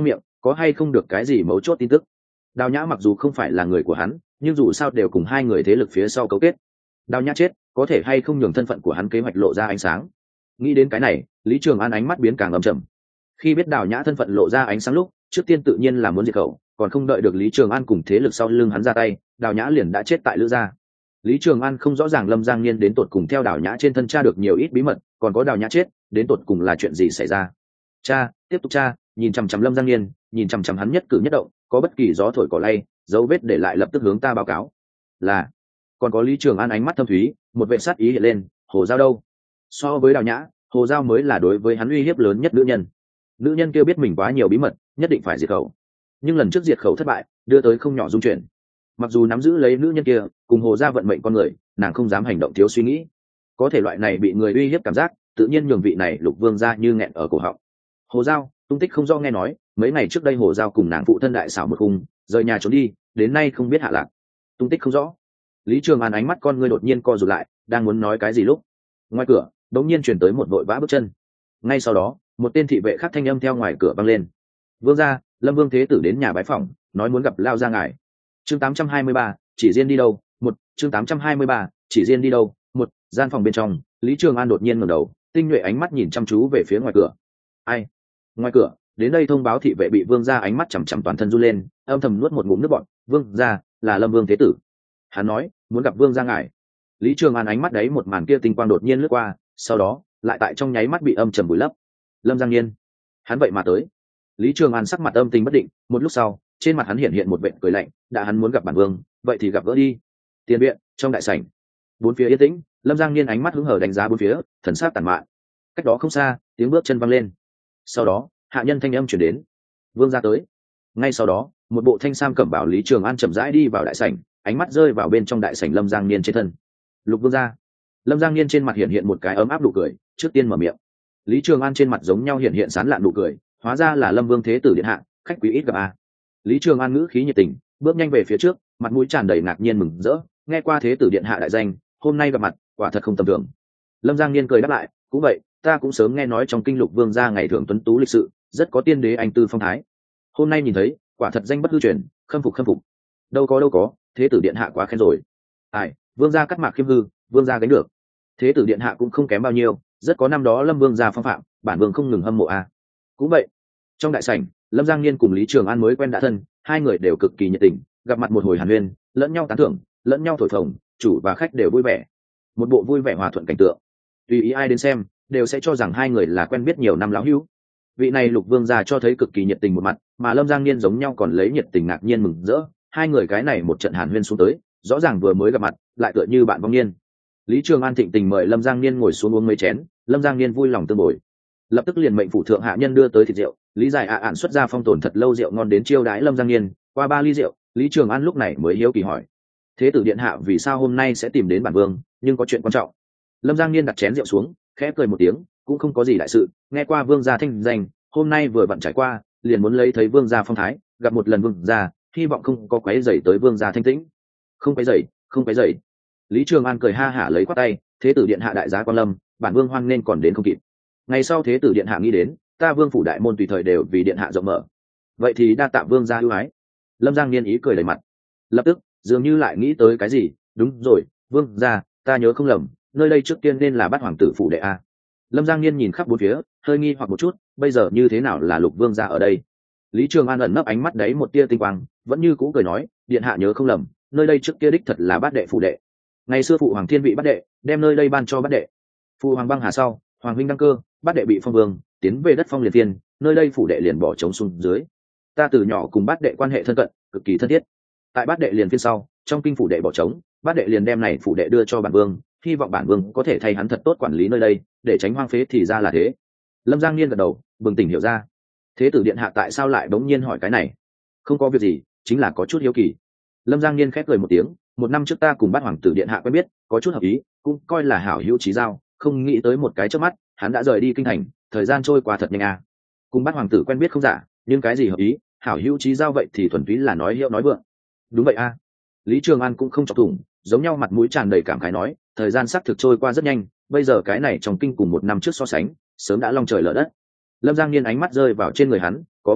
có hay không được cái gì mấu chốt tin tức. Đào Nhã mặc dù không phải là người của hắn, nhưng dù sao đều cùng hai người thế lực phía sau cấu kết. Đào Nhã chết, có thể hay không nhường thân phận của hắn kế hoạch lộ ra ánh sáng. Nghĩ đến cái này, Lý Trường An ánh mắt biến càng âm trầm. Khi biết Đào Nhã thân phận lộ ra ánh sáng lúc, trước tiên tự nhiên là muốn diệt khẩu, còn không đợi được Lý Trường An cùng thế lực sau lưng hắn ra tay, Đào Nhã liền đã chết tại Lữ gia. Lý Trường An không rõ ràng Lâm Giang Niên đến tột cùng theo Đào Nhã trên thân tra được nhiều ít bí mật, còn có Đào Nhã chết, đến tột cùng là chuyện gì xảy ra. Cha, tiếp tục cha, nhìn chằm chằm Lâm Giang Niên, nhìn chằm chằm hắn nhất cử nhất động, có bất kỳ gió thổi cỏ lay, dấu vết để lại lập tức hướng ta báo cáo. Là. Còn có Lý Trường An ánh mắt thâm thúy, một vệ sát ý hiện lên, Hồ Giao đâu? So với Đào Nhã, Hồ Giao mới là đối với hắn uy hiếp lớn nhất nữ nhân. Nữ nhân kia biết mình quá nhiều bí mật, nhất định phải diệt khẩu. Nhưng lần trước diệt khẩu thất bại, đưa tới không nhỏ dung chuyển. Mặc dù nắm giữ lấy nữ nhân kia, cùng Hồ Gia vận mệnh con người, nàng không dám hành động thiếu suy nghĩ. Có thể loại này bị người uy hiếp cảm giác, tự nhiên nhường vị này Lục Vương gia như nghẹn ở cổ họng. Hồ Giao, tung tích không rõ nghe nói, mấy ngày trước đây Hồ Giao cùng nàng phụ thân đại xảo một khung, rời nhà trốn đi, đến nay không biết hạ lạc. Tung tích không rõ. Lý Trường An ánh mắt con ngươi đột nhiên co rụt lại, đang muốn nói cái gì lúc, ngoài cửa đột nhiên truyền tới một vội vã bước chân. Ngay sau đó, một tên thị vệ khác thanh âm theo ngoài cửa vang lên. Vương gia, Lâm Vương thế tử đến nhà bái phỏng, nói muốn gặp Lao gia ngài. Chương tám trăm hai mươi ba, chỉ riêng đi đâu? Một, chương tám trăm hai mươi ba, chỉ riêng đi đâu? Một, gian phòng bên trong, Lý Trường An đột nhiên ngẩng đầu, tinh nhuệ ánh mắt nhìn chăm chú về phía ngoài cửa. Ai? Ngoài cửa, đến đây thông báo thị vệ bị Vương gia ánh mắt chằm chằm toàn thân run lên, âm thầm nuốt một ngụm nước bọt. Vương gia, là Lâm Vương thế tử. Hắn nói, muốn gặp Vương gia ngài. Lý Trường An ánh mắt đấy một màn kia tinh quang đột nhiên lướt qua, sau đó, lại tại trong nháy mắt bị âm trầm vùi lấp. Lâm Giang Niên, hắn vậy mà tới. Lý Trường An sắc mặt âm tình bất định, một lúc sau, trên mặt hắn hiện hiện một vệt cười lạnh, đã hắn muốn gặp bản vương, vậy thì gặp gỡ đi. Tiền viện, trong đại sảnh, bốn phía yên tĩnh, Lâm Giang Niên ánh mắt hứng hở đánh giá bốn phía, thần sắc tàn mạn. Cách đó không xa, tiếng bước chân văng lên. Sau đó, hạ nhân thanh âm chuyển đến. Vương gia tới. Ngay sau đó, một bộ thanh sam cẩm bảo Lý Trường An chậm rãi đi vào đại sảnh, ánh mắt rơi vào bên trong đại sảnh Lâm Giang Niên trên thân. Lục Vương gia. Lâm Giang Niên trên mặt hiện hiện một cái ấm áp nụ cười, trước tiên mở miệng. Lý Trường An trên mặt giống nhau hiện hiện sán lạn nụ cười, hóa ra là Lâm Vương thế tử điện hạ, khách quý ít gặp a. Lý Trường An ngữ khí nhiệt tình, bước nhanh về phía trước, mặt mũi tràn đầy ngạc nhiên mừng rỡ, nghe qua thế tử điện hạ đại danh, hôm nay gặp mặt, quả thật không tầm thường. Lâm Giang Niên cười đáp lại, cũng vậy, ta cũng sớm nghe nói trong kinh Lục Vương gia ngày thường tuấn tú lịch sự, rất có tiên đế anh tư phong thái. Hôm nay nhìn thấy, quả thật danh bất hư truyền, khâm phục khâm phục. Đâu có đâu có, thế tử điện hạ quá khen rồi. Ai, Vương gia cắt mạc khiêm hư, Vương gia gánh được. Thế tử điện hạ cũng không kém bao nhiêu, rất có năm đó Lâm Vương gia phong phạm, bản vương không ngừng hâm mộ a. Cũng vậy. Trong đại sảnh, Lâm Giang Niên cùng Lý Trường An mới quen đã thân, hai người đều cực kỳ nhiệt tình, gặp mặt một hồi hàn huyên, lẫn nhau tán thưởng, lẫn nhau thổi phồng, chủ và khách đều vui vẻ. Một bộ vui vẻ hòa thuận cảnh tượng. Tùy ý ai đến xem, đều sẽ cho rằng hai người là quen biết nhiều năm lão hữu. Vị này Lục Vương gia cho thấy cực kỳ nhiệt tình một mặt, mà Lâm Giang Niên giống nhau còn lấy nhiệt tình ngạc nhiên mừng rỡ, hai người cái này một trận hàn huyên xuống tới, rõ ràng vừa mới gặp mặt, lại tựa như bạn vong niên. Lý Trường An thịnh tình mời Lâm Giang Niên ngồi xuống uống mấy chén, Lâm Giang Niên vui lòng tương bồi, lập tức liền mệnh phủ thượng hạ nhân đưa tới thịt rượu. Lý Giải ạ ạn xuất ra phong tồn thật lâu rượu ngon đến chiêu đãi Lâm Giang Niên. Qua ba ly rượu, Lý Trường An lúc này mới hiếu kỳ hỏi: thế tử điện hạ vì sao hôm nay sẽ tìm đến bản vương, nhưng có chuyện quan trọng? Lâm Giang Niên đặt chén rượu xuống, khẽ cười một tiếng, cũng không có gì đại sự, nghe qua vương gia thanh danh, hôm nay vừa vặn trải qua, liền muốn lấy thấy vương gia phong thái, gặp một lần vương gia, hy vọng không có quấy rầy tới vương gia thanh tĩnh. Không quấy rầy, không quấy rầy. Lý Trường An cười ha hả lấy quát tay, thế tử điện hạ đại giá quan lâm, bản vương hoan nên còn đến không kịp. Ngày sau thế tử điện hạ nghĩ đến, ta vương phủ đại môn tùy thời đều vì điện hạ rộng mở. Vậy thì đa tạ vương gia ưu ái. Lâm Giang Niên ý cười đầy mặt, lập tức dường như lại nghĩ tới cái gì, đúng rồi, vương gia, ta nhớ không lầm, nơi đây trước tiên nên là Bát hoàng tử phủ đệ a. Lâm Giang Niên nhìn khắp bốn phía, hơi nghi hoặc một chút, bây giờ như thế nào là Lục Vương gia ở đây? Lý Trường An ẩn nấp ánh mắt đấy một tia tinh quang, vẫn như cũ cười nói, điện hạ nhớ không lầm, nơi đây trước kia đích thật là Bát đệ phủ đệ. Ngày xưa phụ hoàng thiên vị Bát đệ, đem nơi đây ban cho Bát đệ. Phụ hoàng băng hà sau, hoàng huynh đăng cơ, Bát đệ bị phong vương, tiến về đất phong liệt tiên, nơi đây phủ đệ liền bỏ trống xuống dưới. Ta từ nhỏ cùng Bát đệ quan hệ thân cận, cực kỳ thân thiết. Tại Bát đệ liền phiên sau, trong kinh phủ đệ bỏ trống, Bát đệ liền đem này phủ đệ đưa cho bản vương, hy vọng bản vương có thể thay hắn thật tốt quản lý nơi đây, để tránh hoang phế. Thì ra là thế. Lâm Giang Niên gật đầu, bừng tỉnh hiểu ra. Thế tử điện hạ tại sao lại bỗng nhiên hỏi cái này? Không có việc gì, chính là có chút hiếu kỳ. Lâm Giang Niên khép cười một tiếng, một năm trước ta cùng Bát hoàng tử điện hạ quen biết, có chút hợp ý, cũng coi là hảo hữu chí giao, không nghĩ tới một cái chớp mắt, hắn đã rời đi kinh thành, thời gian trôi qua thật nhanh à. Cùng Bát hoàng tử quen biết không giả, nhưng cái gì hợp ý, hảo hữu chí giao vậy thì thuần túy là nói hiệu nói vượng. Đúng vậy a. À. Lý Trường An cũng không chọc thủng, giống nhau mặt mũi tràn đầy cảm khái nói, thời gian xác thực trôi qua rất nhanh, bây giờ cái này trong kinh cùng một năm trước so sánh, sớm đã long trời lở đất. Lâm Giang Niên ánh mắt rơi vào trên người hắn, có một chuyện,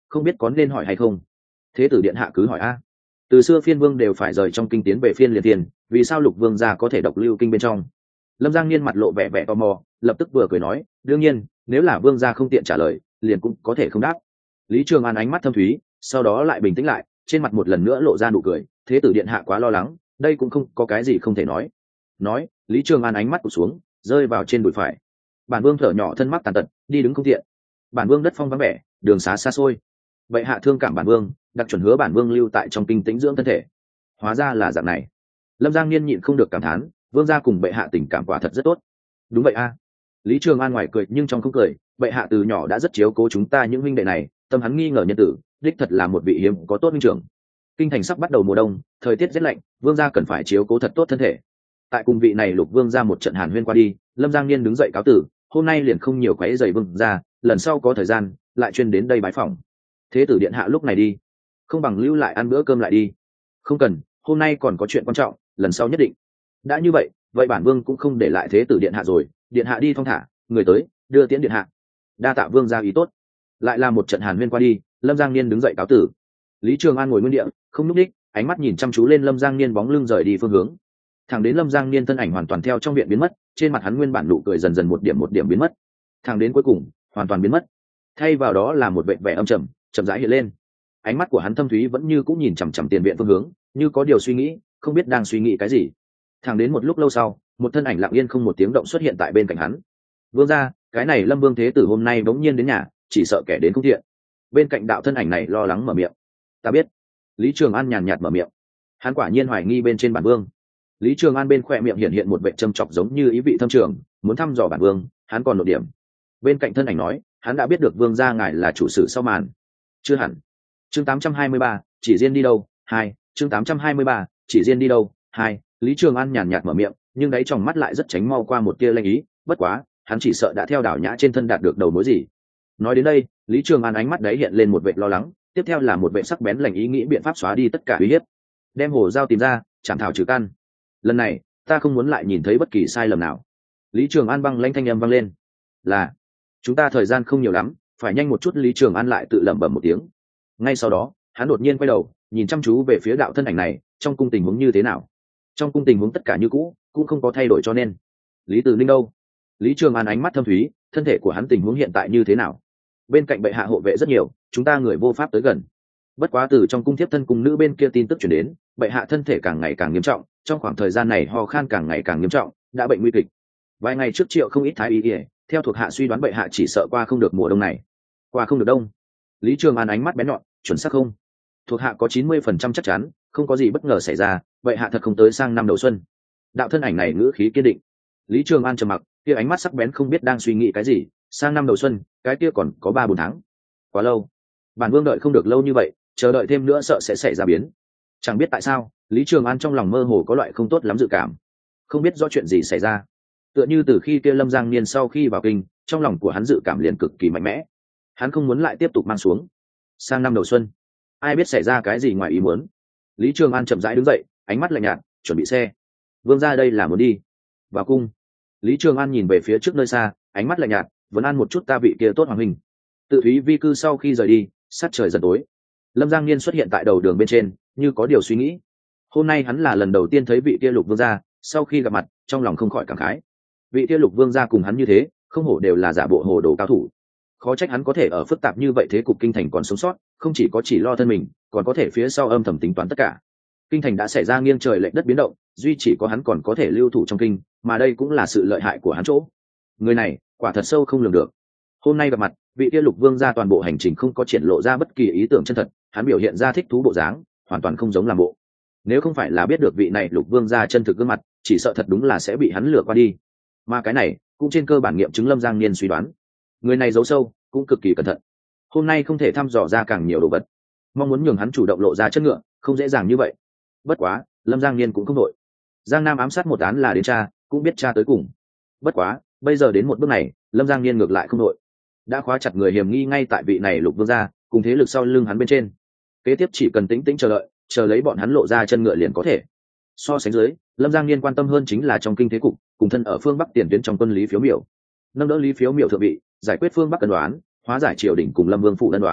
không biết có nên hỏi hay không. Thế tử điện hạ cứ hỏi a. Từ xưa phiên vương đều phải rời trong kinh tiến về phiên liền tiền, vì sao lục vương gia có thể độc lưu kinh bên trong? Lâm Giang Niên mặt lộ vẻ vẻ tò mò, lập tức vừa cười nói, đương nhiên, nếu là vương gia không tiện trả lời, liền cũng có thể không đáp. Lý Trường An ánh mắt thâm thúy, sau đó lại bình tĩnh lại, trên mặt một lần nữa lộ ra nụ cười. Thế tử điện hạ quá lo lắng, đây cũng không có cái gì không thể nói. Nói, Lý Trường An ánh mắt tụt xuống, rơi vào trên đùi phải. Bản vương thở nhỏ thân mắc tàn tật, đi đứng không tiện. Bản vương đất phong vắng vẻ, đường xá xa xôi. Vậy hạ thương cảm bản vương, đặc chuẩn hứa bản vương lưu tại trong kinh tĩnh dưỡng thân thể. Hóa ra là dạng này. Lâm Giang Niên nhịn không được cảm thán, vương gia cùng bệ hạ tình cảm quả thật rất tốt. Đúng vậy a. Lý Trường An ngoài cười nhưng trong không cười, bệ hạ từ nhỏ đã rất chiếu cố chúng ta những huynh đệ này, tâm hắn nghi ngờ nhân tử, đích thật là một vị hiếm có tốt huynh trưởng. Kinh thành sắp bắt đầu mùa đông, thời tiết rét lạnh, vương gia cần phải chiếu cố thật tốt thân thể. Tại cùng vị này lục vương gia một trận hàn huyên qua đi, Lâm Giang Niên đứng dậy cáo tử, hôm nay liền không nhiều quấy rầy vương gia, lần sau có thời gian lại chuyên đến đây bái phỏng. Thế tử điện hạ lúc này đi, không bằng lưu lại ăn bữa cơm lại đi. Không cần, hôm nay còn có chuyện quan trọng, lần sau nhất định. Đã như vậy, vậy bản vương cũng không để lại thế tử điện hạ rồi, điện hạ đi thong thả, người tới đưa tiễn điện hạ. Đa tạ vương gia ý tốt. Lại là một trận hàn huyên qua đi, Lâm Giang Niên đứng dậy cáo tử. Lý Trường An ngồi nguyên địa, không núp đích, ánh mắt nhìn chăm chú lên Lâm Giang Niên bóng lưng rời đi phương hướng. Thẳng đến Lâm Giang Niên thân ảnh hoàn toàn theo trong viện biến mất, trên mặt hắn nguyên bản nụ cười dần dần một điểm một điểm biến mất. Thẳng đến cuối cùng, hoàn toàn biến mất. Thay vào đó là một vẻ vẻ âm trầm, chậm rãi hiện lên. Ánh mắt của hắn thâm thúy vẫn như cũng nhìn chằm chằm tiền viện phương hướng, như có điều suy nghĩ, không biết đang suy nghĩ cái gì. Thẳng đến một lúc lâu sau, một thân ảnh lặng yên không một tiếng động xuất hiện tại bên cạnh hắn. Vương gia, cái này Lâm Vương thế tử hôm nay bỗng nhiên đến nhà, chỉ sợ kẻ đến không thiện. Bên cạnh đạo thân ảnh này lo lắng mở miệng. Ta biết. Lý Trường An nhàn nhạt mở miệng. Hắn quả nhiên hoài nghi bên trên bản vương. Lý Trường An bên khỏe miệng hiện hiện một vẻ châm chọc giống như ý vị thâm trường, muốn thăm dò bản vương, hắn còn nội điểm. Bên cạnh thân ảnh nói, hắn đã biết được vương gia ngài là chủ sử sau màn. Chưa hẳn. Chương tám trăm hai mươi ba, chỉ riêng đi đâu? Hai. Chương tám trăm hai mươi ba, chỉ riêng đi đâu? Hai. Lý Trường An nhàn nhạt mở miệng, nhưng đáy trong mắt lại rất tránh mau qua một tia lanh ý, bất quá, hắn chỉ sợ đã theo đảo nhã trên thân đạt được đầu mối gì. Nói đến đây, Lý Trường An ánh mắt đấy hiện lên một vẻ lo lắng, tiếp theo là một vẻ sắc bén lành ý nghĩ biện pháp xóa đi tất cả uy hiếp. Đem hồ dao tìm ra, chạm thảo trừ căn. Lần này, ta không muốn lại nhìn thấy bất kỳ sai lầm nào. Lý Trường An băng lãnh thanh âm vang lên. Là, chúng ta thời gian không nhiều lắm, phải nhanh một chút. Lý Trường An lại tự lẩm bẩm một tiếng. Ngay sau đó, hắn đột nhiên quay đầu, nhìn chăm chú về phía đạo thân ảnh này, trong cung tình huống như thế nào? Trong cung tình huống tất cả như cũ, cũng không có thay đổi cho nên. Lý Từ Ninh đâu? Lý Trường An ánh mắt thâm thúy, thân thể của hắn tình huống hiện tại như thế nào? Bên cạnh bệ hạ hộ vệ rất nhiều, chúng ta người vô pháp tới gần. Bất quá từ trong cung thiếp thân cung nữ bên kia tin tức truyền đến, bệ hạ thân thể càng ngày càng nghiêm trọng, trong khoảng thời gian này ho khan càng ngày càng nghiêm trọng, đã bệnh nguy kịch. Vài ngày trước triệu không ít thái y y, theo thuộc hạ suy đoán bệ hạ chỉ sợ qua không được mùa đông này. Qua không được đông? Lý Trường An ánh mắt bén nhọn, chuẩn xác không? Thuộc hạ có chín mươi phần trăm chắc chắn, không có gì bất ngờ xảy ra, bệ hạ thật không tới sang năm đầu xuân. Đạo thân ảnh này ngữ khí kiên định. Lý Trường An trầm mặc, kia ánh mắt sắc bén không biết đang suy nghĩ cái gì. Sang năm đầu xuân, cái kia còn có ba bốn tháng, quá lâu. Bản vương đợi không được lâu như vậy, chờ đợi thêm nữa sợ sẽ xảy ra biến. Chẳng biết tại sao, Lý Trường An trong lòng mơ hồ có loại không tốt lắm dự cảm, không biết do chuyện gì xảy ra. Tựa như từ khi kia Lâm Giang Niên sau khi vào kinh, trong lòng của hắn dự cảm liền cực kỳ mạnh mẽ. Hắn không muốn lại tiếp tục mang xuống. Sang năm đầu xuân, ai biết xảy ra cái gì ngoài ý muốn. Lý Trường An chậm rãi đứng dậy, ánh mắt lạnh nhạt, chuẩn bị xe. Vương gia đây là muốn đi vào cung. Lý Trường An nhìn về phía trước nơi xa, ánh mắt lạnh nhạt, vẫn ăn một chút ta vị kia tốt hoàng huynh. Tự Thúy vi cư sau khi rời đi, sát trời dần tối. Lâm Giang Niên xuất hiện tại đầu đường bên trên, như có điều suy nghĩ. Hôm nay hắn là lần đầu tiên thấy vị kia Lục Vương gia, sau khi gặp mặt, trong lòng không khỏi cảm khái. Vị kia Lục Vương gia cùng hắn như thế, không hổ đều là giả bộ hồ đồ cao thủ. Khó trách hắn có thể ở phức tạp như vậy thế cục kinh thành còn sống sót, không chỉ có chỉ lo thân mình, còn có thể phía sau âm thầm tính toán tất cả. Kinh thành đã xảy ra nghiêng trời lệch đất biến động, duy chỉ có hắn còn có thể lưu thủ trong kinh, mà đây cũng là sự lợi hại của hắn chỗ. Người này, quả thật sâu không lường được. Hôm nay gặp mặt, vị kia Lục Vương gia toàn bộ hành trình không có triển lộ ra bất kỳ ý tưởng chân thật, hắn biểu hiện ra thích thú bộ dáng, hoàn toàn không giống làm bộ. Nếu không phải là biết được vị này Lục Vương gia chân thực gương mặt, chỉ sợ thật đúng là sẽ bị hắn lừa qua đi. Mà cái này, cũng trên cơ bản nghiệm chứng Lâm Giang Niên suy đoán. Người này giấu sâu, cũng cực kỳ cẩn thận. Hôm nay không thể thăm dò ra càng nhiều đồ vật, mong muốn nhường hắn chủ động lộ ra chất ngựa, không dễ dàng như vậy. Bất quá, Lâm Giang Niên cũng không đội. Giang Nam ám sát một án là đến cha, cũng biết cha tới cùng. Bất quá, bây giờ đến một bước này, Lâm Giang Niên ngược lại không đội. Đã khóa chặt người hiểm nghi ngay tại vị này Lục Vương gia, cùng thế lực sau lưng hắn bên trên. Kế tiếp chỉ cần tĩnh tĩnh chờ đợi, chờ lấy bọn hắn lộ ra chân ngựa liền có thể. So sánh dưới, Lâm Giang Niên quan tâm hơn chính là trong kinh thế cục, cùng thân ở phương Bắc tiền tuyến trong quân Lý Phiếu Miểu. Nâng đỡ Lý Phiếu Miểu thượng vị, giải quyết phương Bắc cân đoán, hóa giải triều đình cùng Lâm Vương phụ đơn đoán,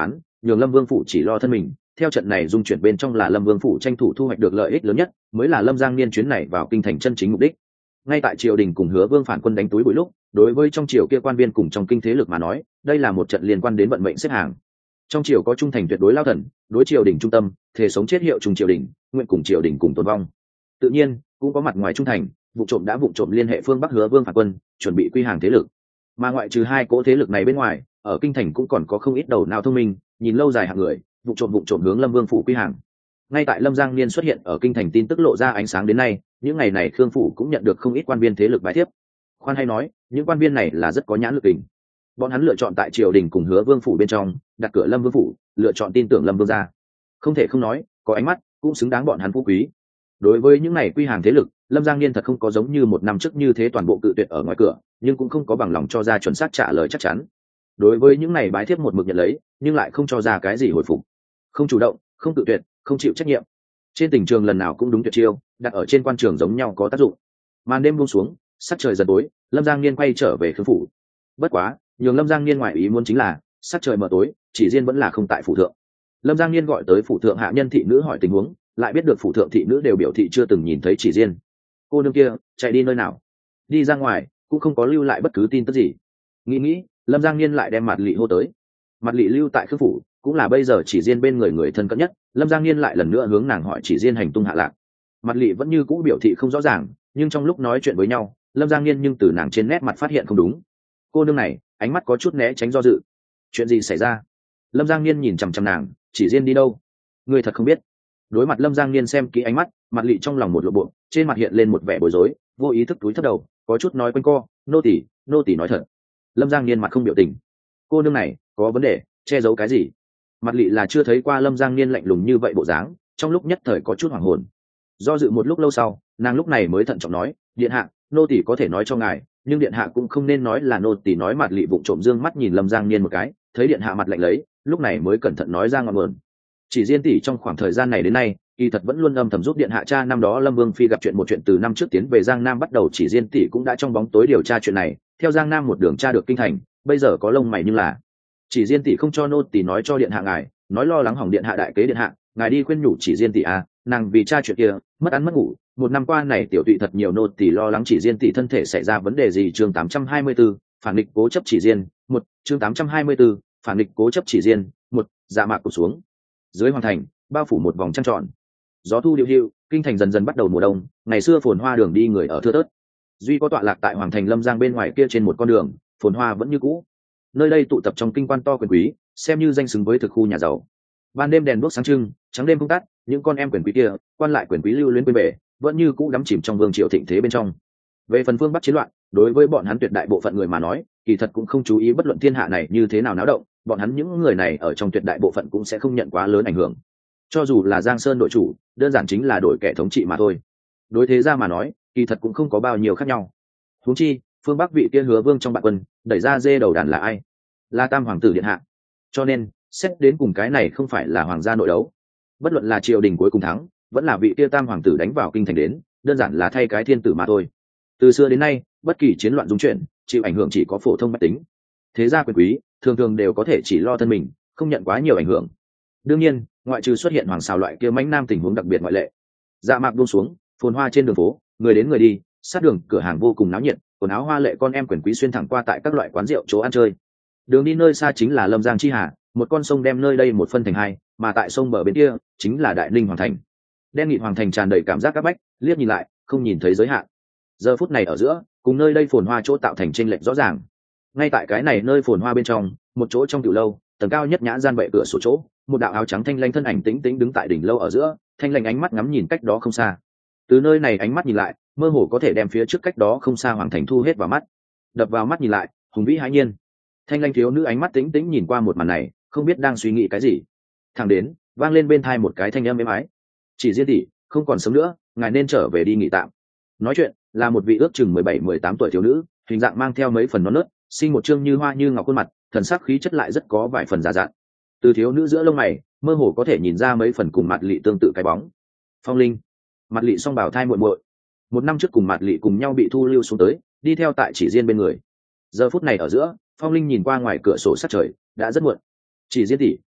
nhường lâm vương phủ chỉ lo thân mình. Theo trận này dung chuyển bên trong là lâm vương phủ tranh thủ thu hoạch được lợi ích lớn nhất, mới là lâm giang niên chuyến này vào kinh thành chân chính mục đích. Ngay tại triều đình cùng Hứa Vương phản quân đánh túi bụi lúc, đối với trong triều kia quan viên cùng trong kinh thế lực mà nói, đây là một trận liên quan đến vận mệnh xếp hàng. Trong triều có trung thành tuyệt đối lao thần, đối triều đình trung tâm, thể sống chết hiệu trùng triều đình, nguyện cùng triều đình cùng tồn vong. Tự nhiên cũng có mặt ngoài trung thành, vụ trộm đã vụ trộm liên hệ phương Bắc Hứa Vương phản quân, chuẩn bị quy hàng thế lực. Mà ngoại trừ hai cỗ thế lực này bên ngoài, ở kinh thành cũng còn có không ít đầu não thông minh, nhìn lâu dài hạng người, vụ trộm vụ trộm hướng Lâm Vương phủ quy hàng. Ngay tại Lâm Giang Niên xuất hiện ở kinh thành tin tức lộ ra ánh sáng đến nay, những ngày này Khương phủ cũng nhận được không ít quan viên thế lực bái thiếp. Khoan hay nói, những quan viên này là rất có nhãn lực tình. Bọn hắn lựa chọn tại triều đình cùng Hứa Vương phủ bên trong đặt cửa Lâm Vương phủ, lựa chọn tin tưởng Lâm Vương gia. Không thể không nói, có ánh mắt cũng xứng đáng bọn hắn phú quý. Đối với những này quy hàng thế lực, Lâm Giang Niên thật không có giống như một năm trước như thế toàn bộ cự tuyệt ở ngoài cửa, nhưng cũng không có bằng lòng cho ra chuẩn xác trả lời chắc chắn. Đối với những này bái thiếp một mực nhận lấy, nhưng lại không cho ra cái gì hồi phục, không chủ động, không tự tuyệt, không chịu trách nhiệm. Trên tình trường lần nào cũng đúng tuyệt chiêu, đặt ở trên quan trường giống nhau có tác dụng. Màn đêm buông xuống, sắc trời dần tối, Lâm Giang Niên quay trở về Khương phủ. Bất quá, nhường Lâm Giang Niên ngoại ý muốn chính là, sắc trời mờ tối, Chỉ Diên vẫn là không tại phủ thượng. Lâm Giang Niên gọi tới phủ thượng hạ nhân thị nữ hỏi tình huống, lại biết được phủ thượng thị nữ đều biểu thị chưa từng nhìn thấy Chỉ Diên. Cô nương kia chạy đi nơi nào? Đi ra ngoài, cũng không có lưu lại bất cứ tin tức gì. Nghĩ nghĩ, Lâm Giang Niên lại đem Mạt Lị hô tới. Mạt Lị lưu tại Khương phủ, cũng là bây giờ Chỉ Diên bên người người thân cận nhất. Lâm Giang Niên lại lần nữa hướng nàng hỏi Chỉ Diên hành tung hạ lạc. Mạt Lị vẫn như cũ biểu thị không rõ ràng, nhưng trong lúc nói chuyện với nhau, Lâm Giang Niên nhưng từ nàng trên nét mặt phát hiện không đúng. Cô nương này ánh mắt có chút né tránh do dự. Chuyện gì xảy ra? Lâm Giang Niên nhìn chằm chằm nàng. Chỉ Diên đi đâu? Người thật không biết. Đối mặt Lâm Giang Niên xem kỹ ánh mắt, Mạt Lị trong lòng một lộ bộ, trên mặt hiện lên một vẻ bối rối, vô ý thức túi thấp đầu, có chút nói quanh co, nô tỳ, nô tỳ nói thật. Lâm Giang Niên mặt không biểu tình. Cô nương này có vấn đề, che giấu cái gì? Mạt Lị là chưa thấy qua Lâm Giang Niên lạnh lùng như vậy bộ dáng, trong lúc nhất thời có chút hoảng hồn. Do dự một lúc lâu sau, nàng lúc này mới thận trọng nói, điện hạ, nô tỳ có thể nói cho ngài, nhưng điện hạ cũng không nên nói là nô tỳ nói. Mạt Lị vụng trộm dương mắt nhìn Lâm Giang Niên một cái, thấy điện hạ mặt lạnh lấy, lúc này mới cẩn thận nói ra ngọn nguồn. Chỉ Diên tỷ trong khoảng thời gian này đến nay, kỳ thật vẫn luôn âm thầm giúp điện hạ cha năm đó Lâm Vương phi gặp chuyện một chuyện từ năm trước tiến về Giang Nam bắt đầu. Chỉ Diên tỷ cũng đã trong bóng tối điều tra chuyện này, theo Giang Nam một đường tra được kinh thành, bây giờ có lông mày nhưng là Chỉ Diên tỷ không cho nô tỳ nói cho điện hạ ngài, nói lo lắng hỏng điện hạ đại kế điện hạ, ngài đi khuyên nhủ Chỉ Diên tỷ à, nàng vì cha chuyện kia, mất ăn mất ngủ, một năm qua này tiểu tụy thật nhiều, nô tỳ lo lắng Chỉ Diên tỷ thân thể xảy ra vấn đề gì. Chương tám trăm hai mươi tư, phản nghịch cố chấp Chỉ Diên, một, chương tám trăm hai mươi tư, phản nghịch cố chấp Chỉ Diên, một. Dạ mạc cụp xuống. Dưới hoàng thành, bao phủ một vòng trăng tròn. Gió thu điệu hữu, kinh thành dần dần bắt đầu mùa đông, ngày xưa phồn hoa đường đi người ở thưa thớt. Duy có tọa lạc tại hoàng thành Lâm Giang bên ngoài kia trên một con đường, phồn hoa vẫn như cũ. Nơi đây tụ tập trong kinh quan to quyền quý, xem như danh xứng với thực khu nhà giàu. Ban đêm đèn đuốc sáng trưng, trắng đêm không tắt, những con em quyền quý kia, quan lại quyền quý lưu luyến quên bể, vẫn như cũ đắm chìm trong vương triều thịnh thế bên trong. Về phần phương Bắc chiến loạn, đối với bọn hắn tuyệt đại bộ phận người mà nói, kỳ thật cũng không chú ý bất luận thiên hạ này như thế nào náo động, bọn hắn những người này ở trong tuyệt đại bộ phận cũng sẽ không nhận quá lớn ảnh hưởng. Cho dù là Giang Sơn đội chủ, đơn giản chính là đổi kẻ thống trị mà thôi. Đối thế ra mà nói, kỳ thật cũng không có bao nhiêu khác nhau. Huống chi, phương Bắc vị kia Hứa Vương trong bạn quân, đẩy ra dê đầu đàn là ai? Là Tam hoàng tử điện hạ. Cho nên, xét đến cùng cái này không phải là hoàng gia nội đấu. Bất luận là triều đình cuối cùng thắng, vẫn là vị kia Tam hoàng tử đánh vào kinh thành đến, đơn giản là thay cái thiên tử mà thôi. Từ xưa đến nay, bất kỳ chiến loạn dung chuyển, chịu ảnh hưởng chỉ có phổ thông bách tính. Thế gia quyền quý thường thường đều có thể chỉ lo thân mình, không nhận quá nhiều ảnh hưởng. Đương nhiên, ngoại trừ xuất hiện hoàng xào loại kia mãnh nam tình huống đặc biệt ngoại lệ. Dạ mạc buông xuống, phồn hoa trên đường phố, người đến người đi, sát đường cửa hàng vô cùng náo nhiệt, quần áo hoa lệ con em quyền quý xuyên thẳng qua tại các loại quán rượu chỗ ăn chơi. Đường đi nơi xa chính là Lâm Giang chi hà, một con sông đem nơi đây một phân thành hai, mà tại sông bờ bên kia chính là Đại Ninh hoàng thành. Đen nghị hoàng thành tràn đầy cảm giác áp bách, liếc nhìn lại, không nhìn thấy giới hạn. Giờ phút này ở giữa, cùng nơi đây phồn hoa chỗ tạo thành chênh lệch rõ ràng. Ngay tại cái này nơi phồn hoa bên trong, một chỗ trong tiểu lâu, tầng cao nhất nhã gian bệ cửa sổ chỗ, một đạo áo trắng thanh lanh thân ảnh tĩnh tĩnh đứng tại đỉnh lâu ở giữa, thanh lanh ánh mắt ngắm nhìn cách đó không xa. Từ nơi này ánh mắt nhìn lại, mơ hồ có thể đem phía trước cách đó không xa hoàng thành thu hết vào mắt. Đập vào mắt nhìn lại, hùng vĩ hãi nhiên. Thanh lanh thiếu nữ ánh mắt tĩnh tĩnh nhìn qua một màn này, không biết đang suy nghĩ cái gì. Thẳng đến, vang lên bên tai một cái thanh âm êm ái. Chỉ Diên tỷ, không còn sớm nữa, ngài nên trở về đi nghỉ tạm. Nói chuyện là một vị ước chừng mười bảy mười tám tuổi thiếu nữ, hình dạng mang theo mấy phần non nớt, sinh một trương như hoa như ngọc khuôn mặt, thần sắc khí chất lại rất có vài phần già dặn. Từ thiếu nữ giữa lông mày, mơ hồ có thể nhìn ra mấy phần cùng Mạt Lị tương tự cái bóng. Phong Linh, Mạt Lị song bảo thai muội muội. Một năm trước cùng Mạt Lị cùng nhau bị thu lưu xuống tới, đi theo tại Chỉ Diên bên người. Giờ phút này ở giữa, Phong Linh nhìn qua ngoài cửa sổ sát trời, đã rất muộn. Chỉ Diên tỷ,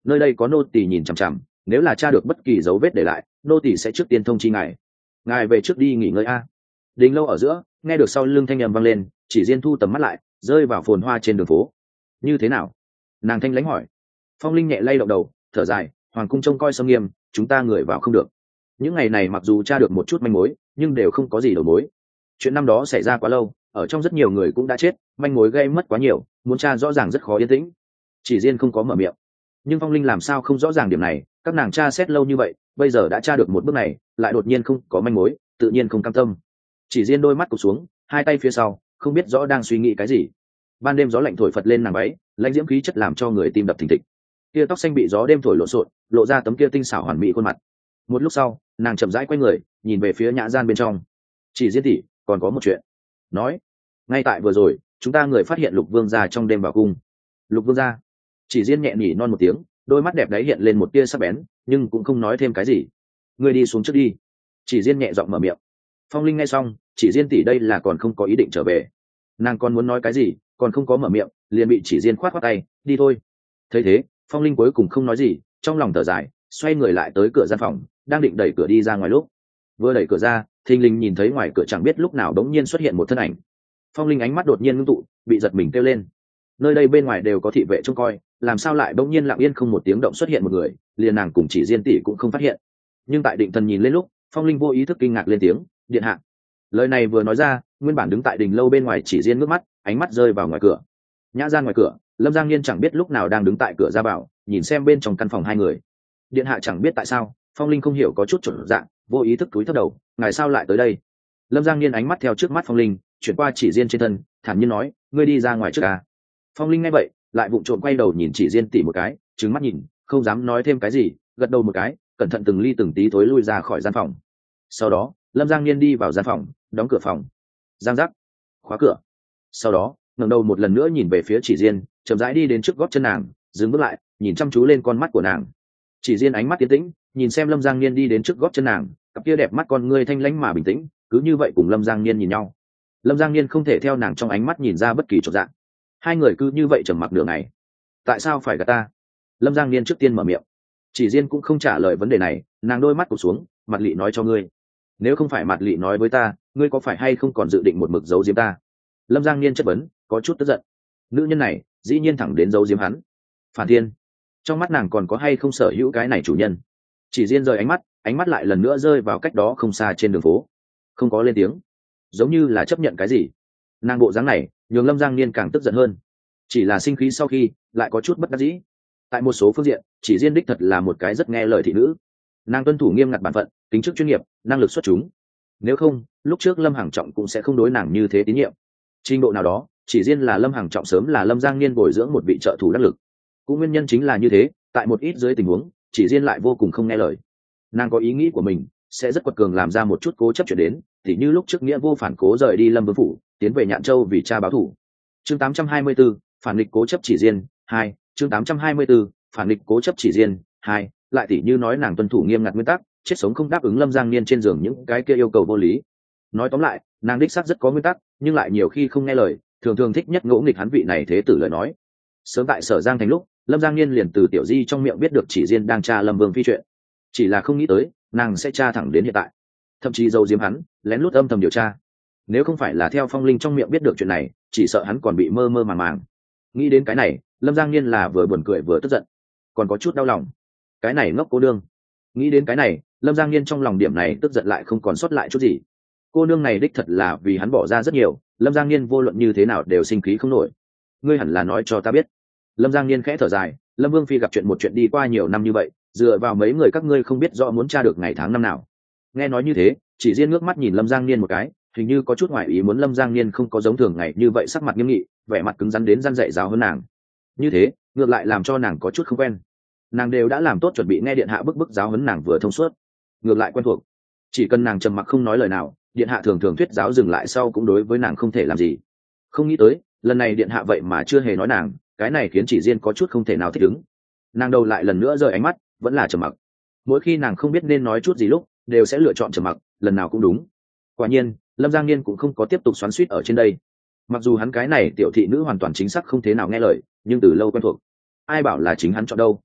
nơi đây có nô tỳ nhìn chằm chằm, nếu là tra được bất kỳ dấu vết để lại, nô tỳ sẽ trước tiên thông chi ngài. Ngài về trước đi nghỉ ngơi a. Đình lâu ở giữa, nghe được sau lưng thanh âm vang lên, Chỉ Diên thu tầm mắt lại, rơi vào phồn hoa trên đường phố. Như thế nào? Nàng thanh lãnh hỏi. Phong Linh nhẹ lay động đầu, thở dài, hoàng cung trông coi sâm nghiêm, chúng ta người vào không được. Những ngày này mặc dù tra được một chút manh mối, nhưng đều không có gì đầu mối. Chuyện năm đó xảy ra quá lâu, ở trong rất nhiều người cũng đã chết, manh mối gây mất quá nhiều, muốn tra rõ ràng rất khó yên tĩnh. Chỉ Diên không có mở miệng, nhưng Phong Linh làm sao không rõ ràng điểm này, các nàng tra xét lâu như vậy, bây giờ đã tra được một bước này, lại đột nhiên không có manh mối, tự nhiên không cam tâm. Chỉ Diên đôi mắt cụp xuống, hai tay phía sau, không biết rõ đang suy nghĩ cái gì. Ban đêm gió lạnh thổi phật lên nàng váy, lãnh diễm khí chất làm cho người tim đập thình thịch. Kia tóc xanh bị gió đêm thổi lộn xộn, lộ ra tấm kia tinh xảo hoàn mỹ khuôn mặt. Một lúc sau, nàng chậm rãi quay người, nhìn về phía nhã gian bên trong. Chỉ Diên tỷ, còn có một chuyện. Nói, ngay tại vừa rồi, chúng ta người phát hiện Lục Vương gia trong đêm vào cung. Lục Vương gia. Chỉ Diên nhẹ nhỉ non một tiếng, đôi mắt đẹp đáy hiện lên một tia sắc bén, nhưng cũng không nói thêm cái gì. Ngươi đi xuống trước đi. Chỉ Diên nhẹ giọng mở miệng. Phong Linh nghe xong, Chỉ Diên tỷ đây là còn không có ý định trở về. Nàng còn muốn nói cái gì, còn không có mở miệng, liền bị Chỉ Diên khoát khoát tay, đi thôi. Thấy thế, Phong Linh cuối cùng không nói gì, trong lòng thở dài, xoay người lại tới cửa gian phòng, đang định đẩy cửa đi ra ngoài lúc, vừa đẩy cửa ra, thình lình nhìn thấy ngoài cửa chẳng biết lúc nào đống nhiên xuất hiện một thân ảnh. Phong Linh ánh mắt đột nhiên ngưng tụ, bị giật mình kêu lên. Nơi đây bên ngoài đều có thị vệ trông coi, làm sao lại đống nhiên lặng yên không một tiếng động xuất hiện một người, liền nàng cùng Chỉ Diên tỷ cũng không phát hiện. Nhưng tại định thần nhìn lên lúc, Phong Linh vô ý thức kinh ngạc lên tiếng, điện hạ. Lời này vừa nói ra, nguyên bản đứng tại đình lâu bên ngoài Chỉ Diên ngước mắt, ánh mắt rơi vào ngoài cửa. Nhã gian ngoài cửa, Lâm Giang Niên chẳng biết lúc nào đang đứng tại cửa ra vào, nhìn xem bên trong căn phòng hai người. Điện hạ chẳng biết tại sao, Phong Linh không hiểu có chút chuẩn dạng, vô ý thức cúi thấp đầu, ngài sao lại tới đây? Lâm Giang Niên ánh mắt theo trước mắt Phong Linh, chuyển qua Chỉ Diên trên thân, thản nhiên nói, ngươi đi ra ngoài trước à? Phong Linh nghe vậy, lại vụng trộm quay đầu nhìn Chỉ Diên tỉ một cái, trừng mắt nhìn, không dám nói thêm cái gì, gật đầu một cái, cẩn thận từng ly từng tí thối lui ra khỏi gian phòng. Sau đó, Lâm Giang Niên đi vào gian phòng, đóng cửa phòng. Giang giác, khóa cửa. Sau đó, ngẩng đầu một lần nữa nhìn về phía Chỉ Diên, chậm rãi đi đến trước gót chân nàng, dừng bước lại, nhìn chăm chú lên con mắt của nàng. Chỉ Diên ánh mắt tiến tĩnh, nhìn xem Lâm Giang Niên đi đến trước gót chân nàng, cặp kia đẹp mắt con ngươi thanh lãnh mà bình tĩnh, cứ như vậy cùng Lâm Giang Niên nhìn nhau. Lâm Giang Niên không thể theo nàng trong ánh mắt nhìn ra bất kỳ chỗ dạng. Hai người cứ như vậy trầm mặc nửa ngày. Tại sao phải gạt ta? Lâm Giang Niên trước tiên mở miệng. Chỉ Diên cũng không trả lời vấn đề này, nàng đôi mắt cụp xuống, mặt lị nói cho ngươi. Nếu không phải mặt lị nói với ta, ngươi có phải hay không còn dự định một mực giấu giếm ta? Lâm Giang Niên chất vấn, có chút tức giận. Nữ nhân này, dĩ nhiên thẳng đến giấu giếm hắn. Phản Thiên, trong mắt nàng còn có hay không sở hữu cái này chủ nhân? Chỉ Diên rời ánh mắt, ánh mắt lại lần nữa rơi vào cách đó không xa trên đường phố, không có lên tiếng, giống như là chấp nhận cái gì. Nàng bộ dáng này nhường Lâm Giang Niên càng tức giận hơn, chỉ là sinh khí sau khi lại có chút bất đắc dĩ. Tại một số phương diện, Chỉ Diên đích thật là một cái rất nghe lời thị nữ, nàng tuân thủ nghiêm ngặt bản phận, tính chức chuyên nghiệp, năng lực xuất chúng. Nếu không, lúc trước Lâm Hằng Trọng cũng sẽ không đối nàng như thế tín nhiệm. Trình độ nào đó, Chỉ Diên là Lâm Hằng Trọng sớm là Lâm Giang Niên bồi dưỡng một vị trợ thủ đắc lực. Cũng nguyên nhân chính là như thế, tại một ít dưới tình huống, Chỉ Diên lại vô cùng không nghe lời. Nàng có ý nghĩ của mình, sẽ rất quật cường làm ra một chút cố chấp chuyện đến, thì như lúc trước Nghĩa Vô phản cố rời đi Lâm Vương phủ, tiến về Nhạn Châu vì cha báo thù. Chương tám trăm hai mươi tư, phản nghịch cố chấp Chỉ Diên hai. Chương tám trăm hai mươi tư, phản nghịch cố chấp Chỉ Diên hai. Lại tỉ như nói nàng tuân thủ nghiêm ngặt nguyên tắc, chết sống không đáp ứng Lâm Giang Niên trên giường những cái kia yêu cầu vô lý. Nói tóm lại, nàng đích xác rất có nguyên tắc, nhưng lại nhiều khi không nghe lời, thường thường thích nhất ngỗ nghịch hắn vị này thế tử lời nói. Sớm tại Sở Giang thành lúc, Lâm Giang Niên liền từ Tiểu Di trong miệng biết được Chỉ Diên đang tra Lâm Vương phi chuyện, chỉ là không nghĩ tới nàng sẽ tra thẳng đến hiện tại, thậm chí giấu giếm hắn, lén lút âm thầm điều tra. Nếu không phải là theo Phong Linh trong miệng biết được chuyện này, chỉ sợ hắn còn bị mơ mơ màng màng. Nghĩ đến cái này, Lâm Giang Niên là vừa buồn cười vừa tức giận, còn có chút đau lòng. Cái này ngốc cô nương. Nghĩ đến cái này, Lâm Giang Niên trong lòng điểm này tức giận lại không còn sót lại chút gì. Cô nương này đích thật là vì hắn bỏ ra rất nhiều, Lâm Giang Niên vô luận như thế nào đều sinh khí không nổi. Ngươi hẳn là nói cho ta biết. Lâm Giang Niên khẽ thở dài, Lâm Vương phi gặp chuyện một chuyện đi qua nhiều năm như vậy, dựa vào mấy người các ngươi không biết rõ muốn tra được ngày tháng năm nào. Nghe nói như thế, Chỉ Diên ngước mắt nhìn Lâm Giang Niên một cái, hình như có chút ngoại ý muốn Lâm Giang Niên không có giống thường ngày như vậy sắc mặt nghiêm nghị, vẻ mặt cứng rắn đến răn dạy giáo hơn nàng. Như thế, ngược lại làm cho nàng có chút không quen. Nàng đều đã làm tốt chuẩn bị nghe điện hạ bức bức giáo huấn nàng vừa thông suốt, ngược lại quen thuộc. Chỉ cần nàng trầm mặc không nói lời nào, điện hạ thường thường thuyết giáo dừng lại sau cũng đối với nàng không thể làm gì. Không nghĩ tới, lần này điện hạ vậy mà chưa hề nói nàng, cái này khiến Chỉ Diên có chút không thể nào thích ứng. Nàng đầu lại lần nữa rời ánh mắt, vẫn là trầm mặc. Mỗi khi nàng không biết nên nói chút gì lúc, đều sẽ lựa chọn trầm mặc, lần nào cũng đúng. Quả nhiên, Lâm Giang Niên cũng không có tiếp tục xoắn xuýt ở trên đây. Mặc dù hắn cái này tiểu thị nữ hoàn toàn chính xác không thế nào nghe lời, nhưng từ lâu quen thuộc. Ai bảo là chính hắn chọn đâu.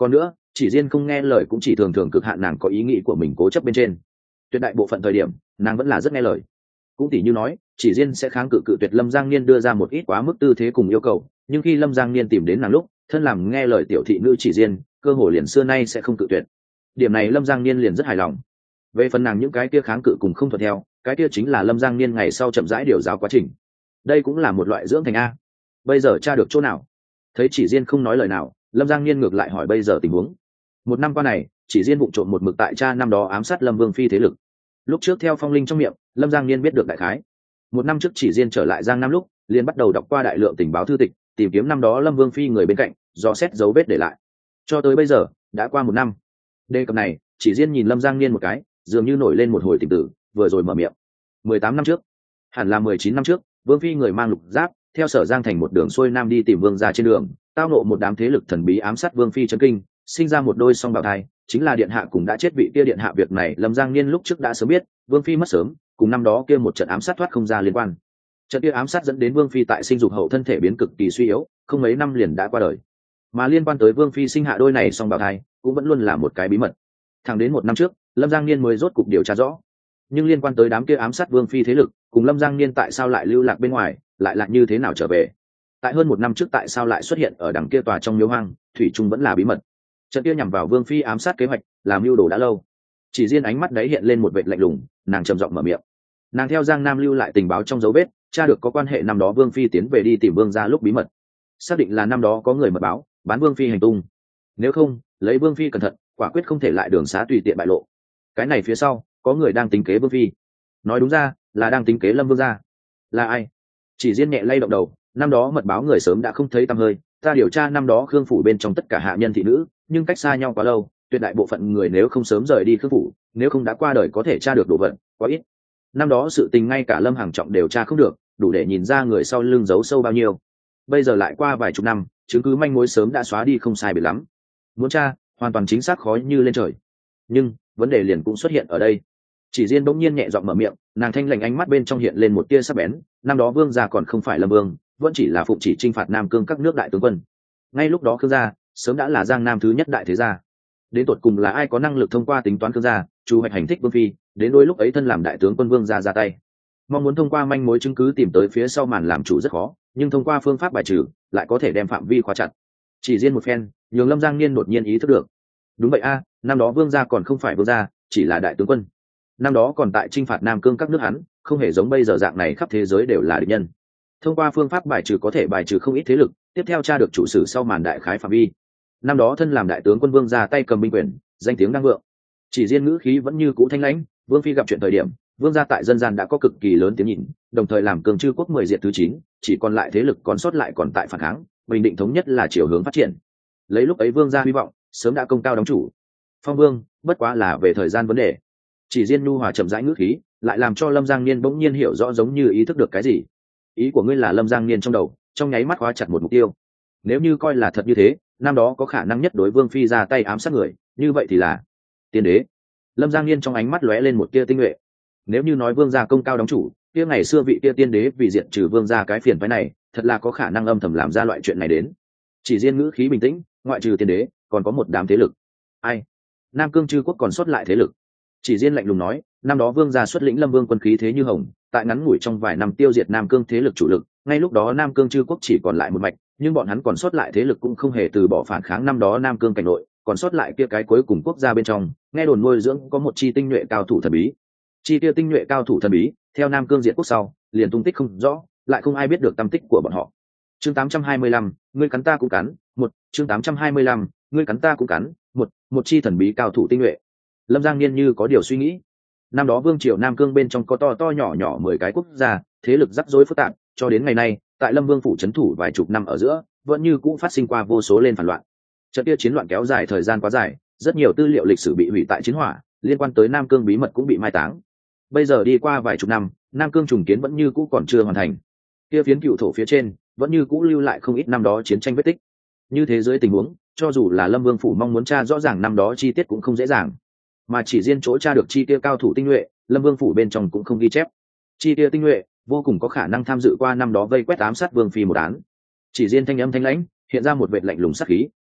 Còn nữa, chỉ riêng không nghe lời cũng chỉ thường thường cực hạn nàng có ý nghĩ của mình cố chấp bên trên. Tuyệt đại bộ phận thời điểm nàng vẫn là rất nghe lời. Cũng tỉ như nói, chỉ riêng sẽ kháng cự cự tuyệt Lâm Giang Niên đưa ra một ít quá mức tư thế cùng yêu cầu, nhưng khi Lâm Giang Niên tìm đến nàng lúc, thân làm nghe lời tiểu thị nữ chỉ riêng, cơ hồ liền xưa nay sẽ không cự tuyệt. Điểm này Lâm Giang Niên liền rất hài lòng. Về phần nàng những cái kia kháng cự cùng không thuận theo, cái kia chính là Lâm Giang Niên ngày sau chậm rãi điều giáo quá trình. Đây cũng là một loại dưỡng thành a. Bây giờ tra được chỗ nào? Thấy chỉ riêng không nói lời nào, Lâm Giang Niên ngược lại hỏi bây giờ tình huống. Một năm qua này, chỉ riêng vụng trộm một mực tại cha năm đó ám sát Lâm Vương phi thế lực. Lúc trước theo Phong Linh trong miệng, Lâm Giang Niên biết được đại khái. Một năm trước chỉ riêng trở lại Giang Nam lúc, liền bắt đầu đọc qua đại lượng tình báo thư tịch, tìm kiếm năm đó Lâm Vương phi người bên cạnh, dò xét dấu vết để lại. Cho tới bây giờ, đã qua một năm. Đề cập này, chỉ riêng nhìn Lâm Giang Niên một cái, dường như nổi lên một hồi tình tử, vừa rồi mở miệng. Mười tám năm trước, hẳn là mười chín năm trước, Vương phi người mang lục giáp, theo Sở Giang thành một đường xuôi nam đi tìm vương gia trên đường, tao nộ một đám thế lực thần bí ám sát Vương phi chấn kinh, sinh ra một đôi song bào thai, chính là điện hạ cùng đã chết vị kia điện hạ. Việc này Lâm Giang Niên lúc trước đã sớm biết, Vương phi mất sớm, cùng năm đó kia một trận ám sát thoát không ra liên quan. Trận kia ám sát dẫn đến Vương phi tại sinh dục hậu thân thể biến cực kỳ suy yếu, không mấy năm liền đã qua đời. Mà liên quan tới Vương phi sinh hạ đôi này song bào thai, cũng vẫn luôn là một cái bí mật. Thẳng đến một năm trước, Lâm Giang Niên mới rốt cục điều tra rõ. Nhưng liên quan tới đám kia ám sát Vương phi thế lực, cùng Lâm Giang Niên tại sao lại lưu lạc bên ngoài, lại là như thế nào trở về? Tại hơn một năm trước tại sao lại xuất hiện ở đằng kia tòa trong miếu hoang, thủy chung vẫn là bí mật. Trận kia nhằm vào Vương phi ám sát kế hoạch, làm mưu đồ đã lâu. Chỉ riêng ánh mắt đấy hiện lên một vệt lạnh lùng, nàng trầm giọng mở miệng. Nàng theo Giang Nam lưu lại tình báo trong dấu vết, tra được có quan hệ năm đó Vương phi tiến về đi tìm Vương gia lúc bí mật, xác định là năm đó có người mật báo bán Vương phi hành tung. Nếu không, lấy Vương phi cẩn thận, quả quyết không thể lại đường xá tùy tiện bại lộ. Cái này phía sau, có người đang tính kế Vương phi. Nói đúng ra, là đang tính kế Lâm Vương gia. Là ai? Chỉ riêng nhẹ lay động đầu, năm đó mật báo người sớm đã không thấy tăm hơi, ta điều tra năm đó Khương phủ bên trong tất cả hạ nhân thị nữ, nhưng cách xa nhau quá lâu, tuyệt đại bộ phận người nếu không sớm rời đi Khương phủ, nếu không đã qua đời có thể tra được đồ vật, quá ít. Năm đó sự tình ngay cả Lâm Hằng Trọng đều tra không được, đủ để nhìn ra người sau lưng giấu sâu bao nhiêu. Bây giờ lại qua vài chục năm, chứng cứ manh mối sớm đã xóa đi không sai biệt lắm. Muốn tra, hoàn toàn chính xác khó như lên trời. Nhưng vấn đề liền cũng xuất hiện ở đây. Chỉ riêng bỗng nhiên nhẹ giọng mở miệng, nàng thanh lành ánh mắt bên trong hiện lên một tia sắc bén. Năm đó Vương gia còn không phải Lâm Vương, vẫn chỉ là phụng chỉ chinh phạt Nam Cương các nước đại tướng quân. Ngay lúc đó Khương gia sớm đã là Giang Nam thứ nhất đại thế gia. Đến tột cùng là ai có năng lực thông qua tính toán Khương gia, chủ hoạch hành thích Vương phi, đến đôi lúc ấy thân làm đại tướng quân Vương gia ra tay. Mong muốn thông qua manh mối chứng cứ tìm tới phía sau màn làm chủ rất khó, nhưng thông qua phương pháp bài trừ lại có thể đem phạm vi khóa chặt. Chỉ riêng một phen, nhường Lâm Giang Niên đột nhiên ý thức được. Đúng vậy a, năm đó Vương gia còn không phải Vương gia, chỉ là đại tướng quân. Năm đó còn tại chinh phạt Nam Cương các nước hắn, không hề giống bây giờ dạng này khắp thế giới đều là địch nhân. Thông qua phương pháp bài trừ có thể bài trừ không ít thế lực, tiếp theo tra được chủ sử sau màn đại khái phạm vi. Năm đó thân làm đại tướng quân Vương gia tay cầm binh quyền, danh tiếng đang vượng. Chỉ riêng ngữ khí vẫn như cũ thanh lãnh, Vương phi gặp chuyện thời điểm, Vương gia tại dân gian đã có cực kỳ lớn tiếng nhìn, đồng thời làm cường chư quốc mười diệt thứ chín, chỉ còn lại thế lực còn sót lại còn tại phản kháng, bình định thống nhất là chiều hướng phát triển. Lấy lúc ấy Vương gia hy vọng, sớm đã công cao đóng chủ. Phong Vương, bất quá là về thời gian vấn đề. Chỉ riêng nhu hòa chậm rãi ngữ khí, lại làm cho Lâm Giang Niên bỗng nhiên hiểu rõ giống như ý thức được cái gì. Ý của ngươi là Lâm Giang Niên trong đầu, trong nháy mắt khóa chặt một mục tiêu. Nếu như coi là thật như thế, năm đó có khả năng nhất đối Vương phi ra tay ám sát người, như vậy thì là tiên đế. Lâm Giang Niên trong ánh mắt lóe lên một tia tinh nhuệ. Nếu như nói Vương gia công cao đóng chủ, kia ngày xưa vị kia tiên đế vì diệt trừ Vương gia cái phiền phái này, thật là có khả năng âm thầm làm ra loại chuyện này đến. Chỉ riêng ngữ khí bình tĩnh, ngoại trừ tiên đế, còn có một đám thế lực. Ai? Nam Cương chư quốc còn sót lại thế lực. Chỉ riêng lạnh lùng nói, năm đó Vương gia xuất lĩnh Lâm Vương quân khí thế như hồng, tại ngắn ngủi trong vài năm tiêu diệt Nam Cương thế lực chủ lực, ngay lúc đó Nam Cương chư quốc chỉ còn lại một mạch, nhưng bọn hắn còn sót lại thế lực cũng không hề từ bỏ phản kháng năm đó Nam Cương cảnh nội, còn sót lại kia cái cuối cùng quốc gia bên trong, nghe đồn nuôi dưỡng có một chi tinh nhuệ cao thủ thần bí. Chi tiêu tinh nhuệ cao thủ thần bí, theo Nam Cương diệt quốc sau, liền tung tích không rõ, lại không ai biết được tâm tích của bọn họ. Chương tám trăm hai mươi lăm, ngươi cắn ta cũng cắn, một, chương tám trăm hai mươi lăm, ngươi cắn ta cũng cắn, một, một chi thần bí cao thủ tinh nhuệ. Lâm Giang Niên như có điều suy nghĩ. Năm đó Vương triều Nam Cương bên trong có to to nhỏ nhỏ mười cái quốc gia, thế lực rắc rối phức tạp, cho đến ngày nay, tại Lâm Vương phủ trấn thủ vài chục năm ở giữa, vẫn như cũ phát sinh qua vô số lên phản loạn. Trận kia chiến loạn kéo dài thời gian quá dài, rất nhiều tư liệu lịch sử bị hủy tại chiến hỏa, liên quan tới Nam Cương bí mật cũng bị mai táng. Bây giờ đi qua vài chục năm, Nam Cương trùng kiến vẫn như cũ còn chưa hoàn thành. Kia phiến cựu thổ phía trên, vẫn như cũ lưu lại không ít năm đó chiến tranh vết tích. Như thế dưới tình huống, cho dù là Lâm Vương phủ mong muốn tra rõ ràng năm đó chi tiết cũng không dễ dàng. Mà chỉ riêng chỗ tra được chi tiêu cao thủ tinh nhuệ, Lâm Vương phủ bên trong cũng không ghi chép. Chi tiêu tinh nhuệ vô cùng có khả năng tham dự qua năm đó vây quét ám sát Vương phi một án. Chỉ riêng thanh âm thanh lãnh, hiện ra một vệt lạnh lùng sắc khí,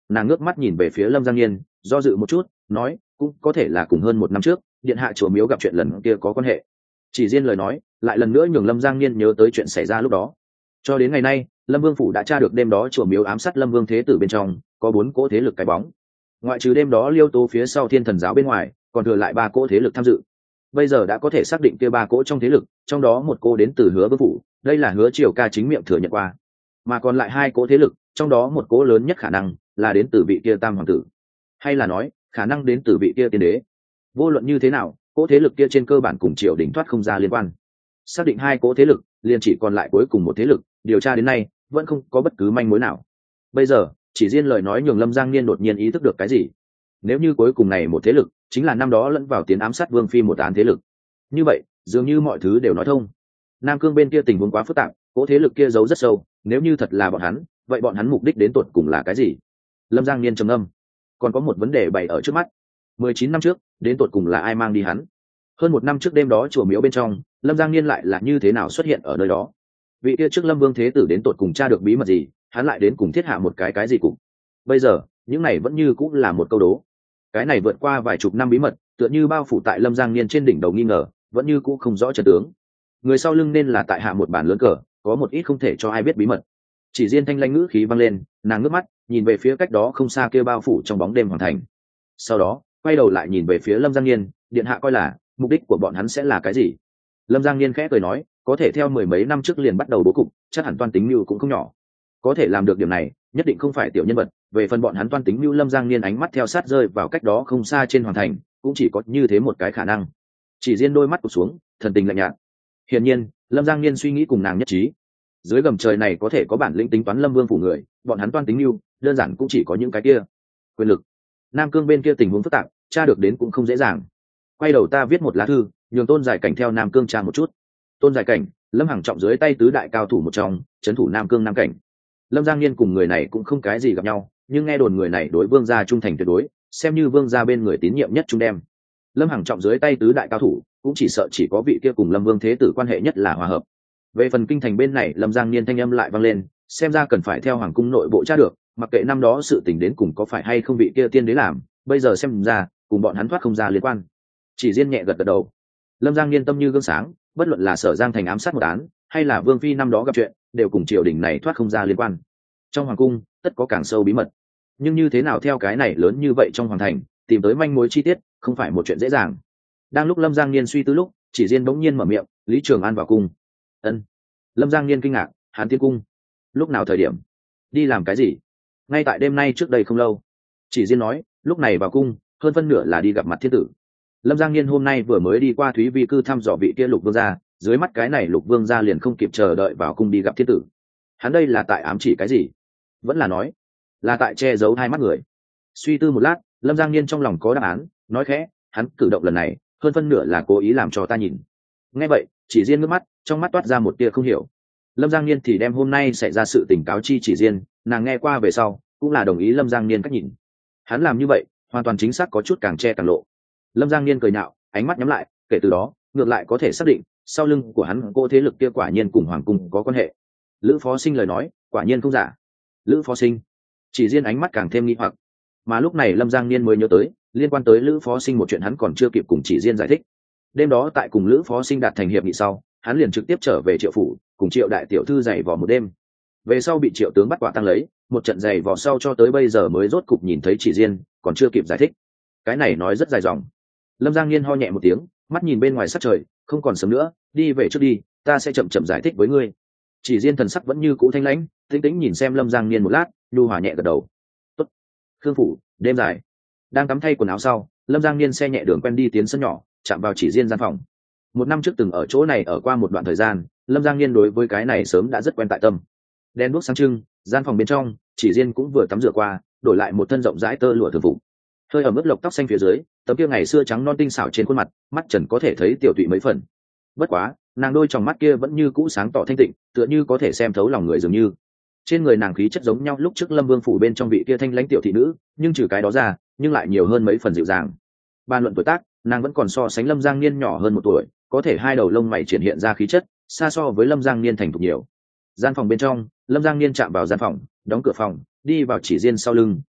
nàng ngước mắt nhìn về phía Lâm Giang Niên, do dự một chút nói, cũng có thể là cùng hơn một năm trước điện hạ chùa miếu gặp chuyện lần kia có quan hệ. Chỉ riêng lời nói lại lần nữa nhường Lâm Giang Niên nhớ tới chuyện xảy ra lúc đó. Cho đến ngày nay, Lâm Vương phủ đã tra được đêm đó chùa miếu ám sát Lâm Vương thế tử bên trong có bốn cỗ thế lực cái bóng, ngoại trừ đêm đó Liêu Tố phía sau Thiên Thần giáo bên ngoài, còn thừa lại ba cỗ thế lực tham dự. Bây giờ đã có thể xác định kia ba cỗ trong thế lực, trong đó một cô đến từ Hứa Vương phủ, đây là Hứa Triều Ca chính miệng thừa nhận qua, mà còn lại hai cỗ thế lực, trong đó một cỗ lớn nhất khả năng là đến từ vị kia Tam hoàng tử, hay là nói khả năng đến từ vị kia tiên đế. Vô luận như thế nào, cỗ thế lực kia trên cơ bản cùng triều đình thoát không ra liên quan. Xác định hai cỗ thế lực, liền chỉ còn lại cuối cùng một thế lực, điều tra đến nay vẫn không có bất cứ manh mối nào. Bây giờ chỉ riêng lời nói nhường Lâm Giang Niên đột nhiên ý thức được cái gì. Nếu như cuối cùng này một thế lực chính là năm đó lẫn vào tiến ám sát Vương phi một án thế lực, như vậy dường như mọi thứ đều nói thông. Nam Cương bên kia tình huống quá phức tạp, cỗ thế lực kia giấu rất sâu, nếu như thật là bọn hắn, vậy bọn hắn mục đích đến tột cùng là cái gì? Lâm Giang Niên trầm ngâm. Còn có một vấn đề bày ở trước mắt. mười chín năm trước, đến tột cùng là ai mang đi hắn? Hơn một năm trước đêm đó chùa miếu bên trong, Lâm Giang Niên lại là như thế nào xuất hiện ở nơi đó? Vị kia trước Lâm Vương thế tử đến tột cùng tra được bí mật gì, hắn lại đến cùng thiết hạ một cái cái gì cục? Bây giờ, những này vẫn như cũng là một câu đố. Cái này vượt qua vài chục năm bí mật, tựa như bao phủ tại Lâm Giang Niên trên đỉnh đầu nghi ngờ, vẫn như cũng không rõ chân tướng. Người sau lưng nên là tại hạ một bản lớn cờ, có một ít không thể cho ai biết bí mật. Chỉ riêng thanh lãnh ngữ khí vang lên, nàng ngước mắt nhìn về phía cách đó không xa kia bao phủ trong bóng đêm hoàng thành. Sau đó quay đầu lại nhìn về phía Lâm Giang Niên, điện hạ coi là mục đích của bọn hắn sẽ là cái gì? Lâm Giang Niên khẽ cười nói, có thể theo mười mấy năm trước liền bắt đầu bố cục, chắc hẳn toan tính mưu cũng không nhỏ. Có thể làm được điểm này, nhất định không phải tiểu nhân vật. Về phần bọn hắn toan tính mưu, Lâm Giang Niên ánh mắt theo sát rơi vào cách đó không xa trên hoàng thành, cũng chỉ có như thế một cái khả năng. Chỉ riêng đôi mắt cụp xuống, thần tình lạnh nhạt. Hiển nhiên, Lâm Giang Niên suy nghĩ cùng nàng nhất trí. Dưới gầm trời này có thể có bản lĩnh tính toán Lâm Vương phủ người, bọn hắn toan tính mưu, đơn giản cũng chỉ có những cái kia quyền lực. Nam Cương bên kia tình huống phức tạp, tra được đến cũng không dễ dàng. Quay đầu ta viết một lá thư, nhường Tôn Giải Cảnh theo Nam Cương tra một chút. Tôn Giải Cảnh, Lâm Hằng Trọng dưới tay tứ đại cao thủ một trong, trấn thủ Nam Cương Nam Cảnh. Lâm Giang Niên cùng người này cũng không cái gì gặp nhau, nhưng nghe đồn người này đối Vương gia trung thành tuyệt đối, xem như Vương gia bên người tín nhiệm nhất trung đem. Lâm Hằng Trọng dưới tay tứ đại cao thủ, cũng chỉ sợ chỉ có vị kia cùng Lâm Vương thế tử quan hệ nhất là hòa hợp. Về phần kinh thành bên này, Lâm Giang Niên thanh âm lại vang lên, xem ra cần phải theo hoàng cung nội bộ tra được, mặc kệ năm đó sự tình đến cùng có phải hay không vị kia tiên đế làm, bây giờ xem ra cùng bọn hắn thoát không ra liên quan. Chỉ riêng nhẹ gật gật đầu. Lâm Giang Niên tâm như gương sáng, bất luận là Sở Giang thành ám sát một án, hay là Vương phi năm đó gặp chuyện, đều cùng triều đình này thoát không ra liên quan. Trong hoàng cung tất có càng sâu bí mật, nhưng như thế nào theo cái này lớn như vậy trong hoàng thành tìm tới manh mối chi tiết, không phải một chuyện dễ dàng. Đang lúc Lâm Giang Niên suy tư lúc, Chỉ riêng bỗng nhiên mở miệng, Lý Trường An vào cung. Ân. Lâm Giang Niên kinh ngạc, Hán Tiên cung? Lúc nào thời điểm? Đi làm cái gì? Ngay tại đêm nay trước đây không lâu. Chỉ riêng nói, lúc này vào cung, hơn phân nửa là đi gặp mặt thiên tử. Lâm Giang Niên hôm nay vừa mới đi qua Thúy Vi cư thăm dò vị kia Lục Vương gia, dưới mắt cái này Lục Vương gia liền không kịp chờ đợi vào cung đi gặp thiên tử. Hắn đây là tại ám chỉ cái gì? Vẫn là nói, là tại che giấu hai mắt người. Suy tư một lát, Lâm Giang Niên trong lòng có đáp án, nói khẽ, hắn cử động lần này, hơn phân nửa là cố ý làm cho ta nhìn. Nghe vậy, Chỉ riêng ngước mắt, trong mắt toát ra một tia không hiểu. Lâm Giang Niên thì đem hôm nay xảy ra sự tình cáo chi Chỉ riêng, nàng nghe qua về sau, cũng là đồng ý Lâm Giang Niên cách nhìn. Hắn làm như vậy, hoàn toàn chính xác có chút càng che càng lộ. Lâm Giang Niên cười nhạo, ánh mắt nhắm lại, kể từ đó, ngược lại có thể xác định, sau lưng của hắn cô thế lực kia quả nhiên cùng hoàng cung có quan hệ. Lữ Phó Sinh lời nói, quả nhiên không giả. Lữ Phó Sinh? Chỉ riêng ánh mắt càng thêm nghi hoặc. Mà lúc này Lâm Giang Niên mới nhớ tới, liên quan tới Lữ Phó Sinh một chuyện hắn còn chưa kịp cùng Chỉ riêng giải thích. Đêm đó tại cùng Lữ Phó Sinh đạt thành hiệp nghị sau, hắn liền trực tiếp trở về Triệu phủ, cùng Triệu đại tiểu thư giày vò một đêm. Về sau bị Triệu tướng bắt quả tang lấy, một trận giày vò sau cho tới bây giờ mới rốt cục nhìn thấy Chỉ riêng, còn chưa kịp giải thích. Cái này nói rất dài dòng. Lâm Giang Niên ho nhẹ một tiếng, mắt nhìn bên ngoài sắc trời, không còn sớm nữa, đi về trước đi, ta sẽ chậm chậm giải thích với ngươi. Chỉ riêng thần sắc vẫn như cũ thanh lãnh, tĩnh tĩnh nhìn xem Lâm Giang Niên một lát, nhu hòa nhẹ gật đầu. Tốt. Khương phủ, đêm dài. Đang tắm thay quần áo sau, Lâm Giang Niên xe nhẹ đường quen đi tiến sân nhỏ, chạm vào Chỉ riêng gian phòng. Một năm trước từng ở chỗ này ở qua một đoạn thời gian, Lâm Giang Niên đối với cái này sớm đã rất quen tại tâm. Đèn đuốc sáng trưng, gian phòng bên trong, Chỉ riêng cũng vừa tắm rửa qua, đổi lại một thân rộng rãi tơ lụa thường phục. Hơi ẩm ướt lộc tóc xanh phía dưới, tấm kia ngày xưa trắng non tinh xảo trên khuôn mặt, mắt trần có thể thấy tiểu tụy mấy phần. Bất quá, nàng đôi tròng mắt kia vẫn như cũ sáng tỏ thanh tịnh, tựa như có thể xem thấu lòng người dường như. Trên người nàng khí chất giống nhau lúc trước Lâm Vương phủ bên trong vị kia thanh lãnh tiểu thị nữ, nhưng trừ cái đó ra, nhưng lại nhiều hơn mấy phần dịu dàng. Bàn luận tuổi tác, nàng vẫn còn so sánh Lâm Giang Niên nhỏ hơn một tuổi, có thể hai đầu lông mày triển hiện ra khí chất, xa so với Lâm Giang Niên thành thục nhiều. Gian phòng bên trong, Lâm Giang Niên chạm vào gian phòng, đóng cửa phòng, đi vào Chỉ riêng sau lưng,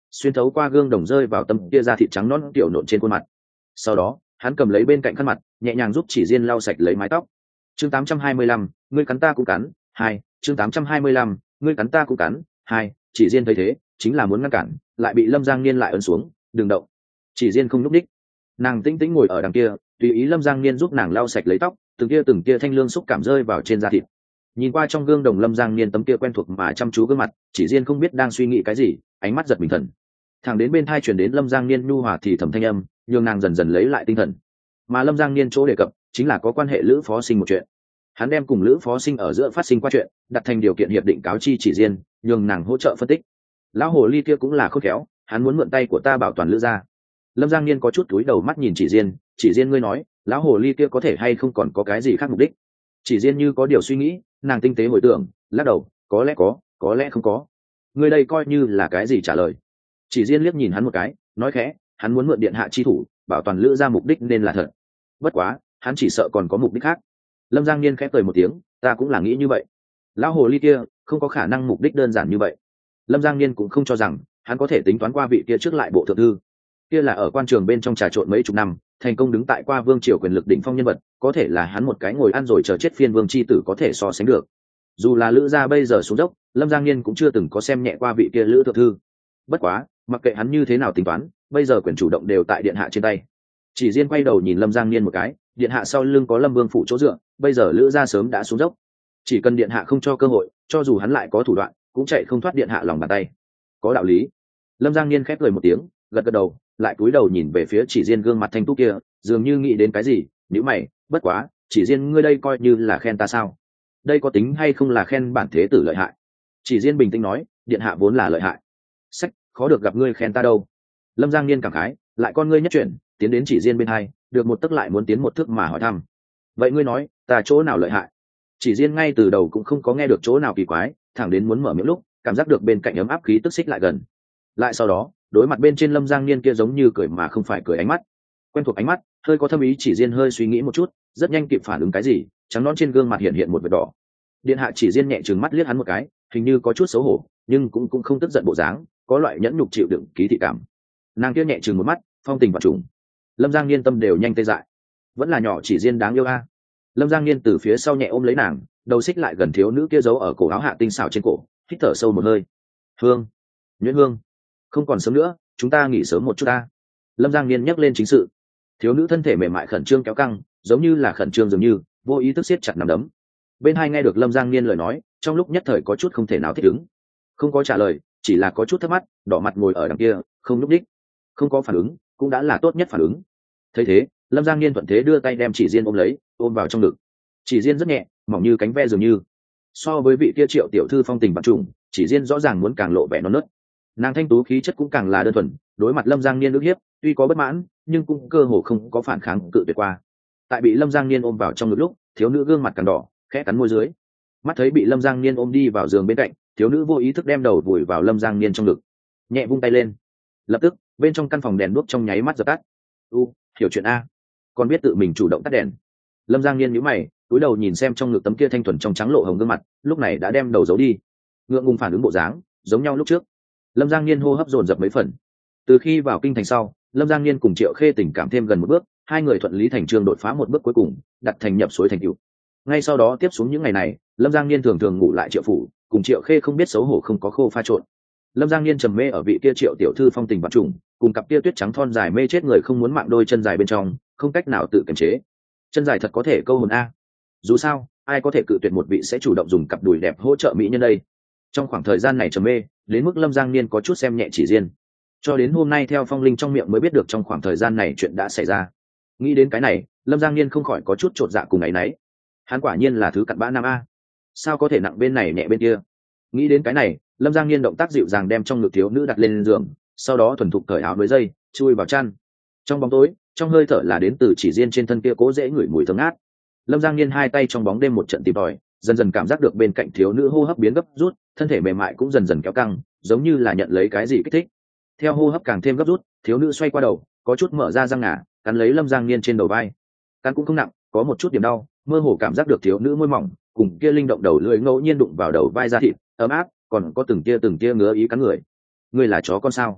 xuyên thấu qua gương đồng rơi vào tấm kia da thịt trắng nõn tiểu nộn trên khuôn mặt. Sau đó hắn cầm lấy bên cạnh khăn mặt nhẹ nhàng giúp chỉ riêng lau sạch lấy mái tóc. Chương tám trăm hai mươi lăm, ngươi cắn ta cũng cắn. Hai. Chương tám trăm hai mươi lăm, ngươi cắn ta cũng cắn. Hai. Chỉ riêng thấy thế chính là muốn ngăn cản, lại bị Lâm Giang Niên lại ấn xuống, đừng động. Chỉ riêng không nhúc đích, nàng tĩnh tĩnh ngồi ở đằng kia, tùy ý Lâm Giang Niên giúp nàng lau sạch lấy tóc, từng kia từng kia thanh lương xúc cảm rơi vào trên da thịt. Nhìn qua trong gương đồng Lâm Giang Niên tấm kia quen thuộc mà chăm chú gương mặt, chỉ riêng không biết đang suy nghĩ cái gì, ánh mắt giật mình thần. Thẳng đến bên thai chuyển đến Lâm Giang Niên nhu hòa thì thầm thanh âm, nhường nàng dần dần lấy lại tinh thần. Mà Lâm Giang Niên chỗ đề cập chính là có quan hệ Lữ Phó Sinh một chuyện. Hắn đem cùng Lữ Phó Sinh ở giữa phát sinh qua chuyện đặt thành điều kiện hiệp định cáo chi chỉ riêng, nhường nàng hỗ trợ phân tích. Lão hồ ly kia cũng là khôn khéo, hắn muốn mượn tay của ta bảo toàn Lữ gia. Lâm Giang Niên có chút cúi đầu mắt nhìn chỉ riêng, chỉ riêng ngươi nói lão hồ ly kia có thể hay không còn có cái gì khác mục đích. Chỉ riêng như có điều suy nghĩ, nàng tinh tế hồi tưởng, lắc đầu, có lẽ có, có lẽ không có. Ngươi đây coi như là cái gì trả lời. Chỉ riêng liếc nhìn hắn một cái, nói khẽ, hắn muốn mượn điện hạ chi thủ bảo toàn Lữ gia mục đích nên là thật. Bất quá hắn chỉ sợ còn có mục đích khác. Lâm Giang Niên khẽ cười một tiếng, ta cũng là nghĩ như vậy. Lão hồ ly kia không có khả năng mục đích đơn giản như vậy. Lâm Giang Niên cũng không cho rằng hắn có thể tính toán qua vị kia trước lại bộ thượng thư. Kia là ở quan trường bên trong trà trộn mấy chục năm, thành công đứng tại qua vương triều quyền lực đỉnh phong nhân vật, có thể là hắn một cái ngồi ăn rồi chờ chết phiên vương chi tử có thể so sánh được. Dù là Lữ gia bây giờ xuống dốc, Lâm Giang Niên cũng chưa từng có xem nhẹ qua vị kia Lữ thượng thư. Bất quá mặc kệ hắn như thế nào tính toán, bây giờ quyền chủ động đều tại điện hạ trên tay. Chỉ riêng quay đầu nhìn Lâm Giang Niên một cái, điện hạ sau lưng có Lâm Vương phủ chỗ dựa, bây giờ Lữ gia sớm đã xuống dốc, chỉ cần điện hạ không cho cơ hội, cho dù hắn lại có thủ đoạn cũng chạy không thoát điện hạ lòng bàn tay. Có đạo lý. Lâm Giang Niên khép cười một tiếng, gật gật đầu, lại cúi đầu nhìn về phía chỉ riêng gương mặt thanh tú kia, dường như nghĩ đến cái gì, nhíu mày, bất quá chỉ riêng ngươi đây coi như là khen ta sao? Đây có tính hay không là khen bản thế tử lợi hại? Chỉ riêng bình tĩnh nói, điện hạ vốn là lợi hại, sách khó được gặp ngươi khen ta đâu. Lâm Giang Niên cảm khái, lại con ngươi nhất chuyển, tiến đến chỉ riêng bên hai, được một tức lại muốn tiến một thước mà hỏi thăm, vậy ngươi nói ta chỗ nào lợi hại? Chỉ riêng ngay từ đầu cũng không có nghe được chỗ nào kỳ quái, thẳng đến muốn mở miệng lúc cảm giác được bên cạnh ấm áp khí tức xích lại gần, lại sau đó đối mặt bên trên Lâm Giang Niên kia giống như cười mà không phải cười ánh mắt, quen thuộc ánh mắt, hơi có thâm ý. Chỉ riêng hơi suy nghĩ một chút, rất nhanh kịp phản ứng cái gì, trắng nõn trên gương mặt hiện hiện một vệt đỏ. Điện hạ chỉ riêng nhẹ trừng mắt liếc hắn một cái, hình như có chút xấu hổ, nhưng cũng cũng không tức giận bộ dáng, có loại nhẫn nhục chịu đựng ký thị cảm. Nàng kia nhẹ trừng một mắt, phong tình và trùng. Lâm Giang Niên tâm đều nhanh tê dại, vẫn là nhỏ chỉ riêng đáng yêu a. Lâm Giang Niên từ phía sau nhẹ ôm lấy nàng, đầu xích lại gần thiếu nữ kia giấu ở cổ áo hạ tinh xảo trên cổ, hít thở sâu một hơi. Hương, Nhuyễn Hương, không còn sớm nữa, chúng ta nghỉ sớm một chút ta. Lâm Giang Niên nhắc lên chính sự. Thiếu nữ thân thể mềm mại khẩn trương kéo căng, giống như là khẩn trương dường như vô ý thức siết chặt nắm đấm. Bên hai nghe được Lâm Giang Niên lời nói, trong lúc nhất thời có chút không thể nào thích ứng, không có trả lời, chỉ là có chút thắc mắc, đỏ mặt ngồi ở đằng kia, không núp đích, không có phản ứng, cũng đã là tốt nhất phản ứng. Thấy thế, Lâm Giang Niên thuận thế đưa tay đem chỉ riêng ôm lấy, ôm vào trong ngực. Chỉ riêng rất nhẹ, mỏng như cánh ve dường như. So với vị kia Triệu tiểu thư phong tình vạn trùng, chỉ riêng rõ ràng muốn càng lộ vẻ non nớt. Nàng thanh tú khí chất cũng càng là đơn thuần, đối mặt Lâm Giang Niên ức hiếp, tuy có bất mãn, nhưng cũng cơ hồ không có phản kháng cự tuyệt qua. Tại bị Lâm Giang Niên ôm vào trong ngực lúc, thiếu nữ gương mặt càng đỏ, khẽ cắn môi dưới. Mắt thấy bị Lâm Giang Niên ôm đi vào giường bên cạnh, thiếu nữ vô ý thức đem đầu vùi vào Lâm Giang Niên trong ngực, nhẹ vung tay lên. Lập tức, bên trong căn phòng đèn đuốc trong nháy mắt dập tắt. U, hiểu chuyện a, còn biết tự mình chủ động tắt đèn. Lâm Giang Niên nhíu mày, cúi đầu nhìn xem trong ngực tấm kia thanh thuần trong trắng lộ hồng gương mặt, lúc này đã đem đầu giấu đi, ngượng ngùng phản ứng bộ dáng giống nhau lúc trước. Lâm Giang Niên hô hấp dồn dập mấy phần. Từ khi vào kinh thành sau, Lâm Giang Niên cùng Triệu Khê tình cảm thêm gần một bước, hai người thuận lý thành trương đột phá một bước cuối cùng, đặt thành nhập suối thành cửu. Ngay sau đó tiếp xuống những ngày này, Lâm Giang Niên thường thường ngủ lại Triệu phủ, cùng Triệu Khê không biết xấu hổ không có khô pha trộn. Lâm Giang Niên trầm mê ở vị kia Triệu tiểu thư phong tình vạn trùng, cùng cặp kia tuyết trắng thon dài mê chết người không muốn mạng đôi chân dài bên trong, không cách nào tự kiềm chế. Chân dài thật có thể câu hồn a. Dù sao, ai có thể cự tuyệt một vị sẽ chủ động dùng cặp đùi đẹp hỗ trợ mỹ nhân đây. Trong khoảng thời gian này trầm mê, đến mức Lâm Giang Niên có chút xem nhẹ chỉ riêng. Cho đến hôm nay theo Phong Linh trong miệng mới biết được trong khoảng thời gian này chuyện đã xảy ra. Nghĩ đến cái này, Lâm Giang Niên không khỏi có chút chột dạ cùng ấy nấy. Hắn quả nhiên là thứ cặn bã nam a. Sao có thể nặng bên này nhẹ bên kia? Nghĩ đến cái này, Lâm Giang Niên động tác dịu dàng đem trong ngực thiếu nữ đặt lên giường, sau đó thuần thục cởi áo với dây, chui vào chăn. Trong bóng tối, trong hơi thở là đến từ chỉ riêng trên thân kia cố dễ ngửi mùi thơm ngát. Lâm Giang Niên hai tay trong bóng đêm một trận tìm tòi, dần dần cảm giác được bên cạnh thiếu nữ hô hấp biến gấp rút, thân thể mềm mại cũng dần dần kéo căng, giống như là nhận lấy cái gì kích thích. Theo hô hấp càng thêm gấp rút, thiếu nữ xoay qua đầu, có chút mở ra răng ngà, cắn lấy Lâm Giang Niên trên đầu vai. Cắn cũng không nặng, có một chút điểm đau, mơ hồ cảm giác được thiếu nữ môi mỏng cùng kia linh động đầu lưỡi ngẫu nhiên đụng vào đầu vai da thịt ấm áp, còn có từng tia từng tia ngứa ý cắn người. Ngươi là chó con sao?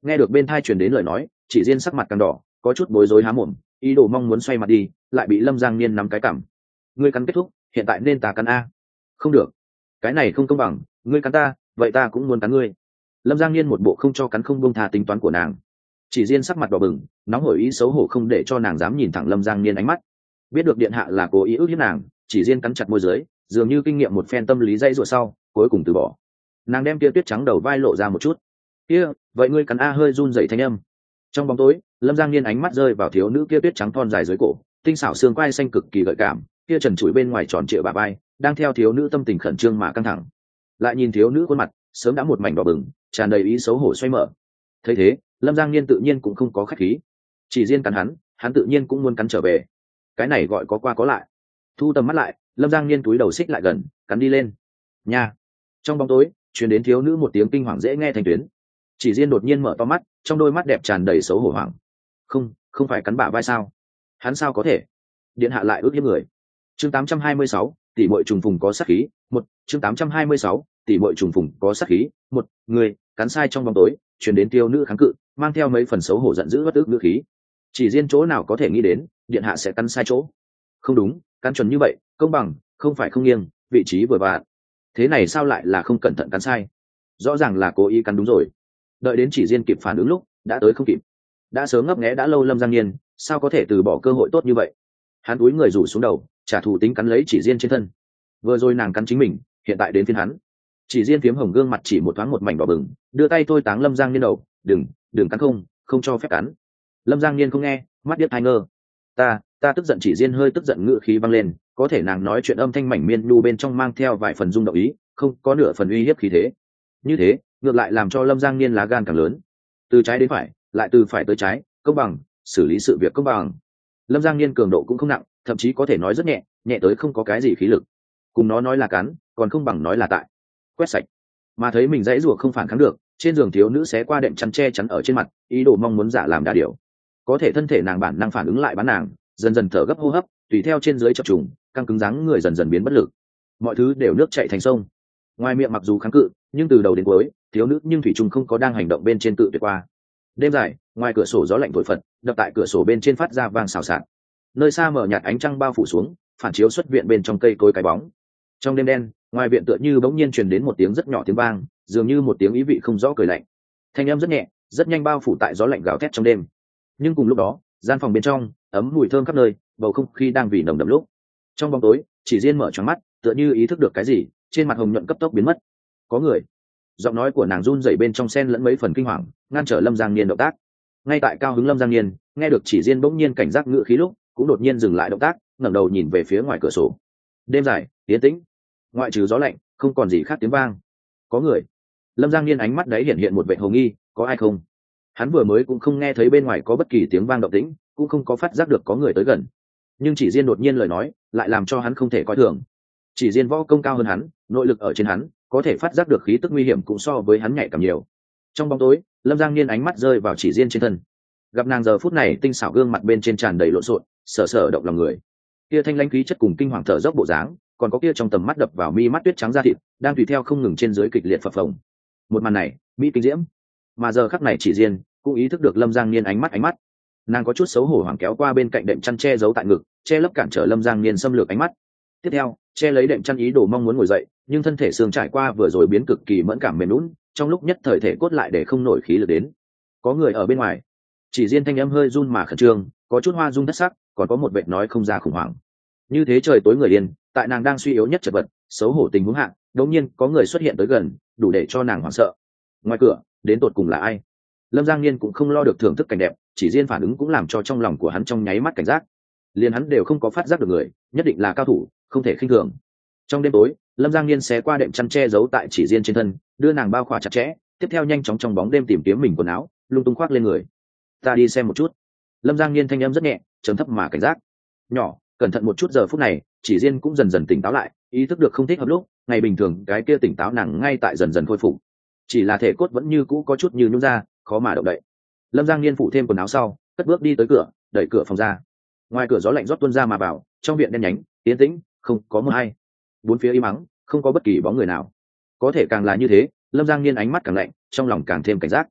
Nghe được bên thai truyền đến lời nói, chỉ riêng sắc mặt càng đỏ, có chút bối rối há mồm, ý đồ mong muốn xoay mặt đi, lại bị Lâm Giang Niên nắm cái cằm. Ngươi cắn kết thúc, hiện tại nên ta cắn a. Không được, cái này không công bằng, ngươi cắn ta, vậy ta cũng muốn cắn ngươi. Lâm Giang Niên một bộ không cho cắn không buông tha tính toán của nàng. Chỉ riêng sắc mặt đỏ bừng, nóng hổi ý xấu hổ không để cho nàng dám nhìn thẳng Lâm Giang Niên ánh mắt. Biết được điện hạ là cố ý ức hiếp nàng, chỉ riêng cắn chặt môi dưới, dường như kinh nghiệm một phen tâm lý dây dụa sau, cuối cùng từ bỏ. Nàng đem tia tuyết trắng đầu vai lộ ra một chút. Kia, vậy ngươi cắn a hơi run rẩy thanh âm. Trong bóng tối, Lâm Giang Niên ánh mắt rơi vào thiếu nữ kia tuyết trắng thon dài dưới cổ, tinh xảo xương quai xanh cực kỳ gợi cảm, kia trần trụi bên ngoài tròn trịa bả vai, đang theo thiếu nữ tâm tình khẩn trương mà căng thẳng. Lại nhìn thiếu nữ khuôn mặt, sớm đã một mảnh đỏ bừng, tràn đầy ý xấu hổ xoay mở. Thấy thế, Lâm Giang Niên tự nhiên cũng không có khách khí, chỉ riêng cắn hắn, hắn tự nhiên cũng muốn cắn trở về. Cái này gọi có qua có lại. Thu tầm mắt lại, Lâm Giang Niên túi đầu xích lại gần, cắn đi lên. Nha. Trong bóng tối, truyền đến thiếu nữ một tiếng kinh hoàng dễ nghe thành tuyến. Chỉ riêng đột nhiên mở to mắt, trong đôi mắt đẹp tràn đầy xấu hổ hoảng. Không, không phải cắn bả vai sao? Hắn sao có thể? Điện hạ lại ước hiếp người. Chương tám trăm hai mươi sáu, tỷ muội trùng phùng có sát khí, một, chương tám trăm hai mươi sáu, tỷ muội trùng phùng có sát khí, một, người, cắn sai trong bóng tối, truyền đến tiêu nữ kháng cự, mang theo mấy phần xấu hổ giận dữ bất ức ngữ khí. Chỉ riêng chỗ nào có thể nghĩ đến, điện hạ sẽ cắn sai chỗ. Không đúng, cắn chuẩn như vậy, công bằng, không phải không nghiêng, vị trí vừa vặn. Thế này sao lại là không cẩn thận cắn sai? Rõ ràng là cố ý cắn đúng rồi. Đợi đến chỉ riêng kịp phản ứng lúc, đã tới không kịp. Đã sớm ngấp nghé đã lâu Lâm Giang Niên, sao có thể từ bỏ cơ hội tốt như vậy? Hắn túi người rủ xuống đầu, trả thù tính cắn lấy chỉ riêng trên thân. Vừa rồi nàng cắn chính mình, hiện tại đến phiên hắn. Chỉ riêng phiếm hồng gương mặt chỉ một thoáng một mảnh đỏ bừng, đưa tay tôi táng Lâm Giang Niên đầu, đừng, đừng cắn không, không cho phép cắn. Lâm Giang Niên không nghe, mắt điếc tai ngơ. Ta, ta tức giận, chỉ riêng hơi tức giận ngựa khí văng lên, có thể nàng nói chuyện âm thanh mảnh miên nhu bên trong mang theo vài phần rung động ý, không có nửa phần uy hiếp khí thế. Như thế, ngược lại làm cho Lâm Giang Niên lá gan càng lớn. Từ trái đến phải, lại từ phải tới trái, công bằng, xử lý sự việc công bằng. Lâm Giang Niên cường độ cũng không nặng, thậm chí có thể nói rất nhẹ, nhẹ tới không có cái gì khí lực. Cùng nó nói là cắn, còn không bằng nói là tại quét sạch. Mà thấy mình dãy rủa không phản kháng được, trên giường thiếu nữ xé qua đệm chăn che chắn ở trên mặt, ý đồ mong muốn giả làm đa điều. Có thể thân thể nàng bản năng phản ứng lại bán nàng, dần dần thở gấp hô hấp, tùy theo trên dưới chập trùng, căng cứng dáng người dần dần biến bất lực. Mọi thứ đều nước chảy thành sông. Ngoài miệng mặc dù kháng cự, nhưng từ đầu đến cuối, thiếu nữ nhưng thủy chung không có đang hành động bên trên tự tuyệt qua. Đêm dài, ngoài cửa sổ gió lạnh thổi phật, đập tại cửa sổ bên trên phát ra vang xào xạc. Nơi xa mở nhạt ánh trăng bao phủ xuống, phản chiếu xuất viện bên trong cây cối cái bóng. Trong đêm đen, ngoài viện tựa như bỗng nhiên truyền đến một tiếng rất nhỏ tiếng vang, dường như một tiếng ý vị không rõ cười lạnh. Thanh âm rất nhẹ, rất nhanh bao phủ tại gió lạnh gào thét trong đêm. Nhưng cùng lúc đó, gian phòng bên trong ấm mùi thơm khắp nơi, bầu không khí đang vì nồng đậm lúc. Trong bóng tối, chỉ riêng mở choáng mắt, tựa như ý thức được cái gì, trên mặt hồng nhuận cấp tốc biến mất. Có người. Giọng nói của nàng run rẩy bên trong xen lẫn mấy phần kinh hoàng, ngăn trở Lâm Giang Niên động tác. Ngay tại cao hứng Lâm Giang Niên nghe được chỉ riêng bỗng nhiên cảnh giác ngữ khí lúc, cũng đột nhiên dừng lại động tác, ngẩng đầu nhìn về phía ngoài cửa sổ. Đêm dài, yên tĩnh, ngoại trừ gió lạnh, không còn gì khác tiếng vang. Có người. Lâm Giang Niên ánh mắt đấy hiện hiện một vẻ hồ nghi, có ai không? Hắn vừa mới cũng không nghe thấy bên ngoài có bất kỳ tiếng vang động tĩnh, cũng không có phát giác được có người tới gần. Nhưng chỉ riêng đột nhiên lời nói, lại làm cho hắn không thể coi thường. Chỉ riêng võ công cao hơn hắn, nội lực ở trên hắn, có thể phát giác được khí tức nguy hiểm cũng so với hắn nhạy cảm nhiều. Trong bóng tối, Lâm Giang Niên ánh mắt rơi vào chỉ riêng trên thân. Gặp nàng giờ phút này tinh xảo gương mặt bên trên tràn đầy lộn xộn, sở sở động lòng người. Kia thanh lãnh khí chất cùng kinh hoàng thở dốc bộ dáng, còn có kia trong tầm mắt đập vào mi mắt tuyết trắng da thịt, đang tùy theo không ngừng trên dưới kịch liệt phập phồng. Một màn này, mỹ kinh diễm. Mà giờ khắc này chỉ riêng cũng ý thức được Lâm Giang Niên ánh mắt ánh mắt. Nàng có chút xấu hổ hoảng kéo qua bên cạnh đệm chăn che giấu tại ngực, che lấp cản trở Lâm Giang Niên xâm lược ánh mắt. Tiếp theo, che lấy đệm chăn ý đồ mong muốn ngồi dậy, nhưng thân thể xương trải qua vừa rồi biến cực kỳ mẫn cảm mềm lún, trong lúc nhất thời thể cốt lại để không nổi khí lực đến. Có người ở bên ngoài. Chỉ riêng thanh âm hơi run mà khẩn trương, có chút hoa rung thất sắc, còn có một vệt nói không ra khủng hoảng. Như thế trời tối người yên, tại nàng đang suy yếu nhất chật vật, xấu hổ tình huống hạ, đột nhiên có người xuất hiện tới gần, đủ để cho nàng hoảng sợ. Ngoài cửa, đến tột cùng là ai? Lâm Giang Niên cũng không lo được thưởng thức cảnh đẹp, chỉ riêng phản ứng cũng làm cho trong lòng của hắn trong nháy mắt cảnh giác. Liền hắn đều không có phát giác được người, nhất định là cao thủ, không thể khinh thường. Trong đêm tối, Lâm Giang Niên xé qua đệm chăn che giấu tại chỉ riêng trên thân, đưa nàng bao khỏa chặt chẽ, tiếp theo nhanh chóng trong bóng đêm tìm kiếm mình quần áo, lung tung khoác lên người. Ta đi xem một chút. Lâm Giang Niên thanh âm rất nhẹ, trầm thấp mà cảnh giác. Nhỏ, cẩn thận một chút. Giờ phút này, chỉ riêng cũng dần dần tỉnh táo lại, ý thức được không thích hợp lúc, ngày bình thường cái kia tỉnh táo nàng ngay tại dần dần khôi phục. Chỉ là thể cốt vẫn như cũ có chút như nhũn ra, khó mà động đậy. Lâm Giang Niên phủ thêm quần áo sau, cất bước đi tới cửa, đẩy cửa phòng ra. Ngoài cửa gió lạnh rót tuôn ra mà vào, trong viện đen nhánh, yên tĩnh, không có mưa hay. Bốn phía im ắng, không có bất kỳ bóng người nào. Có thể càng là như thế, Lâm Giang Niên ánh mắt càng lạnh, trong lòng càng thêm cảnh giác.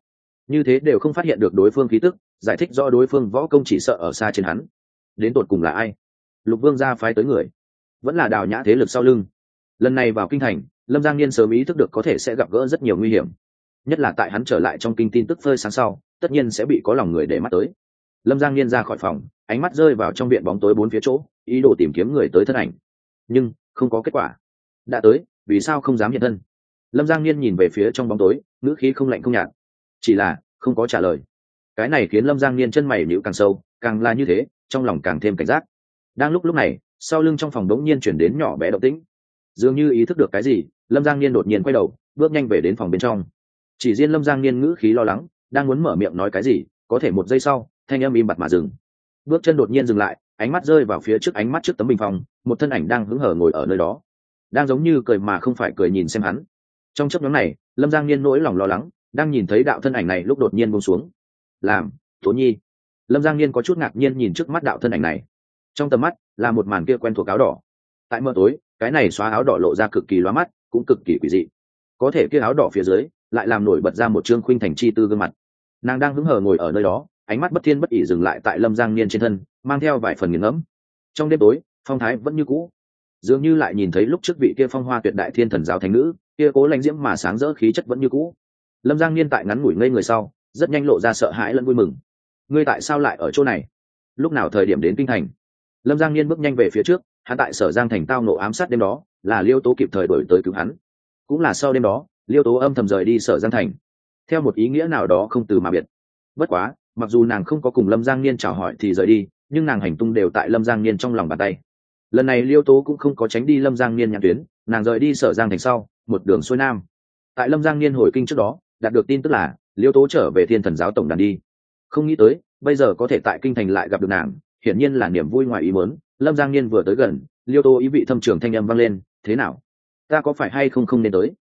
như thế đều không phát hiện được đối phương khí tức, giải thích rõ đối phương võ công chỉ sợ ở xa trên hắn. Đến tột cùng là ai? Lục Vương gia phái tới người, vẫn là Đào Nhã thế lực sau lưng. Lần này vào kinh thành, Lâm Giang Niên sớm ý thức được có thể sẽ gặp gỡ rất nhiều nguy hiểm, nhất là tại hắn trở lại trong kinh tin tức phơi sáng sau, tất nhiên sẽ bị có lòng người để mắt tới. Lâm Giang Niên ra khỏi phòng, ánh mắt rơi vào trong viện bóng tối bốn phía chỗ, ý đồ tìm kiếm người tới thân ảnh, nhưng không có kết quả. Đã tới, vì sao không dám hiện thân? Lâm Giang Niên nhìn về phía trong bóng tối, ngữ khí không lạnh không nhạt, chỉ là không có trả lời. Cái này khiến Lâm Giang Niên chân mày nhíu càng sâu, càng là như thế, trong lòng càng thêm cảnh giác. Đang lúc lúc này, sau lưng trong phòng đống nhiên chuyển đến nhỏ bé động tĩnh, dường như ý thức được cái gì, Lâm Giang Niên đột nhiên quay đầu, bước nhanh về đến phòng bên trong. Chỉ riêng Lâm Giang Niên ngữ khí lo lắng, đang muốn mở miệng nói cái gì, có thể một giây sau, thanh âm im bặt mà dừng. Bước chân đột nhiên dừng lại, ánh mắt rơi vào phía trước ánh mắt trước tấm bình phòng, một thân ảnh đang hứng hở ngồi ở nơi đó, đang giống như cười mà không phải cười nhìn xem hắn. Trong chốc ngắn này, Lâm Giang Niên nỗi lòng lo lắng, đang nhìn thấy đạo thân ảnh này lúc đột nhiên buông xuống. Làm, Tố Nhi. Lâm Giang Niên có chút ngạc nhiên nhìn trước mắt đạo thân ảnh này. Trong tầm mắt là một màn kia quen thuộc áo đỏ. Tại mờ tối, cái này xóa áo đỏ lộ ra cực kỳ lóa mắt, cũng cực kỳ quỷ dị. Có thể kia áo đỏ phía dưới lại làm nổi bật ra một trương khuynh thành chi tư gương mặt. Nàng đang hứng hờ ngồi ở nơi đó, ánh mắt bất thiên bất ỉ dừng lại tại Lâm Giang Niên trên thân, mang theo vài phần nghiền ngẫm. Trong đêm tối, phong thái vẫn như cũ, dường như lại nhìn thấy lúc trước vị kia phong hoa tuyệt đại thiên thần giáo thánh nữ, kia cố lãnh diễm mà sáng rỡ khí chất vẫn như cũ. Lâm Giang Niên tại ngắn ngủi ngây người sau, rất nhanh lộ ra sợ hãi lẫn vui mừng. Ngươi tại sao lại ở chỗ này? Lúc nào thời điểm đến kinh thành? Lâm Giang Niên bước nhanh về phía trước, hắn tại Sở Giang thành tao nộ ám sát đêm đó, là Liêu Tố kịp thời đổi tới cứu hắn. Cũng là sau đêm đó, Liêu Tố âm thầm rời đi Sở Giang thành, theo một ý nghĩa nào đó không từ mà biệt. Bất quá, mặc dù nàng không có cùng Lâm Giang Niên chào hỏi thì rời đi, nhưng nàng hành tung đều tại Lâm Giang Niên trong lòng bàn tay. Lần này Liêu Tố cũng không có tránh đi Lâm Giang Niên nhãn tuyến, nàng rời đi Sở Giang thành sau, một đường xuôi nam. Tại Lâm Giang Niên hồi kinh trước đó, đạt được tin tức là Liêu Tố trở về Thiên Thần giáo tổng đàn đi. Không nghĩ tới, bây giờ có thể tại kinh thành lại gặp được nàng, hiển nhiên là niềm vui ngoài ý muốn. Lâm Giang Niên vừa tới gần, Liêu Tố ý vị thâm trường thanh âm vang lên, "Thế nào? Ta có phải hay không không nên tới?"